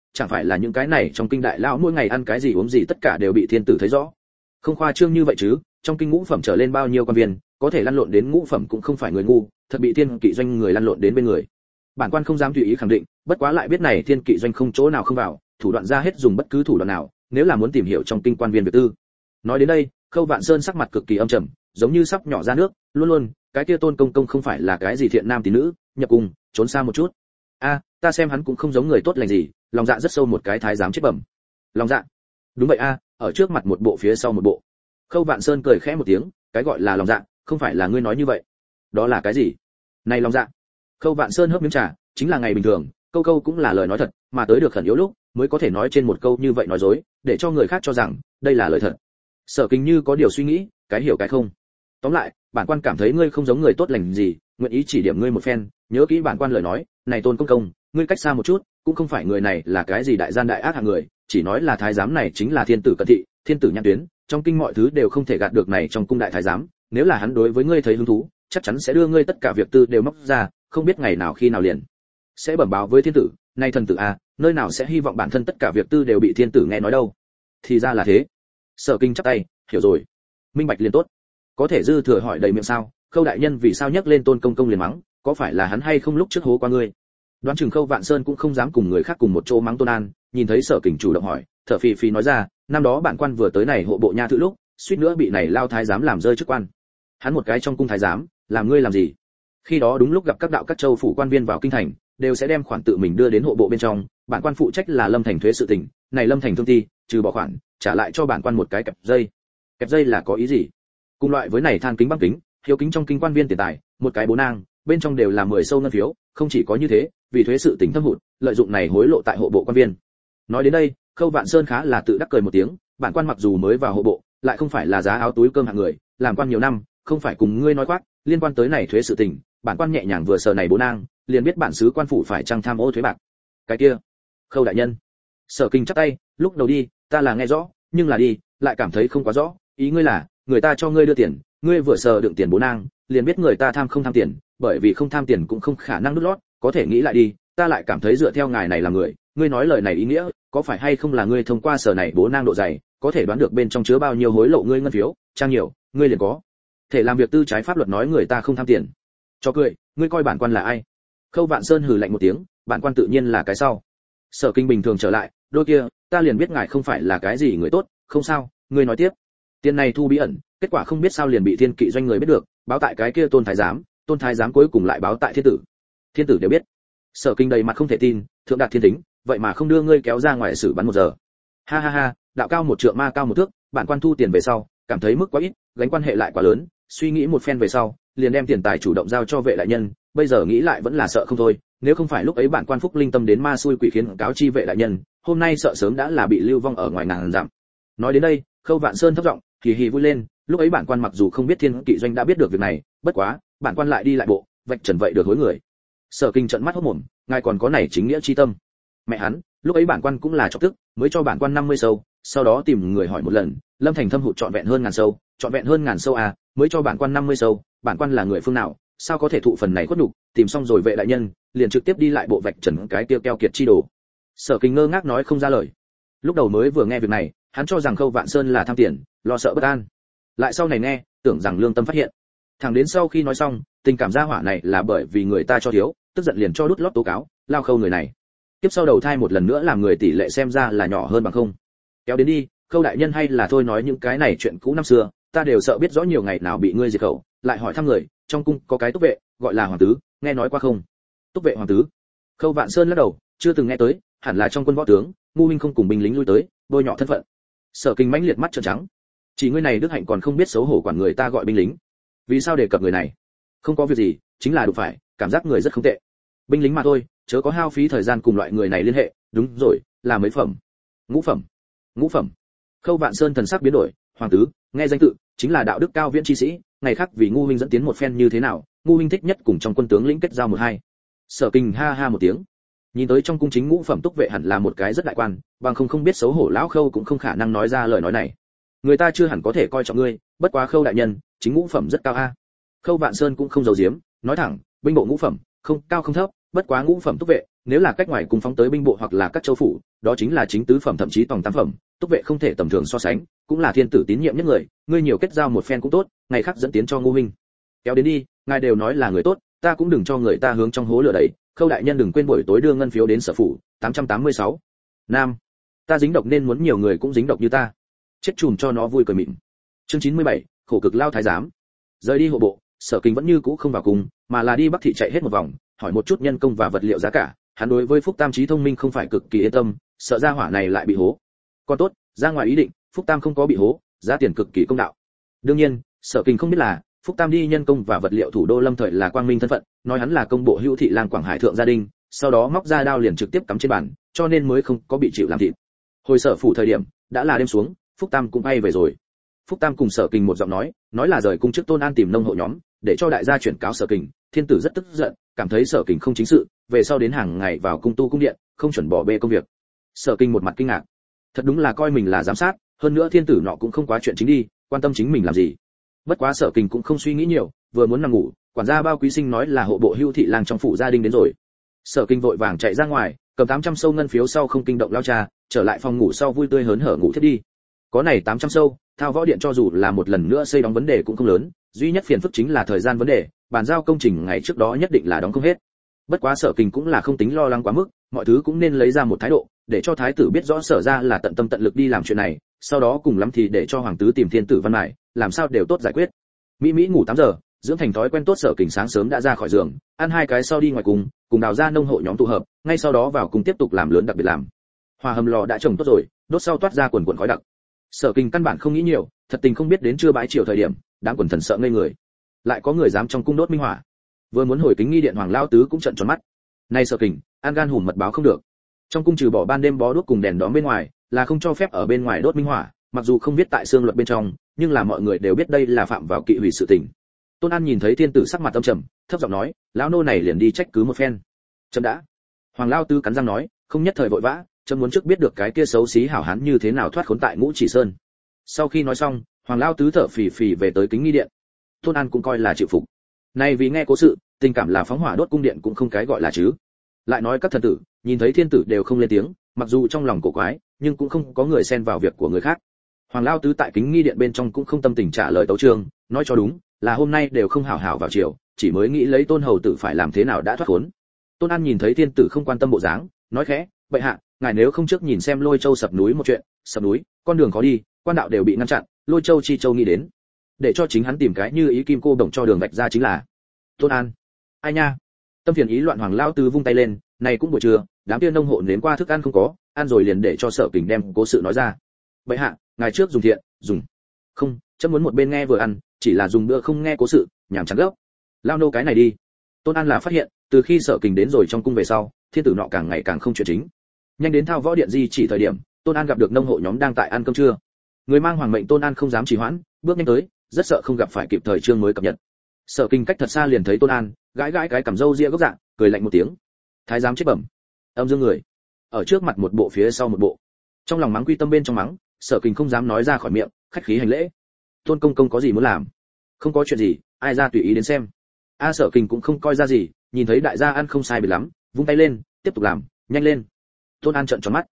chẳng phải là những cái này trong kinh đại lão mỗi ngày ăn cái gì uống gì tất cả đều bị thiên tử thấy rõ. Không khoa trương như vậy chứ, trong kinh ngũ phẩm trở lên bao nhiêu quan viên, có thể lăn lộn đến ngũ phẩm cũng không phải người ngu, thật bị thiên kỵ doanh người lăn lộn đến bên người. Bản quan không dám tùy ý khẳng định, bất quá lại biết này thiên kỵ doanh không chỗ nào không vào, thủ đoạn ra hết dùng bất cứ thủ đoạn nào, nếu là muốn tìm hiểu trong kinh quan viên việc tư. Nói đến đây, Khâu Vạn Sơn sắc mặt cực kỳ âm trầm, giống như sắp nhỏ ra nước, luôn luôn, cái kia Tôn công công không phải là cái gì thiện nam tín nữ, nhập cùng, trốn xa một chút. A, ta xem hắn cũng không giống người tốt lành gì, lòng dạ rất sâu một cái thái giám chết bẩm. Lòng dạ? Đúng vậy a, ở trước mặt một bộ phía sau một bộ. Khâu Vạn Sơn cười khẽ một tiếng, cái gọi là lòng dạ, không phải là ngươi nói như vậy. Đó là cái gì? Này lòng dạ. Khâu Vạn Sơn hớp miếng trà, chính là ngày bình thường, câu câu cũng là lời nói thật, mà tới được khẩn yếu lúc, mới có thể nói trên một câu như vậy nói dối, để cho người khác cho rằng đây là lời thật. Sở Kinh như có điều suy nghĩ, cái hiểu cái không. Tóm lại, bản quan cảm thấy ngươi không giống người tốt lành gì, nguyện ý chỉ điểm ngươi một phen, nhớ kỹ bản quan lời nói, này Tôn công công, ngươi cách xa một chút, cũng không phải người này là cái gì đại gian đại ác hạng người, chỉ nói là thái giám này chính là thiên tử cận thị, thiên tử nhãn tuyến, trong kinh mọi thứ đều không thể gạt được này trong cung đại thái giám, nếu là hắn đối với ngươi thấy hứng thú, chắc chắn sẽ đưa ngươi tất cả việc tư đều móc ra, không biết ngày nào khi nào liền sẽ bẩm báo với thiên tử, nay thần tử a, nơi nào sẽ hy vọng bản thân tất cả việc tư đều bị thiên tử nghe nói đâu. Thì ra là thế. Sở Kinh chắp tay, hiểu rồi, minh bạch liền tốt. Có thể dư thừa hỏi đầy miệng sao? Khâu đại nhân vì sao nhắc lên Tôn công công liền mắng, có phải là hắn hay không lúc trước hố qua ngươi? Đoán chừng Khâu Vạn Sơn cũng không dám cùng người khác cùng một chỗ mắng Tôn An, nhìn thấy Sở Kình chủ động hỏi, thở phì phì nói ra, năm đó bản quan vừa tới này hộ bộ nha thự lúc, suýt nữa bị này lao thái giám làm rơi chức quan. Hắn một cái trong cung thái giám, làm ngươi làm gì? Khi đó đúng lúc gặp các đạo các châu phủ quan viên vào kinh thành, đều sẽ đem khoản tự mình đưa đến hộ bộ bên trong, bản quan phụ trách là Lâm Thành thuế sự tình, này Lâm Thành thương ty, trừ bỏ khoản, trả lại cho bản quan một cái kẹp dây. Kẹp dây là có ý gì? Cùng loại với này than kính băng kính, hiếu kính trong kinh quan viên tiền tài, một cái bố nang, bên trong đều là 10 sâu ngân phiếu, không chỉ có như thế, vì thuế sự tình thâm hụt, lợi dụng này hối lộ tại hộ bộ quan viên. Nói đến đây, Khâu Vạn Sơn khá là tự đắc cười một tiếng, bản quan mặc dù mới vào hộ bộ, lại không phải là giá áo túi cơm hạng người, làm quan nhiều năm, không phải cùng ngươi nói khoác, liên quan tới này thuế sự tình, bản quan nhẹ nhàng vừa sờ này bố nang, liền biết bản xứ quan phủ phải trang tham ô thuế bạc. Cái kia, Khâu đại nhân. Sở Kinh chắp tay, lúc đầu đi, ta là nghe rõ, nhưng là đi, lại cảm thấy không quá rõ, ý ngươi là, người ta cho ngươi đưa tiền, ngươi vừa sờ đựng tiền bố nang, liền biết người ta tham không tham tiền, bởi vì không tham tiền cũng không khả năng đút lót, có thể nghĩ lại đi, ta lại cảm thấy dựa theo ngài này là người, ngươi nói lời này ý nghĩa, có phải hay không là ngươi thông qua sở này bố nang độ dày, có thể đoán được bên trong chứa bao nhiêu hối lộ ngươi ngân phiếu, trang nhiều, ngươi liền có thể làm việc tư trái pháp luật nói người ta không tham tiền. Cho cười, ngươi coi bản quan là ai? Khâu Vạn Sơn hừ lạnh một tiếng, bản quan tự nhiên là cái sau. Sở Kinh bình thường trở lại, đôi kia, ta liền biết ngài không phải là cái gì người tốt, không sao, ngươi nói tiếp. Tiền này thu bí ẩn, kết quả không biết sao liền bị thiên kỵ doanh người biết được, báo tại cái kia Tôn thái giám cuối cùng lại báo tại thiên tử. Thiên tử đều biết. Sở Kinh đầy mặt không thể tin, thượng đạt thiên tính, vậy mà không đưa ngươi kéo ra ngoài xử bắn 1 giờ. Ha ha ha, đạo cao 1 trượng ma cao 1 thước, bản quan thu tiền về sau, cảm thấy mức quá ít, gánh quan hệ lại quá lớn, suy nghĩ một phen về sau, liền đem tiền tài chủ động giao cho vệ đại nhân, bây giờ nghĩ lại vẫn là sợ không thôi, nếu không phải lúc ấy bản quan phúc linh tâm đến ma xui quỷ khiến cáo chi vệ đại nhân, hôm nay sợ sớm đã là bị lưu vong ở ngoài ngàn dặm. Nói đến đây, Khâu Vạn Sơn thấp giọng, hì hì vui lên, lúc ấy bản quan mặc dù không biết thiên kỵ doanh đã biết được việc này, bất quá, bản quan lại đi lại bộ, vạch trần vậy được hối người. Sở Kinh trợn mắt hốt mồm, ngài còn có này chính nghĩa chi tâm. Mẹ hắn, lúc ấy bản quan cũng là chọc tức, mới cho bản quan 50 sâu, sau đó tìm người hỏi một lần, Lâm Thành thâm hụt trọn vẹn hơn 1000 sâu, trọn vẹn hơn 1000 sâu à, mới cho bản quan 50 sâu, bản quan là người phương nào, sao có thể thụ phần này khuất nhục, tìm xong rồi vệ đại nhân, liền trực tiếp đi lại bộ vạch trần cái tiêu keo kiệt chi đồ. Sở Kinh ngơ ngác nói không ra lời. Lúc đầu mới vừa nghe việc này, hắn cho rằng Khâu Vạn Sơn là tham tiền, lo sợ bất an. Lại sau này nghe, tưởng rằng lương tâm phát hiện. Thẳng đến sau khi nói xong, tình cảm gia hỏa này là bởi vì người ta cho thiếu, tức giận liền cho đút lót tố cáo, lao Khâu người này. Tiếp sau đầu thai một lần nữa làm người tỷ lệ xem ra là nhỏ hơn bằng không. Kéo đến đi, Khâu đại nhân hay là thôi nói những cái này chuyện cũ năm xưa, ta đều sợ biết rõ nhiều ngày nào bị ngươi diệt khẩu, lại hỏi thăm người, trong cung có cái túc vệ, gọi là hoàng tứ, nghe nói qua không? Túc vệ hoàng tứ? Khâu Vạn Sơn lắc đầu, chưa từng nghe tới, hẳn là trong quân võ tướng, ngu minh không cùng binh lính lui tới, bôi nhọ thân phận. Sở Kinh mãnh liệt mắt trợn trắng. Chỉ ngươi này đức hạnh còn không biết xấu hổ quản người ta gọi binh lính. Vì sao đề cập người này? Không có việc gì, chính là đụng phải, cảm giác người rất không tệ. Binh lính mà thôi, chớ có hao phí thời gian cùng loại người này liên hệ, đúng rồi, là mấy phẩm? Ngũ phẩm. Ngũ phẩm. Khâu Vạn Sơn thần sắc biến đổi, hoàng tứ, nghe danh tự, chính là đạo đức cao viễn chi sĩ, ngày khác vì ngu minh dẫn tiến một phen như thế nào, ngu minh thích nhất cùng trong quân tướng lĩnh kết giao 1-2. Sở Kinh ha ha một tiếng. Nhìn tới trong cung chính ngũ phẩm túc vệ hẳn là một cái rất đại quan, bằng không biết xấu hổ lão Khâu cũng không khả năng nói ra lời nói này. Người ta chưa hẳn có thể coi trọng ngươi, bất quá Khâu đại nhân, chính ngũ phẩm rất cao a. Khâu Vạn Sơn cũng không giấu giếm, nói thẳng, binh bộ ngũ phẩm, không cao không thấp, bất quá ngũ phẩm túc vệ, nếu là cách ngoài cung phóng tới binh bộ hoặc là các châu phủ, đó chính là chính tứ phẩm thậm chí tổng tam phẩm, túc vệ không thể tầm thường so sánh, cũng là thiên tử tín nhiệm nhất người, ngươi nhiều kết giao một phen cũng tốt, ngày khác dẫn tiến cho Ngô huynh. Kéo đến đi, ngài đều nói là người tốt, ta cũng đừng cho người ta hướng trong hố lửa đẩy, Khâu đại nhân đừng quên buổi tối đưa ngân phiếu đến sở phủ, 886. Nam, ta dính độc nên muốn nhiều người cũng dính độc như ta. Chết chùm cho nó vui cười mịn. Chương 97, khổ cực lao thái giám. Rời đi hộ bộ, Sở Kinh vẫn như cũ không vào cùng, mà là đi Bắc thị chạy hết một vòng, hỏi một chút nhân công và vật liệu giá cả, hắn đối với Phúc Tam trí thông minh không phải cực kỳ yên tâm, sợ ra hỏa này lại bị hố. Còn tốt, ra ngoài ý định, Phúc Tam không có bị hố, giá tiền cực kỳ công đạo. Đương nhiên, Sở Kinh không biết là, Phúc Tam đi nhân công và vật liệu thủ đô Lâm thời là quang minh thân phận, nói hắn là công bộ hữu thị lang Quảng Hải thượng gia đình, sau đó móc ra đao liền trực tiếp cắm trên bàn, cho nên mới không có bị chịu làm thịt. Hồi Sở phủ thời điểm, đã là đêm xuống, Phúc Tam cũng bay về rồi. Phúc Tam cùng Sở Kinh một giọng nói là rời cung trước Tôn An tìm nông hộ nhóm, để cho đại gia chuyển cáo Sở Kinh, thiên tử rất tức giận, cảm thấy Sở Kinh không chính sự, về sau đến hàng ngày vào cung tu cung điện, không chuẩn bỏ bê công việc. Sở Kinh một mặt kinh ngạc, thật đúng là coi mình là giám sát, hơn nữa thiên tử nọ cũng không quá chuyện chính đi, quan tâm chính mình làm gì. Bất quá Sở Kinh cũng không suy nghĩ nhiều, vừa muốn nằm ngủ, quản gia Bao Quý Sinh nói là hộ bộ hưu thị lang trong phủ gia đình đến rồi. Sở Kinh vội vàng chạy ra ngoài, cầm 800 sâu ngân phiếu sau không kinh động lao cha, trở lại phòng ngủ sau vui tươi hớn hở ngủ thiết đi. Có này 800 sâu, Thao Võ Điện cho dù là một lần nữa xây đóng vấn đề cũng không lớn, duy nhất phiền phức chính là thời gian vấn đề, bàn giao công trình ngày trước đó nhất định là đóng không hết. Bất quá Sở Kinh cũng là không tính lo lắng quá mức, mọi thứ cũng nên lấy ra một thái độ, để cho thái tử biết rõ Sở ra là tận tâm tận lực đi làm chuyện này, sau đó cùng lắm thì để cho hoàng tứ tìm thiên tử văn mại, làm sao đều tốt giải quyết. Mỹ ngủ 8 giờ, dưỡng thành thói quen tốt, Sở Kinh sáng sớm đã ra khỏi giường, ăn 2 cái sau đi ngoài cùng đào ra nông hộ nhóm tụ hợp, ngay sau đó vào cùng tiếp tục làm lớn đặc biệt làm. Hòa hầm lò đã trồng tốt rồi, đốt sau toát ra quần khói đặc. Sở Kinh căn bản không nghĩ nhiều, thật tình không biết đến trưa bãi chiều thời điểm, đám quần thần sợ ngây người. Lại có người dám trong cung đốt minh hỏa. Vừa muốn hồi kính nghi điện hoàng lao tứ cũng trợn tròn mắt. Này Sở Kinh, an gan hùm mật báo không được. Trong cung trừ bỏ ban đêm bó đuốc cùng đèn đóm bên ngoài, là không cho phép ở bên ngoài đốt minh hỏa, mặc dù không biết tại xương luật bên trong, nhưng là mọi người đều biết đây là phạm vào kỵ hủy sự tình. Tôn An nhìn thấy thiên tử sắc mặt âm trầm, thấp giọng nói, lão nô này liền đi trách cứ một phen. Chấm đã. Hoàng lao tứ cắn răng nói, không nhất thời vội vã, chấm muốn trước biết được cái kia xấu xí hảo hán như thế nào thoát khốn tại Ngũ Chỉ Sơn. Sau khi nói xong, Hoàng lao tứ thở phì phì về tới kính nghi điện. Tôn An cũng coi là chịu phục. Nay vì nghe cố sự, tình cảm là phóng hỏa đốt cung điện cũng không cái gọi là chứ. Lại nói các thần tử, nhìn thấy thiên tử đều không lên tiếng, mặc dù trong lòng cổ quái, nhưng cũng không có người xen vào việc của người khác. Hoàng lao tứ tại kính nghi điện bên trong cũng không tâm tình trả lời tấu chương, nói cho đúng, là hôm nay đều không hảo hảo vào chiều, chỉ mới nghĩ lấy Tôn hầu tử phải làm thế nào đã thoát khốn. Tôn An nhìn thấy thiên tử không quan tâm bộ dáng, nói khẽ, bệ hạ, ngài nếu không trước nhìn xem Lôi Châu sập núi một chuyện, sập núi, con đường khó đi, quan đạo đều bị ngăn chặn, Lôi Châu chi châu nghĩ đến, để cho chính hắn tìm cái như ý kim cô đồng cho đường vạch ra chính là. Tôn An, ai nha, tâm phiền ý loạn Hoàng lao tứ vung tay lên, này cũng buổi trưa, đám tiên nông hộ nếm qua thức ăn không có, ăn rồi liền để cho Sở Kinh đem cố sự nói ra. Bệ hạ, ngài trước dùng thiện, dùng. Không, chấm muốn một bên nghe vừa ăn, chỉ là dùng bữa không nghe cố sự, nhảm chán gốc. Lao nô cái này đi. Tôn An là phát hiện, từ khi Sở Kinh đến rồi trong cung về sau, thiên tử nọ càng ngày càng không chuyện chính. Nhanh đến Thao Võ Điện di chỉ thời điểm, Tôn An gặp được nông hộ nhóm đang tại ăn cơm trưa. Người mang hoàng mệnh Tôn An không dám trì hoãn, bước nhanh tới, rất sợ không gặp phải kịp thời chương mới cập nhật. Sở Kinh cách thật xa liền thấy Tôn An, gãi cái cằm râu ria gốc dạng, cười lạnh một tiếng. Thái giám chết bẩm. Âm dương người. Ở trước mặt một bộ phía sau một bộ. Trong lòng mắng quy tâm bên trong mắng, Sở Kinh không dám nói ra khỏi miệng, khách khí hành lễ. Tôn công công có gì muốn làm? Không có chuyện gì, ai ra tùy ý đến xem. Sở Kinh cũng không coi ra gì, nhìn thấy đại gia ăn không sai biệt lắm, vung tay lên, tiếp tục làm, nhanh lên. Tôn An trợn tròn mắt,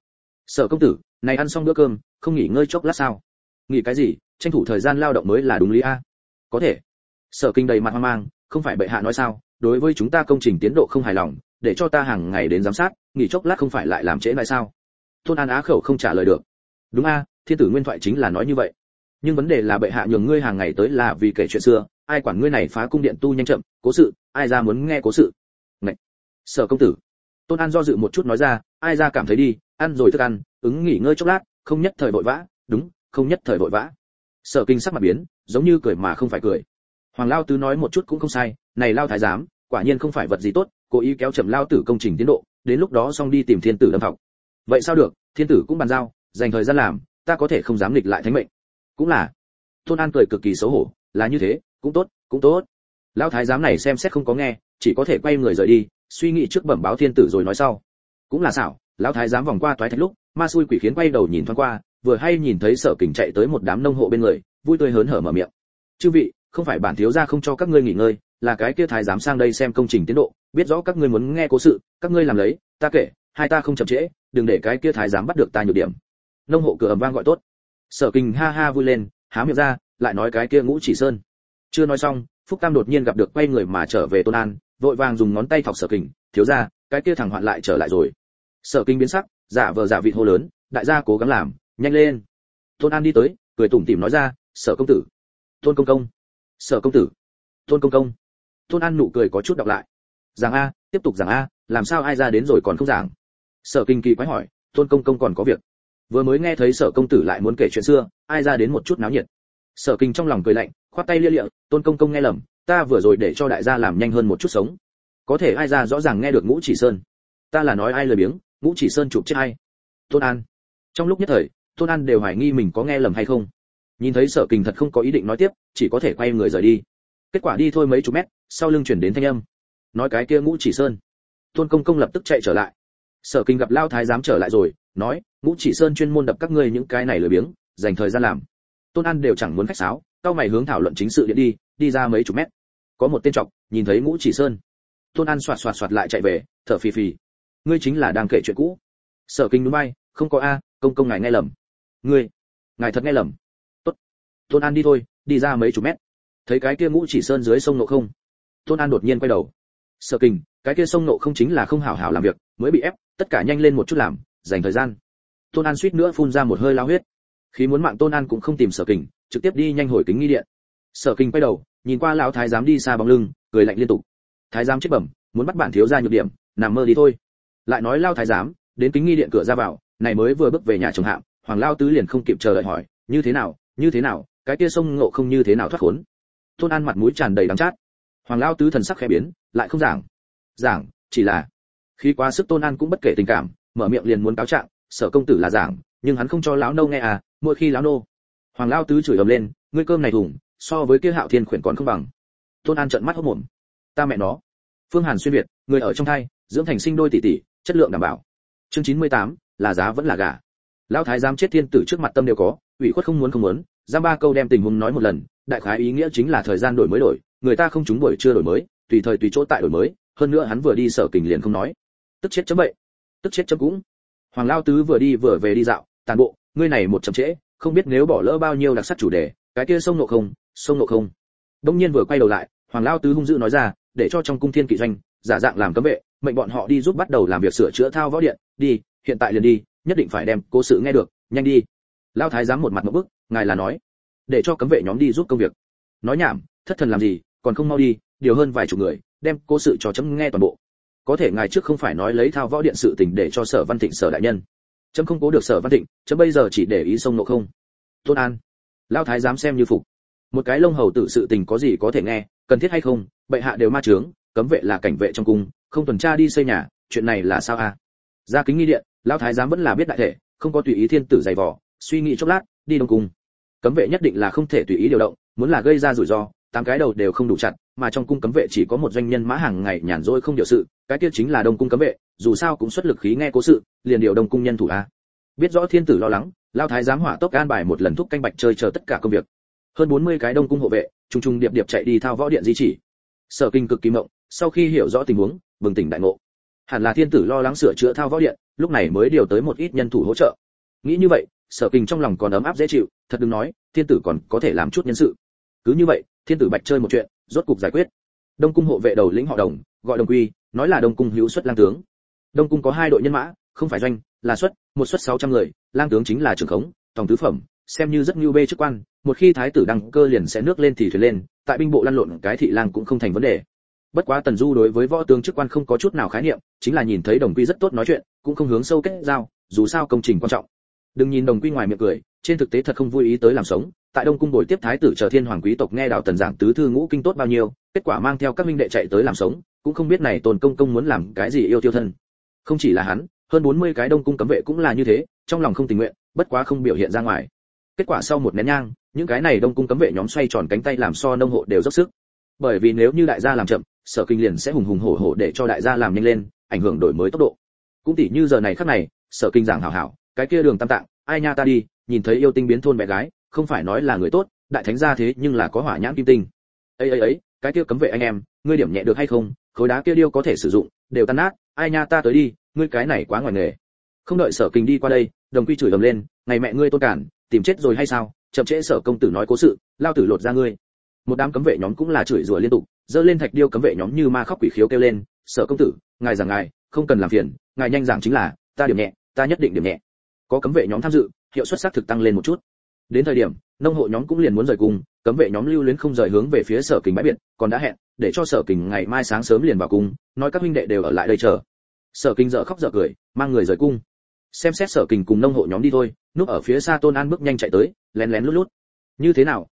Sở công tử, này ăn xong bữa cơm, không nghỉ ngơi chốc lát sao? Nghỉ cái gì, tranh thủ thời gian lao động mới là đúng lý a. Có thể. Sở Kinh đầy mặt hoang mang, không phải bệ hạ nói sao, đối với chúng ta công trình tiến độ không hài lòng, để cho ta hàng ngày đến giám sát, nghỉ chốc lát không phải lại làm trễ lại sao? Tôn An á khẩu không trả lời được. Đúng a, thiên tử nguyên thoại chính là nói như vậy. Nhưng vấn đề là bệ hạ nhường ngươi hàng ngày tới là vì kể chuyện xưa, ai quản ngươi này phá cung điện tu nhanh chậm, cố sự, ai ra muốn nghe cố sự. Ngậy. Sở công tử. Tôn An do dự một chút nói ra, ai ra cảm thấy đi, ăn rồi thức ăn, ứng nghỉ ngơi chốc lát, không nhất thời vội vã, đúng, không nhất thời vội vã. Sở Kinh sắc mặt biến, giống như cười mà không phải cười. Hoàng lao tứ nói một chút cũng không sai, này lao thái giám, quả nhiên không phải vật gì tốt, cố ý kéo chậm lao tử công trình tiến độ, đến lúc đó xong đi tìm thiên tử đâm học. Vậy sao được, thiên tử cũng bàn giao, dành thời gian làm, ta có thể không dám nghịch lại thánh mệnh. Cũng là. Tôn An cười cực kỳ xấu hổ, là như thế, cũng tốt, cũng tốt. Lão thái giám này xem xét không có nghe, chỉ có thể quay người rời đi, suy nghĩ trước bẩm báo thiên tử rồi nói sau. Cũng là xảo, lão thái giám vòng qua toái thạch lúc, ma xui quỷ khiến quay đầu nhìn thoáng qua, vừa hay nhìn thấy Sở Kinh chạy tới một đám nông hộ bên người, vui tươi hớn hở mở miệng. Chư vị, không phải bản thiếu gia không cho các ngươi nghỉ ngơi, là cái kia thái giám sang đây xem công trình tiến độ, biết rõ các ngươi muốn nghe cố sự, các ngươi làm lấy, ta kể, hai ta không chậm trễ, đừng để cái kia thái giám bắt được ta nhược điểm. Nông hộ cửa ầm vang gọi tốt. Sở Kình ha ha vui lên, há miệng ra, lại nói cái kia Ngũ Chỉ Sơn. Chưa nói xong, Phúc Tam đột nhiên gặp được quay người mà trở về Tôn An, vội vàng dùng ngón tay thọc Sở Kình, thiếu gia, cái kia thằng hoạn lại trở lại rồi. Sở Kình biến sắc, giả vờ giả vịt hô lớn, đại gia cố gắng làm, nhanh lên. Tôn An đi tới, cười tủm tỉm nói ra, Sở công tử. Tôn công công. Sở công tử. Tôn công công. Tôn An nụ cười có chút đọc lại. Giảng a, tiếp tục giảng a, làm sao ai ra đến rồi còn không giảng. Sở Kình kỳ quái hỏi, Tôn công công còn có việc. Vừa mới nghe thấy Sở công tử lại muốn kể chuyện xưa, ai ra đến một chút náo nhiệt. Sở Kình trong lòng cười lạnh, khoát tay lia lịa, Tôn công công nghe lầm, ta vừa rồi để cho đại gia làm nhanh hơn một chút sống. Có thể ai ra rõ ràng nghe được Ngũ Chỉ Sơn. Ta là nói ai lười biếng, Ngũ Chỉ Sơn chụp chết ai. Tôn An. Trong lúc nhất thời, Tôn An đều hoài nghi mình có nghe lầm hay không. Nhìn thấy Sở Kình thật không có ý định nói tiếp, chỉ có thể quay người rời đi. Kết quả đi thôi mấy chục mét, sau lưng chuyển đến thanh âm. Nói cái kia Ngũ Chỉ Sơn. Tôn công công lập tức chạy trở lại. Sở Kình gặp Lao thái giám trở lại rồi, nói, Ngũ Chỉ Sơn chuyên môn đập các ngươi những cái này lười biếng, dành thời gian làm. Tôn An đều chẳng muốn khách sáo, cao mày hướng thảo luận chính sự điện đi ra mấy chục mét. Có một tên trọc, nhìn thấy Ngũ Chỉ Sơn. Tôn An xoạt xoạt xoạt lại chạy về, thở phì phì. Ngươi chính là đang kể chuyện cũ. Sở Kình núi bay, không có a, công công ngài nghe lầm. Ngài thật nghe lầm. Tốt. Tôn An đi thôi, đi ra mấy chục mét. Thấy cái kia Ngũ Chỉ Sơn dưới sông Nộ Không. Tôn An đột nhiên quay đầu. Sở Kình, cái kia sông Nộ Không chính là không hảo hảo làm việc, mới bị ép, tất cả nhanh lên một chút làm, dành thời gian. Tôn An suýt nữa phun ra một hơi lao huyết. Khi muốn mạng Tôn An cũng không tìm Sở Kình, trực tiếp đi nhanh hồi kính nghi điện. Sở Kình quay đầu, nhìn qua lão thái giám đi xa bóng lưng, cười lạnh liên tục. Thái giám chết bẩm, muốn bắt bản thiếu gia nhược điểm, nằm mơ đi thôi. Lại nói lao thái giám, đến kính nghi điện cửa ra vào, này mới vừa bước về nhà chồng hạm, Hoàng lao tứ liền không kịp chờ đợi hỏi, như thế nào, cái kia sông Ngộ Không như thế nào thoát khốn. Tôn An mặt mũi tràn đầy đắng chát. Hoàng lao tứ thần sắc khẽ biến, lại không giảng, chỉ là khi quá sức Tôn An cũng bất kể tình cảm, mở miệng liền muốn cáo trạng, Sở công tử là giảng, nhưng hắn không cho lão nô nghe à, mỗi khi lão nô. Hoàng lao tứ chửi ầm lên, ngươi cơm này thùng, so với kia Hạo Thiên khuyển còn không bằng. Tôn An trợn mắt hốt mồm. Ta mẹ nó. Phương Hàn xuyên việt, người ở trong thai, dưỡng thành sinh đôi tỷ tỷ, chất lượng đảm bảo. Chương 98, là giá vẫn là gà. Lão thái giám chết thiên tử trước mặt tâm đều có, ủy khuất không muốn, giam ba câu đem tình huống nói một lần, đại khái ý nghĩa chính là thời gian đổi mới đổi, người ta không trúng buổi chưa đổi mới, tùy thời tùy chỗ tại đổi mới, hơn nữa hắn vừa đi Sở Kình liền không nói. Tức chết chấm bậy. Tức chết chấm cũng. Hoàng lao tứ vừa đi vừa về đi dạo, tàn bộ, ngươi này một chậm trễ, không biết nếu bỏ lỡ bao nhiêu đặc sắc chủ đề, cái kia sông Nộ Không. Đông nhiên vừa quay đầu lại, Hoàng lao tứ hung dữ nói ra, để cho trong cung thiên kỵ doanh, giả dạng làm cấm vệ, mệnh bọn họ đi giúp bắt đầu làm việc sửa chữa thao võ điện, đi, hiện tại liền đi, nhất định phải đem cố sự nghe được, nhanh đi. Lao thái giám một mặt ngộp bức, ngài là nói, để cho cấm vệ nhóm đi giúp công việc. Nói nhảm, thất thần làm gì, còn không mau đi, điều hơn vài chục người, đem cố sự cho chấm nghe toàn bộ. Có thể ngài trước không phải nói lấy thao võ điện sự tình để cho Sở Văn Thịnh Sở đại nhân. Chấm không cố được Sở Văn Thịnh, chấm bây giờ chỉ để ý sông Nộ Không. Tôn An. Lao thái giám xem như phục. Một cái lông hầu tử sự tình có gì có thể nghe, cần thiết hay không, bệ hạ đều ma trướng, cấm vệ là cảnh vệ trong cung, không tuần tra đi xây nhà, chuyện này là sao a? Ra kính nghi điện, Lao thái giám vẫn là biết đại thể, không có tùy ý thiên tử dày vò, suy nghĩ chốc lát, đi đông cung. Cấm vệ nhất định là không thể tùy ý điều động, muốn là gây ra rủi ro, tám cái đầu đều không đủ chặt, mà trong cung cấm vệ chỉ có một doanh nhân mã hàng ngày nhàn rỗi không điều sự, cái kia chính là đông cung cấm vệ, dù sao cũng xuất lực khí nghe cố sự, liền điều đông cung nhân thủ a. Biết rõ thiên tử lo lắng, Lao thái giám hỏa tốc an bài một lần thúc canh bạch chơi chờ tất cả công việc. Hơn 40 cái đông cung hộ vệ, trùng trùng điệp điệp chạy đi thao võ điện di chỉ. Sở Kinh cực kỳ mộng, sau khi hiểu rõ tình huống, bừng tỉnh đại ngộ. Hẳn là thiên tử lo lắng sửa chữa thao võ điện, lúc này mới điều tới một ít nhân thủ hỗ trợ. Nghĩ như vậy, Sở Kinh trong lòng còn ấm áp dễ chịu, thật đừng nói, thiên tử còn có thể làm chút nhân sự. Cứ như vậy, thiên tử bạch chơi một chuyện, rốt cục giải quyết. Đông cung hộ vệ đầu lĩnh họ Đồng, gọi Đồng Quy, nói là Đông cung hữu xuất lang tướng. Đông cung có 2 đội nhân mã, không phải doanh, là xuất, một suất 600 người, lang tướng chính là trưởng khống, tổng tứ phẩm, xem như rất nhu bê chức quan, một khi thái tử đăng cơ liền sẽ nước lên thì thuyền lên, tại binh bộ lăn lộn cái thị lang cũng không thành vấn đề. Bất quá Tần Du đối với võ tướng chức quan không có chút nào khái niệm, chính là nhìn thấy Đồng Quy rất tốt nói chuyện, cũng không hướng sâu kết giao, dù sao công trình quan trọng. Đừng nhìn Đồng Quy ngoài miệng cười, trên thực tế thật không vui ý tới làm sống, tại Đông cung bồi tiếp thái tử chờ thiên hoàng quý tộc nghe Đào Tần giảng tứ thư ngũ kinh tốt bao nhiêu, kết quả mang theo các minh đệ chạy tới làm sống, cũng không biết này Tôn công công muốn làm cái gì yêu tiêu thân. Không chỉ là hắn, hơn 40 cái Đông cung cấm vệ cũng là như thế, trong lòng không tình nguyện, bất quá không biểu hiện ra ngoài. Kết quả sau một nén nhang, những cái này Đông cung cấm vệ nhóm xoay tròn cánh tay làm so nông hộ đều dốc sức. Bởi vì nếu như đại gia làm chậm, Sở Kinh liền sẽ hùng hùng hổ hổ để cho đại gia làm nhanh lên, ảnh hưởng đổi mới tốc độ. Cũng tỉ như giờ này khắc này, Sở Kinh giảng hảo hảo, cái kia Đường Tam Tạng, ai nha ta đi, nhìn thấy yêu tinh biến thôn bé gái, không phải nói là người tốt, đại thánh gia thế nhưng là có hỏa nhãn kim tinh. Ấy, cái kia cấm vệ anh em, ngươi điểm nhẹ được hay không, khối đá kia điêu có thể sử dụng, đều tan nát, ai nha ta tới đi, ngươi cái này quá ngoài nghề. Không đợi Sở Kình đi qua đây, Đồng Quy chửi ầm lên, ngày mẹ ngươi Tôn Cản, tìm chết rồi hay sao, chậm trễ Sở công tử nói cố sự, lao tử lột ra ngươi. Một đám cấm vệ nhóm cũng là chửi rủa liên tục, giơ lên thạch điêu cấm vệ nhóm như ma khóc quỷ khiếu kêu lên, Sở công tử, ngài giảng ngài, không cần làm phiền, ngài nhanh giảng chính là, ta điểm nhẹ, ta nhất định điểm nhẹ. Có cấm vệ nhóm tham dự, hiệu suất xác thực tăng lên một chút. Đến thời điểm, nông hộ nhóm cũng liền muốn rời cung, cấm vệ nhóm lưu luyến không rời hướng về phía Sở Kình bãi biệt, còn đã hẹn, để cho Sở Kình ngày mai sáng sớm liền vào cung, nói các huynh đệ đều ở lại đây chờ. Sở Kình dở khóc dở cười, mang người rời cung. Xem xét Sở Kình cùng nông hộ nhóm đi thôi, núp ở phía xa Tôn An bước nhanh chạy tới, lén lén lút lút. Như thế nào,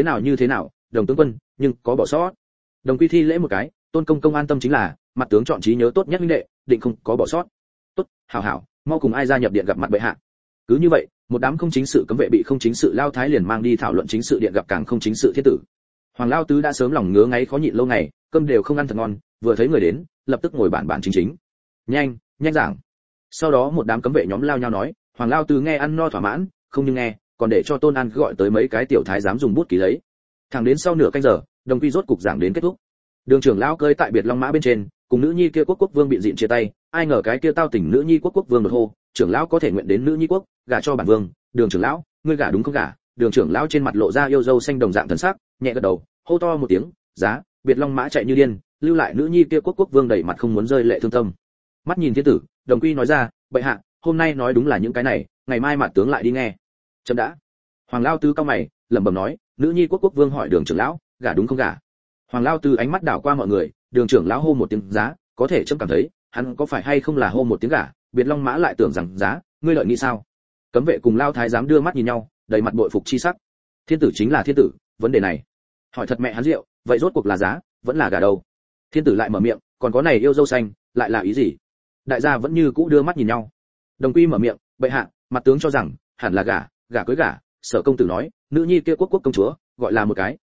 Đồng tướng quân, nhưng có bỏ sót. Đồng Quy thi lễ một cái, Tôn công công an tâm chính là, mặt tướng chọn trí nhớ tốt nhất huynh đệ, định không có bỏ sót. Tốt, hảo hảo, mau cùng ai gia nhập điện gặp mặt bệ hạ. Cứ như vậy, một đám không chính sự cấm vệ bị không chính sự lao thái liền mang đi thảo luận chính sự điện gặp càng không chính sự thiên tử. Hoàng lao tứ đã sớm lòng ngứa ngáy khó nhịn lâu ngày, cơm đều không ăn thật ngon, vừa thấy người đến, lập tức ngồi bản chính. Nhanh giảng. Sau đó một đám cấm vệ nhóm lao nhau nói, Hoàng lao tứ nghe ăn no thỏa mãn, không nhưng nghe, còn để cho Tôn An gọi tới mấy cái tiểu thái giám dùng bút ký lấy. Thẳng đến sau nửa canh giờ, Đồng Quy rốt cục giảng đến kết thúc. Đường trưởng lão cơi tại biệt long mã bên trên, cùng nữ nhi kia quốc vương bị dịn chia tay, ai ngờ cái kia tao tỉnh nữ nhi quốc vương đột hô, trưởng lão có thể nguyện đến nữ nhi quốc, gả cho bản vương. Đường trưởng lão, ngươi gả đúng không gả? Đường trưởng lão trên mặt lộ ra yêu dâu xanh đồng dạng thần sắc, nhẹ gật đầu, hô to một tiếng, giá. Biệt long mã chạy như điên, lưu lại nữ nhi kia quốc vương đầy mặt không muốn rơi lệ thương tâm. Mắt nhìn thiên tử, Đồng Quy nói ra, bệ hạ, hôm nay nói đúng là những cái này, ngày mai mặt tướng lại đi nghe. Chấm đã. Hoàng lao tứ cao mày, lẩm bẩm nói, nữ nhi quốc vương hỏi đường trưởng lão, gả đúng không gả? Hoàng lao tứ ánh mắt đảo qua mọi người, đường trưởng lão hô một tiếng giá, có thể chấm cảm thấy, hắn có phải hay không là hô một tiếng gả, biệt long mã lại tưởng rằng giá, ngươi lợi nghĩ sao? Cấm vệ cùng lao thái giám đưa mắt nhìn nhau, đầy mặt bội phục chi sắc. Thiên tử chính là thiên tử, vấn đề này, hỏi thật mẹ hắn rượu, vậy rốt cuộc là giá, vẫn là gả đâu? Thiên tử lại mở miệng, còn có này yêu dâu xanh, lại là ý gì? Đại gia vẫn như cũ đưa mắt nhìn nhau. Đồng Quy mở miệng, bệ hạ, mặt tướng cho rằng, hẳn là gả cưới gả. Sở công tử nói, nữ nhi kia quốc công chúa, gọi một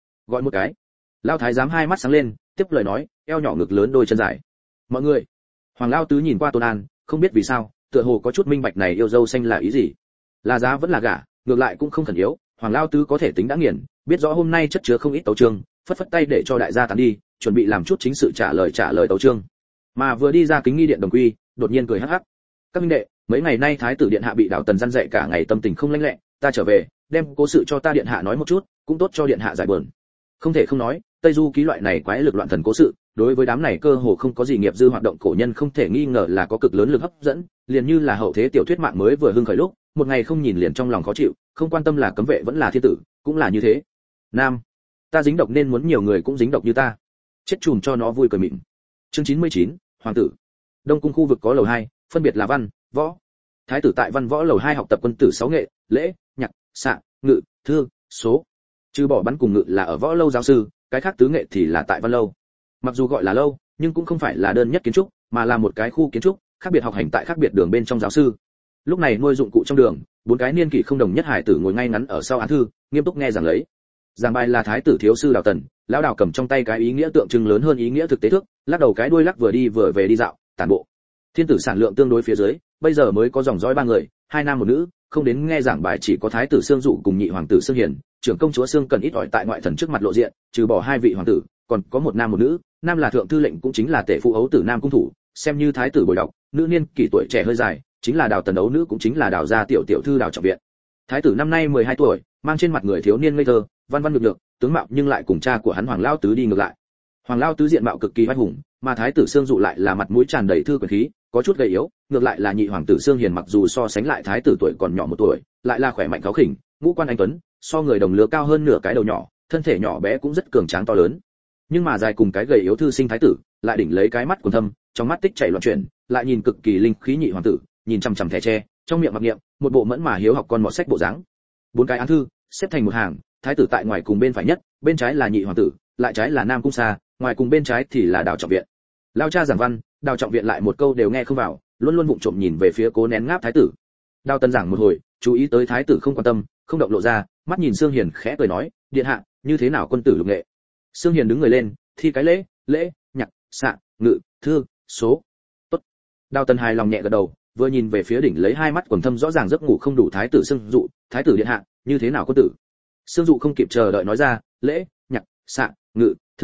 cái. Lao thái giám hai mắt sáng lên, tiếp lời nói, eo nhỏ ngực lớn đôi chân dài. Mọi người. Hoàng lao tứ nhìn qua Tôn An, không biết vì sao, tựa hồ có chút minh bạch này yêu dâu xanh là ý gì. Là giá vẫn là gả, ngược lại cũng không khẩn yếu. Hoàng lao tứ có thể tính đã nghiền, biết rõ hôm nay chất chứa không ít tấu chương, phất phất tay để cho đại gia tán đi, chuẩn bị làm chút chính sự trả lời tấu chương. Mà vừa đi ra kính nghi điện Đồng Quy, đột nhiên cười hắc hắc. Các minh đệ, mấy ngày nay thái tử điện hạ bị Đào Tần răn dạy cả ngày tâm tình không lanh lẹ, ta trở về, đem cố sự cho ta điện hạ nói một chút, cũng tốt cho điện hạ giải buồn. Không thể không nói, Tây Du ký loại này quái lực loạn thần cố sự, đối với đám này cơ hồ không có gì nghiệp dư hoạt động cổ nhân không thể nghi ngờ là có cực lớn lực hấp dẫn, liền như là hậu thế tiểu thuyết mạng mới vừa hưng khởi lúc, một ngày không nhìn liền trong lòng khó chịu, không quan tâm là cấm vệ vẫn là thiên tử, cũng là như thế. Nam, ta dính độc nên muốn nhiều người cũng dính độc như ta. Chết chùm cho nó vui cười mịn. Chương 99, hoàng tử. Đông cung khu vực có lầu 2, phân biệt là văn, võ. Thái tử tại văn võ lầu 2 học tập quân tử 6 nghệ, lễ, nhạc, xạ, ngự, thư, số. Trừ bỏ bắn cùng ngự là ở võ lâu giáo sư, cái khác tứ nghệ thì là tại văn lâu. Mặc dù gọi là lâu, nhưng cũng không phải là đơn nhất kiến trúc, mà là một cái khu kiến trúc, khác biệt học hành tại khác biệt đường bên trong giáo sư. Lúc này nuôi dụng cụ trong đường, bốn cái niên kỷ không đồng nhất hải tử ngồi ngay ngắn ở sau án thư, nghiêm túc nghe giảng lấy. Giảng bài là thái tử thiếu sư Đào Tần, lão Đào cầm trong tay cái ý nghĩa tượng trưng lớn hơn ý nghĩa thực tế thước, lắc đầu cái đuôi lắc vừa đi vừa về đi dạo, tản bộ. Thiên tử sản lượng tương đối phía dưới, bây giờ mới có dòng dõi 3 người, 2 nam 1 nữ, không đến nghe giảng bài chỉ có thái tử Sương Dụ cùng nhị hoàng tử Sương Hiền, trưởng công chúa Sương Cần ít ỏi tại ngoại thần trước mặt lộ diện, trừ bỏ 2 vị hoàng tử, còn có 1 nam 1 nữ, nam là thượng thư lệnh cũng chính là tể phụ ấu tử nam cung thủ, xem như thái tử bồi đọc, nữ niên kỷ tuổi trẻ hơi dài, chính là Đào Tần ấu nữ cũng chính là Đào gia tiểu tiểu thư Đào Trọng Viện. Thái tử năm nay 12 tuổi, mang trên mặt người thiếu niên ngây thơ, văn văn nhược, tướng mạo nhưng lại cùng cha của hắn Hoàng Lao Tứ đi ngược lại. Hoàng Lao Tứ diện mạo cực kỳ oai hùng, mà thái tử Sương Dụ lại là mặt mũi tràn đầy thư quyền khí, có chút gầy yếu, ngược lại là nhị hoàng tử Sương Hiền mặc dù so sánh lại thái tử tuổi còn nhỏ 1 tuổi, lại là khỏe mạnh kháo khỉnh, ngũ quan anh tuấn, so người đồng lứa cao hơn nửa cái đầu nhỏ, thân thể nhỏ bé cũng rất cường tráng to lớn. Nhưng mà dài cùng cái gầy yếu thư sinh thái tử, lại đỉnh lấy cái mắt quần thâm, trong mắt tích chảy loạn chuyển, lại nhìn cực kỳ linh khí nhị hoàng tử, nhìn chằm chằm thẻ tre, trong miệng mặc niệm, một bộ mẫn mà hiếu học con mọt sách bộ dáng. 4 cái án thư xếp thành một hàng, thái tử tại ngoài cùng bên phải nhất, bên trái là nhị hoàng tử, lại trái là Nam Cung Sa, ngoài cùng bên trái thì là Đào Trọng Viện. Lao cha giảng văn, Đào Trọng Viện lại một câu đều nghe không vào, luôn luôn vụng trộm nhìn về phía cố nén ngáp thái tử. Đào Tần giảng một hồi, chú ý tới thái tử không quan tâm, không động lộ ra, mắt nhìn Sương Hiền khẽ cười nói, điện hạ, như thế nào quân tử lục nghệ? Sương Hiền đứng người lên, thi cái lễ, nhạc, xạ, ngự, thư, số. Tốt. Đào Tần hài lòng nhẹ gật đầu, vừa nhìn về phía đỉnh lấy 2 mắt quầng thâm rõ ràng giấc ngủ không đủ thái tử Sương Dụ, thái tử điện hạ, như thế nào quân tử? Sương Dụ không kịp chờ đợi nói ra, lễ, nhạc, xạ, ngự, thư,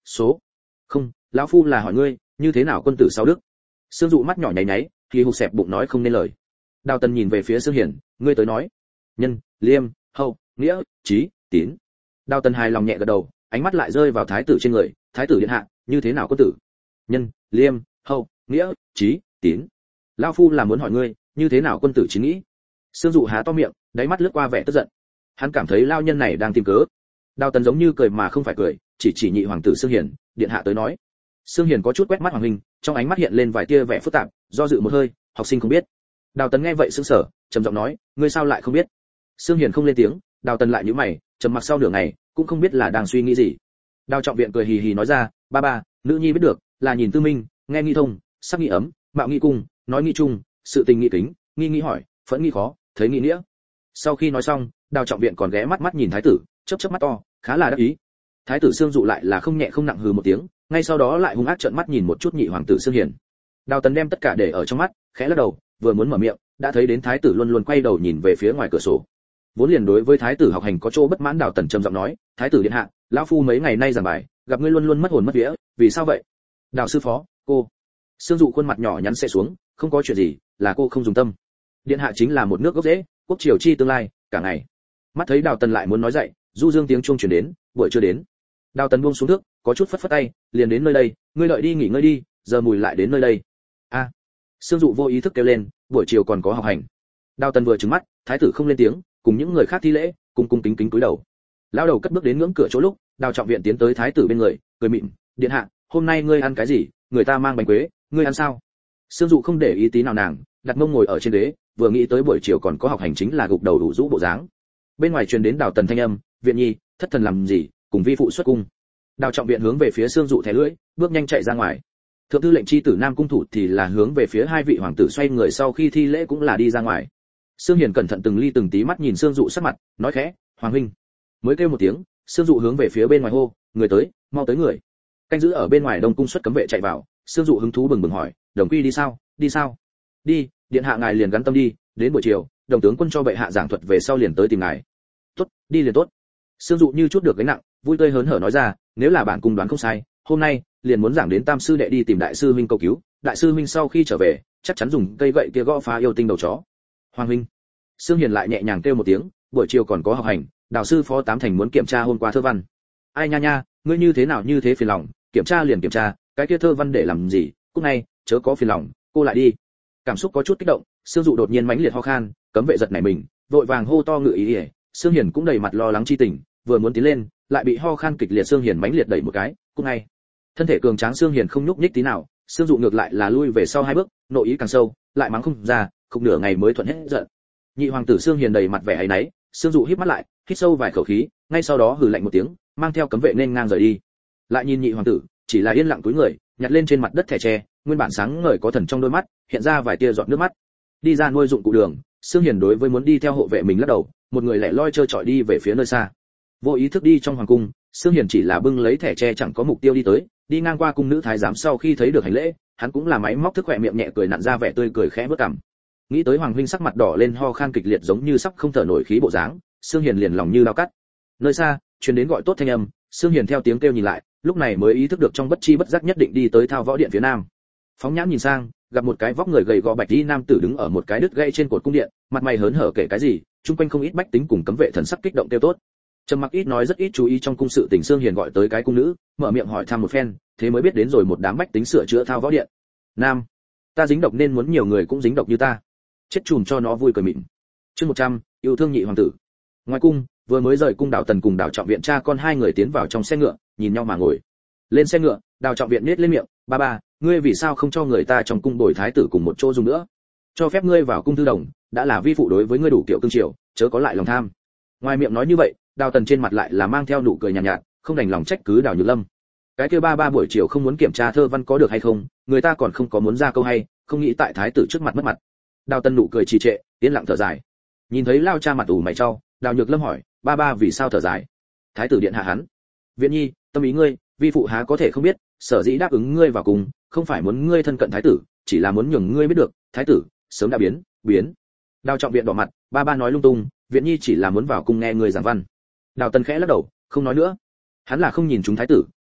số không, lão phu là hỏi ngươi, như thế nào quân tử sáu đức? Sương Dụ mắt nhỏ nháy nháy, thì hụt xẹp bụng nói không nên lời. Đào Tần nhìn về phía Sương Hiển, ngươi tới nói. Nhân, liêm, hậu, nghĩa, trí, tín. Đào Tần hài lòng nhẹ gật đầu, ánh mắt lại rơi vào thái tử trên người, thái tử điện hạ, như thế nào quân tử? Nhân, liêm, hậu, nghĩa, trí, tín. Lão phu là muốn hỏi ngươi, như thế nào quân tử chính nghĩ? Sương Dụ há to miệng, đáy mắt lướt qua vẻ tức giận. Hắn cảm thấy lao nhân này đang tìm cớ. Đào Tần giống như cười mà không phải cười, chỉ nhị hoàng tử Sương Hiển, điện hạ tới nói. Sương Hiển có chút quét mắt hoàng huynh, trong ánh mắt hiện lên vài tia vẻ phức tạp, do dự một hơi, học sinh không biết. Đào Tần nghe vậy sững sờ, trầm giọng nói, ngươi sao lại không biết? Sương Hiển không lên tiếng, Đào Tần lại nhíu mày, trầm mặc sau nửa ngày, cũng không biết là đang suy nghĩ gì. Đào Trọng Viện cười hì hì nói ra, ba ba, nữ nhi biết được, là nhìn tư minh, nghe nghi thông, sắc nghi ấm, mạo nghi cung, nói nghi trung, sự tình nghi kính, nghi hỏi, phẫn nghi khó, thấy nghi nghĩa. Sau khi nói xong, Đào Trọng Viện còn ghé mắt nhìn thái tử, chớp mắt to, khá là đắc ý. Thái tử Sương Dụ lại là không nhẹ không nặng hừ một tiếng, ngay sau đó lại hung ác trợn mắt nhìn một chút nhị hoàng tử Sương Hiển. Đào Tần đem tất cả để ở trong mắt, khẽ lắc đầu, vừa muốn mở miệng, đã thấy đến thái tử luôn luôn quay đầu nhìn về phía ngoài cửa sổ. Vốn liền đối với thái tử học hành có chỗ bất mãn, Đào Tần trầm giọng nói, thái tử điện hạ, lão phu mấy ngày nay giảng bài, gặp ngươi luôn luôn mất hồn mất vía, vì sao vậy? Đào sư phó, cô. Sương Dụ khuôn mặt nhỏ nhắn xe xuống, không có chuyện gì, là cô không dùng tâm. Điện hạ chính là một nước gốc rễ, quốc triều chi tương lai, cả ngày. Mắt thấy Đào Tần lại muốn nói dậy, du dương tiếng chuông truyền đến, buổi chưa đến. Đào Tần buông xuống thước, có chút phất phất tay, liền đến nơi đây, ngươi đợi đi nghỉ ngơi đi, giờ mùi lại đến nơi đây. A. Sương Dụ vô ý thức kêu lên, buổi chiều còn có học hành. Đào Tần vừa trừng mắt, thái tử không lên tiếng, cùng những người khác thi lễ, cung kính cúi đầu. Lão đầu cất bước đến ngưỡng cửa chỗ lúc, Đào Trọng Viện tiến tới thái tử bên người, cười mỉm, điện hạ, hôm nay ngươi ăn cái gì? Người ta mang bánh quế, ngươi ăn sao? Sương Dụ không để ý tí nào nàng, đặt mông ngồi ở trên ghế, vừa nghĩ tới buổi chiều còn có học hành chính là gục đầu đủ rũ bộ dáng. Bên ngoài truyền đến Đào Tần thanh âm, viện nhi, thất thần làm gì, cùng vi phụ xuất cung. Đào Trọng Viện hướng về phía Sương Dụ thẻ lưỡi, bước nhanh chạy ra ngoài. Thượng thư lệnh chi tử Nam cung thủ thì là hướng về phía hai vị hoàng tử xoay người, sau khi thi lễ cũng là đi ra ngoài. Sương Hiền cẩn thận từng ly từng tí mắt nhìn Sương Dụ sắc mặt, nói khẽ, hoàng huynh. Mới kêu một tiếng, Sương Dụ hướng về phía bên ngoài hô, người tới, mau tới người. Canh giữ ở bên ngoài Đông cung xuất cấm vệ chạy vào, Sương Dụ hứng thú bừng bừng hỏi, đồng quy đi sao? Đi sao? Đi, điện hạ ngài liền gắn tâm đi, đến buổi chiều, đồng tướng quân cho bệ hạ giảng thuật về sau liền tới tìm ngài. Tốt, đi liền tốt. Sương Dụ như chút được gánh nặng, vui tươi hớn hở nói ra, nếu là bạn cùng đoán không sai, hôm nay liền muốn giảng đến tam sư đệ đi tìm đại sư huynh cầu cứu, đại sư huynh sau khi trở về, chắc chắn dùng cây gậy kia gõ phá yêu tinh đầu chó. Hoàng huynh. Sương Hiền lại nhẹ nhàng kêu một tiếng, buổi chiều còn có học hành, đạo sư phó tám thành muốn kiểm tra hôm qua thơ văn. Ai nha nha, ngươi như thế nào như thế phiền lòng, kiểm tra liền kiểm tra, cái kia thơ văn để làm gì, cúc này, chớ có phiền lòng, cô lại đi. Cảm xúc có chút kích động, Sương Dụ đột nhiên mãnh liệt ho khan, cấm vệ giật nảy mình, vội vàng hô to ngự ý. Sương Hiền cũng đầy mặt lo lắng chi tình, vừa muốn tiến lên, lại bị ho khan kịch liệt Sương Hiền mãnh liệt đẩy một cái, cúc ngay. Thân thể cường tráng Sương Hiền không nhúc nhích tí nào, Sương Dụ ngược lại là lui về sau hai bước, nội ý càng sâu, lại mắng không ra, không nửa ngày mới thuận hết giận. Nhị hoàng tử Sương Hiền đầy mặt vẻ áy náy, Sương Dụ hít mắt lại, hít sâu vài khẩu khí, ngay sau đó hừ lạnh một tiếng, mang theo cấm vệ nên ngang rời đi. Lại nhìn nhị hoàng tử, chỉ là yên lặng cúi người, nhặt lên trên mặt đất thẻ tre, nguyên bản sáng ngời có thần trong đôi mắt, hiện ra vài tia giọt nước mắt. Đi ra nuôi dụng cụ đường, Sương Hiền đối với muốn đi theo hộ vệ mình lắc đầu, một người lẻ loi chơi chọi đi về phía nơi xa. Vô ý thức đi trong hoàng cung, Sương Hiền chỉ là bưng lấy thẻ tre chẳng có mục tiêu đi tới, đi ngang qua cung nữ thái giám sau khi thấy được hành lễ, hắn cũng là máy móc thức khỏe miệng nhẹ cười nặn ra vẻ tươi cười khẽ bước cằm. Nghĩ tới hoàng huynh sắc mặt đỏ lên ho khan kịch liệt giống như sắp không thở nổi khí bộ dáng, Sương Hiền liền lòng như dao cắt. Nơi xa, truyền đến gọi tốt thanh âm, Sương Hiền theo tiếng kêu nhìn lại, lúc này mới ý thức được trong bất chi bất giác nhất định đi tới Thao Võ Điện phía nam. Phóng nhãn nhìn sang, gặp một cái vóc người gầy gò bạch y nam tử đứng ở một cái đứt gãy trên cột cung điện, mặt mày hớn hở kể cái gì, chung quanh không ít bách tính cùng cấm vệ thần sắc kích động kêu tốt. Trầm mặc ít nói rất ít chú ý trong cung sự tình, Sương Hiền gọi tới cái cung nữ, mở miệng hỏi thăm một phen, thế mới biết đến rồi một đám bách tính sửa chữa Thao Võ Điện. Nam, ta dính độc nên muốn nhiều người cũng dính độc như ta. Chết chùm cho nó vui cười mịn. Chương 100, yêu thương nhị hoàng tử. Ngoài cung, vừa mới rời cung Đào Tần cùng Đào Trọng Viện cha con hai người tiến vào trong xe ngựa, nhìn nhau mà ngồi. Lên xe ngựa, Đào Trọng Viện nhếch lên miệng, ba ba, ngươi vì sao không cho người ta trong cung bồi thái tử cùng một chỗ dùng nữa? Cho phép ngươi vào cung thư đồng, đã là vi phụ đối với ngươi đủ kiểu cương triều, chớ có lại lòng tham. Ngoài miệng nói như vậy, Đào Tần trên mặt lại là mang theo nụ cười nhàn nhạt, không đành lòng trách cứ Đào Nhược Lâm. Cái kia ba ba buổi chiều không muốn kiểm tra thơ văn có được hay không, người ta còn không có muốn ra câu hay, không nghĩ tại thái tử trước mặt mất mặt. Đào Tần nụ cười trì trệ, yên lặng thở dài. Nhìn thấy lao cha mặt ủ mày chau, Đào Nhược Lâm hỏi, ba ba vì sao thở dài? Thái tử điện hạ hắn. Viện nhi, tâm ý ngươi, vi phụ há có thể không biết, sở dĩ đáp ứng ngươi vào cùng, không phải muốn ngươi thân cận thái tử, chỉ là muốn nhường ngươi biết được, thái tử sớm đã biến. Đào Trọng Viện đỏ mặt, ba ba nói lung tung, viện nhi chỉ là muốn vào cung nghe ngươi giảng văn. Đào Tần khẽ lắc đầu, không nói nữa. Hắn là không nhìn chúng thái tử,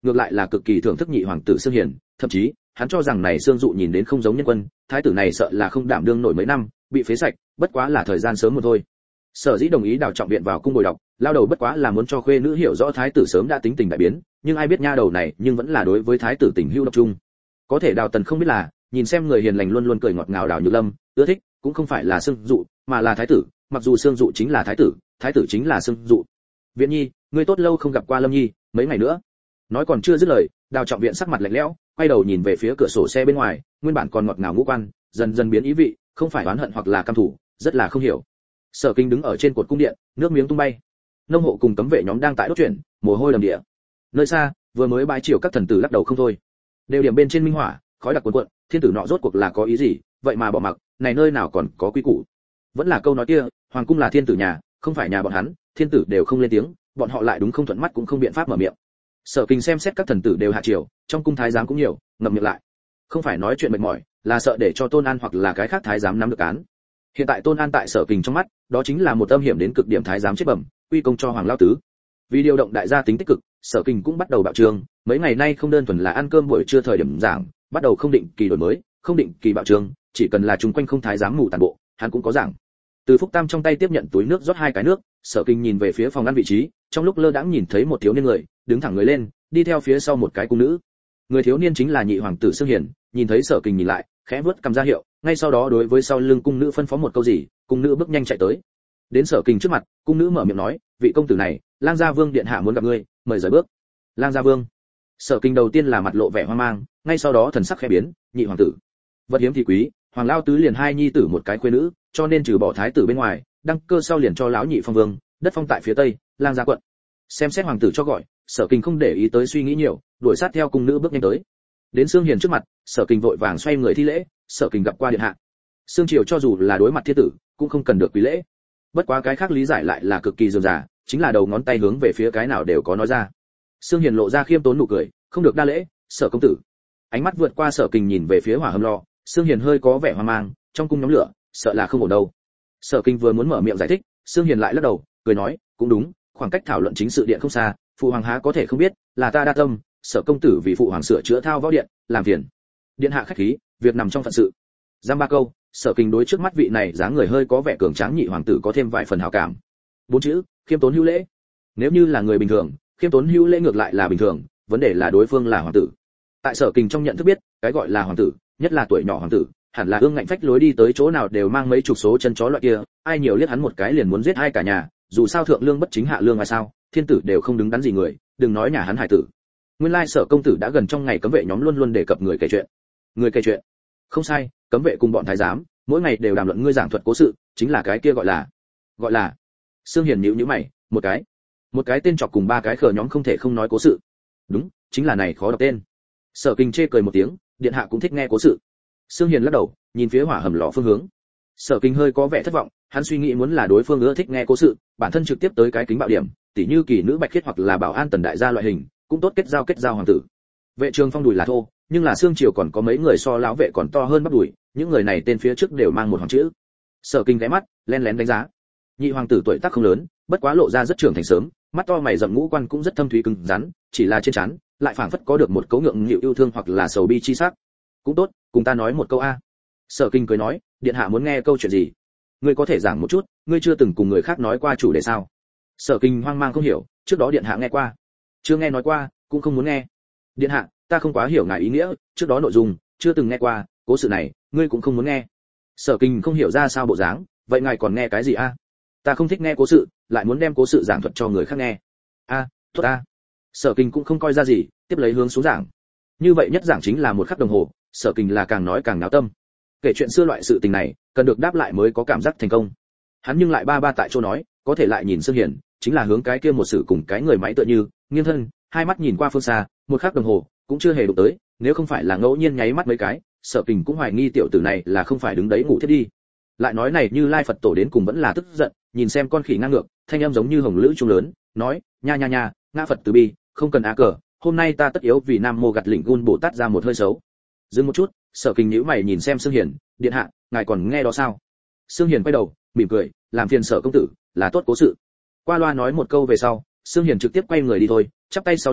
ngược lại là cực kỳ thưởng thức nhị hoàng tử Sương Hiền, thậm chí hắn cho rằng này Sương Dụ nhìn đến không giống nhân quân, thái tử này sợ là không đảm đương nổi mấy năm, bị phế sạch, bất quá là thời gian sớm một thôi. Sở dĩ đồng ý đào trọng viện vào cung bồi đọc, lao đầu bất quá là muốn cho khuê nữ hiểu rõ thái tử sớm đã tính tình đại biến, nhưng ai biết nha đầu này nhưng vẫn là đối với thái tử tình hữu độc trung. Có thể Đào Tần không biết là, nhìn xem người hiền lành luôn luôn cười ngọt ngào Đào Nhược Lâm, ưa thích cũng không phải là Sương Dụ, mà là thái tử, mặc dù Sương Dụ chính là thái tử chính là Sương Dụ. Viện Nhi, ngươi tốt lâu không gặp qua Lâm Nhi, mấy ngày nữa. Nói còn chưa dứt lời, Đào Trọng Viện sắc mặt lạnh lẽo, quay đầu nhìn về phía cửa sổ xe bên ngoài, nguyên bản còn ngọt ngào ngũ quan, dần dần biến ý vị, không phải oán hận hoặc là căm thù, rất là không hiểu. Sở Kinh đứng ở trên cột cung điện, nước miếng tung bay. Nông hộ cùng cấm vệ nhóm đang tại đốt chuyện, mồ hôi đầm địa. Nơi xa, vừa mới bái triều các thần tử lắc đầu không thôi. Đều điểm bên trên minh hỏa, khói đặc cuồn cuộn, thiên tử nọ rốt cuộc là có ý gì, vậy mà bỏ mặc, này nơi nào còn có quy củ. Vẫn là câu nói kia, hoàng cung là thiên tử nhà, không phải nhà bọn hắn, thiên tử đều không lên tiếng, bọn họ lại đúng không thuận mắt cũng không biện pháp mở miệng. Sở Kinh xem xét các thần tử đều hạ triều, trong cung thái giám cũng nhiều, ngậm miệng lại. Không phải nói chuyện mệt mỏi, là sợ để cho Tôn An hoặc là cái khác thái giám nắm được án. Hiện tại Tôn An tại Sở Kinh trong mắt, đó chính là một âm hiểm đến cực điểm thái giám chết bẩm, quy công cho hoàng lão tứ. Vì điều động đại gia tính tích cực, Sở Kinh cũng bắt đầu bạo trường, mấy ngày nay không đơn thuần là ăn cơm buổi trưa thời điểm giảng, bắt đầu không định kỳ đổi mới, không định kỳ bạo trường, chỉ cần là chúng quanh không thái giám mù tàn bộ, hắn cũng có giảng. Từ Phúc Tam trong tay tiếp nhận túi nước rót 2 cái nước, Sở Kinh nhìn về phía phòng ăn vị trí, trong lúc lơ đãng nhìn thấy một thiếu niên người, đứng thẳng người lên, đi theo phía sau một cái cung nữ. Người thiếu niên chính là nhị hoàng tử Sương Hiền, nhìn thấy Sở Kinh nhìn lại, khẽ vuốt cầm ra hiệu, ngay sau đó đối với sau lưng cung nữ phân phó một câu gì, cung nữ bước nhanh chạy tới. Đến Sở Kinh trước mặt, cung nữ mở miệng nói, vị công tử này, Lang Gia Vương điện hạ muốn gặp ngươi, mời rời bước. Lang Gia Vương. Sở Kinh đầu tiên là mặt lộ vẻ hoang mang, ngay sau đó thần sắc khẽ biến, nhị hoàng tử. Vật hiếm thì quý, hoàng lao tứ liền 2 nhi tử một cái khuê nữ, cho nên trừ bỏ thái tử bên ngoài, đăng cơ sau liền cho lão nhị phong vương, đất phong tại phía tây, Lang Gia quận. Xem xét hoàng tử cho gọi, Sở Kinh không để ý tới suy nghĩ nhiều, đuổi sát theo cung nữ bước nhanh tới. Đến Sương Hiền trước mặt, Sở Kinh vội vàng xoay người thi lễ, Sở Kinh gặp qua điện hạ. Sương triều cho dù là đối mặt thiên tử, cũng không cần được quý lễ. Bất quá cái khác lý giải lại là cực kỳ dườm rà, chính là đầu ngón tay hướng về phía cái nào đều có nói ra. Sương Hiền lộ ra khiêm tốn nụ cười, không được đa lễ, Sở công tử. Ánh mắt vượt qua Sở Kinh nhìn về phía hỏa hâm lò, Sương Hiền hơi có vẻ hoang mang, trong cung nhóm lửa, sợ là không ổn đâu. Sở Kinh vừa muốn mở miệng giải thích, Sương Hiền lại lắc đầu, cười nói, cũng đúng, khoảng cách thảo luận chính sự điện không xa, phụ hoàng há có thể không biết, là ta đa tâm, Sở công tử vì phụ hoàng sửa chữa thao võ điện, làm phiền. Điện hạ khách khí, việc nằm trong phận sự. Giam 3 câu, Sở Kinh đối trước mắt vị này dáng người hơi có vẻ cường tráng nhị hoàng tử có thêm vài phần hảo cảm. 4 chữ, khiêm tốn hữu lễ. Nếu như là người bình thường, khiêm tốn hữu lễ ngược lại là bình thường, vấn đề là đối phương là hoàng tử. Tại Sở Kinh trong nhận thức biết, cái gọi là hoàng tử, nhất là tuổi nhỏ hoàng tử, hẳn là ương ngạnh phách lối đi tới chỗ nào đều mang mấy chục số chân chó loại kia, ai nhiều liếc hắn một cái liền muốn giết hai cả nhà, dù sao thượng lương bất chính hạ lương mà sao, thiên tử đều không đứng đắn gì người, đừng nói nhà hắn hải tử. Nguyên lai Sở công tử đã gần trong ngày cấm vệ nhóm luôn luôn đề cập người kể chuyện. Người kể chuyện. Không sai, cấm vệ cùng bọn thái giám, mỗi ngày đều đàm luận ngươi giảng thuật cố sự, chính là cái kia gọi là. Sương Hiền nhíu nhíu mày, một cái tên chọc cùng 3 cái khờ nhóm không thể không nói cố sự. Đúng, chính là này khó đọc tên. Sở Kinh chê cười một tiếng, điện hạ cũng thích nghe cố sự. Sương Hiền lắc đầu, nhìn phía hỏa hầm lò phương hướng. Sở Kinh hơi có vẻ thất vọng, hắn suy nghĩ muốn là đối phương ưa thích nghe cố sự, bản thân trực tiếp tới cái kính bạo điểm, tỉ như kỳ nữ Bạch Khiết hoặc là Bảo An Tần đại gia loại hình, cũng tốt kết giao hoàng tử. Vệ Trường Phong đùi là thô, nhưng là xương triều còn có mấy người so lão vệ còn to hơn bắp đùi, những người này tên phía trước đều mang một hoàng chữ. Sở Kinh ghé mắt, lén lén đánh giá. Nhị hoàng tử tuổi tác không lớn, bất quá lộ ra rất trưởng thành sớm, mắt to mày rậm ngũ quan cũng rất thâm thúy cứng rắn, chỉ là trên trán lại phảng phất có được một cấu ngượng nghịu yêu thương hoặc là sầu bi chi sắc. Cũng tốt, cùng ta nói một câu a. Sở Kinh cười nói, điện hạ muốn nghe câu chuyện gì? Ngươi có thể giảng một chút, ngươi chưa từng cùng người khác nói qua chủ đề sao? Sở Kinh hoang mang không hiểu, trước đó điện hạ nghe qua, chưa nghe nói qua, cũng không muốn nghe. Điện hạ, ta không quá hiểu ngài ý nghĩa, trước đó nội dung chưa từng nghe qua, cố sự này ngươi cũng không muốn nghe. Sở Kinh không hiểu ra sao bộ dáng, vậy ngài còn nghe cái gì a? Ta không thích nghe cố sự, lại muốn đem cố sự giảng thuật cho người khác nghe. A, tốt a. Sở Kinh cũng không coi ra gì, tiếp lấy hướng xuống giảng. Như vậy nhất giảng chính là 1 khắc đồng hồ, Sở Kinh là càng nói càng náo tâm. Kể chuyện xưa loại sự tình này, cần được đáp lại mới có cảm giác thành công. Hắn nhưng lại ba tại chỗ nói, có thể lại nhìn Sương Hiền, chính là hướng cái kia một sự cùng cái người máy tựa như, nghiêng thân, hai mắt nhìn qua phương xa, 1 khắc đồng hồ cũng chưa hề đụng tới, nếu không phải là ngẫu nhiên nháy mắt mấy cái, Sở Kinh cũng hoài nghi tiểu tử này là không phải đứng đấy ngủ thiết đi. Lại nói này Như Lai Phật tổ đến cùng vẫn là tức giận, nhìn xem con khỉ ngang ngược, thanh âm giống như hồng lữ trung lớn, nói, nha, ngã Phật từ bi, không cần á cờ, hôm nay ta tất yếu vì Nam Mô Gạt Lỉnh Gun Bồ Tát ra một hơi xấu. Dừng một chút, Sở Kinh nhíu mày nhìn xem Sương Hiền, điện hạ, ngài còn nghe đó sao? Sương Hiền quay đầu, mỉm cười, làm phiền Sở công tử, là tốt cố sự. Qua loa nói một câu về sau, Sương Hiền trực tiếp quay người đi thôi, chắp tay sau lưng,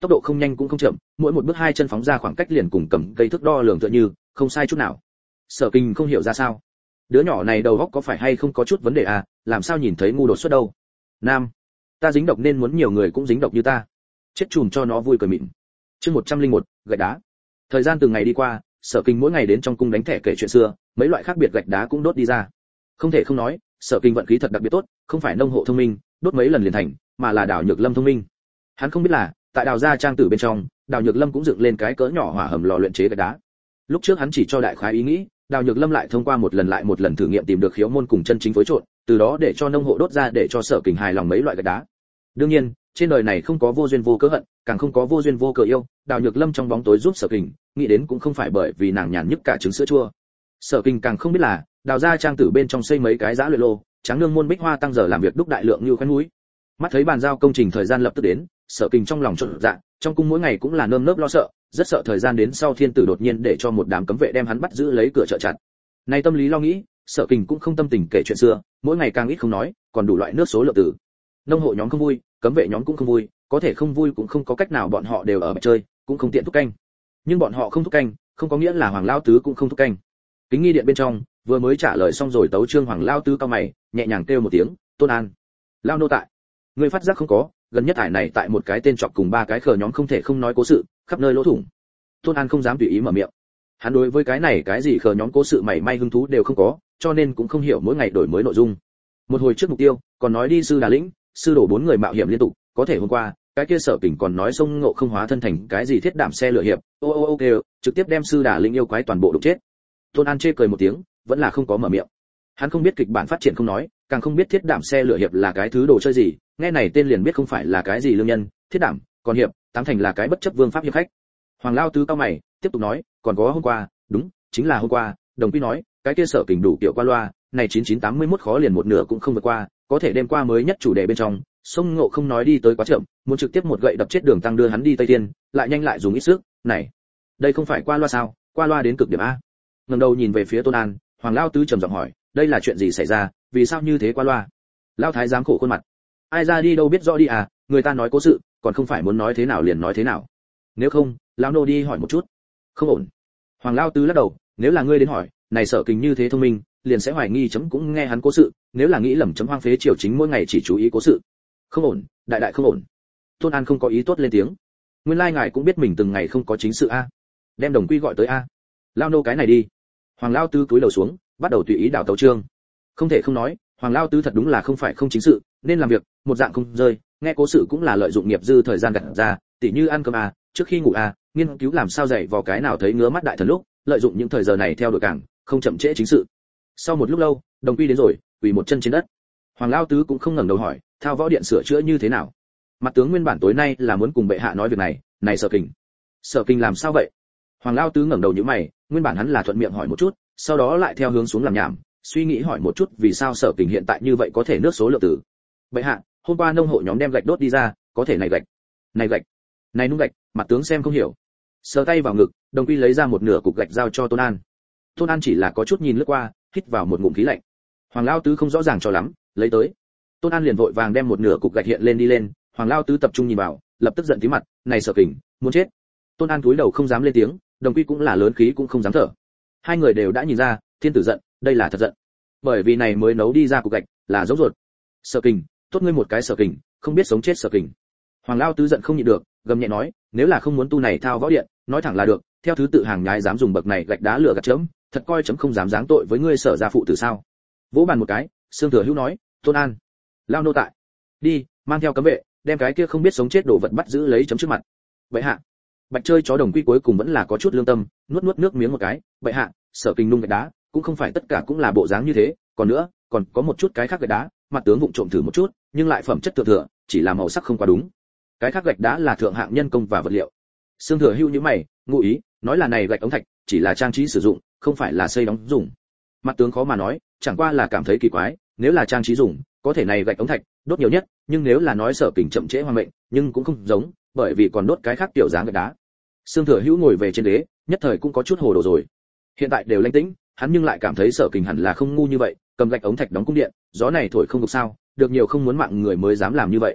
tốc độ không nhanh cũng không chậm, mỗi một bước hai chân phóng ra khoảng cách liền cùng cầm cây thước đo lường tựa như, không sai chút nào. Sở Kình không hiểu ra sao, đứa nhỏ này đầu óc có phải hay không có chút vấn đề à, làm sao nhìn thấy ngu đột xuất đâu. Nam, ta dính độc nên muốn nhiều người cũng dính độc như ta. Chết chùm cho nó vui cười mịn. Chương 101, gạch đá. Thời gian từng ngày đi qua, Sở Kình mỗi ngày đến trong cung đánh thẻ kể chuyện xưa, mấy loại khác biệt gạch đá cũng đốt đi ra. Không thể không nói, Sở Kình vận khí thật đặc biệt tốt, không phải nông hộ thông minh, đốt mấy lần liền thành, mà là Đào Nhược Lâm thông minh. Hắn không biết là, tại Đào gia trang tử bên trong, Đào Nhược Lâm cũng dựng lên cái cỡ nhỏ hỏa hầm lò luyện chế gạch đá. Lúc trước hắn chỉ cho đại khái ý nghĩ, Đào Nhược Lâm lại thông qua một lần lại một lần thử nghiệm tìm được khiếu môn cùng chân chính phối trộn, từ đó để cho nông hộ đốt ra để cho Sở Kình hài lòng mấy loại gạch đá. Đương nhiên, trên đời này không có vô duyên vô cớ hận, càng không có vô duyên vô cớ yêu, Đào Nhược Lâm trong bóng tối giúp Sở Kình, nghĩ đến cũng không phải bởi vì nàng nhàn nhức cả trứng sữa chua. Sở Kình càng không biết là, Đào gia trang tử bên trong xây mấy cái giã luyện lô, tráng nương môn bích hoa tăng giờ làm việc đúc đại lượng như khoen núi. Mắt thấy bàn giao công trình thời gian lập tức đến, Sở Kình trong lòng chột dạ, trong cung mỗi ngày cũng là nơm nớp lo sợ, rất sợ thời gian đến sau thiên tử đột nhiên để cho một đám cấm vệ đem hắn bắt giữ lấy cửa chợ chặt. Này tâm lý lo nghĩ, Sở Kình cũng không tâm tình kể chuyện xưa, mỗi ngày càng ít không nói, còn đủ loại nước số lượng tử. Nông hộ nhóm không vui, cấm vệ nhóm cũng không vui, có thể không vui cũng không có cách nào, bọn họ đều ở chơi, cũng không tiện thúc canh. Nhưng bọn họ không thúc canh, không có nghĩa là Hoàng Lao Tứ cũng không thúc canh. Kính nghi điện bên trong, vừa mới trả lời xong rồi tấu chương Hoàng Lao Tứ cao mày, nhẹ nhàng kêu một tiếng, "Tôn An." "Lao nô tại." Người phát giác không có, gần nhất ải này tại một cái tên chọc cùng ba cái khờ nhóm không thể không nói cố sự, khắp nơi lỗ thủng. Tôn An không dám tùy ý mở miệng. Hắn đối với cái này cái gì khờ nhóm cố sự mảy may hứng thú đều không có, cho nên cũng không hiểu mỗi ngày đổi mới nội dung. Một hồi trước mục tiêu, còn nói đi sư Đà Lĩnh, sư đổ 4 người mạo hiểm liên tục, có thể hôm qua, cái kia Sở Kình còn nói sông Ngộ không hóa thân thành cái gì thiết đảm xe lửa hiệp, trực tiếp đem sư Đà Lĩnh yêu quái toàn bộ đục chết. Tôn An chê cười một tiếng, vẫn là không có mở miệng. Hắn không biết kịch bản phát triển không nói, càng không biết thiết đảm xe lửa hiệp là cái thứ đồ chơi gì, nghe này tên liền biết không phải là cái gì lương nhân, thiết đảm, còn hiệp, tám thành là cái bất chấp vương pháp hiệp khách. Hoàng Lao Tứ cao mày, tiếp tục nói, còn có hôm qua, đúng, chính là hôm qua, Đồng Quy nói, cái kia Sở Kình đủ kiểu qua loa, này 9981 khó liền một nửa cũng không vượt qua, có thể đêm qua mới nhất chủ đề bên trong, sông Ngộ không nói đi tới quá chậm, muốn trực tiếp một gậy đập chết Đường Tăng đưa hắn đi Tây Thiên, lại nhanh lại dùng ít sức, này, đây không phải qua loa sao, qua loa đến cực điểm a. Ngẩng đầu nhìn về phía Tôn An, Hoàng Lao Tứ trầm giọng hỏi, đây là chuyện gì xảy ra, vì sao như thế qua loa? Lao thái giám khổ khuôn mặt, ai ra đi đâu biết rõ đi à, người ta nói cố sự, còn không phải muốn nói thế nào liền nói thế nào. Nếu không, lão nô đi hỏi một chút. Không ổn. Hoàng Lao Tứ lắc đầu, nếu là ngươi đến hỏi, này Sở Kình như thế thông minh, liền sẽ hoài nghi chấm cũng nghe hắn cố sự, nếu là nghĩ lầm chấm hoang phế triều chính mỗi ngày chỉ chú ý cố sự. Không ổn, đại đại không ổn. Tôn An không có ý tốt lên tiếng. Nguyên lai ngài cũng biết mình từng ngày không có chính sự a. Đem Đồng Quy gọi tới a. Lao nô cái này đi. Hoàng Lao Tứ cúi đầu xuống, bắt đầu tùy ý đảo tấu chương. Không thể không nói, Hoàng Lao Tứ thật đúng là không phải không chính sự, nên làm việc, một dạng không rơi, nghe cố sự cũng là lợi dụng nghiệp dư thời gian gặt ra, tỉ như ăn cơm a, trước khi ngủ a, nghiên cứu làm sao dạy vào cái nào thấy ngứa mắt đại thần lúc, lợi dụng những thời giờ này theo đuổi cảng, không chậm trễ chính sự. Sau một lúc lâu, Đồng Quy đến rồi, quỳ một chân trên đất. Hoàng Lao Tứ cũng không ngẩng đầu hỏi, thao võ điện sửa chữa như thế nào? Mặt tướng nguyên bản tối nay là muốn cùng bệ hạ nói việc này, này Sở Kình. Sở Kình làm sao vậy? Hoàng Lao Tứ ngẩng đầu nhíu mày, nguyên bản hắn là thuận miệng hỏi một chút, sau đó lại theo hướng xuống làm nhảm, suy nghĩ hỏi một chút vì sao Sở Kình hiện tại như vậy có thể nước số lượng tử. Bệ hạ, hôm qua nông hộ nhóm đem gạch đốt đi ra, có thể này gạch, này nung gạch, mặt tướng xem không hiểu. Sờ tay vào ngực, Đồng Quy lấy ra một nửa cục gạch giao cho Tôn An. Tôn An chỉ là có chút nhìn lướt qua, hít vào một ngụm khí lạnh. Hoàng Lao Tứ không rõ ràng cho lắm, lấy tới. Tôn An liền vội vàng đem một nửa cục gạch hiện lên đi lên, Hoàng Lao Tứ tập trung nhìn vào, lập tức giận tí mặt, này Sở Kình, muốn chết. Tôn An cúi đầu không dám lên tiếng, Đồng Quy cũng là lớn khí cũng không dám thở. Hai người đều đã nhìn ra, thiên tử giận, đây là thật giận. Bởi vì này mới nấu đi ra cục gạch, là dấu ruột. Sở Kình, tốt ngươi một cái Sở Kình, không biết sống chết Sở Kình. Hoàng Lao Tứ giận không nhịn được, gầm nhẹ nói, nếu là không muốn tu này thao võ điện, nói thẳng là được, theo thứ tự hàng nhái dám dùng bậc này gạch đá lửa gạt chấm, thật coi chấm không dám giáng tội với ngươi Sở gia phụ tử sao? Vỗ bàn một cái, Sương Thừa Hữu nói, Tôn An, lao nô tại, đi, mang theo cấm vệ, đem cái kia không biết sống chết đồ vật bắt giữ lấy chấm trước mặt. Bệ hạ. Bạch chơi chó Đồng Quy cuối cùng vẫn là có chút lương tâm, nuốt nước miếng một cái, bệ hạ, Sở Kình nung gạch đá, cũng không phải tất cả cũng là bộ dáng như thế, còn nữa, còn có một chút cái khác gạch đá, mặt tướng vụng trộm thử một chút, nhưng lại phẩm chất thừa, chỉ là màu sắc không quá đúng. Cái khác gạch đá là thượng hạng nhân công và vật liệu. Sương Thừa Hữu như mày, ngụ ý, nói là này gạch ống thạch, chỉ là trang trí sử dụng, không phải là xây đóng dùng. Mặt tướng khó mà nói, chẳng qua là cảm thấy kỳ quái, nếu là trang trí dùng, có thể này gạch ống thạch, đốt nhiều nhất, nhưng nếu là nói Sở Kình chậm trễ hoàng mệnh, nhưng cũng không giống, bởi vì còn đốt cái khác tiểu dáng gạch đá. Sương Thừa Hữu ngồi về trên ghế, nhất thời cũng có chút hồ đồ rồi. Hiện tại đều lãnh tĩnh, hắn nhưng lại cảm thấy Sở Kình hẳn là không ngu như vậy, cầm gạch ống thạch đóng cung điện, gió này thổi không được sao, được nhiều không muốn mạng người mới dám làm như vậy.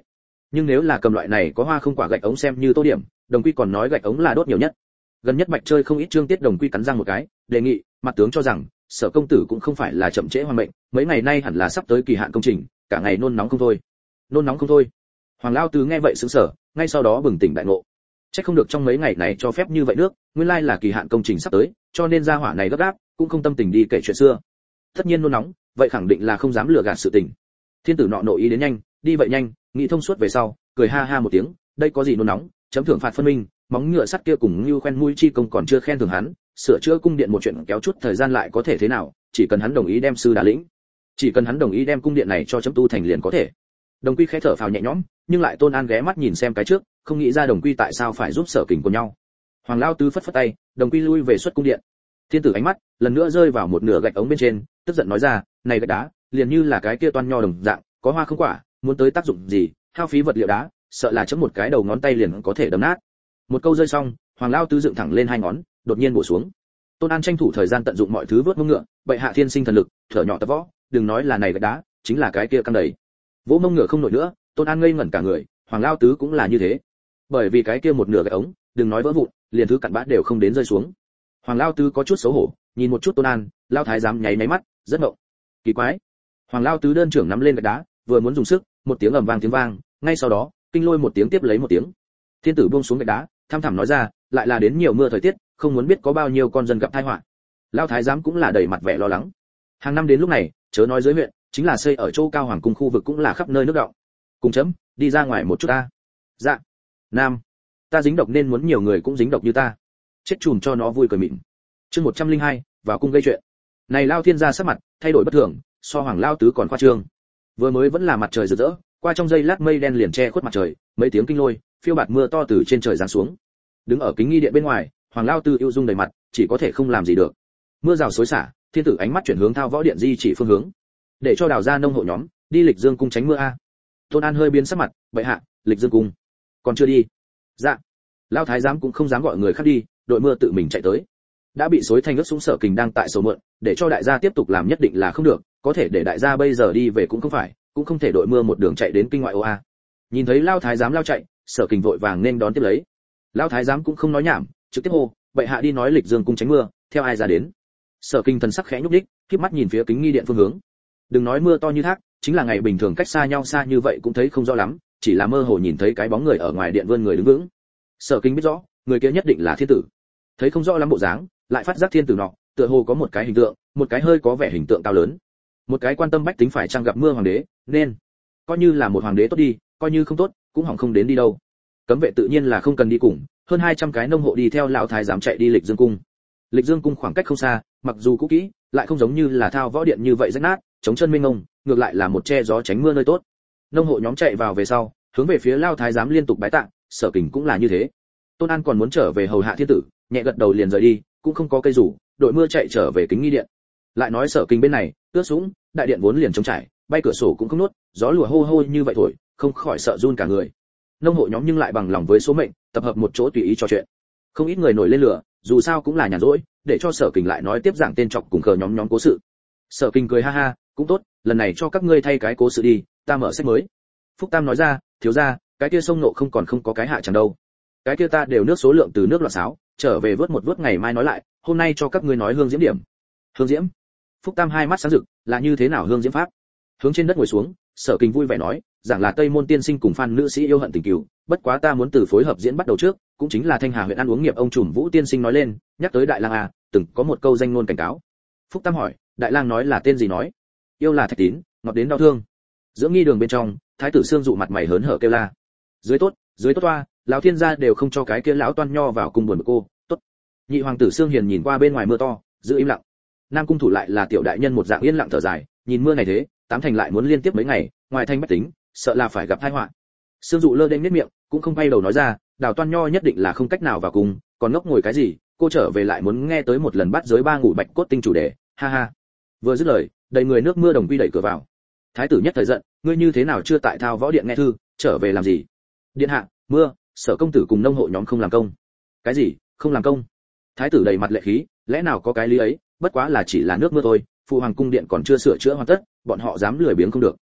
Nhưng nếu là cầm loại này có hoa không quả gạch ống xem như tô điểm, Đồng Quy còn nói gạch ống là đốt nhiều nhất. Gần nhất Bạch chơi không ít Trương Tiết Đồng Quy cắn răng một cái, đề nghị, mặt tướng cho rằng, Sở công tử cũng không phải là chậm trễ hoàn mệnh, mấy ngày nay hẳn là sắp tới kỳ hạn công trình, cả ngày nôn nóng không thôi. Nôn nóng không thôi. Hoàng Lao Tứ nghe vậy sững sờ, ngay sau đó bừng tỉnh đại ngộ. Chắc không được trong mấy ngày này cho phép như vậy nước, nguyên lai là kỳ hạn công trình sắp tới, cho nên gia hỏa này gấp gáp, cũng không tâm tình đi kể chuyện xưa. Tất nhiên nôn nóng, vậy khẳng định là không dám lừa gạt sự tình. Thiên tử nọ nội ý đến nhanh, đi vậy nhanh, nghĩ thông suốt về sau, cười ha ha một tiếng, đây có gì nôn nóng, chấm thưởng phạt phân minh, móng ngựa sắt kia cùng như khoen mũi chi công còn chưa khen thưởng hắn, sửa chữa cung điện một chuyện kéo chút thời gian lại có thể thế nào, chỉ cần hắn đồng ý đem sư đà lĩnh, chỉ cần hắn đồng ý đem cung điện này cho chấm tu thành liền có thể. Đồng Quy khẽ thở phào nhẹ nhõm, nhưng lại Tôn An ghé mắt nhìn xem cái trước, không nghĩ ra Đồng Quy tại sao phải giúp Sở Kình của nhau. Hoàng Lao Tứ phất phất tay, Đồng Quy lui về xuất cung điện. Thiên tử ánh mắt lần nữa rơi vào một nửa gạch ống bên trên, tức giận nói ra, này gạch đá, liền như là cái kia toan nho đồng dạng, có hoa không quả, muốn tới tác dụng gì, hao phí vật liệu đá, sợ là chấm một cái đầu ngón tay liền có thể đấm nát. Một câu rơi xong, Hoàng Lao Tứ dựng thẳng lên hai ngón, đột nhiên bổ xuống. Tôn An tranh thủ thời gian tận dụng mọi thứ vớt mông ngựa, bệ hạ thiên sinh thần lực, thở nhỏ tập võ, đừng nói là này gạch đá, chính là cái kia căng đầy. Vỗ mông ngựa không nổi nữa, Tôn An ngây ngẩn cả người, Hoàng Lao Tứ cũng là như thế. Bởi vì cái kia một nửa gạch ống, đừng nói vỡ vụn, liền thứ cặn bã đều không đến rơi xuống. Hoàng Lao Tứ có chút xấu hổ, nhìn một chút Tôn An, Lao thái giám nháy máy mắt, rất ngộng. Kỳ quái. Hoàng Lao Tứ đơn trưởng nắm lên gạch đá, vừa muốn dùng sức, một tiếng ầm vang tiếng vang, ngay sau đó, kinh lôi một tiếng tiếp lấy một tiếng. Thiên tử buông xuống gạch đá, tham thẳm nói ra, lại là đến nhiều mưa thời tiết, không muốn biết có bao nhiêu con dân gặp tai họa. Lao thái giám cũng là đầy mặt vẻ lo lắng. Hàng năm đến lúc này, chớ nói dưới huyện, chính là xây ở chỗ cao hoàng cung khu vực cũng là khắp nơi nước đọng. Cùng chấm, đi ra ngoài một chút ta. Dạ. Nam. Ta dính độc nên muốn nhiều người cũng dính độc như ta. Chết chùm cho nó vui cười mịn. Chương 102, vào cung gây chuyện. Này Lao Thiên gia sắc mặt thay đổi bất thường, so Hoàng Lao Tứ còn khoa trương. Vừa mới vẫn là mặt trời rực rỡ, qua trong giây lát mây đen liền che khuất mặt trời, mấy tiếng kinh lôi, phiêu bạt mưa to từ trên trời giáng xuống. Đứng ở kính nghi điện bên ngoài, Hoàng Lao Tứ ưu dung đầy mặt, chỉ có thể không làm gì được. Mưa rào xối xả, thiên tử ánh mắt chuyển hướng Thao Võ điện di chỉ phương hướng, để cho đào ra nông hộ nhóm đi Lịch Dương cung tránh mưa a. Tôn An hơi biến sắc mặt, bệ hạ, Lịch Dương cung còn chưa đi. Dạ. Lao thái giám cũng không dám gọi người khác đi, đội mưa tự mình chạy tới. Đã bị xối thành ướt sũng Sở Kình đang tại sầu mượn, để cho đại gia tiếp tục làm nhất định là không được, có thể để đại gia bây giờ đi về cũng không phải, cũng không thể đội mưa một đường chạy đến kinh ngoại ô a. Nhìn thấy Lao thái giám lao chạy, Sở Kình vội vàng nên đón tiếp lấy. Lao thái giám cũng không nói nhảm, trực tiếp hô, bệ hạ đi nói Lịch Dương cung tránh mưa, theo ai ra đến. Sở Kình thần sắc khẽ nhúc nhích, khép mắt nhìn phía kính nghi điện phương hướng. Đừng nói mưa to như thác, chính là ngày bình thường cách xa nhau xa như vậy cũng thấy không rõ lắm, chỉ là mơ hồ nhìn thấy cái bóng người ở ngoài điện vươn người đứng vững. Sở Kình biết rõ, người kia nhất định là thiên tử. Thấy không rõ lắm bộ dáng, lại phát giác thiên tử nọ, tựa hồ có một cái hình tượng, một cái hơi có vẻ hình tượng cao lớn, một cái quan tâm bách tính phải chăng gặp mưa hoàng đế, nên coi như là một hoàng đế tốt đi, coi như không tốt, cũng hỏng không đến đi đâu. Cấm vệ tự nhiên là không cần đi cùng, hơn 200 cái nông hộ đi theo lão thái giám chạy đi Lịch Dương cung. Lịch Dương cung khoảng cách không xa, mặc dù cũ kỹ, lại không giống như là Thao Võ điện như vậy rách nát, chống chân mênh mông, ngược lại là một che gió tránh mưa nơi tốt. Nông hộ nhóm chạy vào về sau, hướng về phía Lao thái giám liên tục bái tạ, Sở Kình cũng là như thế. Tôn An còn muốn trở về hầu hạ thiên tử, nhẹ gật đầu liền rời đi, cũng không có cây rủ, đội mưa chạy trở về kính nghi điện. Lại nói Sở Kình bên này, ướt sũng, đại điện vốn liền trống trải, bay cửa sổ cũng không nuốt, gió lùa hô hô như vậy thổi, không khỏi sợ run cả người. Nông hộ nhóm nhưng lại bằng lòng với số mệnh, tập hợp một chỗ tùy ý trò chuyện. Không ít người nổi lên lửa, dù sao cũng là nhàn rỗi, để cho Sở Kình lại nói tiếp giảng tên trọc cùng cờ nhóm cố sự. Sở Kình cười ha ha, cũng tốt, lần này cho các ngươi thay cái cố sự đi, ta mở sách mới. Phúc Tam nói ra, thiếu gia, cái kia sông nộ không còn không có cái hạ chẳng đâu. Cái kia ta đều nước số lượng từ nước loạn sáo, trở về vớt một vớt ngày mai nói lại, hôm nay cho các ngươi nói hương diễm điểm. Hương diễm? Phúc Tam hai mắt sáng rực, là như thế nào hương diễm pháp? Hướng trên đất ngồi xuống, Sở Kình vui vẻ nói, giảng là Tây Môn tiên sinh cùng Phan nữ sĩ yêu hận tình cừu, bất quá ta muốn từ phối hợp diễn bắt đầu trước, cũng chính là Thanh Hà huyện ăn uống nghiệp ông trùm Vũ tiên sinh nói lên, nhắc tới Đại Lang à, từng có một câu danh ngôn cảnh cáo. Phúc Tam hỏi, Đại Lang nói là tên gì nói? Yêu là thạch tín, ngọt đến đau thương. Dưỡng nghi đường bên trong, thái tử Sương dụ mặt mày hớn hở kêu la. Dưới tốt toa, lão thiên gia đều không cho cái kia lão toan nho vào cung buồn cô, tốt. Nhị hoàng tử Sương Hiền nhìn qua bên ngoài mưa to, giữ im lặng. Nam cung thủ lại là tiểu đại nhân một dạng yên lặng thở dài, nhìn mưa này thế, tám thành lại muốn liên tiếp mấy ngày, ngoài thành bách tính, sợ là phải gặp tai họa. Sương dụ lơ đễnh nhếch miệng, cũng không bay đầu nói ra, đào toan nho nhất định là không cách nào vào cung, còn ngốc ngồi cái gì, cô trở về lại muốn nghe tới một lần bắt giới ba ngủ bạch cốt tinh chủ đề, ha ha. Vừa dứt lời, đầy người nước mưa đồng quy đẩy cửa vào. Thái tử nhất thời giận, ngươi như thế nào chưa tại Thao Võ điện nghe thư, trở về làm gì? Điện hạ, mưa, Sở công tử cùng nông hộ nhóm không làm công. Cái gì, không làm công? Thái tử đầy mặt lệ khí, lẽ nào có cái lý ấy, bất quá là chỉ là nước mưa thôi, phụ hoàng cung điện còn chưa sửa chữa hoàn tất, bọn họ dám lười biếng không được.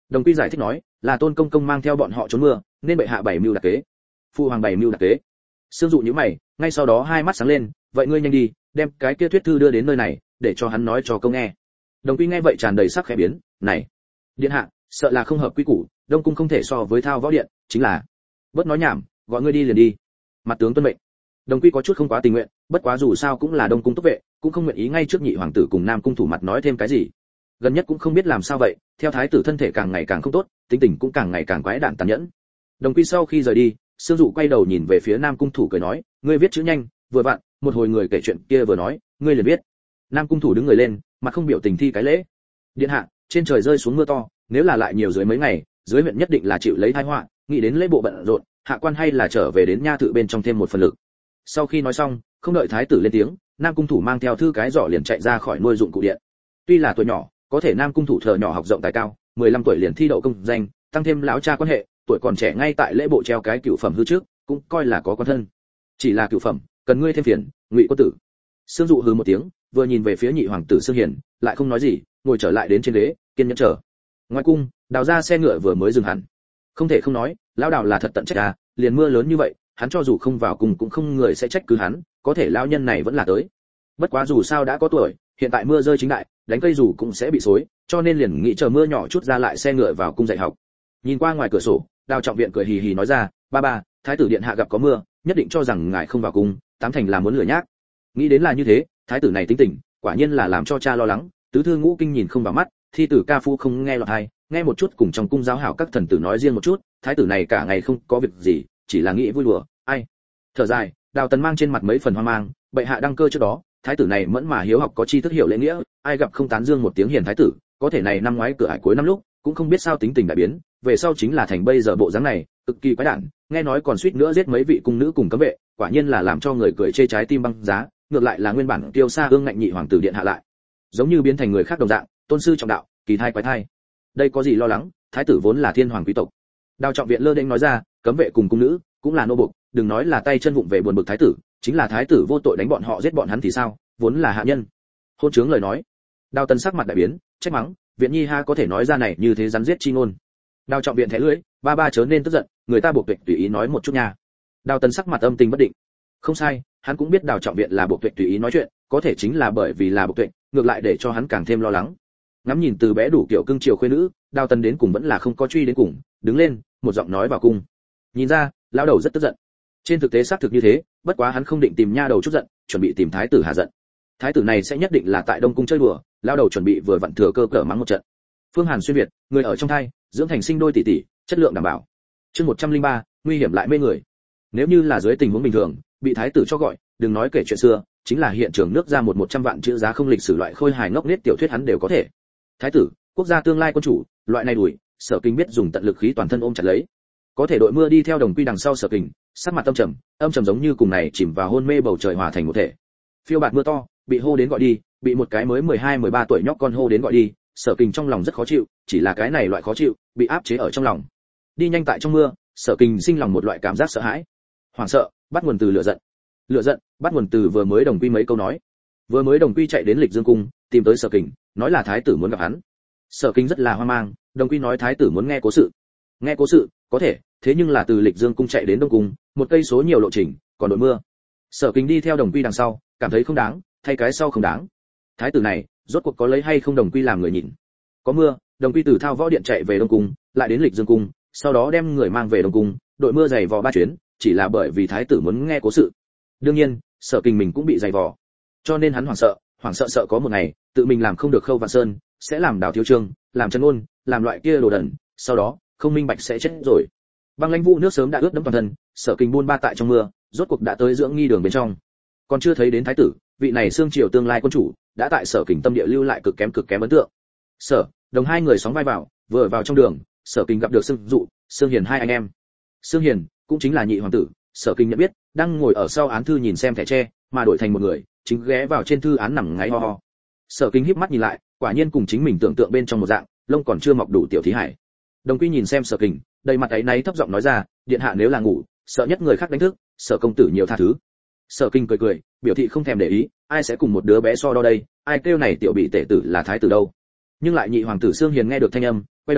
Đồng Quy giải thích nói, là Tôn công công mang theo bọn họ trốn mưa, nên bệ hạ bày mưu đặc kế. Phụ hoàng bày mưu đặc kế. Sương Dụ nhíu mày, ngay sau đó hai mắt sáng lên, vậy ngươi nhanh đi, đem cái kia thuyết thư đưa đến nơi này, để cho hắn nói cho công nghe. Đồng Quy nghe vậy tràn đầy sắc khẽ biến, này, điện hạ, sợ là không hợp quy củ, Đông cung không thể so với Thao Võ điện, chính là. Bớt nói nhảm, gọi ngươi đi liền đi. Mặt tướng tuân mệnh. Đồng Quy có chút không quá tình nguyện, bất quá dù sao cũng là Đông cung túc vệ, cũng không nguyện ý ngay trước nhị hoàng tử cùng Nam cung thủ mặt nói thêm cái gì. Gần nhất cũng không biết làm sao vậy, theo thái tử thân thể càng ngày càng không tốt, tính tình cũng càng ngày càng quái đản tàn nhẫn. Đồng Quy sau khi rời đi, Sương Dụ quay đầu nhìn về phía Nam cung thủ cười nói, ngươi viết chữ nhanh, vừa vặn, một hồi người kể chuyện kia vừa nói, ngươi liền viết. Nam cung thủ đứng người lên, mặt không biểu tình thi cái lễ. Điện hạ, trên trời rơi xuống mưa to, nếu là lại nhiều dưới mấy ngày, dưới huyện nhất định là chịu lấy tai họa, nghĩ đến lễ bộ bận rộn, hạ quan hay là trở về đến nha thự bên trong thêm một phần lực. Sau khi nói xong, không đợi thái tử lên tiếng, Nam cung thủ mang theo thư cái giỏ liền chạy ra khỏi nuôi dụng cụ điện. Tuy là tuổi nhỏ, có thể Nam cung thủ thờ nhỏ học rộng tài cao, 15 tuổi liền thi đậu công danh, tăng thêm lão cha quan hệ, tuổi còn trẻ ngay tại lễ bộ treo cái cựu phẩm hư trước, cũng coi là có quan thân. Chỉ là cựu phẩm, cần ngươi thêm phiền, Ngụy Quân tử. Sương Dụ hừ một tiếng, vừa nhìn về phía nhị hoàng tử Sương Hiền, lại không nói gì, ngồi trở lại đến trên ghế, kiên nhẫn chờ. Ngoài cung, Đào ra xe ngựa vừa mới dừng hẳn. Không thể không nói, lão Đào là thật tận trách à, liền mưa lớn như vậy, hắn cho dù không vào cùng cũng không người sẽ trách cứ hắn, có thể lão nhân này vẫn là tới. Bất quá dù sao đã có tuổi, hiện tại mưa rơi chính đại, đánh cây dù cũng sẽ bị xối, cho nên liền nghĩ chờ mưa nhỏ chút ra lại xe ngựa vào cung dạy học. Nhìn qua ngoài cửa sổ, Đào Trọng Viện cười hì hì nói ra, ba ba, thái tử điện hạ gặp có mưa, nhất định cho rằng ngài không vào cung, tám thành là muốn lừa nhác. Nghĩ đến là như thế, thái tử này tính tình, quả nhiên là làm cho cha lo lắng, tứ thư ngũ kinh nhìn không vào mắt, thi tử ca phu không nghe lọt tai, nghe một chút cùng trong cung giáo hảo các thần tử nói riêng một chút, thái tử này cả ngày không có việc gì, chỉ là nghĩ vui đùa, ai. Thở dài, Đào Tần mang trên mặt mấy phần hoang mang, bệ hạ đăng cơ trước đó, thái tử này mẫn mà hiếu học có tri thức hiểu lễ nghĩa, ai gặp không tán dương một tiếng hiền thái tử, có thể này năm ngoái cửa ải cuối năm lúc, cũng không biết sao tính tình đại biến, về sau chính là thành bây giờ bộ dáng này, cực kỳ quái đản, nghe nói còn suýt nữa giết mấy vị cung nữ cùng cấm vệ, quả nhiên là làm cho người cười chê trái tim băng giá, ngược lại là nguyên bản tiêu xa ương ngạnh nhị hoàng tử điện hạ lại, giống như biến thành người khác đồng dạng, tôn sư trọng đạo, kỳ thai quái thai. Đây có gì lo lắng, thái tử vốn là thiên hoàng quý tộc. Đào Trọng Viện lơ đễnh nói ra, cấm vệ cùng cung nữ cũng là nô bộc, đừng nói là tay chân vụng về buồn bực thái tử, chính là thái tử vô tội đánh bọn họ giết bọn hắn thì sao, vốn là hạ nhân. Hôn trướng lời nói. Đào Tần sắc mặt đại biến, trách mắng, Viện Nhi ha có thể nói ra này như thế rắn giết chi ngôn. Đào Trọng Viện thẻ lưỡi, ba ba chớ nên tức giận, người ta buộc tuệ tùy ý nói một chút nha. Đào Tần sắc mặt âm tình bất định. Không sai, hắn cũng biết Đào Trọng Viện là buộc tuệ tùy ý nói chuyện, có thể chính là bởi vì là buộc tuệ, ngược lại để cho hắn càng thêm lo lắng. Ngắm nhìn từ bé đủ kiểu cưng chiều khuê nữ, Đào Tần đến cùng vẫn là không có truy đến cùng, đứng lên, một giọng nói vào cung. Nhìn ra, lão đầu rất tức giận. Trên thực tế xác thực như thế, bất quá hắn không định tìm nha đầu chút giận, chuẩn bị tìm thái tử hạ giận. Thái tử này sẽ nhất định là tại Đông cung chơi đùa, lão đầu chuẩn bị vừa vặn thừa cơ cỡ mắng một trận. Phương Hàn xuyên việt, người ở trong thai, dưỡng thành sinh đôi tỷ tỷ, chất lượng đảm bảo. Chương 103, nguy hiểm lại mê người. Nếu như là dưới tình huống bình thường, bị thái tử cho gọi, đừng nói kể chuyện xưa, chính là hiện trường nước ra 100 vạn chữ giá không lịch sử loại khôi hài ngốc nghếch tiểu thuyết hắn đều có thể. Thái tử, quốc gia tương lai quân chủ, loại này đuổi, Sở Kinh biết dùng tận lực khí toàn thân ôm chặt lấy. Có thể đội mưa đi theo Đồng Quy đằng sau Sở Kinh, sắc mặt âm trầm giống như cùng này chìm vào hôn mê bầu trời hòa thành một thể. Phiêu bạt mưa to, bị hô đến gọi đi, bị một cái mới 12-13 tuổi nhóc con hô đến gọi đi, Sở Kinh trong lòng rất khó chịu, chỉ là cái này loại khó chịu, bị áp chế ở trong lòng. Đi nhanh tại trong mưa, Sở Kinh sinh lòng một loại cảm giác sợ hãi, hoảng sợ, bắt nguồn từ lửa giận, bắt nguồn từ vừa mới Đồng Quy mấy câu nói. Vừa mới Đồng Quy chạy đến Lịch Dương cung, tìm tới Sở Kinh, nói là thái tử muốn gặp hắn. Sở Kinh rất là hoang mang, Đồng Quy nói thái tử muốn nghe cố sự. Nghe cố sự, có thể, thế nhưng là từ Lịch Dương cung chạy đến Đông cung, một cây số nhiều lộ trình, còn đội mưa. Sở Kinh đi theo Đồng Quy đằng sau, cảm thấy không đáng, thay cái sau không đáng. Thái tử này, rốt cuộc có lấy hay không Đồng Quy làm người nhìn. Có mưa, Đồng Quy từ Thao Võ điện chạy về Đông cung, lại đến Lịch Dương cung, sau đó đem người mang về Đông cung, đội mưa dày vò 3 chuyến, chỉ là bởi vì thái tử muốn nghe cố sự. Đương nhiên, Sở Kinh mình cũng bị dày vò, cho nên hắn hoảng sợ có một ngày, tự mình làm không được Khâu Vạn Sơn, sẽ làm Đào Thiếu Trương, làm Trần Ôn, làm loại kia đồ đần, sau đó, không minh bạch sẽ chết rồi. Băng lãnh vũ nước sớm đã ướt đẫm toàn thân, Sở Kinh buôn ba tại trong mưa, rốt cuộc đã tới dưỡng nghi đường bên trong. Còn chưa thấy đến thái tử, vị này xương triều tương lai quân chủ, đã tại Sở Kinh tâm địa lưu lại cực kém ấn tượng. Đồng hai người sóng vai vào, vừa vào trong đường, Sở Kinh gặp được Sương Dụ, Sương Hiền hai anh em. Sương Hiền cũng chính là nhị hoàng tử, Sở Kinh nhận biết, đang ngồi ở sau án thư nhìn xem thẻ tre, mà đổi thành một người, chính ghé vào trên thư án nằm ngáy ho ho. Sở Kinh híp mắt nhìn lại, quả nhiên cùng chính mình tưởng tượng bên trong một dạng, lông còn chưa mọc đủ tiểu thí hải. Đồng Quy nhìn xem Sở Kinh, đầy mặt áy náy thấp giọng nói ra, điện hạ nếu là ngủ, sợ nhất người khác đánh thức, Sở công tử nhiều tha thứ. Sở Kinh cười, biểu thị không thèm để ý, ai sẽ cùng một đứa bé so đo đây, ai kêu này tiểu bị tể tử là thái tử đâu. Nhưng lại nhị hoàng tử Sương Hiền nghe được thanh âm, quay đầu,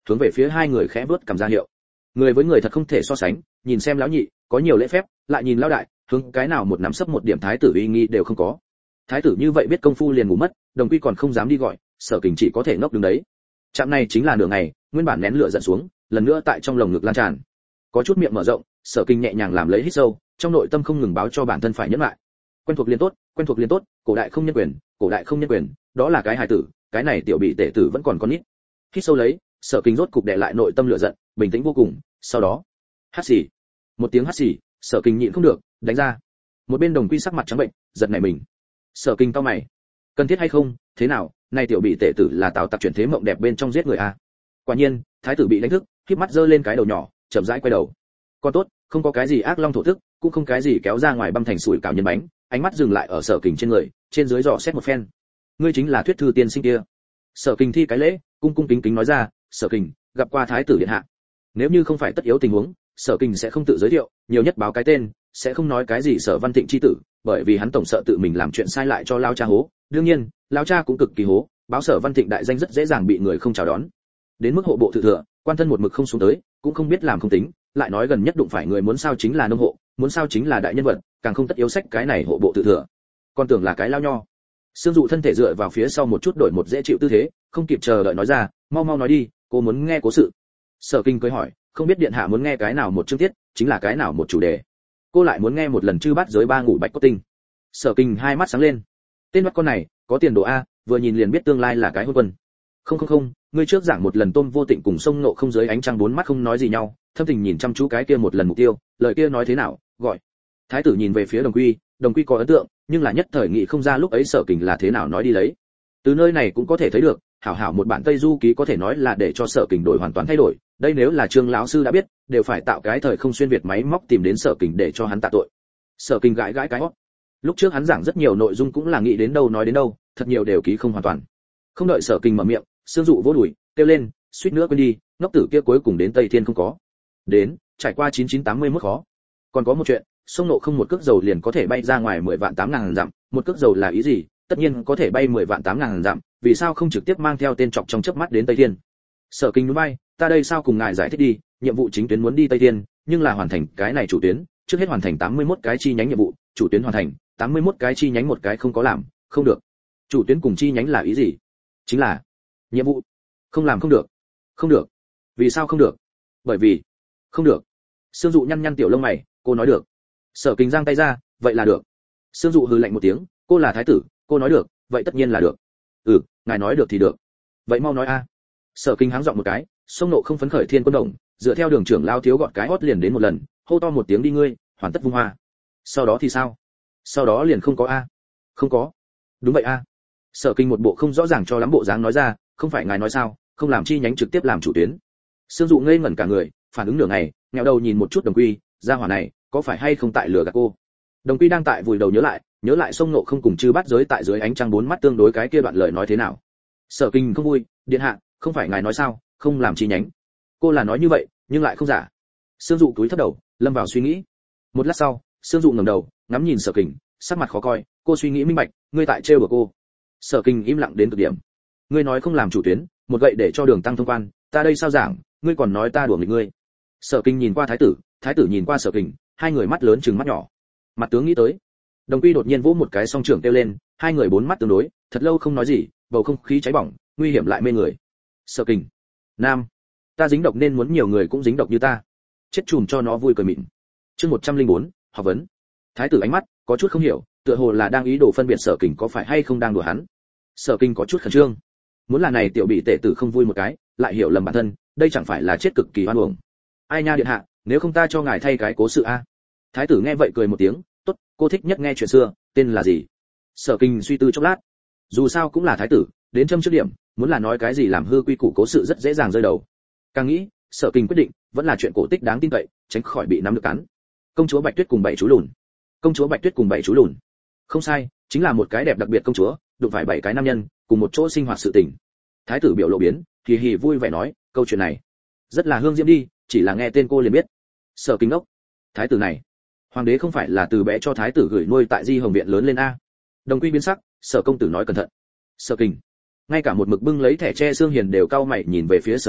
hướng về phía hai người khẽ vớt cầm ra hiệu. Người với người thật không thể so sánh, nhìn xem lão nhị có nhiều lễ phép, lại nhìn lão đại hướng cái nào một nắm sấp một điểm thái tử uy nghi đều không có. Thái tử như vậy biết công phu liền ngủ mất, Đồng Quy còn không dám đi gọi, Sở Kình chỉ có thể ngốc đứng đấy. Trạm này chính là nửa ngày, nguyên bản nén lửa giận xuống, lần nữa tại trong lồng ngực lan tràn. Có chút miệng mở rộng, Sở Kình nhẹ nhàng làm lấy hít sâu, trong nội tâm không ngừng báo cho bản thân phải nhẫn lại. Quen thuộc liền tốt, quen thuộc liền tốt, cổ đại không nhân quyền, cổ đại không nhân quyền, đó là cái hài tử, cái này tiểu bị tệ tử vẫn còn con nít. Hít sâu lấy, Sở Kình rốt cục đè lại nội tâm lửa giận, bình tĩnh vô cùng, sau đó, hắt xì. Một tiếng hắt xì, Sở Kình nhịn không được, đánh ra. Một bên Đồng Quy sắc mặt trắng bệnh, giật nảy mình. Sở Kình cau mày, cần thiết hay không, thế nào, này tiểu bị tệ tử là Tào Tặc chuyển thế mộng đẹp bên trong giết người a. Quả nhiên, thái tử bị đánh thức, khép mắt giơ lên cái đầu nhỏ, chậm rãi quay đầu. Còn tốt, không có cái gì ác long thổ tức, cũng không cái gì kéo ra ngoài băm thành sủi cảo nhân bánh, ánh mắt dừng lại ở Sở Kình trên người, trên dưới dò xét một phen. Ngươi chính là Thuyết Thư tiên sinh kia. Sở Kình thi cái lễ, cung cung kính kính nói ra, Sở Kình, gặp qua thái tử điện hạ. Nếu như không phải tất yếu tình huống, Sở Kình sẽ không tự giới thiệu, nhiều nhất báo cái tên, sẽ không nói cái gì Sở Văn Thịnh chi tử, bởi vì hắn tổng sợ tự mình làm chuyện sai lại cho lao cha hố. Đương nhiên, lao cha cũng cực kỳ hố, báo Sở Văn Thịnh đại danh rất dễ dàng bị người không chào đón. Đến mức hộ bộ thự thừa, quan thân một mực không xuống tới, cũng không biết làm không tính, lại nói gần nhất đụng phải người muốn sao chính là nông hộ, muốn sao chính là đại nhân vật, càng không tất yếu sách cái này hộ bộ thự thừa. Còn tưởng là cái lao nho. Sương Dụ thân thể dựa vào phía sau một chút đổi một dễ chịu tư thế, không kịp chờ đợi nói ra, mau mau nói đi, cô muốn nghe cố sự. Sở Kinh cười hỏi, không biết điện hạ muốn nghe cái nào một chương tiết, chính là cái nào một chủ đề. Cô lại muốn nghe một lần chư bát giới ba ngủ bạch cốt tinh. Sở Kinh hai mắt sáng lên. Tên bắt con này, có tiền đồ a, vừa nhìn liền biết tương lai là cái hôn quân. Không, ngươi trước giảng một lần Tôn Vô Tịnh cùng sông nộ không dưới ánh trăng bốn mắt không nói gì nhau, thâm tình nhìn chăm chú cái kia một lần mục tiêu, lời kia nói thế nào, gọi. Thái tử nhìn về phía Đồng Quy có ấn tượng, nhưng là nhất thời nghĩ không ra lúc ấy Sở Kình là thế nào nói đi lấy. Từ nơi này cũng có thể thấy được, hảo một bản Tây Du ký có thể nói là để cho Sở Kình đổi hoàn toàn thay đổi, đây nếu là Trương lão sư đã biết, đều phải tạo cái thời không xuyên việt máy móc tìm đến Sở Kình để cho hắn tạ tội. Sở Kình gãi cái hót. Lúc trước hắn giảng rất nhiều nội dung cũng là nghĩ đến đâu nói đến đâu, thật nhiều đều ký không hoàn toàn. Không đợi Sở Kình mở miệng, Sương Dụ vỗ đùi, kêu lên, suýt nữa quên đi, ngốc tử kia cuối cùng đến Tây Thiên không có. Đến, trải qua 9981 khó. Còn có một chuyện, sông nộ không một cước dầu liền có thể bay ra ngoài 10 vạn 8.000 dặm, một cước dầu là ý gì? Tất nhiên có thể bay 10 vạn 8.000 dặm, vì sao không trực tiếp mang theo tên trọc trong chớp mắt đến Tây Thiên? Sở Kinh núi bay, ta đây sao cùng ngài giải thích đi, nhiệm vụ chính tuyến muốn đi Tây Thiên, nhưng là hoàn thành cái này chủ tuyến, trước hết hoàn thành 81 cái chi nhánh nhiệm vụ, chủ tuyến hoàn thành, 81 cái chi nhánh một cái không có làm, không được. Chủ tuyến cùng chi nhánh là ý gì? Chính là nhiệm vụ. Không làm không được. Không được. Vì sao không được? Bởi vì không được. Sương Dụ nhăn tiểu lông mày, cô nói được. Sở Kinh giang tay ra, vậy là được. Sương Dụ hừ lạnh một tiếng, cô là thái tử, cô nói được, vậy tất nhiên là được. Ừ, ngài nói được thì được. Vậy mau nói a. Sở Kinh háng giọng một cái, sông nộ không phấn khởi thiên quân động, dựa theo đường trưởng lao thiếu gọn cái hót liền đến một lần, hô to một tiếng đi ngươi, hoàn tất vung hoa. Sau đó thì sao? Sau đó liền không có a. Không có. Đúng vậy a. Sở Kinh một bộ không rõ ràng cho lắm bộ dáng nói ra, không phải ngài nói sao, không làm chi nhánh trực tiếp làm chủ tuyến. Sương Dụ ngây ngẩn cả người, phản ứng nửa ngày, nghẹo đầu nhìn một chút Đồng Quy, gia hỏa này, có phải hay không tại lừa gạt cô? Đồng Quy đang tại vùi đầu nhớ lại sông nộ không cùng chư bát giới tại dưới ánh trăng bốn mắt tương đối cái kia đoạn lời nói thế nào. Sở Kinh không vui, điện hạ, không phải ngài nói sao, không làm chi nhánh. Cô là nói như vậy, nhưng lại không giả. Sương Dụ cúi thấp đầu, lâm vào suy nghĩ. Một lát sau, Sương Dụ ngẩng đầu, ngắm nhìn Sở Kinh, sắc mặt khó coi, cô suy nghĩ minh bạch, ngươi tại trêu đùa cô. Sở Kinh im lặng đến cực điểm. Ngươi nói không làm chủ tuyến, một gậy để cho đường tăng thông quan, ta đây sao giảng, ngươi còn nói ta đùa nghịch ngươi. Sở Kinh nhìn qua thái tử nhìn qua Sở Kinh, hai người mắt lớn trừng mắt nhỏ. Mặt tướng nghĩ tới. Đồng Quy đột nhiên vỗ một cái song trưởng kêu lên, hai người bốn mắt tương đối, thật lâu không nói gì, bầu không khí cháy bỏng, nguy hiểm lại mê người. Sở Kinh, nam, ta dính độc nên muốn nhiều người cũng dính độc như ta. Chết chùm cho nó vui cười mịn. Chương 104, học vấn. Thái tử ánh mắt có chút không hiểu, tựa hồ là đang ý đồ phân biệt Sở Kinh có phải hay không đang đùa hắn. Sở Kinh có chút khẩn trương. Muốn là này tiểu bị tệ tử không vui một cái, lại hiểu lầm bản thân, đây chẳng phải là chết cực kỳ oan uổng. Ai nha điện hạ, nếu không ta cho ngài thay cái cố sự a. Thái tử nghe vậy cười một tiếng, tốt, cô thích nhất nghe chuyện xưa, tên là gì? Sở Kinh suy tư chốc lát. Dù sao cũng là thái tử, đến châm trước điểm, muốn là nói cái gì làm hư quy củ cố sự rất dễ dàng rơi đầu. Càng nghĩ, Sở Kinh quyết định, vẫn là chuyện cổ tích đáng tin cậy, tránh khỏi bị nắm được cắn. Công chúa Bạch Tuyết cùng bảy chú lùn. Công chúa Bạch Tuyết cùng bảy chú lùn. Không sai, chính là một cái đẹp đặc biệt công chúa, đụng phải 7 cái nam nhân, cùng một chỗ sinh hoạt sự tình. Thái tử biểu lộ biến, hì hì vui vẻ nói, câu chuyện này rất là hương diễm đi, chỉ là nghe tên cô liền biết. Sở Kinh ốc, thái tử này, hoàng đế không phải là từ bé cho thái tử gửi nuôi tại Di Hồng viện lớn lên a? Đồng Quy biến sắc, Sở công tử nói cẩn thận. Sở Kinh, ngay cả một mực bưng lấy thẻ tre xương hiền đều cau mày nhìn về phía Sở Kinh,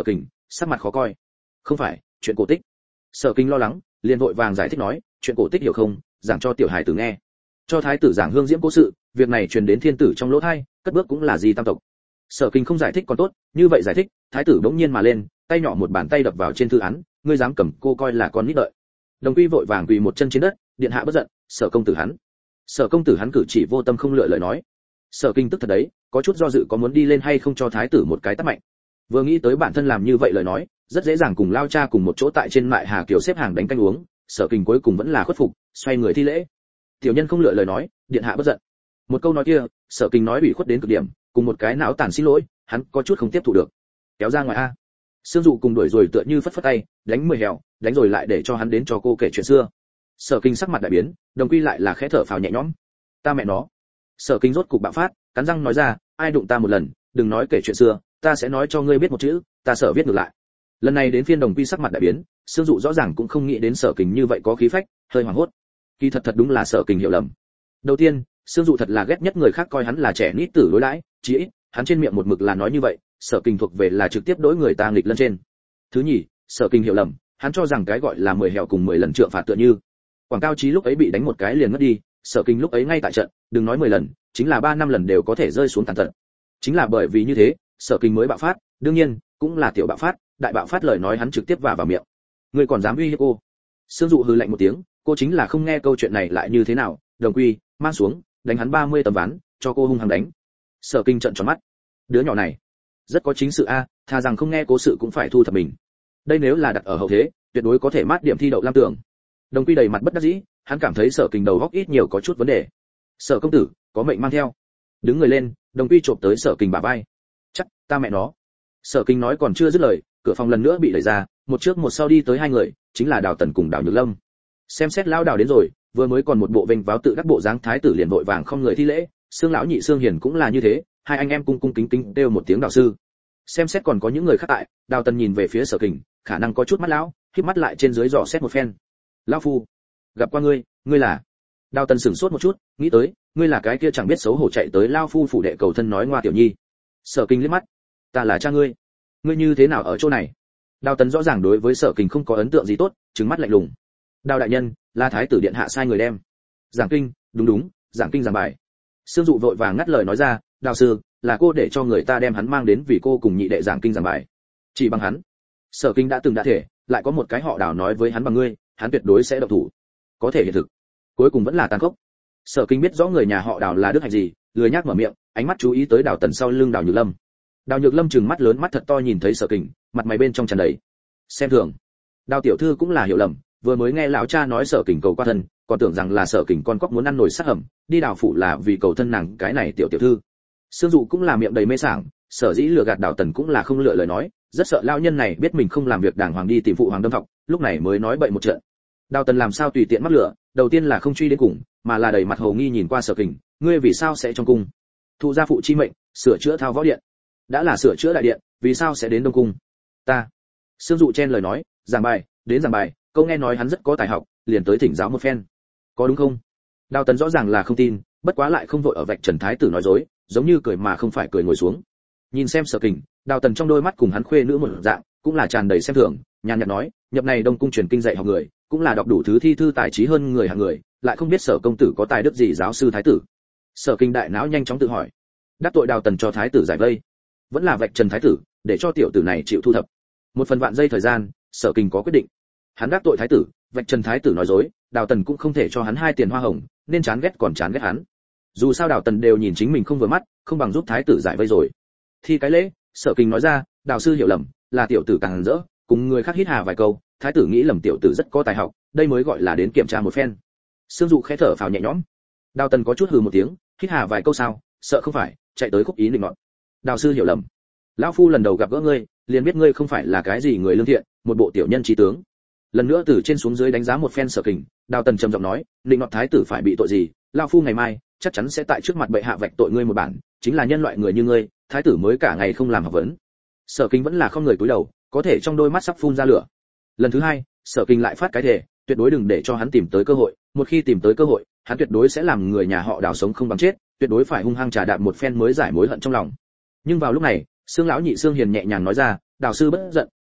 sắc mặt khó coi. Không phải, chuyện cổ tích. Sở Kinh lo lắng, liền vội vàng giải thích nói, chuyện cổ tích hiểu không, giảng cho tiểu hài tử nghe. Cho thái tử giảng hương diễm cố sự, việc này truyền đến thiên tử trong lỗ tai, cất bước cũng là gì tam tộc. Sở Kinh không giải thích còn tốt, như vậy giải thích, thái tử bỗng nhiên mà lên, tay nhỏ một bàn tay đập vào trên thư án, ngươi dám cầm cô coi là con nít đợi. Đồng Quy vội vàng quỳ một chân trên đất, điện hạ bất giận, Sở công tử hắn. Sở công tử hắn cử chỉ vô tâm không lựa lời nói. Sở Kinh tức thật đấy, có chút do dự có muốn đi lên hay không cho thái tử một cái tát mạnh. Vừa nghĩ tới bản thân làm như vậy lời nói, rất dễ dàng cùng lao cha cùng một chỗ tại trên mại Hà Kiều xếp hàng đánh canh uống, Sở Kinh cuối cùng vẫn là khuất phục, xoay người thi lễ. Tiểu nhân không lựa lời nói, điện hạ bất giận. Một câu nói kia, Sở Kinh nói ủy khuất đến cực điểm, cùng một cái não tàn xin lỗi, hắn có chút không tiếp thu được. Kéo ra ngoài a. Sương Dụ cùng đuổi rồi tựa như phất phất tay, đánh 10 hèo, đánh rồi lại để cho hắn đến cho cô kể chuyện xưa. Sở Kinh sắc mặt đại biến, Đồng Quy lại là khẽ thở phào nhẹ nhõm. Ta mẹ nó. Sở Kinh rốt cục bạo phát, cắn răng nói ra, ai đụng ta một lần, đừng nói kể chuyện xưa, ta sẽ nói cho ngươi biết một chữ, ta sợ viết ngược lại. Lần này đến phiên Đồng Quy sắc mặt đại biến, Sương Dụ rõ ràng cũng không nghĩ đến Sở Kinh như vậy có khí phách, hơi hoảng hốt. Kỳ thật đúng là Sở Kinh hiểu lầm. Đầu tiên, Sương Dụ thật là ghét nhất người khác coi hắn là trẻ nít tử đối đãi, chí ít, hắn trên miệng một mực là nói như vậy, Sở Kinh thuộc về là trực tiếp đối người ta nghịch lân trên. Thứ nhì, Sở Kinh hiểu lầm, hắn cho rằng cái gọi là 10 hẹo cùng 10 lần trượng phạt tựa như. Quảng Cao Chí lúc ấy bị đánh một cái liền ngất đi, Sở Kinh lúc ấy ngay tại trận, đừng nói 10 lần, chính là 3 năm lần đều có thể rơi xuống tàn tật. Chính là bởi vì như thế, Sở Kinh mới bạo phát, đương nhiên, cũng là tiểu bạo phát, đại bạo phát lời nói hắn trực tiếp vào miệng. Ngươi còn dám uy hiếp cô? Sương Dụ hừ lạnh một tiếng, cô chính là không nghe câu chuyện này lại như thế nào, Đồng Quy, mang xuống, đánh hắn 30 tấm ván, cho cô hung hăng đánh. Sở Kinh trợn tròn mắt. Đứa nhỏ này, rất có chính sự a, thà rằng không nghe cố sự cũng phải thu thập mình. Đây nếu là đặt ở hậu thế, tuyệt đối có thể mát điểm thi đậu lam tưởng. Đồng Quy đầy mặt bất đắc dĩ, hắn cảm thấy Sở Kinh đầu óc ít nhiều có chút vấn đề. Sở công tử, có mệnh mang theo. Đứng người lên, Đồng Quy chộp tới Sở Kinh bả vai. Chắc, ta mẹ nó. Sở Kinh nói còn chưa dứt lời, cửa phòng lần nữa bị đẩy ra, một trước một sau đi tới hai người, chính là Đào Tần cùng Đào Nhược Lâm. Xem xét lão Đào đến rồi, vừa mới còn một bộ vênh váo tự đắc bộ dáng thái tử liền vội vàng không người thi lễ, Sương lão nhị Sương Hiền cũng là như thế, hai anh em cung cung kính kính kêu một tiếng đạo sư. Xem xét còn có những người khác tại, Đào Tần nhìn về phía Sở Kinh, khả năng có chút mắt lão, khép mắt lại trên dưới dò xét một phen. Lão phu, gặp qua ngươi, ngươi là? Đào Tần sửng sốt một chút, nghĩ tới, ngươi là cái kia chẳng biết xấu hổ chạy tới lão phu phủ đệ cầu thân nói ngoa tiểu nhi. Sở Kinh liếc mắt, ta là cha ngươi, ngươi như thế nào ở chỗ này? Đào Tần rõ ràng đối với Sở Kinh không có ấn tượng gì tốt, trừng mắt lạnh lùng. Đào đại nhân, là thái tử điện hạ sai người đem. Giảng kinh, đúng, giảng kinh giảng bài. Sương Dụ vội vàng ngắt lời nói ra, Đào sư, là cô để cho người ta đem hắn mang đến vì cô cùng nhị đệ giảng kinh giảng bài. Chỉ bằng hắn. Sở Kinh đã từng đã thể, lại có một cái họ Đào nói với hắn bằng ngươi, hắn tuyệt đối sẽ động thủ. Có thể hiện thực, cuối cùng vẫn là tàn khốc. Sở Kinh biết rõ người nhà họ Đào là đức hạnh gì, lười nhác mở miệng, ánh mắt chú ý tới Đào Tần sau lưng Đào Nhược Lâm. Đào Nhược Lâm trừng mắt lớn mắt thật to nhìn thấy Sở Kinh, mặt mày bên trong tràn đầy xem thường. Đào tiểu thư cũng là hiểu lầm, vừa mới nghe lão cha nói Sở Kinh cầu qua thân, còn tưởng rằng là Sở Kinh con cóc muốn ăn nồi sát hầm, đi Đào phủ là vì cầu thân nàng cái này tiểu tiểu thư. Sương Dụ cũng là miệng đầy mê sảng, sở dĩ lừa gạt Đào Tần cũng là không lựa lời nói, rất sợ lão nhân này biết mình không làm việc đàng hoàng đi tìm phụ hoàng đâm thọc, lúc này mới nói bậy một trận. Đào Tần làm sao tùy tiện mắc lửa, đầu tiên là không truy đến cùng, mà là đầy mặt hồ nghi nhìn qua Sở Kinh, ngươi vì sao sẽ trong cung? Thụ gia phụ chi mệnh, sửa chữa thao võ điện. Đã là sửa chữa đại điện, vì sao sẽ đến đông cung? Ta. Sương Dụ chen lời nói, giảng bài, đến giảng bài, câu nghe nói hắn rất có tài học, liền tới thỉnh giáo một phen. Có đúng không? Đào Tần rõ ràng là không tin, bất quá lại không vội ở vạch trần thái tử nói dối, giống như cười mà không phải cười ngồi xuống. Nhìn xem Sở Kinh, Đào Tần trong đôi mắt cùng hắn khuê nữ một dạng, cũng là tràn đầy xem thường, nhàn nhạt nói, nhập này đông cung truyền kinh dạy học người, cũng là đọc đủ thứ thi thư tài trí hơn người hạng người, lại không biết Sở công tử có tài đức gì giáo sư thái tử. Sở Kinh đại não nhanh chóng tự hỏi, đắc tội Đào Tần cho thái tử giải vây, vẫn là vạch trần thái tử, để cho tiểu tử này chịu thu thập. Một phần vạn giây thời gian, Sở Kinh có quyết định. Hắn đắc tội thái tử, vạch trần thái tử nói dối, Đào Tần cũng không thể cho hắn 2 tiền hoa hồng, nên chán ghét còn chán ghét hắn. Dù sao Đào Tần đều nhìn chính mình không vừa mắt, không bằng giúp thái tử giải vây rồi. Thi cái lễ, Sở Kinh nói ra, Đào sư hiểu lầm, là tiểu tử càng rỡ, cùng người khác hít hà vài câu, thái tử nghĩ lầm tiểu tử rất có tài học, đây mới gọi là đến kiểm tra một phen. Sương Dụ khẽ thở phào nhẹ nhõm. Đào Tần có chút hừ một tiếng, hít hà vài câu sao, sợ không phải, chạy tới khúc ý định nọt. Đào sư hiểu lầm, lão phu lần đầu gặp gỡ ngươi, liền biết ngươi không phải là cái gì người lương thiện, một bộ tiểu nhân trí tướng. Lần nữa từ trên xuống dưới đánh giá một phen Sở Kinh, Đào Tần trầm giọng nói, định nọt thái tử phải bị tội gì, lão phu ngày mai chắc chắn sẽ tại trước mặt bệ hạ vạch tội ngươi một bản, chính là nhân loại người như ngươi, thái tử mới cả ngày không làm học vấn. Sở Kinh vẫn là không người cúi đầu, có thể trong đôi mắt sắp phun ra lửa. Lần thứ hai, Sở Kinh lại phát cái thề, tuyệt đối đừng để cho hắn tìm tới cơ hội, một khi tìm tới cơ hội, hắn tuyệt đối sẽ làm người nhà họ Đào sống không bằng chết, tuyệt đối phải hung hăng trà đạp một phen mới giải mối hận trong lòng. Nhưng vào lúc này, Sương lão nhị Sương Hiền nhẹ nhàng nói ra, Đào sư bất giận,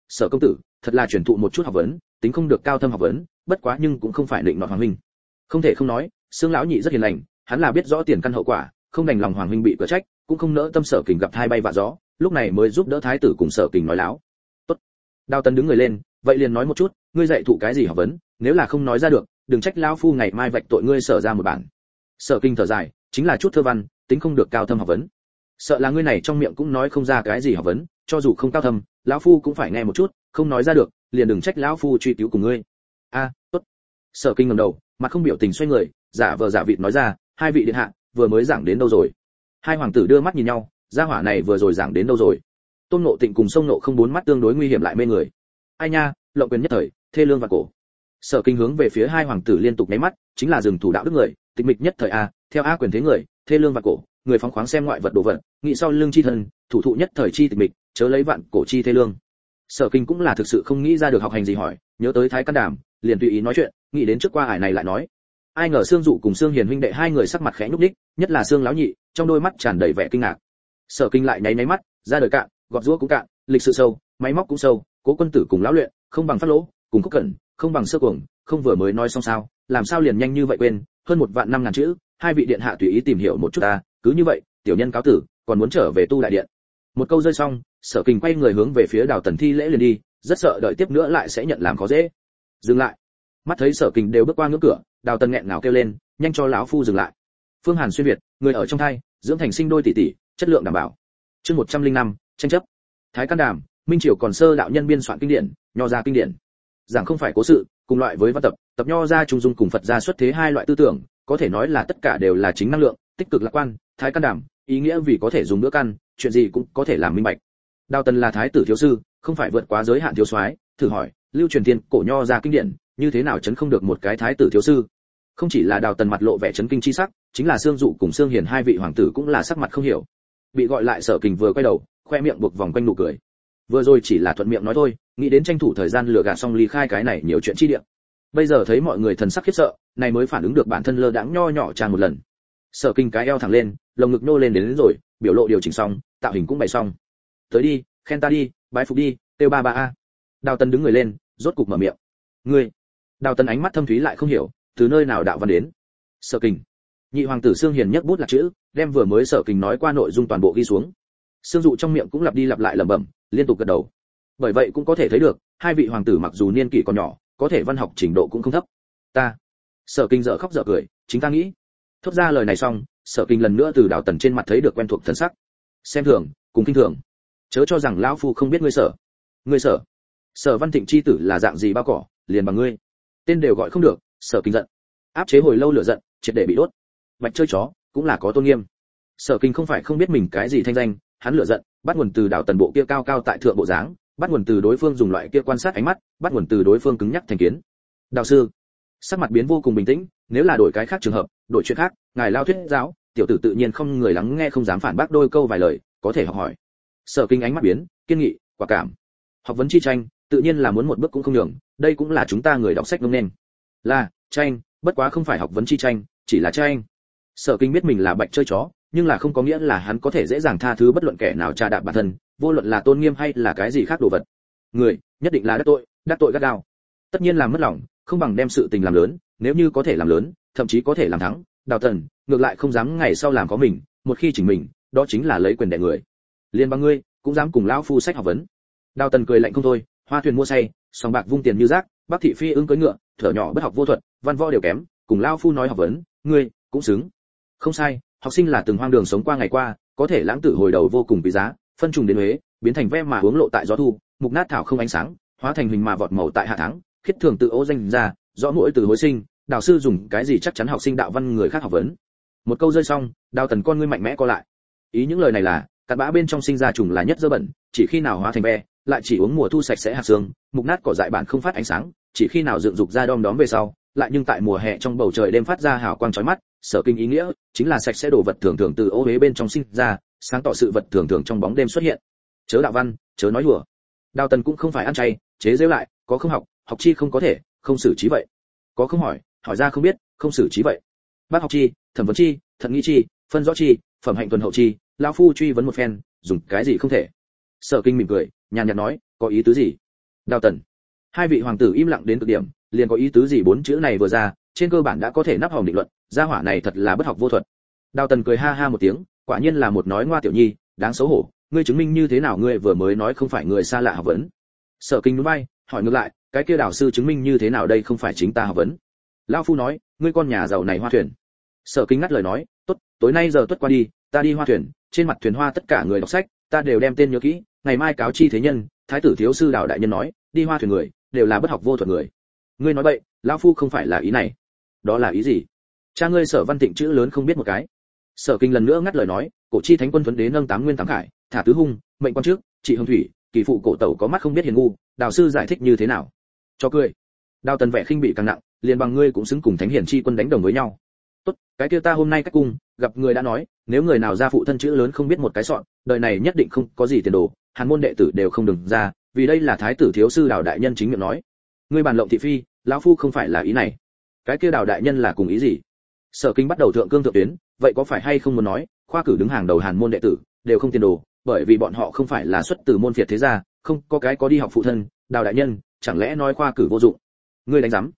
Sở công tử thật là truyền thụ một chút học vấn, tính không được cao thâm học vấn, bất quá nhưng cũng không phải định nọt hoàng huynh. Không thể không nói, Sương lão nhị rất hiền lành, hắn là biết rõ tiền căn hậu quả, không đành lòng hoàng huynh bị cửa trách, cũng không nỡ tâm Sở Kình gặp thai bay vạ gió, lúc này mới giúp đỡ thái tử cùng Sở Kình nói láo. Tốt. Đào Tần đứng người lên, vậy liền nói một chút, ngươi dạy thụ cái gì học vấn, nếu là không nói ra được, đừng trách lão phu ngày mai vạch tội ngươi Sở ra một bản. Sở Kình thở dài, chính là chút thơ văn, tính không được cao thâm học vấn. Sợ là ngươi này trong miệng cũng nói không ra cái gì học vấn, cho dù không cao thâm, lão phu cũng phải nghe một chút, không nói ra được, liền đừng trách lão phu truy cứu cùng ngươi. A, tốt. Sở Kinh ngẩng đầu, mặt không biểu tình xoay người, giả vờ giả vịt nói ra, hai vị điện hạ, vừa mới giảng đến đâu rồi? Hai hoàng tử đưa mắt nhìn nhau, gia hỏa này vừa rồi giảng đến đâu rồi? Tôn Ngộ Tịnh cùng Sông Nộ không bốn mắt tương đối nguy hiểm lại mê người. Ai nha, lộng quyền nhất thời, thê lương và cổ. Sở Kinh hướng về phía hai hoàng tử liên tục nháy mắt, chính là dừng thủ đạo đức người, tịch mịch nhất thời a, theo a quyền thế người, thê lương và cổ, người phóng khoáng xem ngoại vật đồ vật, nghĩ sau lưng chi thân, thủ thụ nhất thời chi tịch mịch, chớ lấy vạn cổ chi thê lương. Sở Kinh cũng là thực sự không nghĩ ra được học hành gì hỏi, nhớ tới Thái Can Đàm, liền tùy ý nói chuyện, nghĩ đến trước qua ải này lại nói. Ai ngờ Sương Dụ cùng Sương Hiền huynh đệ hai người sắc mặt khẽ nhúc nhích, nhất là Sương lão nhị, trong đôi mắt tràn đầy vẻ kinh ngạc. Sở Kinh lại nháy mắt, ra đời cạn, gọt giũa cũng cạn, lịch sự sâu, máy móc cũng sâu, Cố quân tử cùng lão luyện, không bằng Phát Lỗ, cùng Cốc Cẩn, không bằng Sơ Cuồng, không vừa mới nói xong sao, làm sao liền nhanh như vậy quên, hơn 1.500.000 chữ, hai vị điện hạ tùy ý tìm hiểu một chút ta, cứ như vậy, tiểu nhân cáo tử, còn muốn trở về tu đại điện. Một câu rơi xong, Sở Kình quay người hướng về phía Đào Tần thi lễ liền đi, rất sợ đợi tiếp nữa lại sẽ nhận làm khó dễ. Dừng lại. Mắt thấy Sở Kình đều bước qua ngưỡng cửa, Đào Tần nghẹn ngào kêu lên, nhanh cho lão phu dừng lại. Phương Hàn xuyên việt, người ở trong thai, dưỡng thành sinh đôi tỷ tỷ, chất lượng đảm bảo. Chương 105, tranh chấp. Thái Can Đàm, Minh Triều còn sơ đạo nhân biên soạn kinh điển, nho gia kinh điển. Giảng không phải cố sự, cùng loại với văn tập, tập nho gia trung dung cùng Phật gia xuất thế hai loại tư tưởng, có thể nói là tất cả đều là chính năng lượng, tích cực lạc quan. Thái Can Đàm, ý nghĩa vì có thể dùng bữa căn, chuyện gì cũng có thể làm minh bạch. Đào Tần là thái tử thiếu sư, không phải vượt quá giới hạn thiếu soái, thử hỏi, lưu truyền thiên cổ nho gia kinh điển, như thế nào chấn không được một cái thái tử thiếu sư? Không chỉ là Đào Tần mặt lộ vẻ chấn kinh chi sắc, chính là Sương Dụ cùng Sương Hiền hai vị hoàng tử cũng là sắc mặt không hiểu. Bị gọi lại Sở Kình vừa quay đầu, khoe miệng buộc vòng quanh nụ cười. Vừa rồi chỉ là thuận miệng nói thôi, nghĩ đến tranh thủ thời gian lừa gạt xong ly khai cái này nhiều chuyện chi địa. Bây giờ thấy mọi người thần sắc khiếp sợ, này mới phản ứng được bản thân lơ đãng nho nhỏ tràn một lần. Sở Kinh cái eo thẳng lên, lồng ngực nô lên đến rồi, biểu lộ điều chỉnh xong, tạo hình cũng bày xong. Tới đi, khen ta đi, bái phục đi, tiêu ba ba a. Đào Tần đứng người lên, rốt cục mở miệng. Ngươi. Đào Tần ánh mắt thâm thúy lại không hiểu, từ nơi nào đạo văn đến. Sở Kình. Nhị hoàng tử Sương Hiền nhấc bút lạc chữ, đem vừa mới Sở Kình nói qua nội dung toàn bộ ghi xuống. Sương Dụ trong miệng cũng lặp đi lặp lại lẩm bẩm, liên tục gật đầu. Bởi vậy cũng có thể thấy được, hai vị hoàng tử mặc dù niên kỷ còn nhỏ, có thể văn học trình độ cũng không thấp. Ta. Sở Kinh dở khóc dở cười, chính ta nghĩ. Thốt ra lời này xong, Sở Kinh lần nữa từ Đào Tần trên mặt thấy được quen thuộc thần sắc. Xem thường, cùng kinh thường. Chớ cho rằng lão phu không biết ngươi Sở. Ngươi Sở? Sở Văn Thịnh chi tử là dạng gì bao cỏ, liền bằng ngươi. Tên đều gọi không được, Sở Kinh giận. Áp chế hồi lâu lửa giận, triệt để bị đốt. Bạch chơi chó, cũng là có tôn nghiêm. Sở Kinh không phải không biết mình cái gì thanh danh, hắn lửa giận, bắt nguồn từ Đào Tần bộ kia cao cao tại thượng bộ dáng, bắt nguồn từ đối phương dùng loại kia quan sát ánh mắt, bắt nguồn từ đối phương cứng nhắc thành kiến. Đạo sư, sắc mặt biến vô cùng bình tĩnh, nếu là đổi cái khác trường hợp, đổi chuyện khác, ngài lao thuyết giáo, tiểu tử tự nhiên không người lắng nghe không dám phản bác đôi câu vài lời, có thể học hỏi. Sở Kinh ánh mắt biến, kiên nghị, quả cảm. Học vấn chi tranh, tự nhiên là muốn một bước cũng không nhường, đây cũng là chúng ta người đọc sách ngông nên. Là tranh, bất quá không phải học vấn chi tranh, chỉ là tranh. Sở Kinh biết mình là bạch chơi chó, nhưng là không có nghĩa là hắn có thể dễ dàng tha thứ bất luận kẻ nào trà đạp bản thân, vô luận là tôn nghiêm hay là cái gì khác đồ vật. Người, nhất định là đắc tội gắt gao. Tất nhiên làm mất lòng, không bằng đem sự tình làm lớn, nếu như có thể làm lớn, thậm chí có thể làm thắng. Đào Tần, ngược lại không dám ngày sau làm có mình, một khi chỉnh mình, đó chính là lấy quyền đè người. Liên bằng ngươi, cũng dám cùng lão phu sách học vấn. Đào Tần cười lạnh không thôi, hoa thuyền mua say, sòng bạc vung tiền như rác, Bắc thị phi ưng cưỡi ngựa, thở nhỏ bất học vô thuật, văn võ đều kém, cùng lão phu nói học vấn, ngươi cũng xứng. Không sai, học sinh là từng hoang đường sống qua ngày qua, có thể lãng tử hồi đầu vô cùng quý giá, phân trùng đến huế, biến thành ve mà hướng lộ tại gió thu, mục nát thảo không ánh sáng, hóa thành hình mà vọt màu tại hạ tháng, khiết thường tự ố danh ra, rõ mỗi từ hối sinh, đạo sư dùng cái gì chắc chắn học sinh đạo văn người khác học vấn. Một câu rơi xong, Đào Tần con ngươi mạnh mẽ co lại. Ý những lời này là, cặn bã bên trong sinh ra trùng là nhất dơ bẩn, chỉ khi nào hóa thành ve, lại chỉ uống mùa thu sạch sẽ hạt sương, mục nát cỏ dại bản không phát ánh sáng, chỉ khi nào dựng dục ra đom đóm về sau, lại nhưng tại mùa hè trong bầu trời đêm phát ra hào quang chói mắt. Sở Kinh ý nghĩa chính là sạch sẽ đồ vật thường thường từ ô uế bên trong sinh ra, sáng tỏ sự vật thường thường trong bóng đêm xuất hiện. Chớ đạo văn, chớ nói đùa. Đào Tần cũng không phải ăn chay, chế giễu lại, có không học, học chi không có thể, không xử trí vậy. Có không hỏi, hỏi ra không biết, không xử trí vậy. Bác học chi, thẩm vấn chi, thận nghĩ chi, phân rõ chi, phẩm hạnh tuần hậu chi, lão phu truy vấn một phen, dùng cái gì không thể. Sở Kinh mỉm cười, nhàn nhạt nói, có ý tứ gì? Đào Tần. Hai vị hoàng tử im lặng đến cực điểm, liền có ý tứ gì bốn chữ này vừa ra, trên cơ bản đã có thể nắp hòm định luận, gia hỏa này thật là bất học vô thuật. Đào Tần cười ha ha một tiếng, quả nhiên là một nói ngoa tiểu nhi, đáng xấu hổ, ngươi chứng minh như thế nào ngươi vừa mới nói không phải người xa lạ học vấn. Sở Kinh nhún vai, hỏi ngược lại, cái kia đào sư chứng minh như thế nào đây không phải chính ta học vấn. Lão phu nói, ngươi con nhà giàu này hoa thuyền. Sở Kinh ngắt lời nói, tốt, tối nay giờ tuất qua đi, ta đi hoa thuyền, trên mặt thuyền hoa tất cả người đọc sách, ta đều đem tên nhớ kỹ, ngày mai cáo chi thế nhân, thái tử thiếu sư Đào đại nhân nói, đi hoa thuyền người đều là bất học vô thuật người. Ngươi nói bậy, lão phu không phải là ý này. Đó là ý gì? Cha ngươi Sở Văn Tịnh chữ lớn không biết một cái. Sở Kinh lần nữa ngắt lời nói, cổ chi thánh quân tuấn đế nâng tám nguyên tám khải, thả tứ hung, mệnh quan trước, trị hương thủy, kỳ phụ cổ tẩu có mắt không biết hiền ngu, Đào sư giải thích như thế nào? Cho cười. Đào Tần vẻ khinh bị càng nặng, liền bằng ngươi cũng xứng cùng thánh hiển chi quân đánh đồng với nhau. Tốt, cái kia ta hôm nay cách cung, gặp người đã nói, nếu người nào ra phụ thân chữ lớn không biết một cái sọn, đời này nhất định không có gì tiền đồ, Hàn môn đệ tử đều không đừng ra, vì đây là thái tử thiếu sư Đào đại nhân chính miệng nói. Ngươi bàn lộng thị phi, lão phu không phải là ý này. Cái kia Đào đại nhân là cùng ý gì? Sở Kinh bắt đầu thượng cương thượng tuyến, vậy có phải hay không muốn nói, khoa cử đứng hàng đầu Hàn môn đệ tử đều không tiền đồ, bởi vì bọn họ không phải là xuất từ môn phiệt thế gia, không có cái có đi học phụ thân, Đào đại nhân, chẳng lẽ nói khoa cử vô dụng? Ngươi đánh rắm,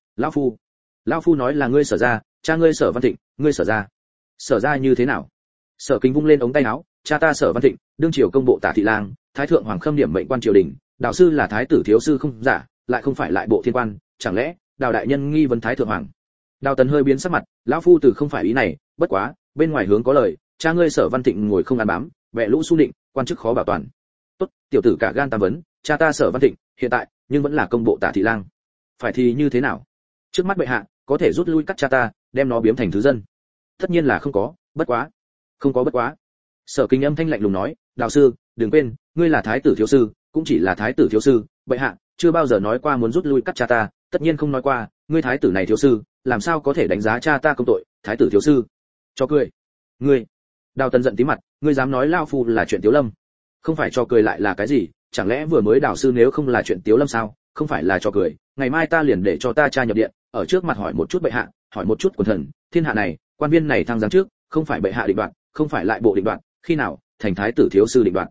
lão phu nói là ngươi Sở gia, cha ngươi Sở Văn Thịnh, ngươi Sở gia. Sở gia như thế nào? Sở Kinh vung lên ống tay áo, cha ta Sở Văn Thịnh, đương triều công bộ tả thị lang, thái thượng hoàng khâm điểm mệnh quan triều đình, Đào sư là thái tử thiếu sư không giả, lại không phải lại bộ thiên quan, chẳng lẽ Đào đại nhân nghi vấn thái thượng hoàng? Đào Tần hơi biến sắc mặt, lão phu từ không phải ý này, bất quá, bên ngoài hướng có lời, cha ngươi Sở Văn Thịnh ngồi không ăn bám, bẻ lũ su định, quan chức khó bảo toàn. Tốt, tiểu tử cả gan tam vấn, cha ta Sở Văn Thịnh, hiện tại, nhưng vẫn là công bộ tả thị lang. Phải thì như thế nào? Trước mắt bệ hạ, có thể rút lui cắt cha ta, đem nó biếm thành thứ dân. Tất nhiên là không có, bất quá. Không có bất quá. Sở Kinh âm thanh lạnh lùng nói, Đào sư, đừng quên, ngươi là thái tử thiếu sư, cũng chỉ là thái tử thiếu sư, bệ hạ chưa bao giờ nói qua muốn rút lui cắt cha ta, tất nhiên không nói qua, ngươi thái tử này thiếu sư, làm sao có thể đánh giá cha ta công tội, thái tử thiếu sư. Cho cười. Ngươi. Đào Tần giận tí mặt, ngươi dám nói lao phu là chuyện Tiếu Lâm? Không phải cho cười lại là cái gì, chẳng lẽ vừa mới Đào sư nếu không là chuyện Tiếu Lâm sao? Không phải là cho cười, ngày mai ta liền để cho ta cha nhập điện, ở trước mặt hỏi một chút bệ hạ, hỏi một chút quần thần, thiên hạ này, quan viên này thăng giáng trước, không phải bệ hạ định đoạt, không phải lại bộ định đoạt, khi nào thành thái tử thiếu sư định đoạt?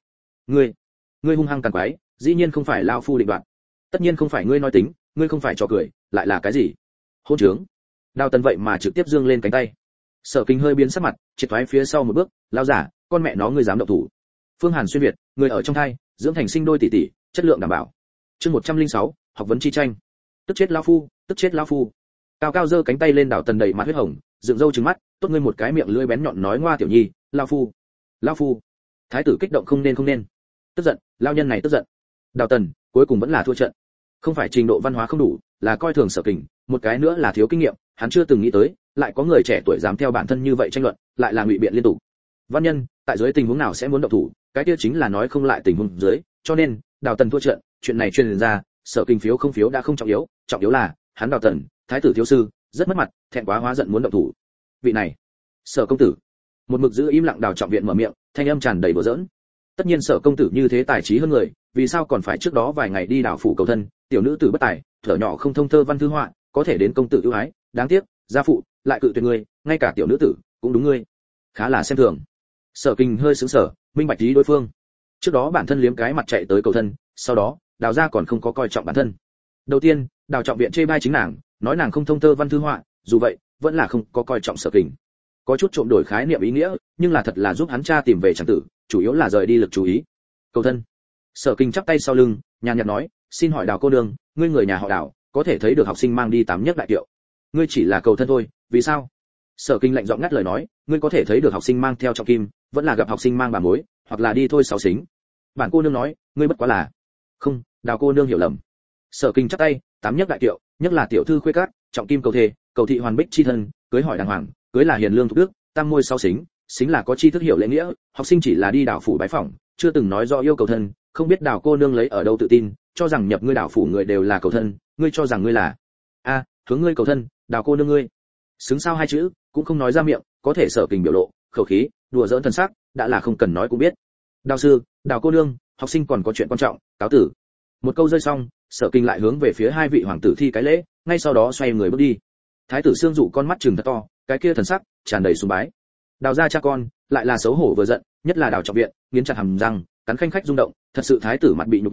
Ngươi hung hăng càng quái, dĩ nhiên không phải lao phu định đoạt, tất nhiên không phải ngươi nói tính, ngươi không phải cho cười, lại là cái gì? Hôn trướng. Đào Tần vậy mà trực tiếp giương lên cánh tay. Sở Kinh hơi biến sắc mặt, triệt thoái phía sau một bước, lao giả, con mẹ nó ngươi dám động thủ? Phương Hàn xuyên việt, người ở trong thai, dưỡng thành sinh đôi tỷ tỷ, chất lượng đảm bảo. Chương 106, học vấn chi tranh. Tức chết lão phu, tức chết lão phu. Cao cao giơ cánh tay lên, Đào Tần đầy mặt huyết hồng, dựng râu trừng mắt, tốt ngươi một cái miệng lưỡi bén nhọn nói ngoa tiểu nhi, lão phu. Thái tử kích động không nên. Tức giận, lao nhân này tức giận. Đào Tần, cuối cùng vẫn là thua trận. Không phải trình độ văn hóa không đủ, là coi thường Sở Kình, một cái nữa là thiếu kinh nghiệm, hắn chưa từng nghĩ tới, lại có người trẻ tuổi dám theo bản thân như vậy tranh luận, lại là ngụy biện liên tục. Văn nhân, tại dưới tình huống nào sẽ muốn động thủ, cái kia chính là nói không lại tình huống dưới, cho nên, Đào Tần thua trận, chuyện này truyền ra, Sở Kình phiếu không phiếu đã không trọng yếu là, hắn Đào Tần, thái tử thiếu sư, rất mất mặt, thẹn quá hóa giận muốn động thủ. Vị này, Sở công tử. Một mực giữ im lặng Đào Trọng Viện mở miệng, thanh âm tràn đầy bừa giỡn. Tất nhiên Sở công tử như thế tài trí hơn người, vì sao còn phải trước đó vài ngày đi đảo phủ cầu thân, tiểu nữ tử bất tài, thở nhỏ không thông thơ văn thư họa, có thể đến công tử ưu ái, đáng tiếc, gia phụ lại cự tuyệt ngươi, ngay cả tiểu nữ tử cũng đúng ngươi. Khá là xem thường. Sở Kinh hơi sững sờ, minh bạch ý đối phương. Trước đó bản thân liếm cái mặt chạy tới cầu thân, sau đó, Đào gia còn không có coi trọng bản thân. Đầu tiên, Đào Trọng Viện chê bai chính nàng, nói nàng không thông thơ văn thư họa, dù vậy, vẫn là không có coi trọng Sở Kình. Có chút trộm đổi khái niệm ý nghĩa, nhưng là thật là giúp hắn cha tìm về chẳng tử, chủ yếu là rời đi lực chú ý. Cầu thân. Sở Kinh chắp tay sau lưng, nhàn nhạt nói, xin hỏi Đào cô nương, ngươi người nhà họ Đào, có thể thấy được học sinh mang đi tám nhất đại kiệu. Ngươi chỉ là cầu thân thôi, vì sao? Sở Kinh lạnh giọng ngắt lời nói, ngươi có thể thấy được học sinh mang theo trọng kim, vẫn là gặp học sinh mang bà mối, hoặc là đi thôi sáu xính. Bản cô nương nói, ngươi bất quá là. Không, Đào cô nương hiểu lầm. Sở Kinh chắp tay, tám nhất đại kiệu, nhất là tiểu thư khuê cát, trọng kim cầu thề, cầu thị hoàn bích chi thân, cưới hỏi đàng hoàng, cưới là hiền lương thục đức, tam môi sáu xính, xính là có tri thức hiểu lễ nghĩa, học sinh chỉ là đi đảo phủ bái phỏng, chưa từng nói rõ yêu cầu thân, không biết Đào cô nương lấy ở đâu tự tin, cho rằng nhập ngươi đảo phủ người đều là cầu thân, ngươi cho rằng ngươi là hướng ngươi cầu thân, Đào cô nương ngươi. Xứng sao hai chữ, cũng không nói ra miệng, có thể Sở Kình biểu lộ, khẩu khí, đùa giỡn thần sắc, đã là không cần nói cũng biết. Đào sư, Đào cô nương, học sinh còn có chuyện quan trọng, cáo tử. Một câu rơi xong, Sở Kình lại hướng về phía hai vị hoàng tử thi cái lễ, ngay sau đó xoay người bước đi. Thái tử Sương Dụ con mắt trừng thật to, cái kia thần sắc tràn đầy sùng bái. Đào gia cha con, lại là xấu hổ vừa giận, nhất là Đào Trọng Viện, nghiến chặt hàm răng, cắn khanh khách rung động, thật sự thái tử mặt bị nhục nhã,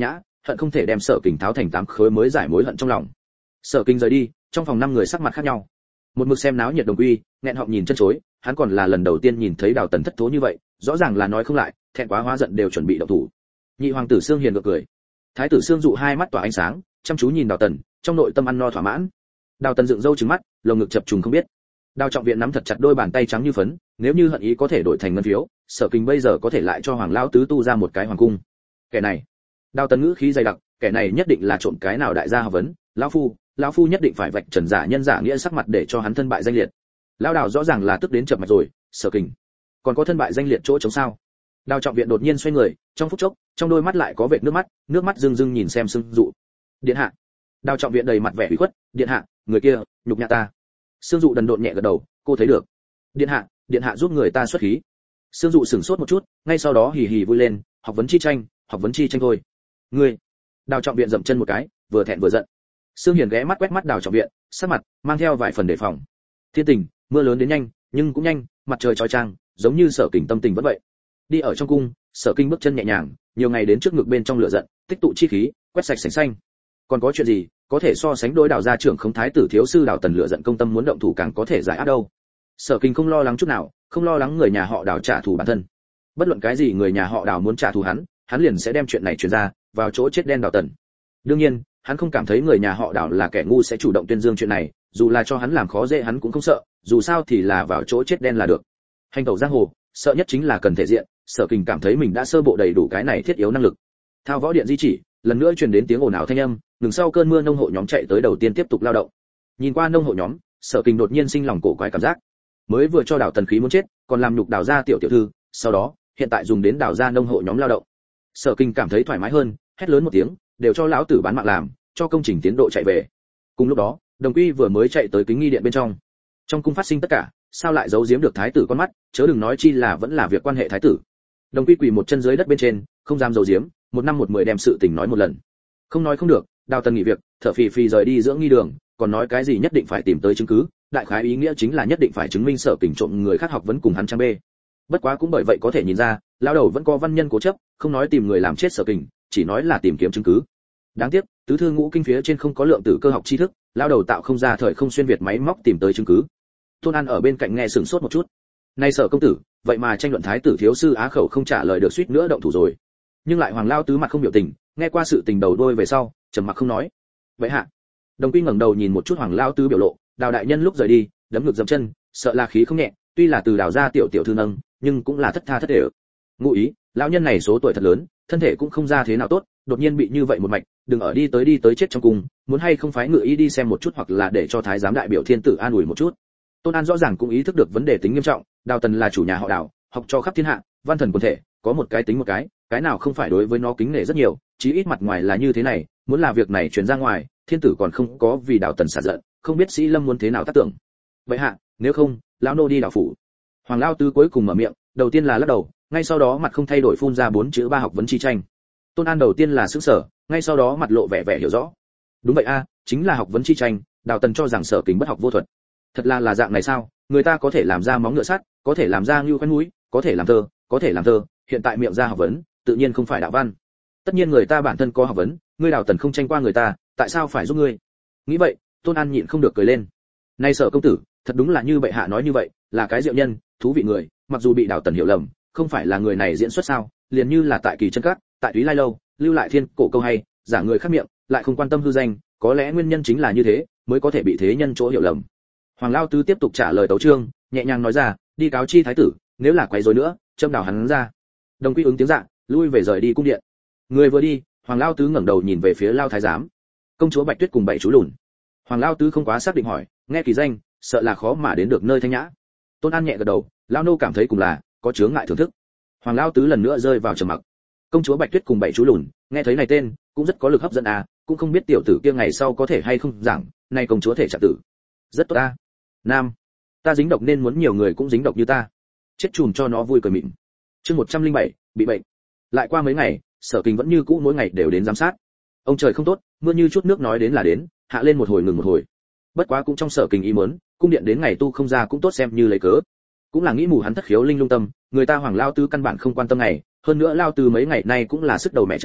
hận không thể đem Sở Kình tháo thành 8 khối mới giải mối hận trong lòng. Sở Kình rời đi, trong phòng 5 người sắc mặt khác nhau. Một mực xem náo nhiệt Đồng Quy, nghẹn họng nhìn chân chối, hắn còn là lần đầu tiên nhìn thấy Đào Tần thất thố như vậy, rõ ràng là nói không lại, thẹn quá hóa giận đều chuẩn bị động thủ. Nhị hoàng tử Sương Hiền gượng cười. Thái tử Sương Dụ hai mắt tỏa ánh sáng, chăm chú nhìn Đào Tần, trong nội tâm ăn no thỏa mãn. Đào Tần dựng râu trừng mắt, lồng ngực chập trùng không biết. Đào Trọng Viện nắm thật chặt đôi bàn tay trắng như phấn, nếu như hận ý có thể đổi thành ngân phiếu, Sở Kình bây giờ có thể lại cho Hoàng lão tứ tu ra một cái hoàng cung. Kẻ này, Đào Tần ngữ khí dày đặc, kẻ này nhất định là trộm cái nào đại gia học vấn, lão phu nhất định phải vạch trần giả nhân giả nghĩa sắc mặt để cho hắn thân bại danh liệt. Lão Đào rõ ràng là tức đến chập mạch rồi, Sở Kình còn có thân bại danh liệt chỗ chống sao? Đào Trọng Viện đột nhiên xoay người, trong phút chốc, trong đôi mắt lại có vệt nước mắt rưng rưng nhìn xem Sương Dụ. Điện hạ. Đào Trọng Viện đầy mặt vẻ ủy khuất, điện hạ, người kia nhục nhã ta. Sương Dụ đần độn nhẹ gật đầu, cô thấy được. Điện hạ giúp người ta xuất khí. Sương Dụ sửng sốt một chút, ngay sau đó hì hì vui lên, học vấn chi tranh thôi. Ngươi. Đào Trọng Viện dậm chân một cái, vừa thẹn vừa giận. Sương Hiền ghé mắt quét mắt Đào Trọng Viện, sắc mặt mang theo vài phần đề phòng. Thiên tình, mưa lớn đến nhanh, nhưng cũng nhanh, mặt trời chói chang, giống như Sở Kình tâm tình vẫn vậy. Đi ở trong cung, Sở Kinh bước chân nhẹ nhàng, nhiều ngày đến trước ngực bên trong lửa giận, tích tụ chi khí, quét sạch sành xanh. Còn có chuyện gì có thể so sánh đối Đào gia trưởng không thái tử thiếu sư Đào Tần lửa giận công tâm muốn động thủ càng có thể giải áp đâu. Sở Kinh không lo lắng chút nào, không lo lắng người nhà họ Đào trả thù bản thân. Bất luận cái gì người nhà họ Đào muốn trả thù hắn liền sẽ đem chuyện này truyền ra, vào chỗ chết đen Đào Tần. Đương nhiên, hắn không cảm thấy người nhà họ Đào là kẻ ngu sẽ chủ động tuyên dương chuyện này, dù là cho hắn làm khó dễ hắn cũng không sợ, dù sao thì là vào chỗ chết đen là được. Hành tẩu giang hồ, sợ nhất chính là cần thể diện, Sở Kình cảm thấy mình đã sơ bộ đầy đủ cái này thiết yếu năng lực. Thao võ điện di chỉ, lần nữa truyền đến tiếng ồn ào thanh âm, ngừng sau cơn mưa nông hộ nhóm chạy tới đầu tiên tiếp tục lao động. Nhìn qua nông hộ nhóm, Sở Kình đột nhiên sinh lòng cổ quái cảm giác. Mới vừa cho Đào Tần khí muốn chết, còn làm nhục Đào gia tiểu tiểu thư, sau đó, hiện tại dùng đến Đào gia nông hộ nhóm lao động. Sở Kình cảm thấy thoải mái hơn, hét lớn một tiếng, đều cho lão tử bán mạng làm, cho công trình tiến độ chạy về. Cùng lúc đó, Đồng Quy vừa mới chạy tới Kính Nghi điện bên trong. Trong cung phát sinh tất cả, sao lại giấu giếm được thái tử con mắt, chớ đừng nói chi là vẫn là việc quan hệ thái tử. Đồng Quy quỳ một chân dưới đất bên trên, không dám giấu giếm, một năm một mười đem sự tình nói một lần. Không nói không được, Đào Tần nghỉ việc, thở phì phì rời đi dưỡng nghi đường, còn nói cái gì nhất định phải tìm tới chứng cứ, đại khái ý nghĩa chính là nhất định phải chứng minh Sở Kình trộm người khác học vấn cùng hắn trang bê. Bất quá cũng bởi vậy có thể nhìn ra, lão đầu vẫn có văn nhân cố chấp, không nói tìm người làm chết Sở Kình, chỉ nói là tìm kiếm chứng cứ. Đáng tiếc, tứ thư ngũ kinh phía trên không có lượng tử cơ học tri thức, lão đầu tạo không ra thời không xuyên việt máy móc tìm tới chứng cứ. Tôn An ở bên cạnh nghe sửng sốt một chút. Nay Sở công tử, vậy mà tranh luận thái tử thiếu sư á khẩu không trả lời được suýt nữa động thủ rồi. Nhưng lại Hoàng lao tứ mặt không biểu tình, nghe qua sự tình đầu đuôi về sau, trầm mặc không nói. Vậy hạ. Đồng Quy ngẩng đầu nhìn một chút Hoàng lao tứ biểu lộ, Đào đại nhân lúc rời đi, đấm ngực dậm chân, sợ là khí không nhẹ, tuy là từ Đào gia tiểu tiểu thư nâng, nhưng cũng là thất tha thất để. Ngụ ý, lão nhân này số tuổi thật lớn, thân thể cũng không ra thế nào tốt, đột nhiên bị như vậy một mạch, đừng ở đi tới chết trong cung, muốn hay không phái ngự ý đi xem một chút hoặc là để cho thái giám đại biểu thiên tử an ủi một chút. Tôn An rõ ràng cũng ý thức được vấn đề tính nghiêm trọng, Đào Tần là chủ nhà họ Đào, học cho khắp thiên hạ, văn thần quần thể, có một cái tính một cái nào không phải đối với nó kính nể rất nhiều, chí ít mặt ngoài là như thế này, muốn là việc này truyền ra ngoài, thiên tử còn không có vì Đào Tần xả giận, không biết Sĩ Lâm muốn thế nào tác tưởng. Vậy hạ, nếu không, lão nô đi đào phủ. Hoàng lao tứ cuối cùng mở miệng, đầu tiên là lắc đầu, ngay sau đó mặt không thay đổi phun ra 4 chữ 3 học vấn chi tranh. Tôn An đầu tiên là sửng sở, ngay sau đó mặt lộ vẻ hiểu rõ. Đúng vậy a, chính là học vấn chi tranh, Đào Tần cho rằng Sở Kình bất học vô thuật. Thật là dạng này sao? Người ta có thể làm ra móng ngựa sắt, có thể làm ra ngưu khoen núi, có thể làm thơ, hiện tại miệng ra học vấn, tự nhiên không phải đạo văn. Tất nhiên người ta bản thân có học vấn, ngươi Đào Tần không tranh qua người ta, tại sao phải giúp ngươi? Nghĩ vậy, Tôn An nhịn không được cười lên. Nay Sở công tử, thật đúng là như bệ hạ nói như vậy, là cái diệu nhân, thú vị người, mặc dù bị Đào Tần hiểu lầm, không phải là người này diễn xuất sao? Liền như là tại Kỳ Chân Các, tại Túy Lai lâu, lưu lại thiên cổ câu hay, giả người khác miệng, lại không quan tâm hư danh, có lẽ nguyên nhân chính là như thế, mới có thể bị thế nhân chỗ hiểu lầm. Hoàng lao tứ tiếp tục trả lời tấu chương, nhẹ nhàng nói ra, đi cáo chi thái tử, nếu là quấy rối nữa, châm đào hắn ra. Đồng Quy ứng tiếng dạ, lui về rời đi cung điện. Người vừa đi, Hoàng lao tứ ngẩng đầu nhìn về phía Lao thái giám. Công chúa Bạch Tuyết cùng 7 chú lùn. Hoàng lao tứ không quá xác định hỏi, nghe kỳ danh, sợ là khó mà đến được nơi thanh nhã. Tôn An nhẹ gật đầu, Lao nô cảm thấy cùng là có chướng ngại thưởng thức. Hoàng lao tứ lần nữa rơi vào trầm mặc. Công chúa Bạch Tuyết cùng 7 chú lùn, nghe thấy này tên, cũng rất có lực hấp dẫn à, cũng không biết tiểu tử kia ngày sau có thể hay không giảng, này công chúa thể trạng tử. Rất tốt a. Nam, ta dính độc nên muốn nhiều người cũng dính độc như ta. Chết chùm cho nó vui cười mịn. Chương 107, bị bệnh. Lại qua mấy ngày, Sở Kình vẫn như cũ mỗi ngày đều đến giám sát. Ông trời không tốt, mưa như chút nước nói đến là đến, hạ lên một hồi ngừng một hồi. Bất quá cũng trong Sở Kình ý muốn, cung điện đến ngày tu không ra cũng tốt xem như lấy cớ. Cũng là nghĩ mù hắn thất khiếu linh lung tâm, người ta Hoàng lao tứ căn bản không quan tâm này, hơn nữa lao tứ mấy ngày nay cũng là sức đầu mẹ chán,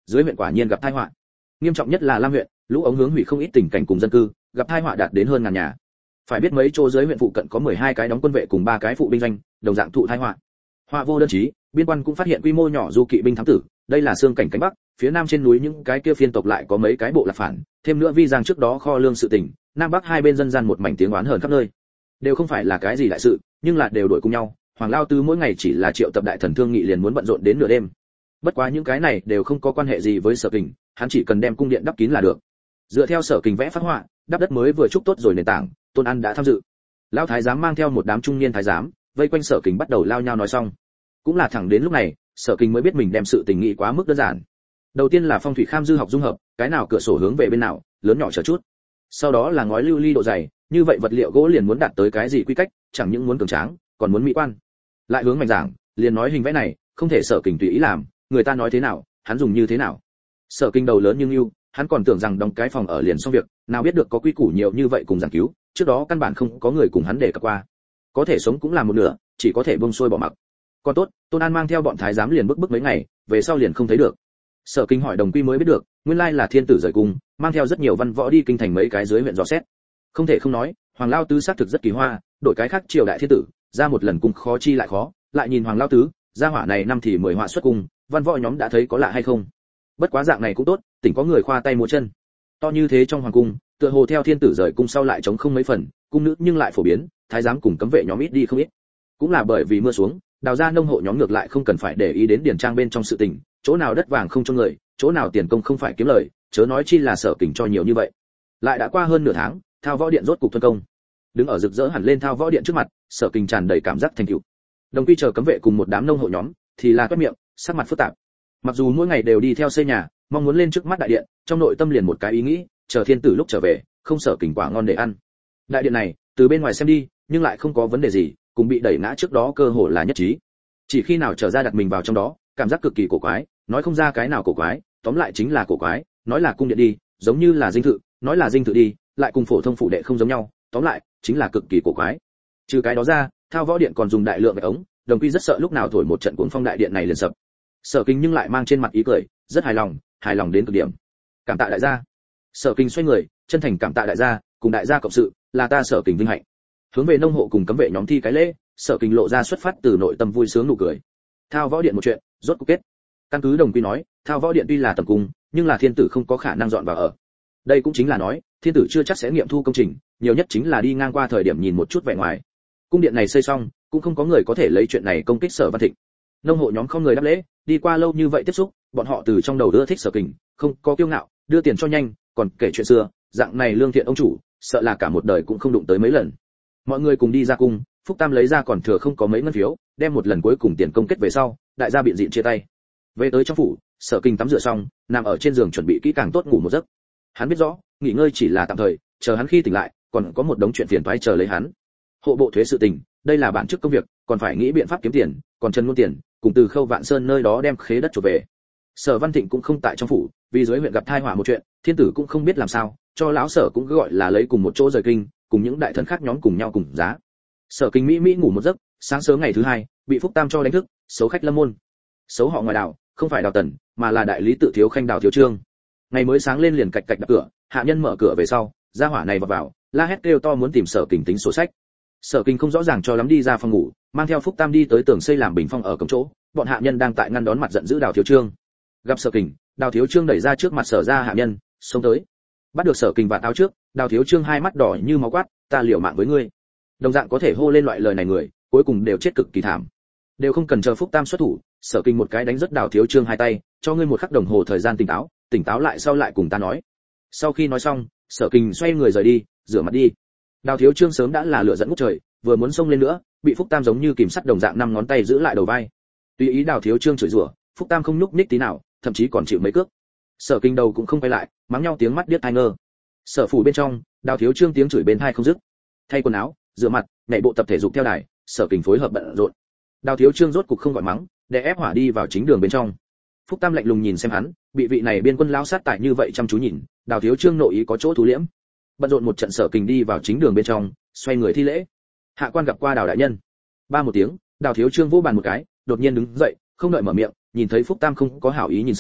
dưới huyện quả nhiên gặp tai họa. Nghiêm trọng nhất là Lam huyện, lũ ống hướng hủy không ít tình cảnh cùng dân cư, gặp tai họa đạt đến hơn ngàn nhà. Phải biết mấy chỗ dưới huyện phụ cận có 12 cái đóng quân vệ cùng 3 cái phụ binh doanh, đồng dạng thụ tai họa. Họa vô đơn chí, biên quan cũng phát hiện quy mô nhỏ du kỵ binh thám tử, đây là xương cảnh cánh bắc, phía nam trên núi những cái kia phiên tộc lại có mấy cái bộ lạc phản, thêm nữa Vi Giang trước đó kho lương sự tình, nam bắc hai bên dân gian một mảnh tiếng oán hờn khắp nơi. Đều không phải là cái gì đại sự, nhưng là đều đuổi cùng nhau, Hoàng Lao Tứ mỗi ngày chỉ là triệu tập đại thần thương nghị liền muốn bận rộn đến nửa đêm. Bất quá những cái này đều không có quan hệ gì với Sở Kình, hắn chỉ cần đem cung điện đắp kín là được. Dựa theo Sở Kình vẽ phác họa, đắp đất mới vừa trúc tốt rồi nền tảng, Tôn An đã tham dự. Lão thái giám mang theo một đám trung niên thái giám, vây quanh Sở Kình bắt đầu lao nhau nói xong. Cũng là thẳng đến lúc này, Sở Kình mới biết mình đem sự tình nghị quá mức đơn giản. Đầu tiên là phong thủy kham dư học dung hợp, cái nào cửa sổ hướng về bên nào, lớn nhỏ chờ chút. Sau đó là ngói lưu ly độ dày, như vậy vật liệu gỗ liền muốn đạt tới cái gì quy cách, chẳng những muốn cường tráng, còn muốn mỹ quan. Lại hướng mạnh giảng, liền nói hình vẽ này, không thể Sở Kình tùy ý làm, người ta nói thế nào, hắn dùng như thế nào. Sở Kình đầu lớn nhưng ưu, hắn còn tưởng rằng đóng cái phòng ở liền xong việc, nào biết được có quy củ nhiều như vậy cùng giảng cứu, trước đó căn bản không có người cùng hắn đề cập qua. Có thể sống cũng là một nửa, chỉ có thể buông xuôi bỏ mặc. Còn tốt, Tôn An mang theo bọn thái giám liền bức mấy ngày, về sau liền không thấy được. Sở Kinh hỏi Đồng Quy mới biết được, nguyên lai là thiên tử rời cung, mang theo rất nhiều văn võ đi kinh thành mấy cái dưới huyện dò xét. Không thể không nói, Hoàng Lao Tứ xác thực rất kỳ hoa, đổi cái khác triều đại thiên tử, ra một lần cung khó chi lại khó, lại nhìn Hoàng Lao Tứ, gia hỏa này năm thì 10 họa xuất cung, văn võ nhóm đã thấy có lạ hay không. Bất quá dạng này cũng tốt, tỉnh có người khoa tay múa chân. To như thế trong hoàng cung, tựa hồ theo thiên tử rời cung sau lại trống không mấy phần, cung nữ nhưng lại phổ biến, thái giám cùng cấm vệ nhóm ít đi không ít. Cũng là bởi vì mưa xuống, đào ra nông hộ nhóm ngược lại không cần phải để ý đến điển trang bên trong sự tình, chỗ nào đất vàng không cho người, chỗ nào tiền công không phải kiếm lời, chớ nói chi là Sở Kình cho nhiều như vậy. Lại đã qua hơn nửa tháng, Thao Võ Điện rốt cục thuần công. Đứng ở rực rỡ hẳn lên Thao Võ Điện trước mặt, Sở Kình tràn đầy cảm giác thành tựu. Đồng Quy chờ cấm vệ cùng một đám nông hộ nhóm, thì là quét miệng, sắc mặt phức tạp. Mặc dù mỗi ngày đều đi theo xây nhà, mong muốn lên trước mắt đại điện, trong nội tâm liền một cái ý nghĩ, chờ thiên tử lúc trở về, không Sở Kình quả ngon để ăn. Đại điện này, từ bên ngoài xem đi, nhưng lại không có vấn đề gì, cùng bị đẩy ngã trước đó cơ hồ là nhất trí. Chỉ khi nào trở ra đặt mình vào trong đó, cảm giác cực kỳ cổ quái, nói không ra cái nào cổ quái, tóm lại chính là cổ quái, nói là cung điện đi, giống như là dinh thự, nói là dinh thự đi, lại cùng phổ thông phủ đệ không giống nhau, tóm lại chính là cực kỳ cổ quái. Trừ cái đó ra, Thao Võ Điện còn dùng đại lượng gạch ống, Đồng Quy rất sợ lúc nào thổi một trận cuồng phong đại điện này liền sập. Sở Kinh nhưng lại mang trên mặt ý cười, rất hài lòng đến cực điểm. Cảm tạ đại gia. Sở Kinh xoay người, chân thành cảm tạ đại gia, cùng đại gia cộng sự, là ta Sở Kinh vinh hạnh. Hướng về nông hộ cùng cấm vệ nhóm thi cái lễ, Sở Kinh lộ ra xuất phát từ nội tâm vui sướng nụ cười. Thao Võ Điện một chuyện, rốt cuộc kết. Căn cứ Đồng Quy nói, Thao Võ Điện tuy là tầm cung, nhưng là thiên tử không có khả năng dọn vào ở. Đây cũng chính là nói, thiên tử chưa chắc sẽ nghiệm thu công trình, nhiều nhất chính là đi ngang qua thời điểm nhìn một chút vẻ ngoài. Cung điện này xây xong, cũng không có người có thể lấy chuyện này công kích Sở Văn Thịnh. Nông hộ nhóm không người đáp lễ, đi qua lâu như vậy tiếp xúc, bọn họ từ trong đầu ưa thích Sở Kình, không có kiêu ngạo, đưa tiền cho nhanh, còn kể chuyện xưa, dạng này lương thiện ông chủ, sợ là cả một đời cũng không đụng tới mấy lần. Mọi người cùng đi ra cung, Phúc Tam lấy ra còn thừa không có mấy ngân phiếu, đem một lần cuối cùng tiền công kết về sau, đại gia biện diện chia tay. Về tới trong phủ, Sở Kình tắm rửa xong, nằm ở trên giường chuẩn bị kỹ càng tốt ngủ một giấc. Hắn biết rõ, nghỉ ngơi chỉ là tạm thời, chờ hắn khi tỉnh lại, còn có một đống chuyện phiền toái chờ lấy hắn. Hộ bộ thuế sự tình, đây là bản chức công việc, còn phải nghĩ biện pháp kiếm tiền, còn Trần Ngôn Tiền, cùng từ Khâu Vạn Sơn nơi đó đem khế đất trở về. Sở Văn Thịnh cũng không tại trong phủ, vì dưới huyện gặp tai họa một chuyện, thiên tử cũng không biết làm sao, cho lão Sở cũng gọi là lấy cùng một chỗ rời kinh, cùng những đại thần khác nhóm cùng nhau cùng giá. Sở Kinh mỹ ngủ một giấc, sáng sớm ngày thứ hai, bị Phúc Tam cho đánh thức, xấu khách lâm môn. Xấu họ ngoài đảo, không phải Đào Tần, mà là đại lý tự thiếu khanh Đào Thiếu Trương. Ngày mới sáng lên liền cạch cạch đập cửa, hạ nhân mở cửa về sau, gia hỏa này vào vào, la hét kêu to muốn tìm Sở Kinh tính sổ sách. Sở Kinh không rõ ràng cho lắm đi ra phòng ngủ, mang theo Phúc Tam đi tới tường xây làm bình phong ở cổng chỗ, bọn hạ nhân đang tại ngăn đón mặt giận dữ Đào Thiếu Trương. Gặp Sở Kinh, Đào Thiếu Trương đẩy ra trước mặt Sở ra hạ nhân, xông tới. Bắt được Sở Kinh và áo trước, Đào Thiếu Trương hai mắt đỏ như máu quát, ta liều mạng với ngươi. Đồng dạng có thể hô lên loại lời này người, cuối cùng đều chết cực kỳ thảm. Đều không cần chờ Phúc Tam xuất thủ, Sở Kinh một cái đánh rất Đào Thiếu Trương hai tay, cho ngươi một khắc đồng hồ thời gian tỉnh táo lại sau lại cùng ta nói. Sau khi nói xong, Sở Kinh xoay người rời đi, rửa mặt đi. Đào Thiếu Trương sớm đã là lửa dẫn ngút trời, vừa muốn xông lên nữa, bị Phúc Tam giống như kìm sắt đồng dạng năm ngón tay giữ lại đầu vai. Tùy ý Đào Thiếu Trương chửi rủa, Phúc Tam không nhúc nhích tí nào, thậm chí còn chịu mấy cước. Sở Kinh đầu cũng không quay lại, mắng nhau tiếng mắt điếc tai ngơ. Sở phủ bên trong, Đào Thiếu Trương tiếng chửi bên tai không dứt. Thay quần áo, rửa mặt, nhảy bộ tập thể dục theo đài, Sở Kinh phối hợp bận rộn. Đào Thiếu Trương rốt cục không gọi mắng, để ép hỏa đi vào chính đường bên trong. Phúc Tam lạnh lùng nhìn xem hắn, bị vị này biên quân lão sát tại như vậy chăm chú nhìn, Đào Thiếu Trương nội ý có chỗ thú liễm. Bận rộn một trận Sở Kinh đi vào chính đường bên trong, xoay người thi lễ. Hạ quan gặp qua Đào đại nhân. Ba một tiếng, Đào Thiếu Trương vỗ bàn một cái, đột nhiên đứng dậy, không đợi mở miệng, nhìn thấy Phúc Tam không có hảo ý nhìn sang,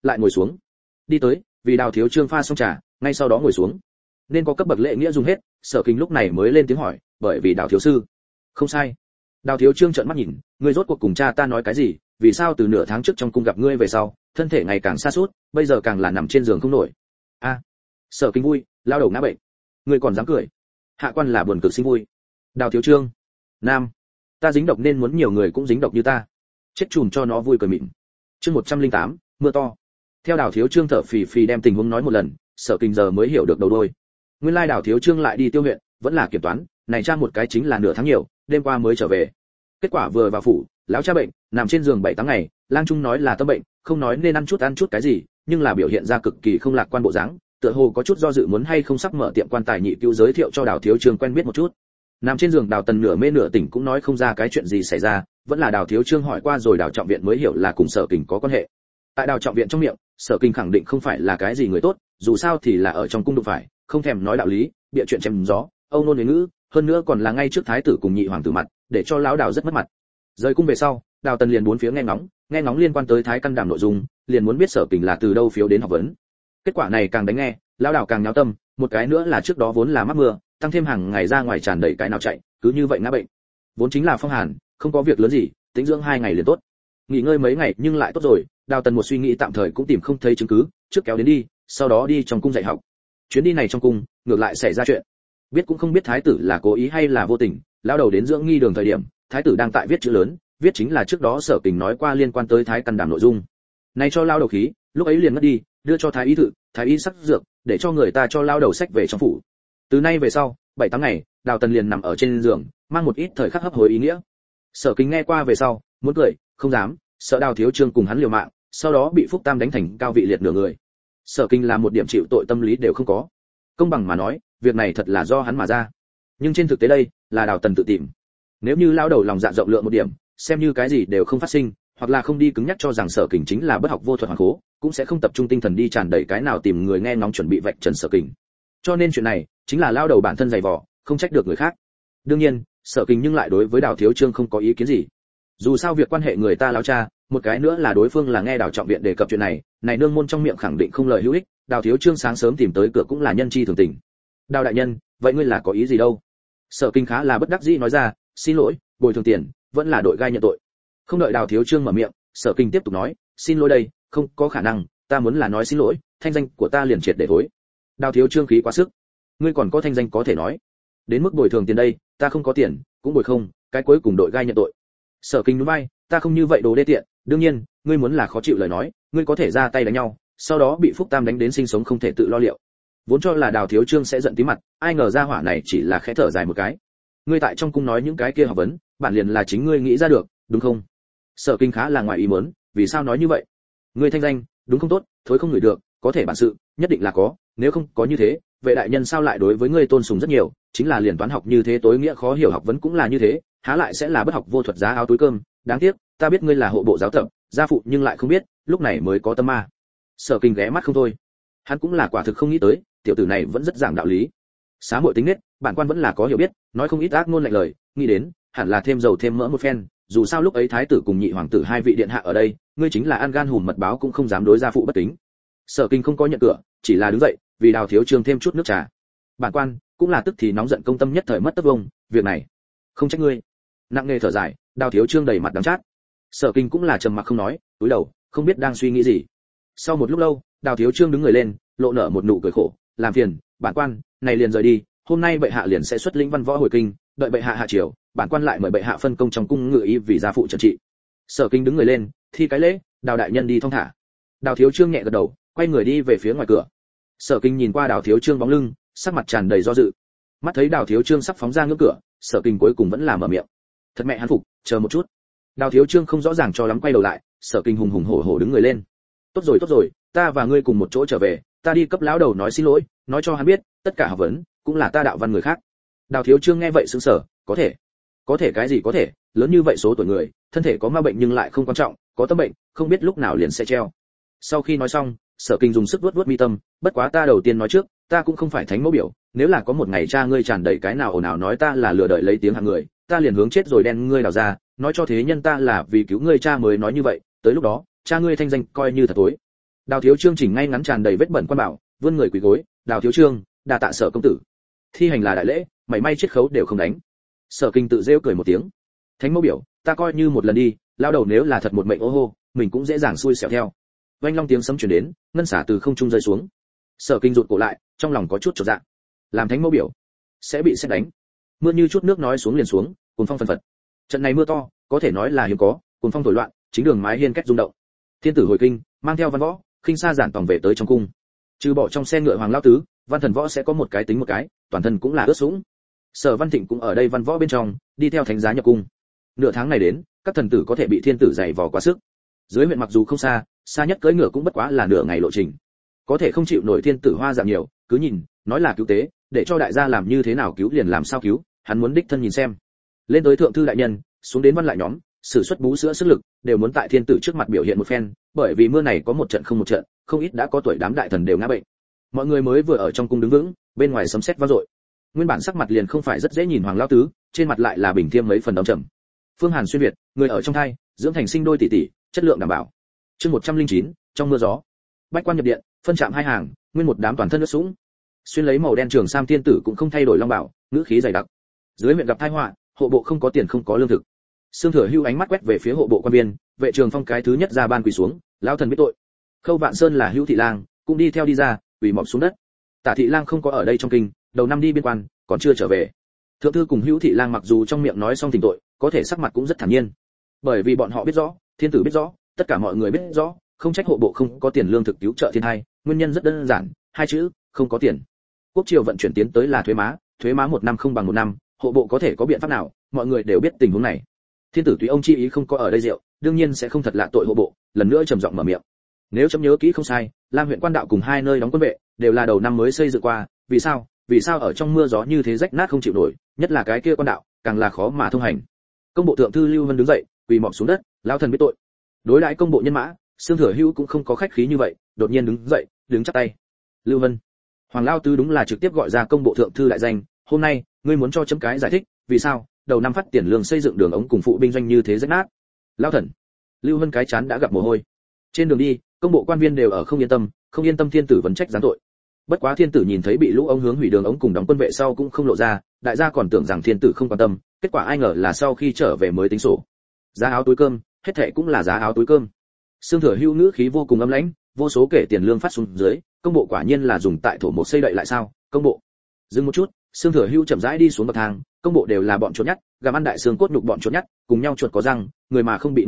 lại ngồi xuống. Đi tới, vì Đào Thiếu Trương pha xong trà, ngay sau đó ngồi xuống. Nên có cấp bậc lễ nghĩa dùng hết, Sở Kinh lúc này mới lên tiếng hỏi, bởi vì Đào thiếu sư. Không sai. Đào Thiếu Trương trợn mắt nhìn, ngươi rốt cuộc cùng cha ta nói cái gì, vì sao từ nửa tháng trước trong cung gặp ngươi về sau, thân thể ngày càng sa sút, bây giờ càng là nằm trên giường không nổi. A. Sở Kinh vui, lao đầu ngã bệnh. Ngươi còn dám cười? Hạ quan là buồn cực sinh vui. Đào Thiếu Trương. Nam. Ta dính độc nên muốn nhiều người cũng dính độc như ta. Chết chùm cho nó vui cười mịn. Chương 108, mưa to. Theo Đào Thiếu Trương thở phì phì đem tình huống nói một lần, Sở Kinh giờ mới hiểu được đầu đuôi. Nguyên lai Đào Thiếu Trương lại đi tiêu huyện, vẫn là kiểm toán, này tra một cái chính là nửa tháng nhiều, đêm qua mới trở về. Kết quả vừa vào phủ, lão cha bệnh, nằm trên giường 7 tháng ngày, lang trung nói là tâm bệnh, không nói nên ăn chút cái gì, nhưng là biểu hiện ra cực kỳ không lạc quan bộ dáng, tựa hồ có chút do dự muốn hay không sắp mở tiệm quan tài nhị cứu giới thiệu cho Đào Thiếu Trương quen biết một chút. Nằm trên giường Đào Tần nửa mê nửa tỉnh cũng nói không ra cái chuyện gì xảy ra, vẫn là Đào Thiếu Trương hỏi qua rồi Đào Trọng Viện mới hiểu là cùng Sở Kình có quan hệ. Tại Đào Trọng Viện trong miệng, Sở Kình khẳng định không phải là cái gì người tốt, dù sao thì là ở trong cung đụng phải, không thèm nói đạo lý, bịa chuyện chém gió, âu nôn huế ngữ, hơn nữa còn là ngay trước thái tử cùng nhị hoàng tử mặt, để cho lão Đào rất mất mặt. Rời cung về sau, Đào Tần liền bốn phía nghe ngóng liên quan tới Thái Căn Đàm nội dung, liền muốn biết Sở Kình là từ đâu phiếu đến học vấn. Kết quả này càng đánh nghe, lão Đào càng nháo tâm, một cái nữa là trước đó vốn là mắc mưa, tăng thêm hàng ngày ra ngoài tràn đầy cái nào chạy, cứ như vậy ngã bệnh. Vốn chính là phong hàn, không có việc lớn gì, tĩnh dưỡng 2 ngày liền tốt. Nghỉ ngơi mấy ngày nhưng lại tốt rồi, Đào Tần một suy nghĩ tạm thời cũng tìm không thấy chứng cứ, trước kéo đến đi, sau đó đi trong cung dạy học. Chuyến đi này trong cung, ngược lại xảy ra chuyện. Biết cũng không biết thái tử là cố ý hay là vô tình, lão đầu đến dưỡng nghi đường thời điểm, thái tử đang tại viết chữ lớn, viết chính là trước đó Sở Kình nói qua liên quan tới Thái Căn Đàm nội dung. Này cho lão đầu khí, lúc ấy liền mất đi, đưa cho thái y thử, thái y sắc dược, để cho người ta cho lão đầu sách về trong phủ. Từ nay về sau, 7 tháng ngày, Đào Tần liền nằm ở trên giường, mang một ít thời khắc hấp hối ý nghĩa. Sở Kình nghe qua về sau, muốn cười, không dám, sợ Đào Thiếu Trương cùng hắn liều mạng, sau đó bị Phúc Tam đánh thành cao vị liệt nửa người. Sở Kình là một điểm chịu tội tâm lý đều không có. Công bằng mà nói, việc này thật là do hắn mà ra. Nhưng trên thực tế đây, là Đào Tần tự tìm. Nếu như lão đầu lòng dạ rộng lượng một điểm, xem như cái gì đều không phát sinh, hoặc là không đi cứng nhắc cho rằng Sở Kình chính là bất học vô thuật hoàn khố, cũng sẽ không tập trung tinh thần đi tràn đầy cái nào tìm người nghe ngóng chuẩn bị vạch trần Sở Kình. Cho nên chuyện này chính là lão đầu bản thân dày vò, không trách được người khác. Đương nhiên, Sở Kình nhưng lại đối với Đào Thiếu Trương không có ý kiến gì. Dù sao việc quan hệ người ta lão cha, một cái nữa là đối phương là nghe Đào Trọng Viện đề cập chuyện này, này nương môn trong miệng khẳng định không lời hữu ích, Đào Thiếu Trương sáng sớm tìm tới cửa cũng là nhân chi thường tình. Đào đại nhân, vậy ngươi là có ý gì đâu? Sở Kình khá là bất đắc dĩ nói ra, xin lỗi, bồi thường tiền, vẫn là đội gai nhận tội. Không đợi Đào Thiếu Trương mở miệng, Sở Kình tiếp tục nói, xin lỗi đây, không có khả năng, ta muốn là nói xin lỗi, thanh danh của ta liền triệt để thối. Đào Thiếu Trương khí quá sức, ngươi còn có thanh danh có thể nói, đến mức bồi thường tiền đây, ta không có tiền, cũng bồi không, cái cuối cùng đội gai nhận tội. Sở Kình nhún vai, ta không như vậy đồ đê tiện, đương nhiên, ngươi muốn là khó chịu lời nói, ngươi có thể ra tay đánh nhau, sau đó bị Phúc Tam đánh đến sinh sống không thể tự lo liệu. Vốn cho là Đào Thiếu Trương sẽ giận tí mặt, ai ngờ ra hỏa này chỉ là khẽ thở dài một cái. Ngươi tại trong cung nói những cái kia học vấn, bản liền là chính ngươi nghĩ ra được, đúng không? Sở Kình khá là ngoài ý muốn, vì sao nói như vậy? Ngươi thanh danh, đúng không tốt, thối không ngửi được, có thể bản sự, nhất định là có, nếu không có như thế, vệ đại nhân sao lại đối với ngươi tôn sùng rất nhiều, chính là liền toán học như thế tối nghĩa khó hiểu học vấn cũng là như thế, há lại sẽ là bất học vô thuật giá áo túi cơm, đáng tiếc, ta biết ngươi là hộ bộ giáo tập, gia phụ nhưng lại không biết, lúc này mới có tâm ma. Sở Kình ghé mắt không thôi. Hắn cũng là quả thực không nghĩ tới, tiểu tử này vẫn rất giảng đạo lý. Xá muội tính nết, bản quan vẫn là có hiểu biết, nói không ít ác ngôn lạnh lời, nghĩ đến, hẳn là thêm dầu thêm mỡ một phen, dù sao lúc ấy thái tử cùng nhị hoàng tử hai vị điện hạ ở đây, ngươi chính là ăn gan hùm mật báo cũng không dám đối gia phụ bất kính. Sở Kình không có nhận cửa, chỉ là đứng dậy, vì Đào Thiếu Trương thêm chút nước trà. Bản quan cũng là tức thì nóng giận công tâm nhất thời mất tất vông, việc này không trách ngươi. Nặng nề thở dài, Đào Thiếu Trương đầy mặt đắng chát. Sở Kình cũng là trầm mặc không nói, cúi đầu, không biết đang suy nghĩ gì. Sau một lúc lâu, Đào Thiếu Trương đứng người lên, lộ nở một nụ cười khổ, làm phiền, bản quan, này liền rời đi, hôm nay bệ hạ liền sẽ xuất lĩnh văn võ hồi kinh, đợi bệ hạ hạ triều, bản quan lại mời bệ hạ phân công trong cung ngự y vì gia phụ trần trị. Sở Kình đứng người lên, thi cái lễ, Đào đại nhân đi thong thả. Đào Thiếu Trương nhẹ gật đầu, quay người đi về phía ngoài cửa. Sở Kình nhìn qua Đào Thiếu Trương bóng lưng, sắc mặt tràn đầy do dự. Mắt thấy Đào Thiếu Trương sắp phóng ra ngưỡng cửa, Sở Kình cuối cùng vẫn là mở miệng. Thật mẹ hắn phục, chờ một chút. Đào Thiếu Trương không rõ ràng cho lắm quay đầu lại, Sở Kình hùng hùng hổ hổ đứng người lên. Tốt rồi, ta và ngươi cùng một chỗ trở về, ta đi cấp lão đầu nói xin lỗi, nói cho hắn biết, tất cả học vấn cũng là ta đạo văn người khác. Đào Thiếu Trương nghe vậy sững sờ, có thể cái gì có thể, lớn như vậy số tuổi người, thân thể có ma bệnh nhưng lại không quan trọng, có tâm bệnh, không biết lúc nào liền sẽ treo. Sau khi nói xong, Sở Kình dùng sức vuốt mi tâm, bất quá ta đầu tiên nói trước, ta cũng không phải thánh mẫu biểu, nếu là có một ngày cha ngươi tràn đầy cái nào ồn ào nói ta là lừa đợi lấy tiếng hạng người, ta liền hướng chết rồi đen ngươi đào ra, nói cho thế nhân ta là vì cứu ngươi cha mới nói như vậy, tới lúc đó, cha ngươi thanh danh coi như thật tối. Đào Thiếu Trương chỉnh ngay ngắn tràn đầy vết bẩn quan bảo, vươn người quỳ gối, "Đào Thiếu Trương, đa tạ Sở công tử." Thi hành là đại lễ, mảy may chiết khấu đều không đánh. Sở Kinh tự rêu cười một tiếng. "Thánh mẫu biểu, ta coi như một lần đi, lao đầu nếu là thật một mệnh ô hô, mình cũng dễ dàng xui xẻo theo." Vang long tiếng sấm truyền đến, ngân xả từ không trung rơi xuống. Sở Kinh rụt cổ lại, trong lòng có chút chột dạ. Làm thánh mẫu biểu, sẽ bị sét đánh. Mưa như chút nước nói xuống liền xuống, cuồng phong phần phật. Trận này mưa to, có thể nói là hiếm có, cuồng phong thổi loạn, chính đường mái hiên két rung động. Thiên tử hồi kinh, mang theo văn võ, khinh xa giản tòng về tới trong cung. Trừ bỏ trong xe ngựa hoàng lao tứ, văn thần võ sẽ có một cái tính một cái, toàn thân cũng là ướt sũng. Sở Văn Thịnh cũng ở đây văn võ bên trong, đi theo thánh giá nhập cung. Nửa tháng này đến, các thần tử có thể bị thiên tử dày vò quá sức. Dưới huyện mặc dù không xa, xa nhất cưỡi ngựa cũng bất quá là nửa ngày lộ trình. Có thể không chịu nổi thiên tử hoa dạng nhiều, cứ nhìn, nói là cứu tế, để cho đại gia làm như thế nào cứu liền làm sao cứu, hắn muốn đích thân nhìn xem. Lên tới thượng thư đại nhân, xuống đến văn lại nhóm, sử xuất bú sữa sức lực, đều muốn tại thiên tử trước mặt biểu hiện một phen, bởi vì mưa này có một trận không một trận, không ít đã có tuổi đám đại thần đều ngã bệnh. Mọi người mới vừa ở trong cung đứng vững, bên ngoài sấm sét vang dội. Nguyên bản sắc mặt liền không phải rất dễ nhìn hoàng lão tứ, trên mặt lại là bình thiêm mấy phần đóng trầm. Phương Hàn xuyên việt, người ở trong thai, dưỡng thành sinh đôi tỷ tỷ, chất lượng đảm bảo. Chương 109, trong mưa gió. Bách quan nhập điện, phân trạm hai hàng, nguyên một đám toàn thân ướt sũng. Xuyên lấy màu đen trường sam thiên tử cũng không thay đổi long bảo, ngữ khí dày đặc. Dưới huyện gặp tai họa, hộ bộ không có tiền không có lương thực. Sương Thừa Hưu ánh mắt quét về phía hộ bộ quan viên, vệ trường phong cái thứ nhất ra ban quỳ xuống, lão thần biết tội. Khâu Vạn Sơn là Hưu thị lang, cũng đi theo đi ra, quỳ mọp xuống đất. Tả thị lang không có ở đây trong kinh, đầu năm đi biên quan, còn chưa trở về. Thượng thư cùng Hưu thị lang mặc dù trong miệng nói xong thỉnh tội, có thể sắc mặt cũng rất thản nhiên. Bởi vì bọn họ biết rõ, thiên tử biết rõ, tất cả mọi người biết rõ, không trách hộ bộ không có tiền lương thực cứu trợ thiên hai, nguyên nhân rất đơn giản, hai chữ, không có tiền. Quốc triều vận chuyển tiến tới là thuế má một năm không bằng một năm, hộ bộ có thể có biện pháp nào, mọi người đều biết tình huống này. Thiên tử tùy ông chi ý không có ở đây rượu, đương nhiên sẽ không thật lạ tội hộ bộ, lần nữa trầm giọng mở miệng. Nếu chấm nhớ kỹ không sai, Lam huyện quan đạo cùng hai nơi đóng quân vệ, đều là đầu năm mới xây dựng qua, vì sao? Vì sao ở trong mưa gió như thế rách nát không chịu nổi, nhất là cái kia quan đạo, càng là khó mà thông hành. Công bộ thượng thư Lưu Vân đứng dậy, quỳ mọp xuống đất, lão thần biết tội. Đối đãi công bộ nhân mã, Sương Thừa Hưu cũng không có khách khí như vậy, đột nhiên đứng dậy, đứng chắp tay. Lưu Vân, Hoàng Lao Tứ đúng là trực tiếp gọi ra công bộ thượng thư đại danh, hôm nay, ngươi muốn cho chấm cái giải thích, vì sao? Đầu năm phát tiền lương xây dựng đường ống cùng phụ binh doanh như thế rách nát. Lão thần, Lưu Vân cái chán đã gặp mồ hôi. Trên đường đi, công bộ quan viên đều ở không yên tâm thiên tử vấn trách giáng tội. Bất quá thiên tử nhìn thấy bị lũ ống hướng hủy đường ống cùng đóng quân vệ sau cũng không lộ ra, đại gia còn tưởng rằng thiên tử không quan tâm, kết quả ai ngờ là sau khi trở về mới tính sổ. Giá áo túi cơm, hết thảy cũng là giá áo túi cơm. Sương Thừa Hưu ngữ khí vô cùng âm lãnh, vô số kể tiền lương phát xuống dưới, công bộ quả nhiên là dùng tại thổ một xây đậy lại sao? Công bộ. Dừng một chút, Sương Thừa Hưu chậm rãi đi xuống bậc thang, công bộ đều là bọn chuột nhắt, gặm ăn đại xương cốt nhục bọn chuột nhắt, cùng nhau chuột có răng, người mà không bị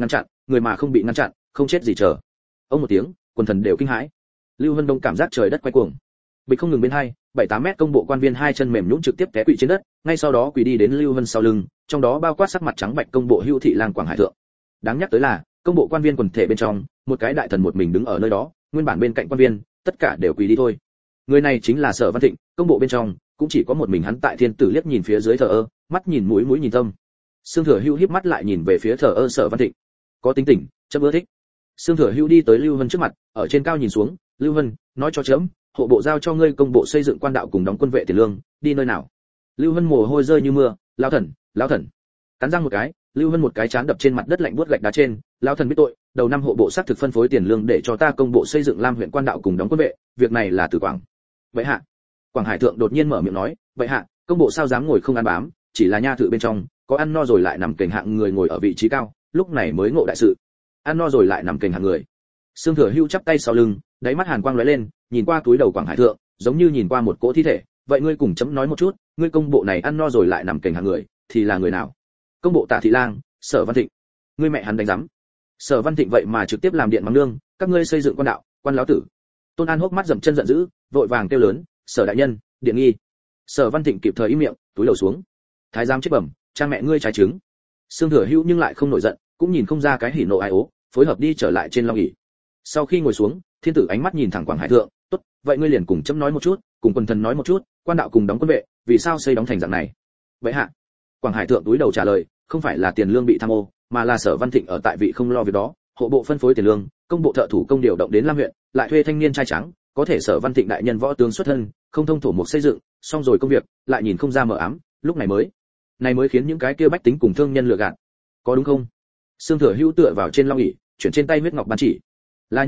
ngăn chặn, không chết gì chờ. Ông một tiếng, quần thần đều kinh hãi. Lưu Vân Đông cảm giác trời đất quay cuồng. Bịch không ngừng bên hai, 7-8 mét công bộ quan viên hai chân mềm nhũn trực tiếp té quỵ trên đất, ngay sau đó quỳ đi đến Lưu Vân sau lưng, trong đó bao quát sắc mặt trắng bệch công bộ Hưu thị lang Quảng Hải thượng. Đáng nhắc tới là, công bộ quan viên quần thể bên trong, một cái đại thần một mình đứng ở nơi đó, nguyên bản bên cạnh quan viên, tất cả đều quỳ đi thôi. Người này chính là Sở Văn Thịnh, công bộ bên trong, cũng chỉ có một mình hắn tại thiên tử liếc nhìn phía dưới thờ ơ, mắt nhìn mũi nhìn tâm. Sương Thừa Hưu híp mắt lại nhìn về phía thờ ơ Sở Văn Thịnh. Có tính tình, chấm ưa thích. Sương Thừa Hưu đi tới Lưu Vân trước mặt, ở trên cao nhìn xuống, Lưu Vân, nói cho chấm, hộ bộ giao cho ngươi công bộ xây dựng quan đạo cùng đóng quân vệ tiền lương, đi nơi nào? Lưu Vân mồ hôi rơi như mưa, lão thần. Cắn răng một cái, Lưu Vân một cái chán đập trên mặt đất lạnh buốt gạch đá trên, lão thần biết tội, đầu năm hộ bộ xác thực phân phối tiền lương để cho ta công bộ xây dựng Lam huyện quan đạo cùng đóng quân vệ, việc này là từ Quảng. Vậy hạ. Quảng Hải thượng đột nhiên mở miệng nói, vậy hạ, công bộ sao dám ngồi không ăn bám, chỉ là nha thự bên trong, có ăn no rồi lại nằm kềnh hạng người ngồi ở vị trí cao, lúc này mới ngộ đại sự. Ăn no rồi lại nằm kềnh hạng người. Sương Thừa Hưu chắp tay sau lưng, đáy mắt hàn quang lóe lên, nhìn qua túi đầu Quảng Hải thượng, giống như nhìn qua một cỗ thi thể, vậy ngươi cùng chấm nói một chút, ngươi công bộ này ăn no rồi lại nằm kềnh hạng người, thì là người nào? Công bộ Tả thị lang, Sở Văn Thịnh. Ngươi mẹ hắn đánh rắm. Sở Văn Thịnh vậy mà trực tiếp làm điện mắng nương, các ngươi xây dựng quan đạo, quan lão tử. Tôn An hốc mắt dậm chân giận dữ, vội vàng kêu lớn, Sở đại nhân, điện nghi. Sở Văn Thịnh kịp thời im miệng, túi đầu xuống. Thái giám chết bẩm, cha mẹ ngươi trái trứng. Sương Thừa Hưu nhưng lại không nổi giận, cũng nhìn không ra cái hỉ nộ ai ố, phối hợp đi trở lại trên long ỷ. Sau khi ngồi xuống, thiên tử ánh mắt nhìn thẳng Quảng Hải thượng, tốt, vậy ngươi liền cùng chấm nói một chút, cùng quần thần nói một chút, quan đạo cùng đóng quân vệ, vì sao xây đóng thành dạng này? Vậy hạ. Quảng Hải thượng túi đầu trả lời, không phải là tiền lương bị tham ô, mà là Sở Văn Thịnh ở tại vị không lo việc đó, hộ bộ phân phối tiền lương, công bộ thợ thủ công điều động đến Lam huyện, lại thuê thanh niên trai trắng, có thể Sở Văn Thịnh đại nhân võ tướng xuất thân, không thông thổ mục xây dựng, xong rồi công việc, lại nhìn không ra mờ ám, lúc này mới khiến những cái kia bách tính cùng thương nhân lừa gạt. Có đúng không? Sương Thừa Hưu tựa vào trên long ỷ, chuyển trên tay huyết ngọc ban chỉ. Là như thế,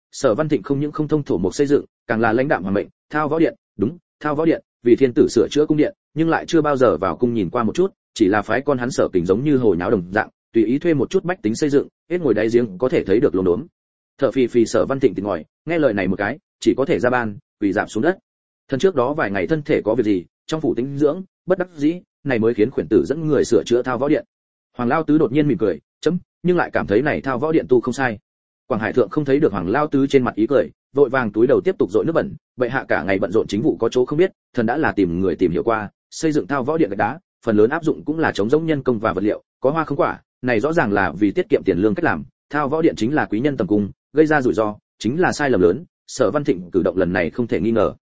Sở Văn Thịnh không những không thông thổ mục xây dựng, càng là lãnh đạm hoàng mệnh, thao võ điện, đúng, thao võ điện, vì thiên tử sửa chữa cung điện, nhưng lại chưa bao giờ vào cung nhìn qua một chút, chỉ là phái con hắn Sở Kình giống như hồi nháo đồng dạng, tùy ý thuê một chút bách tính xây dựng, hết ngồi đáy giếng có thể thấy được lồn đốn. Thở phì phì Sở Văn Thịnh tỉnh ngòi, nghe lời này một cái, chỉ có thể ra ban, quỳ rạp xuống đất. Thân trước đó vài ngày thân thể có việc gì, trong phủ tĩnh dưỡng, bất đắc dĩ, này mới khiến khuyển tử dẫn người sửa chữa thao võ điện. Hoàng Lao Tứ đột nhiên mỉm cười, nhưng lại cảm thấy này thao võ điện tu không sai. Quảng Hải thượng không thấy được Hoàng Lao Tứ trên mặt ý cười, vội vàng túi đầu tiếp tục dội nước bẩn, bệ hạ cả ngày bận rộn chính vụ có chỗ không biết, thần đã là tìm người tìm hiểu qua, xây dựng thao võ điện gạch đá, phần lớn áp dụng cũng là chống giống nhân công và vật liệu, có hoa không quả, này rõ ràng là vì tiết kiệm tiền lương cách làm, thao võ điện chính là quý nhân tầm cung, gây ra rủi ro, chính là sai lầm lớn, Sở Văn Thịnh cử động lần này không thể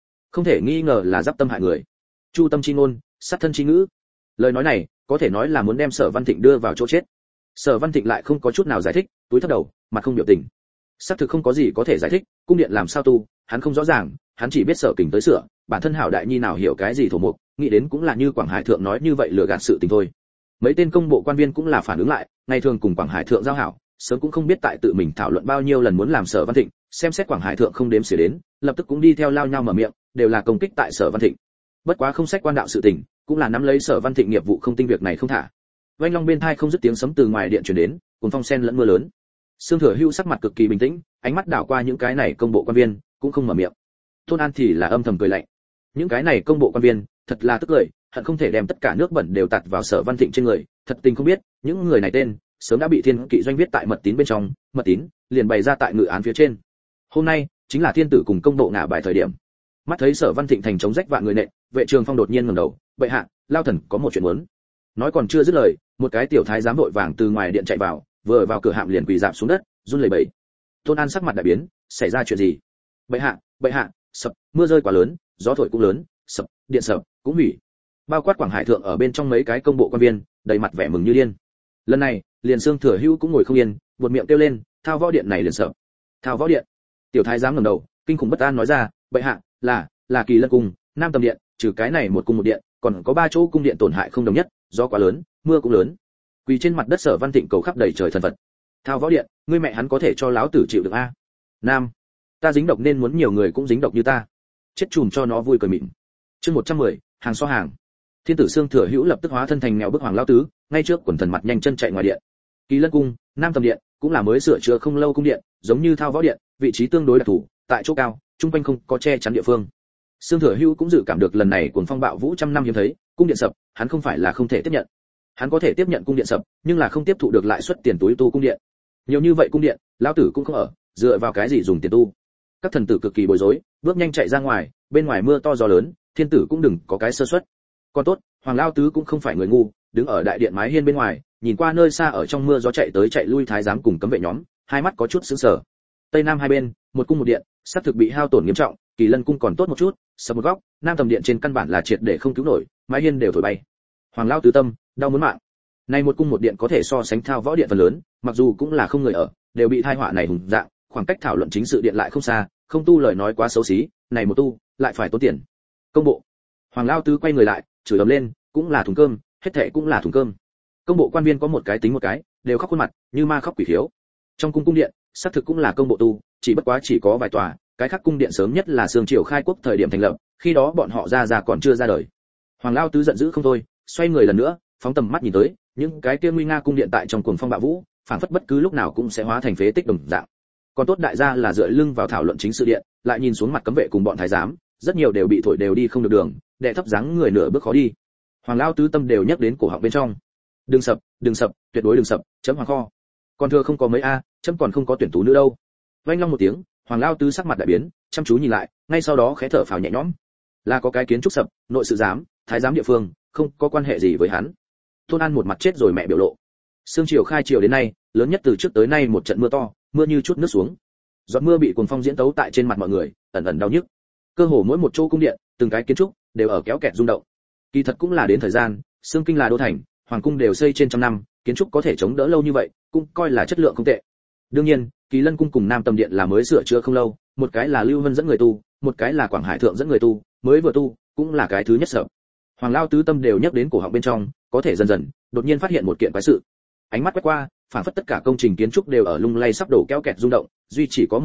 nghi ngờ là giáp tâm hại người. Chu tâm chi ngôn, sát thân chi ngữ. Lời nói này, có thể nói là muốn đem Sở Văn Thịnh đưa vào chỗ chết. Sở Văn Thịnh lại không có chút nào giải thích, túi thấp đầu, mặt không biểu tình. Xác thực không có gì có thể giải thích, cung điện làm sao tu, hắn không rõ ràng, hắn chỉ biết Sở Kình tới sửa, bản thân hảo đại nhi nào hiểu cái gì thổ mục, nghĩ đến cũng là như Quảng Hải thượng nói như vậy lừa gạt sự tình thôi. Mấy tên công bộ quan viên cũng là phản ứng lại, ngày thường cùng Quảng Hải thượng giao hảo, sớm cũng không biết tại tự mình thảo luận bao nhiêu lần muốn làm Sở Văn Thịnh, xem xét Quảng Hải thượng không đếm xỉa đến, lập tức cũng đi theo lao nhau mở miệng, đều là công kích tại Sở Văn Thịnh. Bất quá không sách quan đạo sự tình, cũng là nắm lấy Sở Văn Thịnh nghiệp vụ không tinh việc này không thả. Vành Long bên tai không dứt tiếng sấm từ ngoài điện truyền đến, cùng phong sen lẫn mưa lớn. Sương Thừa Hưu sắc mặt cực kỳ bình tĩnh, ánh mắt đảo qua những cái này công bộ quan viên, cũng không mở miệng. Tôn An thì là âm thầm cười lạnh. Những cái này công bộ quan viên, thật là tức cười, hận không thể đem tất cả nước bẩn đều tạt vào Sở Văn Thịnh trên người, thật tình không biết, những người này tên sớm đã bị Thiên Kỵ doanh viết tại mật tín bên trong, mật tín liền bày ra tại ngự án phía trên. Hôm nay chính là thiên tử cùng công bộ ngả bài thời điểm. Mắt thấy Sở Văn Thịnh thành chống rách vạn người nện, Vệ Trường Phong đột nhiên ngẩng đầu, "Bệ hạ, lao thần có một chuyện muốn." Nói còn chưa dứt lời, một cái tiểu thái giám vội vàng từ ngoài điện chạy vào, vừa vào cửa hạm liền quỳ rạp xuống đất, run lẩy bẩy. Tôn An sắc mặt đại biến, xảy ra chuyện gì? Bệ hạ, sập, mưa rơi quá lớn, gió thổi cũng lớn, sập, điện sập, cũng hủy. Bao quát Quảng Hải thượng ở bên trong mấy cái công bộ quan viên, đầy mặt vẻ mừng như điên. Lần này, liền Sương Thừa Hưu cũng ngồi không yên, buột miệng kêu lên, thao võ điện này liền sập. Thao võ điện? Tiểu thái giám ngẩng đầu, kinh khủng bất an nói ra, bệ hạ, là Kỳ Lân cung, Nam Tầm điện, trừ cái này một cung một điện, còn có 3 chỗ cung điện tổn hại không đồng nhất, gió quá lớn, mưa cũng lớn. Quỳ trên mặt đất Sở Văn Thịnh cầu khắp đầy trời thần Phật. Thao võ điện, ngươi mẹ hắn có thể cho lão tử chịu được a? Nam, ta dính độc nên muốn nhiều người cũng dính độc như ta. Chết chùm cho nó vui cười mịn. Chương 110, hàng so hàng. Thiên tử Sương Thừa Hữu lập tức hóa thân thành nghèo bức hoàng lão tứ, ngay trước quần thần mặt nhanh chân chạy ngoài điện. Kỳ Lân cung, Nam Tầm điện, cũng là mới sửa chữa không lâu cung điện, giống như Thao võ điện, vị trí tương đối đặc thù, tại chỗ cao, trung quanh không có che chắn địa phương. Sương Thừa Hữu cũng dự cảm được lần này cuồng phong bạo vũ trăm năm hiếm thấy, cung điện sập, hắn không phải là không thể tiếp nhận. Hắn có thể tiếp nhận cung điện sập, nhưng là không tiếp thụ được lãi suất tiền túi tu cung điện. Nhiều như vậy cung điện, lão tử cũng không ở, dựa vào cái gì dùng tiền tu? Các thần tử cực kỳ bối rối, bước nhanh chạy ra ngoài, bên ngoài mưa to gió lớn, thiên tử cũng đừng có cái sơ suất. Còn tốt, Hoàng Lao Tứ cũng không phải người ngu, đứng ở đại điện mái hiên bên ngoài, nhìn qua nơi xa ở trong mưa gió chạy tới chạy lui thái giám cùng cấm vệ nhóm, hai mắt có chút sững sờ. Tây Nam hai bên, một cung một điện, sắp thực bị hao tổn nghiêm trọng, Kỳ Lân cung còn tốt một chút, sập một góc, Nam Tầm điện trên căn bản là triệt để không cứu nổi, mái hiên đều thổi bay. Hoàng Lao Tứ tâm đau muốn mạng. Nay một cung một điện có thể so sánh Thao võ điện phần lớn, mặc dù cũng là không người ở, đều bị tai họa này hùng dạng, khoảng cách thảo luận chính sự điện lại không xa, không tu lời nói quá xấu xí, này một tu, lại phải tốn tiền. Công bộ. Hoàng Lao Tứ quay người lại, chửi ầm lên, cũng là thùng cơm, hết thảy cũng là thùng cơm. Công bộ quan viên có một cái tính một cái, đều khóc khuôn mặt, như ma khóc quỷ khiếu. Trong cung điện, xác thực cũng là công bộ tu, chỉ bất quá chỉ có vài tòa, cái khác cung điện sớm nhất là Sương Triều khai quốc thời điểm thành lập, khi đó bọn họ ra còn chưa ra đời. Hoàng Lao Tứ giận dữ không thôi, xoay người lần nữa, phóng tầm mắt nhìn tới, những cái kia nguy nga cung điện tại trong cuồng phong bạo vũ, phảng phất bất cứ lúc nào cũng sẽ hóa thành phế tích đồng dạng. Còn tốt đại gia là dựa lưng vào thảo luận chính sự điện, lại nhìn xuống mặt cấm vệ cùng bọn thái giám, rất nhiều đều bị thổi đều đi không được đường, đệ thấp dáng người nửa bước khó đi. Hoàng Lao Tứ tâm đều nhắc đến cổ họng bên trong. Đừng sập, tuyệt đối đừng sập, chấm hoàng kho. Còn thừa không có mấy a, chấm còn không có tuyển tú nữa đâu. Vang long một tiếng, Hoàng Lao Tứ sắc mặt đại biến, chăm chú nhìn lại, ngay sau đó khẽ thở phào nhẹ nhõm. Là có cái kiến trúc sập, nội sự giám, thái giám địa phương, không có quan hệ gì với hắn. Tôn An một mặt chết rồi mẹ biểu lộ. Sương Triều khai triều đến nay, lớn nhất từ trước tới nay một trận mưa to, mưa như chút nước xuống. Giọt mưa bị cuồng phong diễn tấu tại trên mặt mọi người, ẩn ẩn đau nhức. Cơ hồ mỗi một chỗ cung điện, từng cái kiến trúc đều ở kéo kẹt rung động. Kỳ thật cũng là đến thời gian, Sương Kinh là đô thành, hoàng cung đều xây trên trăm năm, kiến trúc có thể chống đỡ lâu như vậy, cũng coi là chất lượng không tệ. Đương nhiên, Kỳ Lân cung cùng Nam Tầm điện là mới sửa chữa không lâu, một cái là Lưu Vân dẫn người tu, một cái là Quảng Hải thượng dẫn người tu, mới vừa tu, cũng là cái thứ nhất sợ. Hoàng Lao Tứ tâm đều nhắc đến cổ họng bên trong, có thể dần dần, đột nhiên phát hiện một kiện quái sự. Ánh mắt quét qua, phản phất tất cả công trình kiến trúc đều ở lung lay sắp đổ kéo kẹt rung động, duy chỉ có một chỗ,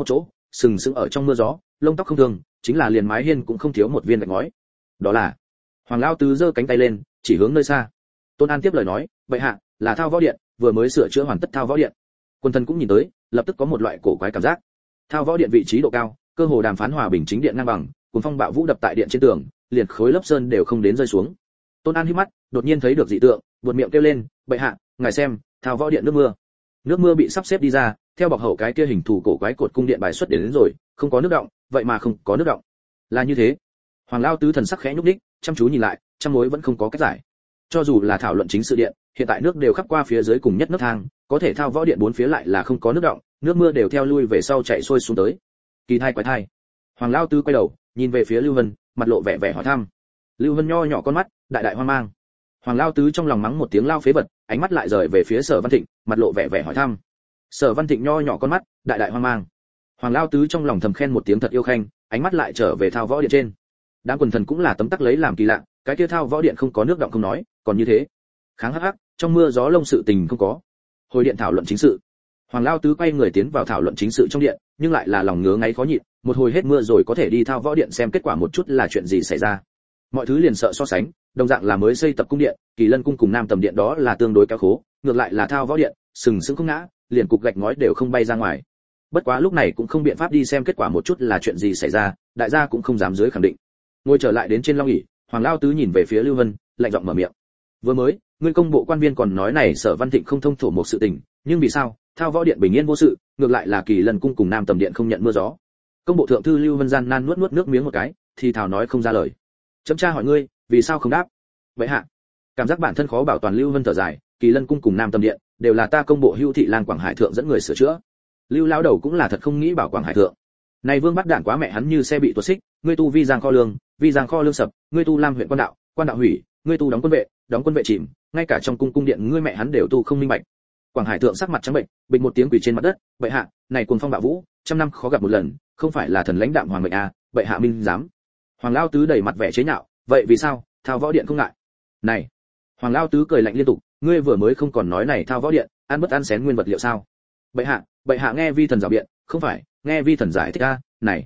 sừng sững ở trong mưa gió, lông tóc không thương, chính là liền mái hiên cũng không thiếu một viên gạch ngói. Đó là Hoàng Lao Tứ giơ cánh tay lên, chỉ hướng nơi xa. Tôn An tiếp lời nói, bệ hạ, là Thao Võ Điện, vừa mới sửa chữa hoàn tất Thao Võ Điện. Quân thần cũng nhìn tới, lập tức có một loại cổ quái cảm giác. Thao Võ Điện vị trí độ cao, cơ hồ đàm phán hòa bình chính điện ngang bằng, cuồng phong bạo vũ đập tại điện trên tường, liền khối lớp sơn đều không đến rơi xuống. Tôn An hí mắt, đột nhiên thấy được dị tượng, buột miệng kêu lên, bệ hạ, ngài xem, Thao Võ Điện nước mưa. Nước mưa bị sắp xếp đi ra, theo bọc hậu cái kia hình thù cổ quái cột cung điện bài xuất đến rồi, không có nước động, vậy mà không có nước động. Là như thế. Hoàng Lao Tứ thần sắc khẽ nhúc nhích, chăm chú nhìn lại, trăm mối vẫn không có cách giải. Cho dù là thảo luận chính sự điện, hiện tại nước đều khắp qua phía dưới cùng nhất nấc thang, có thể Thao Võ Điện bốn phía lại là không có nước động, nước mưa đều theo lui về sau chảy xuôi xuống tới. Kỳ thai quái thai. Hoàng Lao Tứ quay đầu, nhìn về phía Lưu Vân, mặt lộ vẻ vẻ hỏi thăm. Lưu Vân nho nhỏ con mắt, đại đại hoang mang. Hoàng Lao Tứ trong lòng mắng một tiếng lao phế vật, ánh mắt lại rời về phía Sở Văn Thịnh, mặt lộ vẻ vẻ hỏi thăm. Sở Văn Thịnh nho nhỏ con mắt, đại đại hoang mang. Hoàng Lao Tứ trong lòng thầm khen một tiếng thật yêu khanh, ánh mắt lại trở về Thao Võ Điện trên. Đám quần thần cũng là tấm tắc lấy làm kỳ lạ, cái kia Thao Võ Điện không có nước động không nói, còn như thế. Kháng hắc hắc, trong mưa gió lông sự tình không có. Hồi điện thảo luận chính sự. Hoàng Lao Tứ quay người tiến vào thảo luận chính sự trong điện, nhưng lại là lòng ngứa ngáy khó nhịn, một hồi hết mưa rồi có thể đi Thao Võ Điện xem kết quả một chút là chuyện gì xảy ra. Mọi thứ liền sợ so sánh, đồng dạng là mới xây tập cung điện, Kỳ Lân cung cùng Nam Tầm điện đó là tương đối kéo khố, ngược lại là Thao Võ Điện, sừng sững không ngã, liền cục gạch ngói đều không bay ra ngoài. Bất quá lúc này cũng không biện pháp đi xem kết quả một chút là chuyện gì xảy ra, đại gia cũng không dám dưới khẳng định. Ngồi trở lại đến trên long ỷ, Hoàng Lao Tứ nhìn về phía Lưu Vân, lạnh giọng mở miệng. Vừa mới, ngươi công bộ quan viên còn nói này Sở Văn Thịnh không thông thổ một sự tình, nhưng vì sao Thao Võ Điện bình yên vô sự, ngược lại là Kỳ Lân cung cùng Nam Tầm điện không nhận mưa gió? Công bộ thượng thư Lưu Vân gian nan nuốt nuốt nước miếng một cái, thì thào nói không ra lời. Chấm tra hỏi ngươi, vì sao không đáp? Vậy hạ, cảm giác bản thân khó bảo toàn. Lưu Vân thở dài, Kỳ Lân cung cùng Nam Tầm điện đều là ta công bộ Hưu thị lang Quảng Hải thượng dẫn người sửa chữa. Lưu lão đầu cũng là thật không nghĩ bảo Quảng Hải thượng. Này Vương bắt đạn quá mẹ hắn như xe bị tuột xích, ngươi tu vi giang kho lương sập, ngươi tu Lam huyện quan đạo hủy, ngươi tu đóng quân vệ chìm, ngay cả trong cung điện ngươi mẹ hắn đều tu không minh bạch. Quảng Hải thượng sắc mặt trắng bệnh, bịch một tiếng quỳ trên mặt đất, bệ hạ, này cuồng phong bạo vũ, trăm năm khó gặp một lần, không phải là thần lãnh đạm hoàng mệnh à, bệ hạ minh dám. Hoàng Lao Tứ đầy mặt vẻ chế nhạo, vậy vì sao Thao Võ Điện không ngại? Này, Hoàng Lao Tứ cười lạnh liên tục, ngươi vừa mới không còn nói này Thao Võ Điện ăn bất ăn xén nguyên vật liệu sao? Bệ hạ nghe vi thần rào biện, không phải, nghe vi thần giải thích a,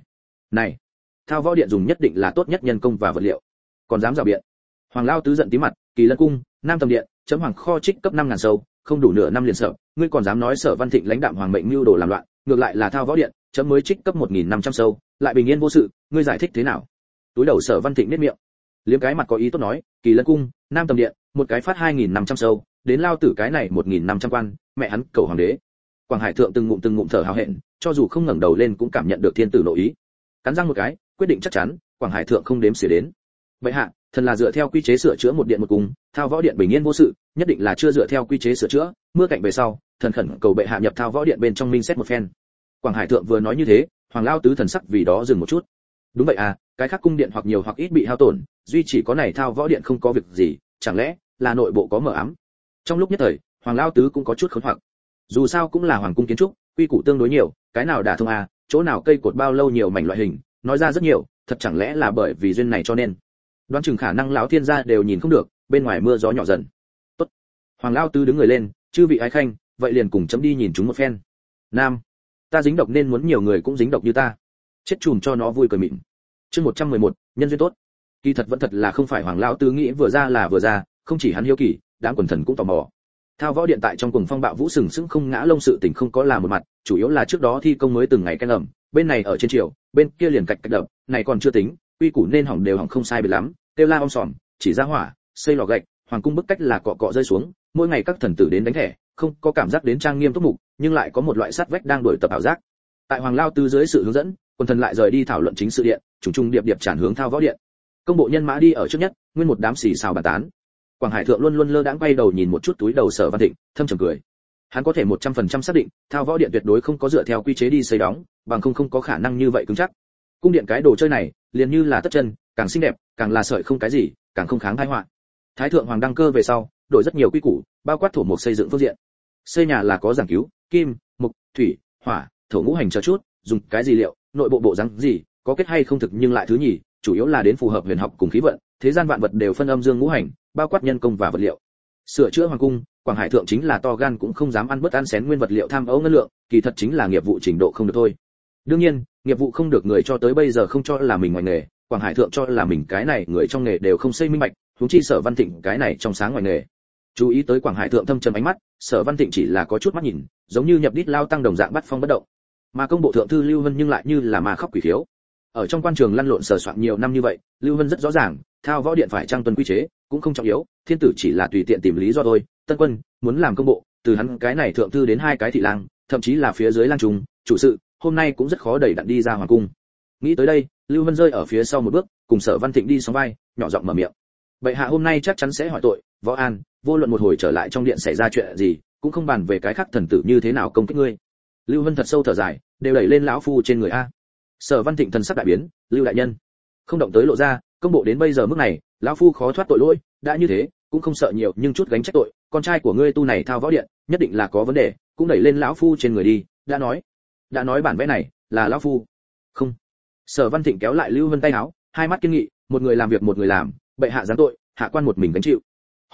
này, Thao Võ Điện dùng nhất định là tốt nhất nhân công và vật liệu, còn dám rào biện. Hoàng Lao Tứ giận tí mặt, Kỳ Lân cung, Nam Tầm điện, chấm hoàng kho trích cấp 5000 sâu, không đủ nửa năm liền sợ, ngươi còn dám nói Sở Văn Thịnh lãnh đạm hoàng mệnh mưu đồ làm loạn, ngược lại là Thao Võ Điện, chấm mới trích cấp 1500 sâu, lại bình yên vô sự, ngươi giải thích thế nào? Túi đầu Sở Văn Thịnh nhếch miệng, liếm cái mặt có ý tốt nói, Kỳ Lân cung, Nam Tầm điện, một cái phát 2500 sâu, đến lao tử cái này 1500 quan, mẹ hắn cầu hoàng đế. Quảng Hải thượng từng ngụm thở hào hẹn, cho dù không ngẩng đầu lên cũng cảm nhận được thiên tử nội ý. Cắn răng một cái, quyết định chắc chắn, Quảng Hải thượng không đếm xỉa đến. Bệ hạ, thần là dựa theo quy chế sửa chữa một điện một cung, Thao Võ Điện bình yên vô sự, nhất định là chưa dựa theo quy chế sửa chữa, mưa cạnh về sau, thần khẩn cầu bệ hạ nhập Thao Võ Điện bên trong minh xét một phen. Quảng Hải thượng vừa nói như thế, Hoàng Lao Tứ thần sắc vì đó dừng một chút. Đúng vậy à, cái khác cung điện hoặc nhiều hoặc ít bị hao tổn, duy chỉ có này Thao Võ Điện không có việc gì, chẳng lẽ là nội bộ có mờ ám? Trong lúc nhất thời, Hoàng Lao Tứ cũng có chút khốn hoặc. Dù sao cũng là hoàng cung kiến trúc, quy củ tương đối nhiều, cái nào đả thông à, chỗ nào cây cột bao lâu nhiều mảnh loại hình, nói ra rất nhiều, thật chẳng lẽ là bởi vì duyên này cho nên. Đoán chừng khả năng lão thiên gia đều nhìn không được, bên ngoài mưa gió nhỏ dần. Tốt. Hoàng Lao Tứ đứng người lên, chư vị ái khanh, vậy liền cùng chấm đi nhìn chúng một phen. Nam, ta dính độc nên muốn nhiều người cũng dính độc như ta. Chết chùm cho nó vui cười mịn. Chương 111, nhân duyên tốt. Kỳ thật vẫn thật là không phải Hoàng Lao Tứ nghĩ vừa ra, không chỉ hắn hiếu kỳ, đám quần thần cũng tò mò. Thao Võ Điện tại trong cuồng phong bạo vũ sừng sững không ngã lông sự tình không có là một mặt, chủ yếu là trước đó thi công mới từng ngày canh ẩm, bên này ở trên triều, bên kia liền cạch đập, này còn chưa tính, quy củ nên hỏng đều hỏng không sai biệt lắm, kêu la om sòm, chỉ ra hỏa, xây lò gạch, hoàng cung bức cách là cọ cọ rơi xuống, mỗi ngày các thần tử đến đánh thẻ, không có cảm giác đến trang nghiêm túc mục, nhưng lại có một loại sắt vách đang đổi tập ảo giác. Tại Hoàng Lao Tứ dưới sự hướng dẫn, quần thần lại rời đi thảo luận chính sự điện, trùng điệp tràn hướng Thao Võ Điện. Công bộ nhân mã đi ở trước nhất, nguyên một đám xì xào bàn tán. Quảng Hải thượng luôn lơ đãng quay đầu nhìn một chút túi đầu Sở Văn Thịnh, thâm trầm cười. Hắn có thể 100% xác định, Thao Võ Điện tuyệt đối không có dựa theo quy chế đi xây đóng, bằng không có khả năng như vậy cứng chắc. Cung điện cái đồ chơi này, liền như là tất chân, càng xinh đẹp, càng là sợi không cái gì, càng không kháng tai họa. Thái thượng hoàng đăng cơ về sau, đổi rất nhiều quy củ, bao quát thổ mục xây dựng phương diện. Xây nhà là có giảng cứu, kim, mục, thủy, hỏa, thổ ngũ hành chờ chút, dùng cái gì liệu, nội bộ bộ răng gì, có kết hay không thực nhưng lại thứ nhì, chủ yếu là đến phù hợp huyền học cùng khí vận, thế gian vạn vật đều phân âm dương ngũ hành, bao quát nhân công và vật liệu. Sửa chữa hoàng cung, Quảng Hải thượng chính là to gan cũng không dám ăn bớt ăn xén nguyên vật liệu tham ấu ngân lượng, kỳ thật chính là nghiệp vụ trình độ không được thôi. Đương nhiên, nghiệp vụ không được người cho tới bây giờ không cho là mình ngoài nghề, Quảng Hải thượng cho là mình cái này người trong nghề đều không xây minh bạch, huống chi Sở Văn Thịnh cái này trong sáng ngoài nghề. Chú ý tới Quảng Hải thượng thâm trầm ánh mắt, Sở Văn Thịnh chỉ là có chút mắt nhìn, giống như nhập đít lao tăng đồng dạng bắt phong bất động. Mà công bộ thượng thư Lưu Vân nhưng lại như là ma khóc quỷ khiếu. Ở trong quan trường lăn lộn sờ soạn nhiều năm như vậy, Lưu Vân rất rõ ràng, thao võ điện phải trang tuân quy chế, cũng không trọng yếu, thiên tử chỉ là tùy tiện tìm lý do thôi. Tân Quân muốn làm công bộ, từ hắn cái này thượng thư đến hai cái thị lang, thậm chí là phía dưới lang trung, chủ sự, hôm nay cũng rất khó đẩy đặn đi ra hoàng cung. Nghĩ tới đây, Lưu Vân rơi ở phía sau một bước, cùng Sở Văn Thịnh đi sóng vai, nhỏ giọng mở miệng. Bệ hạ hôm nay chắc chắn sẽ hỏi tội, Võ An, vô luận một hồi trở lại trong điện xảy ra chuyện gì, cũng không bàn về cái khác thần tử như thế nào công kích ngươi. Lưu Vân thật sâu thở dài, đều đẩy lên lão phu trên người a. Sở Văn Thịnh thần sắc đại biến, Lưu đại nhân, không động tới lộ ra, công bộ đến bây giờ mức này, lão phu khó thoát tội lỗi, đã như thế, cũng không sợ nhiều, nhưng chút gánh trách tội, con trai của ngươi tu này thao võ điện, nhất định là có vấn đề, cũng đẩy lên lão phu trên người đi, đã nói bản vẽ này là lão phu. Không. Sở Văn Thịnh kéo lại Lưu Vân tay áo, hai mắt kiên nghị, một người làm việc một người làm, bệ hạ giáng tội, hạ quan một mình gánh chịu.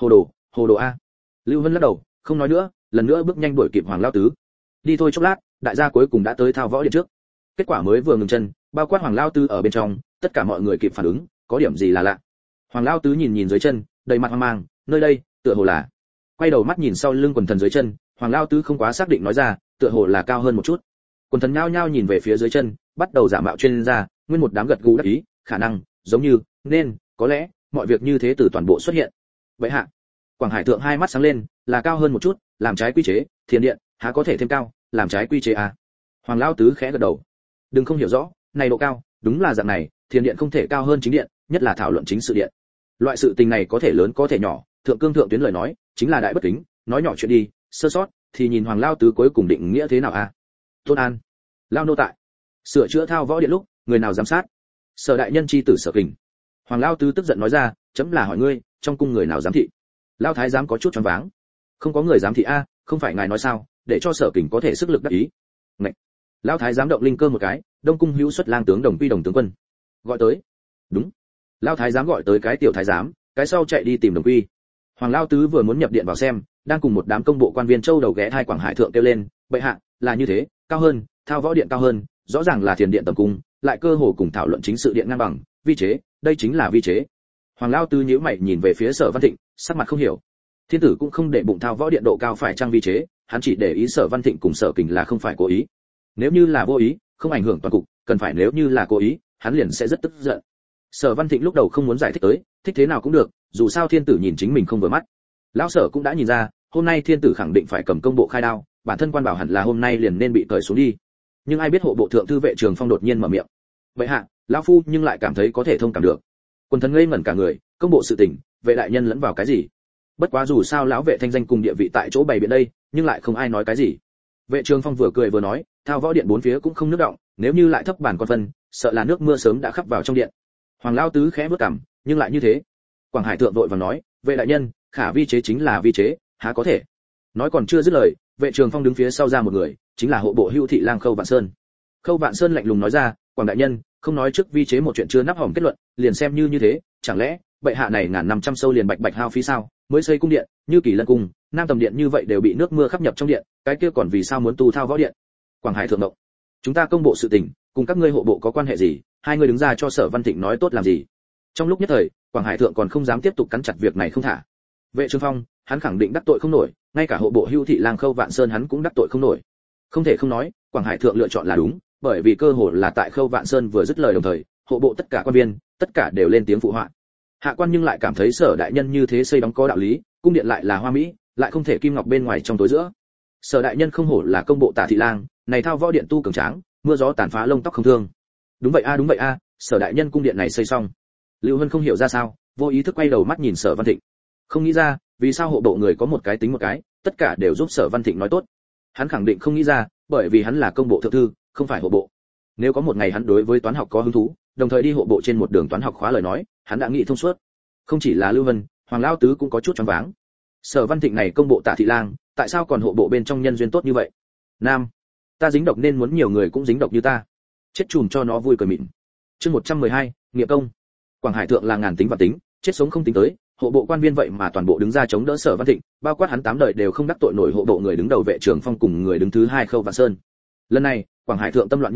Hồ đồ a. Lưu Vân lắc đầu, không nói nữa, lần nữa bước nhanh đuổi kịp Hoàng Lao Tứ. Đi thôi chốc lát, đại gia cuối cùng đã tới thao võ điện trước. Kết quả mới vừa ngừng chân, bao quát Hoàng Lao Tứ ở bên trong, tất cả mọi người kịp phản ứng, có điểm gì là lạ. Hoàng Lao Tứ nhìn dưới chân, đầy mặt hoang mang, nơi đây, tựa hồ là. Quay đầu mắt nhìn sau lưng quần thần dưới chân, Hoàng Lao Tứ không quá xác định nói ra, tựa hồ là cao hơn một chút. Quần thần nhao nhao nhìn về phía dưới chân, bắt đầu giả mạo chuyên gia, nguyên một đám gật gù đáp ý, khả năng, giống như, nên, có lẽ, mọi việc như thế từ toàn bộ xuất hiện. Vậy hạ, Quảng Hải thượng hai mắt sáng lên, là cao hơn một chút, làm trái quy chế, thiền điện, há có thể thêm cao, làm trái quy chế à? Hoàng Lao Tứ khẽ gật đầu. Đừng không hiểu rõ, này độ cao, đúng là dạng này, thiền điện không thể cao hơn chính điện, nhất là thảo luận chính sự điện. Loại sự tình này có thể lớn có thể nhỏ, thượng cương thượng tuyến lời nói, chính là đại bất kính, nói nhỏ chuyện đi, sơ sót, thì nhìn Hoàng Lao Tứ cuối cùng định nghĩa thế nào à? Tôn An, Lao nô tại. Sửa chữa thao võ điện lúc, người nào giám sát? Sở đại nhân chi tử Sở Kình. Hoàng Lao Tứ tức giận nói ra, chấm là hỏi ngươi, trong cung người nào giám thị? Lao thái giám có chút choáng váng. Không có người giám thị a, không phải ngài nói sao, để cho Sở Kình có thể sức lực đắc ý. Ngậy. Lao thái giám động linh cơ một cái, Đông cung hữu xuất lang tướng Đồng Quy Đồng tướng quân. Gọi tới. Đúng. Lao thái giám gọi tới cái tiểu thái giám, cái sau chạy đi tìm Đồng Quy. Hoàng Lao Tứ vừa muốn nhập điện vào xem, đang cùng một đám công bộ quan viên châu đầu ghé thai Quảng Hải thượng kêu lên, bệ hạ, là như thế, cao hơn, thao võ điện cao hơn, rõ ràng là thiền điện tầm cung, lại cơ hồ cùng thảo luận chính sự điện ngang bằng, vi chế, đây chính là vi chế. Hoàng Lao Tứ nhíu mày nhìn về phía Sở Văn Thịnh, sắc mặt không hiểu. Thiên tử cũng không để bụng thao võ điện độ cao phải trang vi chế, hắn chỉ để ý Sở Văn Thịnh cùng Sở Kình là không phải cố ý. Nếu như là vô ý, không ảnh hưởng toàn cục, cần phải nếu như là cố ý, hắn liền sẽ rất tức giận. Sở Văn Thịnh lúc đầu không muốn giải thích tới, thích thế nào cũng được, dù sao thiên tử nhìn chính mình không vừa mắt. Lão Sở cũng đã nhìn ra, hôm nay thiên tử khẳng định phải cầm công bộ khai đao, bản thân quan bảo hẳn là hôm nay liền nên bị cởi xuống đi. Nhưng ai biết hộ bộ thượng thư vệ Trường Phong đột nhiên mở miệng. Vậy hạ, lão phu nhưng lại cảm thấy có thể thông cảm được. Quân thần ngây ngẩn cả người, công bộ sự tình, vệ đại nhân lẫn vào cái gì? Bất quá dù sao lão vệ thanh danh cùng địa vị tại chỗ bày biện đây, nhưng lại không ai nói cái gì. Vệ Trường Phong vừa cười vừa nói, thao võ điện bốn phía cũng không nước động, nếu như lại thấp bản con phân, sợ là nước mưa sớm đã khắp vào trong điện. Hoàng Lao Tứ khẽ bước cằm, nhưng lại như thế. Quảng Hải thượng vội vàng nói, vệ đại nhân, khả vi chế chính là vi chế, há có thể? Nói còn chưa dứt lời, vệ Trường Phong đứng phía sau ra một người, chính là hộ bộ hưu thị lang Khâu Vạn Sơn. Khâu Vạn Sơn lạnh lùng nói ra, Quảng đại nhân, không nói trước vi chế một chuyện chưa nắp hỏng kết luận, liền xem như thế, chẳng lẽ bệ hạ này ngàn năm trăm sâu liền bạch bạch hao phí sao? Mới xây cung điện, như Kỳ Lân cung, Nam Tầm điện như vậy đều bị nước mưa khắp nhập trong điện, cái kia còn vì sao muốn tu thao võ điện? Quảng Hải thượng động, chúng ta công bộ sự tình, cùng các ngươi hộ bộ có quan hệ gì? Hai người đứng ra cho Sở Văn Thịnh nói tốt làm gì? Trong lúc nhất thời, Quảng Hải thượng còn không dám tiếp tục cắn chặt việc này không thả. Vệ Trường Phong, hắn khẳng định đắc tội không nổi, ngay cả hộ bộ hưu thị lang Khâu Vạn Sơn hắn cũng đắc tội không nổi. Không thể không nói, Quảng Hải thượng lựa chọn là đúng, bởi vì cơ hội là tại Khâu Vạn Sơn vừa dứt lời đồng thời, hộ bộ tất cả quan viên, tất cả đều lên tiếng phụ họa. Hạ quan nhưng lại cảm thấy Sở đại nhân như thế xây đóng có đạo lý, cung điện lại là hoa mỹ, lại không thể kim ngọc bên ngoài trong tối giữa. Sở đại nhân không hổ là công bộ Tả thị lang, này thao võ điện tu cường tráng, mưa gió tàn phá lông tóc không thương. Đúng vậy a, Sở đại nhân cung điện này xây xong. Lưu Hân không hiểu ra sao, vô ý thức quay đầu mắt nhìn Sở Văn Thịnh. Không nghĩ ra, vì sao hộ bộ người có một cái tính một cái, tất cả đều giúp Sở Văn Thịnh nói tốt. Hắn khẳng định không nghĩ ra, bởi vì hắn là công bộ thượng thư, không phải hộ bộ. Nếu có một ngày hắn đối với toán học có hứng thú, đồng thời đi hộ bộ trên một đường toán học khóa lời nói, hắn đã nghĩ thông suốt. Không chỉ là Lưu Vân, Hoàng Lao Tứ cũng có chút choáng váng. Sở Văn Thịnh này công bộ Tả thị lang, tại sao còn hộ bộ bên trong nhân duyên tốt như vậy? Nam, ta dính độc nên muốn nhiều người cũng dính độc như ta. Chết chùm cho nó vui cười mịn. Chương 112, nghiệp công. Quảng Hải thượng là ngàn tính và tính, chết sống không tính tới, hộ bộ quan viên vậy mà toàn bộ đứng ra chống đỡ Sở Văn Thịnh, bao quát hắn 8 đời đều không đắc tội nổi hộ bộ người đứng đầu vệ Trường Phong cùng người đứng thứ hai Khâu Vạn Sơn. Lần này, Quảng Hải thượng tâm loạn như ma,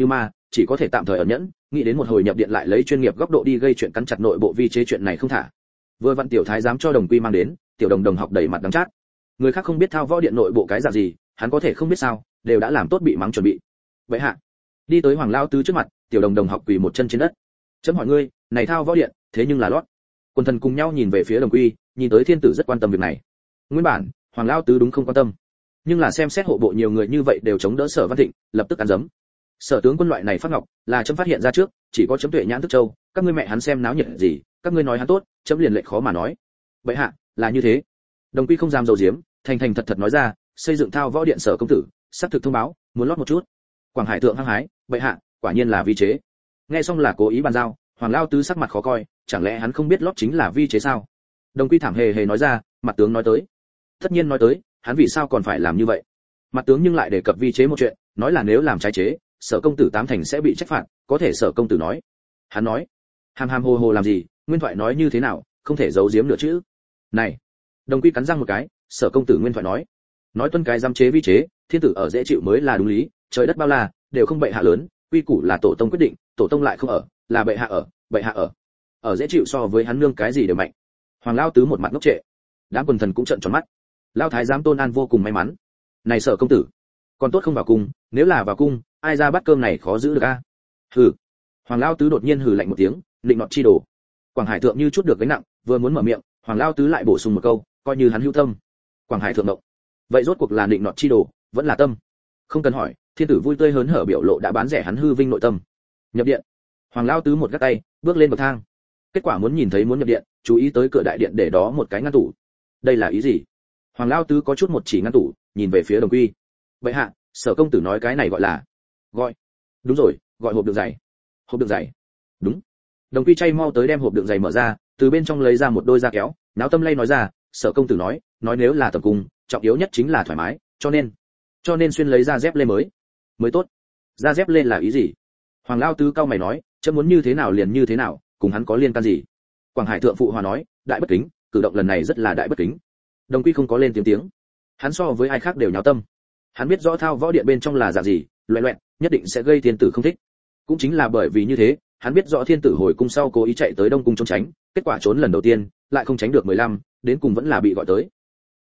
chỉ có thể tạm thời ẩn nhẫn, nghĩ đến một hồi nhập điện lại lấy chuyên nghiệp góc độ đi gây chuyện cắn chặt nội bộ vi chế chuyện này không thả. Vừa vặn tiểu thái giám cho Đồng Quy mang đến, tiểu Đồng Đồng học đầy mặt đắng chát. Người khác không biết thao võ điện nội bộ cái dạng gì, hắn có thể không biết sao, đều đã làm tốt bị mắng chuẩn bị. Vậy hạ, đi tới Hoàng Lao Tứ trước mặt, tiểu Đồng Đồng học quỳ một chân trên đất. Chấm hỏi ngươi, này thao võ điện, thế nhưng là lót. Quần thần cùng nhau nhìn về phía Đồng Quy, nhìn tới thiên tử rất quan tâm việc này. Nguyên bản, Hoàng Lao Tứ đúng không quan tâm, nhưng là xem xét hộ bộ nhiều người như vậy đều chống đỡ Sở Văn Thịnh, lập tức cắn giấm. Sở tướng quân loại này phát ngọc, là chấm phát hiện ra trước, chỉ có chấm tuệ nhãn thức châu, các ngươi mẹ hắn xem náo nhiệt gì, các ngươi nói hắn tốt, chấm liền lệnh khó mà nói. Bệ hạ, là như thế. Đồng Quy không dám dầu diếm, thành thành thật thật nói ra, xây dựng thao võ điện Sở công tử, sắp thực thông báo, muốn lót một chút. Quảng Hải thượng hăng hái, bệ hạ, quả nhiên là vi chế. Nghe xong là cố ý bàn giao, Hoàng Lao Tứ sắc mặt khó coi, chẳng lẽ hắn không biết lót chính là vi chế sao? Đồng Quy thảm hề hề nói ra, mặt tướng nói tới. Tất nhiên nói tới, hắn vì sao còn phải làm như vậy? Mặt tướng nhưng lại đề cập vi chế một chuyện, nói là nếu làm trái chế, Sở công tử tám thành sẽ bị trách phạt, có thể Sở công tử nói. Hắn nói, hàm hàm hồ hồ làm gì, nguyên thoại nói như thế nào, không thể giấu giếm nữa chứ. Này, Đồng Quy cắn răng một cái, Sở công tử nguyên thoại nói tuân cái giám chế vi chế, thiên tử ở dễ chịu mới là đúng lý, trời đất bao la, đều không bệ hạ lớn, quy củ là tổ tông quyết định, tổ tông lại không ở, là bệ hạ ở, bệ hạ ở dễ chịu so với hắn nương cái gì đều mạnh. Hoàng Lao Tứ một mặt ngốc trệ, đám quần thần cũng trợn tròn mắt. Lao thái giám Tôn An vô cùng may mắn. Này Sở công tử, còn tốt không vào cung, nếu là vào cung, ai ra bát cơm này khó giữ được a. Hừ. Hoàng Lao Tứ đột nhiên hừ lạnh một tiếng, định nọt chi đồ. Quảng Hải thượng như chút được gánh nặng, vừa muốn mở miệng, Hoàng Lao Tứ lại bổ sung một câu, coi như hắn hữu tâm. Quảng Hải thượng động. Vậy rốt cuộc là định nọt chi đồ, vẫn là tâm? Không cần hỏi, thiên tử vui tươi hớn hở biểu lộ đã bán rẻ hắn hư vinh nội tâm. Nhập điện. Hoàng Lao Tứ một gắt tay, bước lên bậc thang. Kết quả muốn nhìn thấy muốn nhập điện, chú ý tới cửa đại điện để đó một cái ngăn tủ. Đây là ý gì? Hoàng Lao Tứ có chút một chỉ ngăn tủ, nhìn về phía Đồng Quy. Vậy hạ, Sở công tử nói cái này gọi. Đúng rồi, gọi hộp đựng giày. Hộp đựng giày. Đúng. Đồng Quy chay mau tới đem hộp đựng giày mở ra, từ bên trong lấy ra một đôi da kéo, náo tâm lay nói ra, Sở công tử nói nếu là tầm cung, trọng yếu nhất chính là thoải mái, cho nên xuyên lấy ra dép lê mới tốt. Da dép lê là ý gì? Hoàng Lao Tứ cao mày nói, chấm muốn như thế nào liền như thế nào, cùng hắn có liên can gì? Quảng Hải thượng phụ hòa nói, đại bất kính, cử động lần này rất là đại bất kính. Đồng Quy không có lên tiếng. Hắn so với ai khác đều nháo tâm. Hắn biết rõ thao võ điện bên trong là dạng gì, loẹt loẹt, nhất định sẽ gây thiên tử không thích. Cũng chính là bởi vì như thế, hắn biết rõ thiên tử hồi cung sau cố ý chạy tới Đông cung trốn tránh, kết quả trốn lần đầu tiên, lại không tránh được 15, đến cùng vẫn là bị gọi tới.